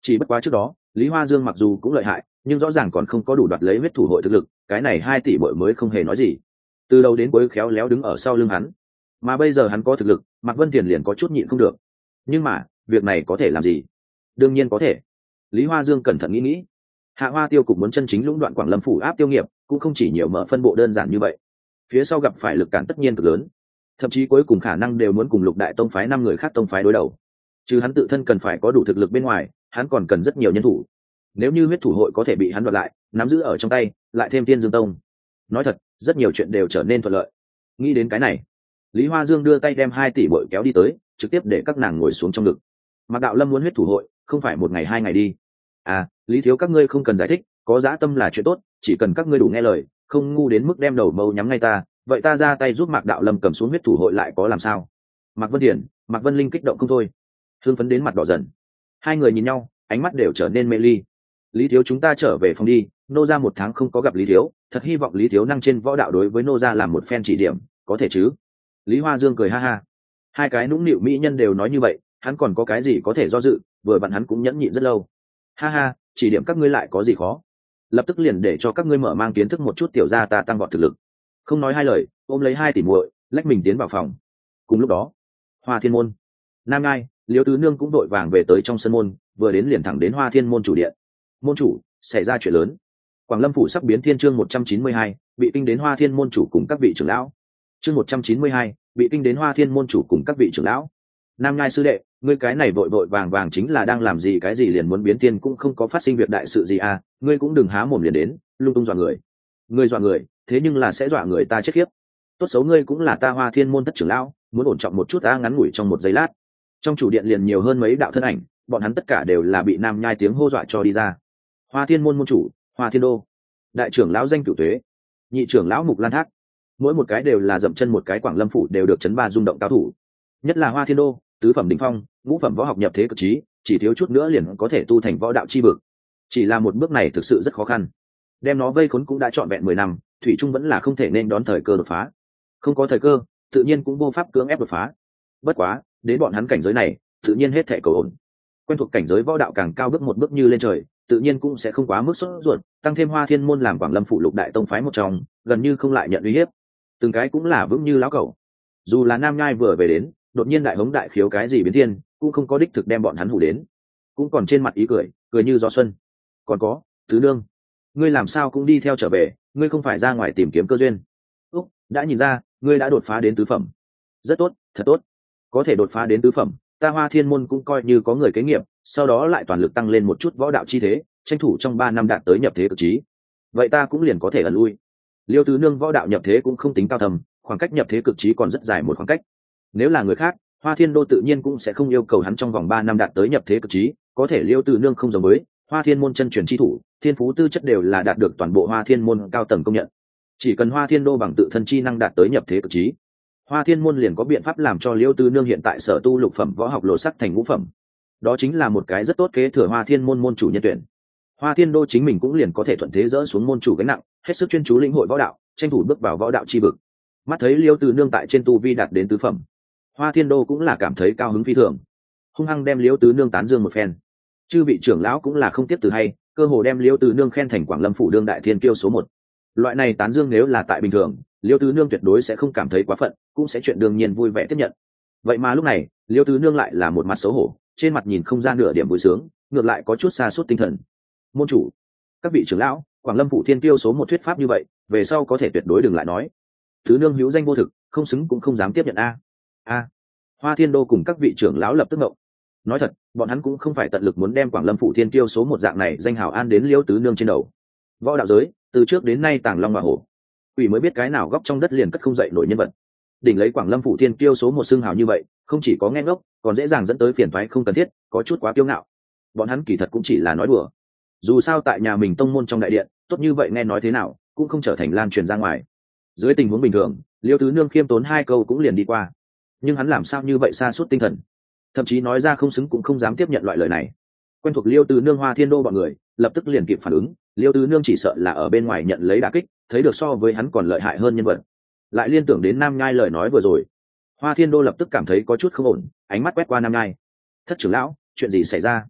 Chỉ bất quá trước đó Lý Hoa Dương mặc dù cũng lợi hại, nhưng rõ ràng còn không có đủ đoạt lấy huyết thủ hội thực lực, cái này hai tỷ bội mới không hề nói gì, từ đầu đến cuối khéo léo đứng ở sau lưng hắn. Mà bây giờ hắn có thực lực, Mạc Vân Thiền liền có chút nhịn không được. Nhưng mà việc này có thể làm gì? Đương nhiên có thể. Lý Hoa Dương cẩn thận nghĩ nghĩ, Hạ Hoa Tiêu cục muốn chân chính lũng đoạn Quảng Lâm phủ áp tiêu nghiệp, cũng không chỉ nhiều mở phân bộ đơn giản như vậy, phía sau gặp phải lực cản tất nhiên cực lớn, thậm chí cuối cùng khả năng đều muốn cùng Lục Đại tông phái năm người khác tông phái đối đầu. Chứ hắn tự thân cần phải có đủ thực lực bên ngoài, hắn còn cần rất nhiều nhân thủ. Nếu như huyết thủ hội có thể bị hắn đoạt lại, nắm giữ ở trong tay, lại thêm Tiên Dương tông, nói thật, rất nhiều chuyện đều trở nên thuận lợi. Nghĩ đến cái này, Lý Hoa Dương đưa tay đem hai tỷ bội kéo đi tới, trực tiếp để các nàng ngồi xuống trong ngực. Mạc Đạo Lâm muốn huyết thủ hội, không phải một ngày hai ngày đi. À, Lý thiếu các ngươi không cần giải thích, có dã tâm là chuyện tốt, chỉ cần các ngươi đủ nghe lời, không ngu đến mức đem đầu mâu nhắm ngay ta, vậy ta ra tay giúp Mạc Đạo Lâm cầm xuống huyết thủ hội lại có làm sao? Mạc Vân Điển, Mạc Vân Linh kích động không thôi, hương phấn đến mặt đỏ dần. Hai người nhìn nhau, ánh mắt đều trở nên mê ly. Lý thiếu chúng ta trở về phòng đi, nô ra một tháng không có gặp Lý thiếu, thật hy vọng Lý thiếu năng trên võ đạo đối với nô ra làm một phen chỉ điểm, có thể chứ? Lý Hoa Dương cười ha ha. Hai cái nũng nịu mỹ nhân đều nói như vậy, hắn còn có cái gì có thể do dự, vừa vặn hắn cũng nhẫn nhịn rất lâu. Ha ha, chỉ điểm các ngươi lại có gì khó? Lập tức liền để cho các ngươi mở mang kiến thức một chút tiểu gia ta tăng vọt thực lực. Không nói hai lời, ôm lấy hai tỷ muội, lách mình tiến vào phòng. Cùng lúc đó, Hoa Thiên môn, Nam Ngai, Liêu Tứ Nương cũng đội vàng về tới trong sân môn, vừa đến liền thẳng đến Hoa Thiên môn chủ điện. Môn chủ, xảy ra chuyện lớn. Quảng Lâm phủ sắp biến thiên chương một trăm chín mươi hai, bị kinh đến Hoa Thiên môn chủ cùng các vị trưởng lão. Chương một trăm chín mươi hai, bị kinh đến Hoa Thiên môn chủ cùng các vị trưởng lão. Nam Ngai sư đệ, ngươi cái này vội vội vàng vàng chính là đang làm gì, cái gì liền muốn biến thiên, cũng không có phát sinh việc đại sự gì à, ngươi cũng đừng há mồm liền đến, lung tung dọa người. Ngươi dọa người, thế nhưng là sẽ dọa người ta chết khiếp. Tốt xấu ngươi cũng là ta Hoa Thiên môn thất trưởng lão, muốn ổn trọng một chút ta, ngắn ngủi trong một giây lát. Trong chủ điện liền nhiều hơn mấy đạo thân ảnh, bọn hắn tất cả đều là bị Nam Nhai tiếng hô dọa cho đi ra. Hoa Thiên môn môn chủ, Hoa Thiên đô, đại trưởng lão Danh Cửu Tuế, nhị trưởng lão Mục Lan Thác, mỗi một cái đều là dậm chân một cái Quảng Lâm phủ đều được chấn ba rung động cao thủ. Nhất là Hoa Thiên đô, tứ phẩm đỉnh phong, ngũ phẩm võ học nhập thế cực trí, chỉ thiếu chút nữa liền có thể tu thành võ đạo chi vực. Chỉ là một bước này thực sự rất khó khăn, đem nó vây khốn cũng đã trọn vẹn mười năm, thủy trung vẫn là không thể nên đón thời cơ đột phá. Không có thời cơ, tự nhiên cũng vô pháp cưỡng ép đột phá. Bất quá, đến bọn hắn cảnh giới này, tự nhiên hết thảy cầu ổn. Quen thuộc cảnh giới võ đạo càng cao bước một bước như lên trời, tự nhiên cũng sẽ không quá mức sốt ruột, tăng thêm Hoa Thiên môn làm Quảng Lâm phủ lục đại tông phái một trong, gần như không lại nhận uy hiếp. Từng cái cũng là vững như lão cẩu. Dù là Nam Nhai vừa về đến, đột nhiên đại hống đại khiếu cái gì biến thiên, cũng không có đích thực đem bọn hắn hù đến, cũng còn trên mặt ý cười, cười như gió xuân. Còn có, Tứ Nương, ngươi làm sao cũng đi theo trở về, ngươi không phải ra ngoài tìm kiếm cơ duyên? Úc, đã nhìn ra, ngươi đã đột phá đến tứ phẩm. Rất tốt, thật tốt. Có thể đột phá đến tứ phẩm, ta Hoa Thiên môn cũng coi như có người kế nghiệp, sau đó lại toàn lực tăng lên một chút võ đạo chi thế, tranh thủ trong ba năm đạt tới nhập thế cực trí. Vậy ta cũng liền có thể ẩn lui. Liêu Tứ Nương võ đạo nhập thế cũng không tính cao thầm, khoảng cách nhập thế cực trí còn rất dài một khoảng cách. Nếu là người khác, Hoa Thiên đô tự nhiên cũng sẽ không yêu cầu hắn trong vòng ba năm đạt tới nhập thế cực trí, có thể Liêu Tứ Nương không giống với Hoa Thiên môn chân truyền chi thủ, thiên phú tư chất đều là đạt được toàn bộ Hoa Thiên môn cao tầng công nhận. Chỉ cần Hoa Thiên đô bằng tự thân chi năng đạt tới nhập thế cực trí, Hoa Thiên môn liền có biện pháp làm cho Liêu Tứ Nương hiện tại sở tu lục phẩm võ học lộ sắc thành ngũ phẩm. Đó chính là một cái rất tốt kế thừa Hoa Thiên môn môn chủ nhân tuyển. Hoa Thiên đô chính mình cũng liền có thể thuận thế dỡ xuống môn chủ gánh nặng, hết sức chuyên chú lĩnh hội võ đạo, tranh thủ bước vào võ đạo chi vực. Mắt thấy Liêu Tứ Nương tại trên tu vi đạt đến tứ phẩm, Hoa Thiên đô cũng là cảm thấy cao hứng phi thường, hung hăng đem Liêu Tứ Nương tán dương một phen. Chư vị trưởng lão cũng là không tiếp từ hay, cơ hồ đem Liêu Tứ Nương khen thành Quảng Lâm phủ đương đại thiên kiêu số một. Loại này tán dương nếu là tại bình thường, Liêu Tứ Nương tuyệt đối sẽ không cảm thấy quá phận, cũng sẽ chuyện đương nhiên vui vẻ tiếp nhận. Vậy mà lúc này, Liêu Tứ Nương lại là một mặt xấu hổ, trên mặt nhìn không ra nửa điểm vui sướng, ngược lại có chút sa sút tinh thần. Môn chủ, các vị trưởng lão, Quảng Lâm phủ thiên kiêu số một thuyết pháp như vậy, về sau có thể tuyệt đối đừng lại nói. Tứ Nương hữu danh vô thực, không xứng cũng không dám tiếp nhận a. A. Hoa Thiên đô cùng các vị trưởng lão lập tức ngộng. Nói thật, bọn hắn cũng không phải tận lực muốn đem Quảng Lâm phủ thiên kiêu số một dạng này danh hào an đến Liêu Tứ Nương trên đầu. Võ đạo giới, từ trước đến nay tàng long và hổ, quỷ mới biết cái nào góc trong đất liền cất không dậy nổi nhân vật. Đỉnh lấy Quảng Lâm phủ thiên kiêu số một xưng hào như vậy, không chỉ có nghe ngốc, còn dễ dàng dẫn tới phiền toái không cần thiết, có chút quá kiêu ngạo. Bọn hắn kỳ thật cũng chỉ là nói đùa. Dù sao tại nhà mình tông môn trong đại điện, tốt như vậy nghe nói thế nào, cũng không trở thành lan truyền ra ngoài. Dưới tình huống bình thường, Liêu Tứ Nương khiêm tốn hai câu cũng liền đi qua. Nhưng hắn làm sao như vậy sa sút tinh thần, thậm chí nói ra không xứng cũng không dám tiếp nhận loại lời này. Quen thuộc Liêu Tứ Nương Hoa Thiên đô bọn người, lập tức liền kịp phản ứng, Liêu Tứ Nương chỉ sợ là ở bên ngoài nhận lấy đả kích, thấy được so với hắn còn lợi hại hơn nhân vật. Lại liên tưởng đến Nam Nhai lời nói vừa rồi, Hoa Thiên đô lập tức cảm thấy có chút không ổn, ánh mắt quét qua Nam Nhai. Thất trưởng lão, chuyện gì xảy ra?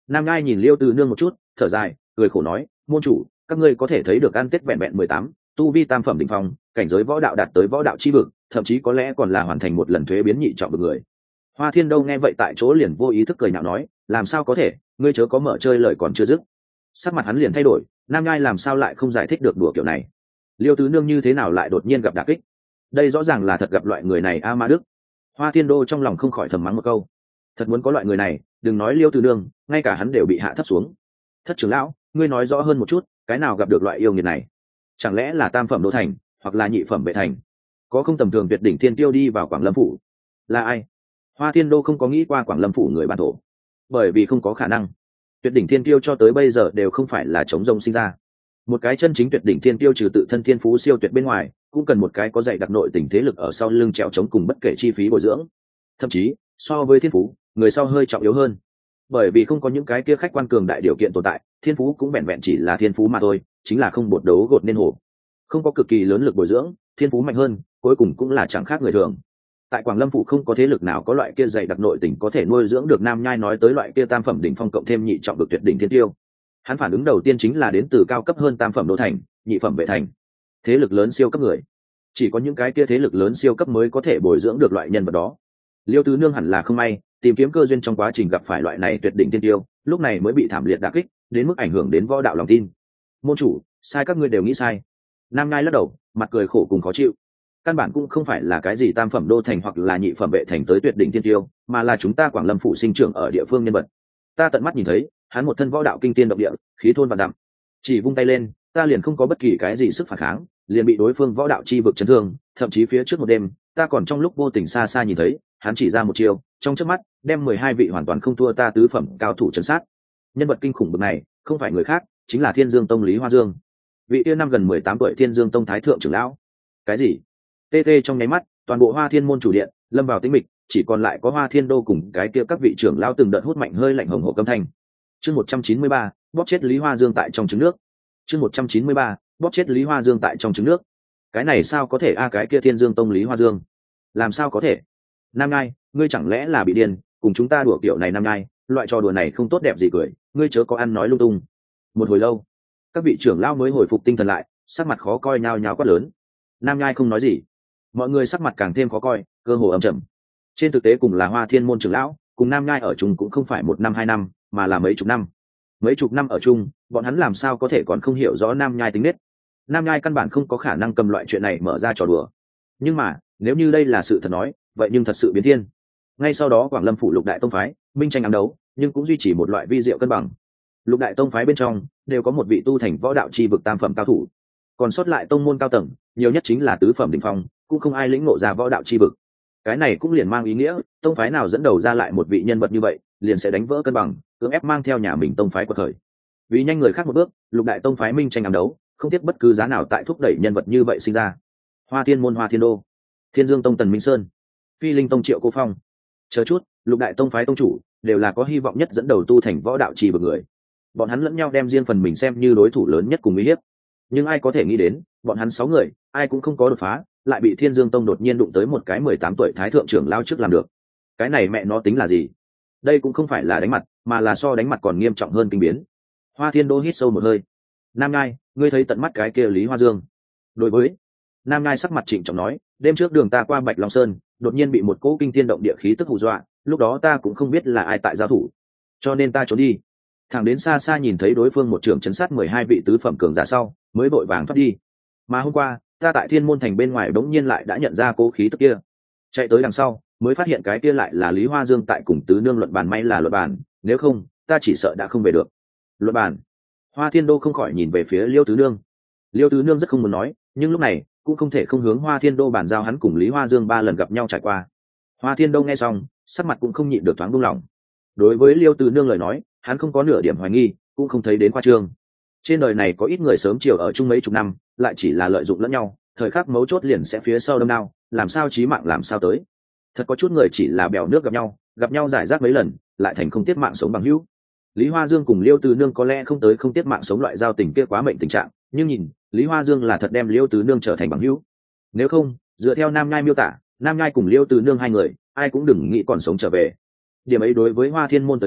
Nam Ngai nhìn Liêu Từ Nương một chút, thở dài, cười khổ nói, môn chủ, các ngươi có thể thấy được ăn tết vẹn vẹn mười tám, tu vi tam phẩm đỉnh phong, cảnh giới võ đạo đạt tới võ đạo chi vực, thậm chí có lẽ còn là hoàn thành một lần thuế biến nhị trọng vực người. Hoa Thiên Đâu nghe vậy tại chỗ liền vô ý thức cười nhạo nói, làm sao có thể, ngươi chớ có mở chơi lời còn chưa dứt. Sắc mặt hắn liền thay đổi, Nam Ngai làm sao lại không giải thích được đùa kiểu này. Liêu Tứ Nương như thế nào lại đột nhiên gặp đả kích? Đây rõ ràng là thật gặp loại người này a Ma Đức. Hoa Thiên Đô trong lòng không khỏi thầm mắng một câu. Thật muốn có loại người này, đừng nói Liêu Tứ Nương, ngay cả hắn đều bị hạ thấp xuống. Thất trưởng lão, ngươi nói rõ hơn một chút, cái nào gặp được loại yêu nghiệt này? Chẳng lẽ là tam phẩm đô thành, hoặc là nhị phẩm vệ thành? Có không tầm thường tuyệt đỉnh thiên tiêu đi vào Quảng Lâm phủ? Là ai? Hoa Thiên Đô không có nghĩ qua Quảng Lâm phủ người bản thổ, bởi vì không có khả năng. Tuyệt đỉnh thiên tiêu cho tới bây giờ đều không phải là chống rông sinh ra. Một cái chân chính tuyệt đỉnh thiên tiêu trừ tự thân thiên phú siêu tuyệt bên ngoài, cũng cần một cái có dạy đặc nội tình thế lực ở sau lưng trèo chống cùng bất kể chi phí bồi dưỡng. Thậm chí, so với thiên phú, người sau hơi trọng yếu hơn. Bởi vì không có những cái kia khách quan cường đại điều kiện tồn tại, thiên phú cũng vẹn vẹn chỉ là thiên phú mà thôi, chính là không bột đấu gột nên hổ. Không có cực kỳ lớn lực bồi dưỡng, thiên phú mạnh hơn, cuối cùng cũng là chẳng khác người thường. Tại Quảng Lâm phủ không có thế lực nào có loại kia dày đặc nội tình có thể nuôi dưỡng được Nam Nhai nói tới loại kia tam phẩm đỉnh phong cộng thêm nhị trọng được tuyệt đỉnh thiên tiêu. Hắn phản ứng đầu tiên chính là đến từ cao cấp hơn tam phẩm đô thành, nhị phẩm vệ thành. Thế lực lớn siêu cấp người, chỉ có những cái kia thế lực lớn siêu cấp mới có thể bồi dưỡng được loại nhân vật đó. Liêu Tứ Nương hẳn là không may, tìm kiếm cơ duyên trong quá trình gặp phải loại này tuyệt đỉnh thiên tiêu, lúc này mới bị thảm liệt đả kích, đến mức ảnh hưởng đến võ đạo lòng tin. Môn chủ, sai các ngươi đều nghĩ sai. Nam Nhai lắc đầu, mặt cười khổ cùng khó chịu. Căn bản cũng không phải là cái gì tam phẩm đô thành hoặc là nhị phẩm vệ thành tới tuyệt đỉnh thiên tiêu, mà là chúng ta Quảng Lâm phủ sinh trưởng ở địa phương nhân vật. Ta tận mắt nhìn thấy, hắn một thân võ đạo kinh tiên động địa, khí thôn và dặm. Chỉ vung tay lên, ta liền không có bất kỳ cái gì sức phản kháng, liền bị đối phương võ đạo chi vực chấn thương, thậm chí phía trước một đêm, ta còn trong lúc vô tình xa xa nhìn thấy, hắn chỉ ra một chiều, trong chớp mắt, đem mười hai vị hoàn toàn không thua ta tứ phẩm cao thủ trấn sát. Nhân vật kinh khủng bậc này, không phải người khác, chính là Thiên Dương Tông Lý Hoa Dương. Vị tiên năm gần mười tám tuổi Thiên Dương Tông thái thượng trưởng lão. Cái gì? Tê tê trong nháy mắt, toàn bộ Hoa Thiên môn chủ điện lâm vào tĩnh mịch, chỉ còn lại có Hoa Thiên Đô cùng cái kia các vị trưởng lão từng đợt hút mạnh hơi lạnh hồng hộc âm thanh. Chương một trăm chín mươi ba, bóp chết Lý Hoa Dương tại trong trứng nước. Chương một trăm chín mươi ba, bóp chết Lý Hoa Dương tại trong trứng nước. Cái này sao có thể a cái kia Thiên Dương Tông Lý Hoa Dương? Làm sao có thể? Nam Ngai, ngươi chẳng lẽ là bị điên, cùng chúng ta đùa kiểu này Nam Ngai, loại trò đùa này không tốt đẹp gì cười, ngươi chớ có ăn nói lung tung. Một hồi lâu, các vị trưởng lão mới hồi phục tinh thần lại, sắc mặt khó coi nhao nhao quát lớn. Nam Ngai không nói gì, mọi người sắc mặt càng thêm khó coi, cơ hồ âm trầm. Trên thực tế cùng là Hoa Thiên môn trưởng lão, cùng Nam Ngai ở chung cũng không phải một năm hai năm, mà là mấy chục năm. Mấy chục năm ở chung, bọn hắn làm sao có thể còn không hiểu rõ Nam Nhai tính nết. Nam Nhai căn bản không có khả năng cầm loại chuyện này mở ra trò đùa. Nhưng mà, nếu như đây là sự thật nói, vậy nhưng thật sự biến thiên. Ngay sau đó Quảng Lâm phủ lục đại tông phái, minh tranh ám đấu, nhưng cũng duy trì một loại vi diệu cân bằng. Lục đại tông phái bên trong đều có một vị tu thành võ đạo chi vực tam phẩm cao thủ, còn sót lại tông môn cao tầng, nhiều nhất chính là tứ phẩm đỉnh phong, cũng không ai lĩnh ngộ ra võ đạo chi vực. Cái này cũng liền mang ý nghĩa, tông phái nào dẫn đầu ra lại một vị nhân vật như vậy, liền sẽ đánh vỡ cân bằng, cưỡng ép mang theo nhà mình tông phái quật khởi. Vì nhanh người khác một bước, lục đại tông phái minh tranh ám đấu, không tiếc bất cứ giá nào tại thúc đẩy nhân vật như vậy sinh ra. Hoa Thiên môn Hoa Thiên Đô, Thiên Dương Tông Tần Minh Sơn, Phi Linh Tông Triệu Cô Phong, chờ chút, lục đại tông phái tông chủ đều là có hy vọng nhất dẫn đầu tu thành võ đạo trì vực người. Bọn hắn lẫn nhau đem riêng phần mình xem như đối thủ lớn nhất cùng uy hiếp. Nhưng ai có thể nghĩ đến, bọn hắn sáu người, ai cũng không có đột phá, lại bị Thiên Dương Tông đột nhiên đụng tới một cái mười tám tuổi thái thượng trưởng lao trước làm được. Cái này mẹ nó tính là gì? Đây cũng không phải là đánh mặt, mà là so đánh mặt còn nghiêm trọng hơn kinh biến. Hoa Thiên Đô hít sâu một hơi. Nam Ngai, ngươi thấy tận mắt cái kia Lý Hoa Dương? Đối với Nam Ngai sắc mặt trịnh trọng nói, đêm trước đường ta qua Bạch Long Sơn, đột nhiên bị một cỗ kinh thiên động địa khí tức hù dọa, lúc đó ta cũng không biết là ai tại giao thủ, cho nên ta trốn đi. Thẳng đến xa xa nhìn thấy đối phương một trưởng chấn sát mười hai vị tứ phẩm cường giả sau, mới vội vàng thoát đi. Mà hôm qua, ta tại Thiên môn thành bên ngoài bỗng nhiên lại đã nhận ra cỗ khí tức kia, chạy tới đằng sau, mới phát hiện cái kia lại là Lý Hoa Dương tại cùng tứ nương luận bàn, may là luận bàn, nếu không, ta chỉ sợ đã không về được. Luận bàn? Hoa Thiên Đô không khỏi nhìn về phía Liêu Tứ Nương. Liêu Tứ Nương rất không muốn nói, nhưng lúc này cũng không thể không hướng Hoa Thiên Đô bàn giao hắn cùng Lý Hoa Dương ba lần gặp nhau trải qua. Hoa Thiên Đô nghe xong, sắc mặt cũng không nhịn được thoáng buông lỏng. Đối với Liêu Tứ Nương lời nói, hắn không có nửa điểm hoài nghi, cũng không thấy đến khoa trương. Trên đời này có ít người sớm chiều ở chung mấy chục năm, lại chỉ là lợi dụng lẫn nhau, thời khắc mấu chốt liền sẽ phía sau đâm đao, làm sao chí mạng làm sao tới. Thật có chút người chỉ là bèo nước gặp nhau, gặp nhau giải rác mấy lần, lại thành không tiếc mạng sống bằng hữu. Lý Hoa Dương cùng Liêu Tứ Nương có lẽ không tới không tiếc mạng sống loại giao tình kia quá mệnh tình trạng, nhưng nhìn, Lý Hoa Dương là thật đem Liêu Tứ Nương trở thành bằng hữu. Nếu không, dựa theo Nam Nhai miêu tả, Nam Nhai cùng Liêu Tứ Nương hai người, ai cũng đừng nghĩ còn sống trở về. Điểm ấy đối với Hoa Thiên môn tới nói,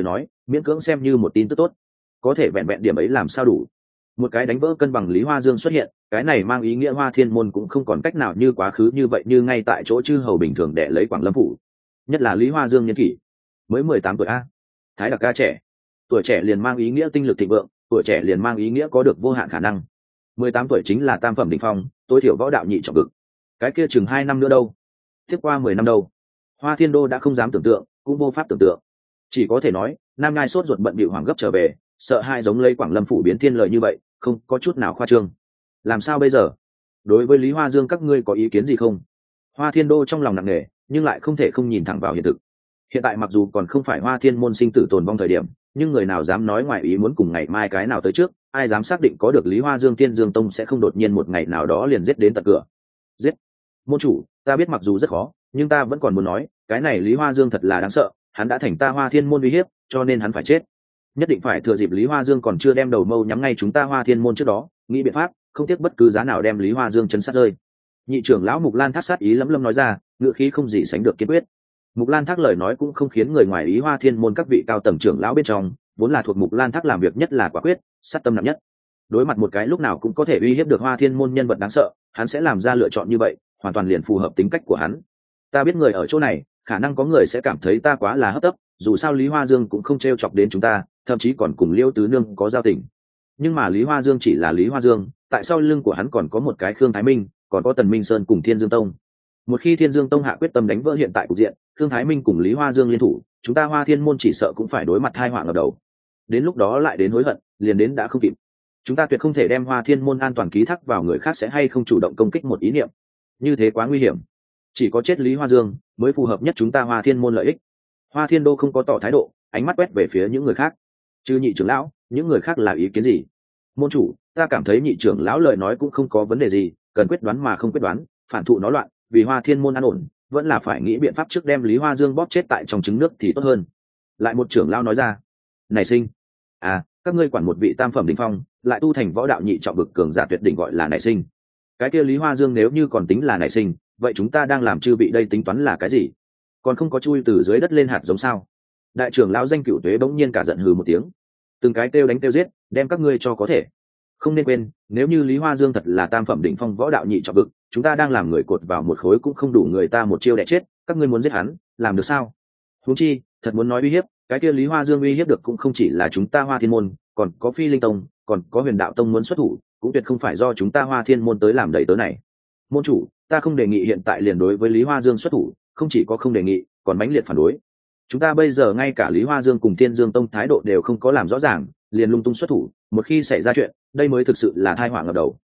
miễn cưỡng xem như một tin tức tốt, có thể vẹn vẹn điểm ấy làm sao đủ. Một cái đánh vỡ cân bằng Lý Hoa Dương xuất hiện, cái này mang ý nghĩa Hoa Thiên môn cũng không còn cách nào như quá khứ như vậy, như ngay tại chỗ chư hầu bình thường để lấy Quảng Lâm phủ. Nhất là Lý Hoa Dương niên kỷ mới mười tám tuổi a, thái đặc ca trẻ, tuổi trẻ liền mang ý nghĩa tinh lực thịnh vượng, tuổi trẻ liền mang ý nghĩa có được vô hạn khả năng. Mười tám tuổi chính là tam phẩm đỉnh phong, tối thiểu võ đạo nhị trọng vực. Cái kia chừng hai năm nữa đâu, tiếp qua mười năm đâu, Hoa Thiên đô đã không dám tưởng tượng, cũng vô pháp tưởng tượng. Chỉ có thể nói Nam Ngai sốt ruột bận bịu hoàng gấp trở về, sợ hai giống lấy Quảng Lâm phủ biến thiên lợi như vậy, không có chút nào khoa trương. Làm sao bây giờ? Đối với Lý Hoa Dương các ngươi có ý kiến gì không? Hoa Thiên đô trong lòng nặng nề, nhưng lại không thể không nhìn thẳng vào hiện thực. Hiện tại mặc dù còn không phải Hoa Thiên môn sinh tử tồn vong thời điểm, nhưng người nào dám nói ngoài ý muốn cùng ngày mai cái nào tới trước, ai dám xác định có được Lý Hoa Dương Thiên Dương Tông sẽ không đột nhiên một ngày nào đó liền giết đến tận cửa. Giết? Môn chủ, ta biết mặc dù rất khó, nhưng ta vẫn còn muốn nói, cái này Lý Hoa Dương thật là đáng sợ, hắn đã thành ta Hoa Thiên môn uy hiếp, cho nên hắn phải chết. Nhất định phải thừa dịp Lý Hoa Dương còn chưa đem đầu mâu nhắm ngay chúng ta Hoa Thiên môn trước đó, nghĩ biện pháp, không tiếc bất cứ giá nào đem Lý Hoa Dương chấn sát rơi. Nhị trưởng lão Mục Lan Thác sát ý lấm lâm nói ra, ngựa khí không gì sánh được kiên quyết. Mục Lan Thác lời nói cũng không khiến người ngoài ý, Hoa Thiên môn các vị cao tầng trưởng lão bên trong, vốn là thuộc Mục Lan Thác làm việc nhất là quả quyết, sát tâm nặng nhất. Đối mặt một cái lúc nào cũng có thể uy hiếp được Hoa Thiên môn nhân vật đáng sợ, hắn sẽ làm ra lựa chọn như vậy, hoàn toàn liền phù hợp tính cách của hắn. Ta biết người ở chỗ này, khả năng có người sẽ cảm thấy ta quá là hấp tấp, dù sao Lý Hoa Dương cũng không trêu chọc đến chúng ta, thậm chí còn cùng Liêu Tứ Nương có giao tình. Nhưng mà Lý Hoa Dương chỉ là Lý Hoa Dương, tại sau lưng của hắn còn có một cái Khương Thái Minh, còn có Tần Minh Sơn cùng Thiên Dương Tông. Một khi Thiên Dương Tông hạ quyết tâm đánh vỡ hiện tại cục diện, Khương Thái Minh cùng Lý Hoa Dương liên thủ, chúng ta Hoa Thiên môn chỉ sợ cũng phải đối mặt tai họa ngập đầu. Đến lúc đó lại đến hối hận, liền đến đã không kịp. Chúng ta tuyệt không thể đem Hoa Thiên môn an toàn ký thác vào người khác sẽ hay không chủ động công kích một ý niệm. Như thế quá nguy hiểm. Chỉ có chết Lý Hoa Dương mới phù hợp nhất chúng ta Hoa Thiên môn lợi ích. Hoa Thiên đô không có tỏ thái độ, ánh mắt quét về phía những người khác. Chứ nhị trưởng lão, những người khác là ý kiến gì? Môn chủ, ta cảm thấy nhị trưởng lão lời nói cũng không có vấn đề gì, cần quyết đoán mà không quyết đoán, phản thụ nó loạn, vì Hoa Thiên môn an ổn, vẫn là phải nghĩ biện pháp trước đem Lý Hoa Dương bóp chết tại trong trứng nước thì tốt hơn. Lại một trưởng lão nói ra. Này sinh, à, các ngươi quản một vị tam phẩm đỉnh phong, lại tu thành võ đạo nhị trọng bực cường giả tuyệt đỉnh gọi là nảy sinh. Cái kia Lý Hoa Dương nếu như còn tính là nảy sinh, vậy chúng ta đang làm chư vị đây tính toán là cái gì? Còn không có chui từ dưới đất lên hạt giống sao? Đại trưởng lão Danh Cửu Tuế bỗng nhiên cả giận hừ một tiếng, từng cái kêu đánh kêu giết, đem các ngươi cho có thể. Không nên quên, nếu như Lý Hoa Dương thật là tam phẩm đỉnh phong võ đạo nhị trọng vực, chúng ta đang làm người cột vào một khối cũng không đủ người ta một chiêu đẻ chết, các ngươi muốn giết hắn, làm được sao? Huống chi, thật muốn nói uy hiếp, cái kia Lý Hoa Dương uy hiếp được cũng không chỉ là chúng ta Hoa Thiên môn, còn có Phi Linh Tông, còn có Huyền Đạo Tông muốn xuất thủ, cũng tuyệt không phải do chúng ta Hoa Thiên môn tới làm đầy tớ này. Môn chủ, ta không đề nghị hiện tại liền đối với Lý Hoa Dương xuất thủ, không chỉ có không đề nghị, còn mãnh liệt phản đối. Chúng ta bây giờ ngay cả Lý Hoa Dương cùng Thiên Dương Tông thái độ đều không có làm rõ ràng, liền lung tung xuất thủ, một khi xảy ra chuyện, đây mới thực sự là tai họa ngập đầu,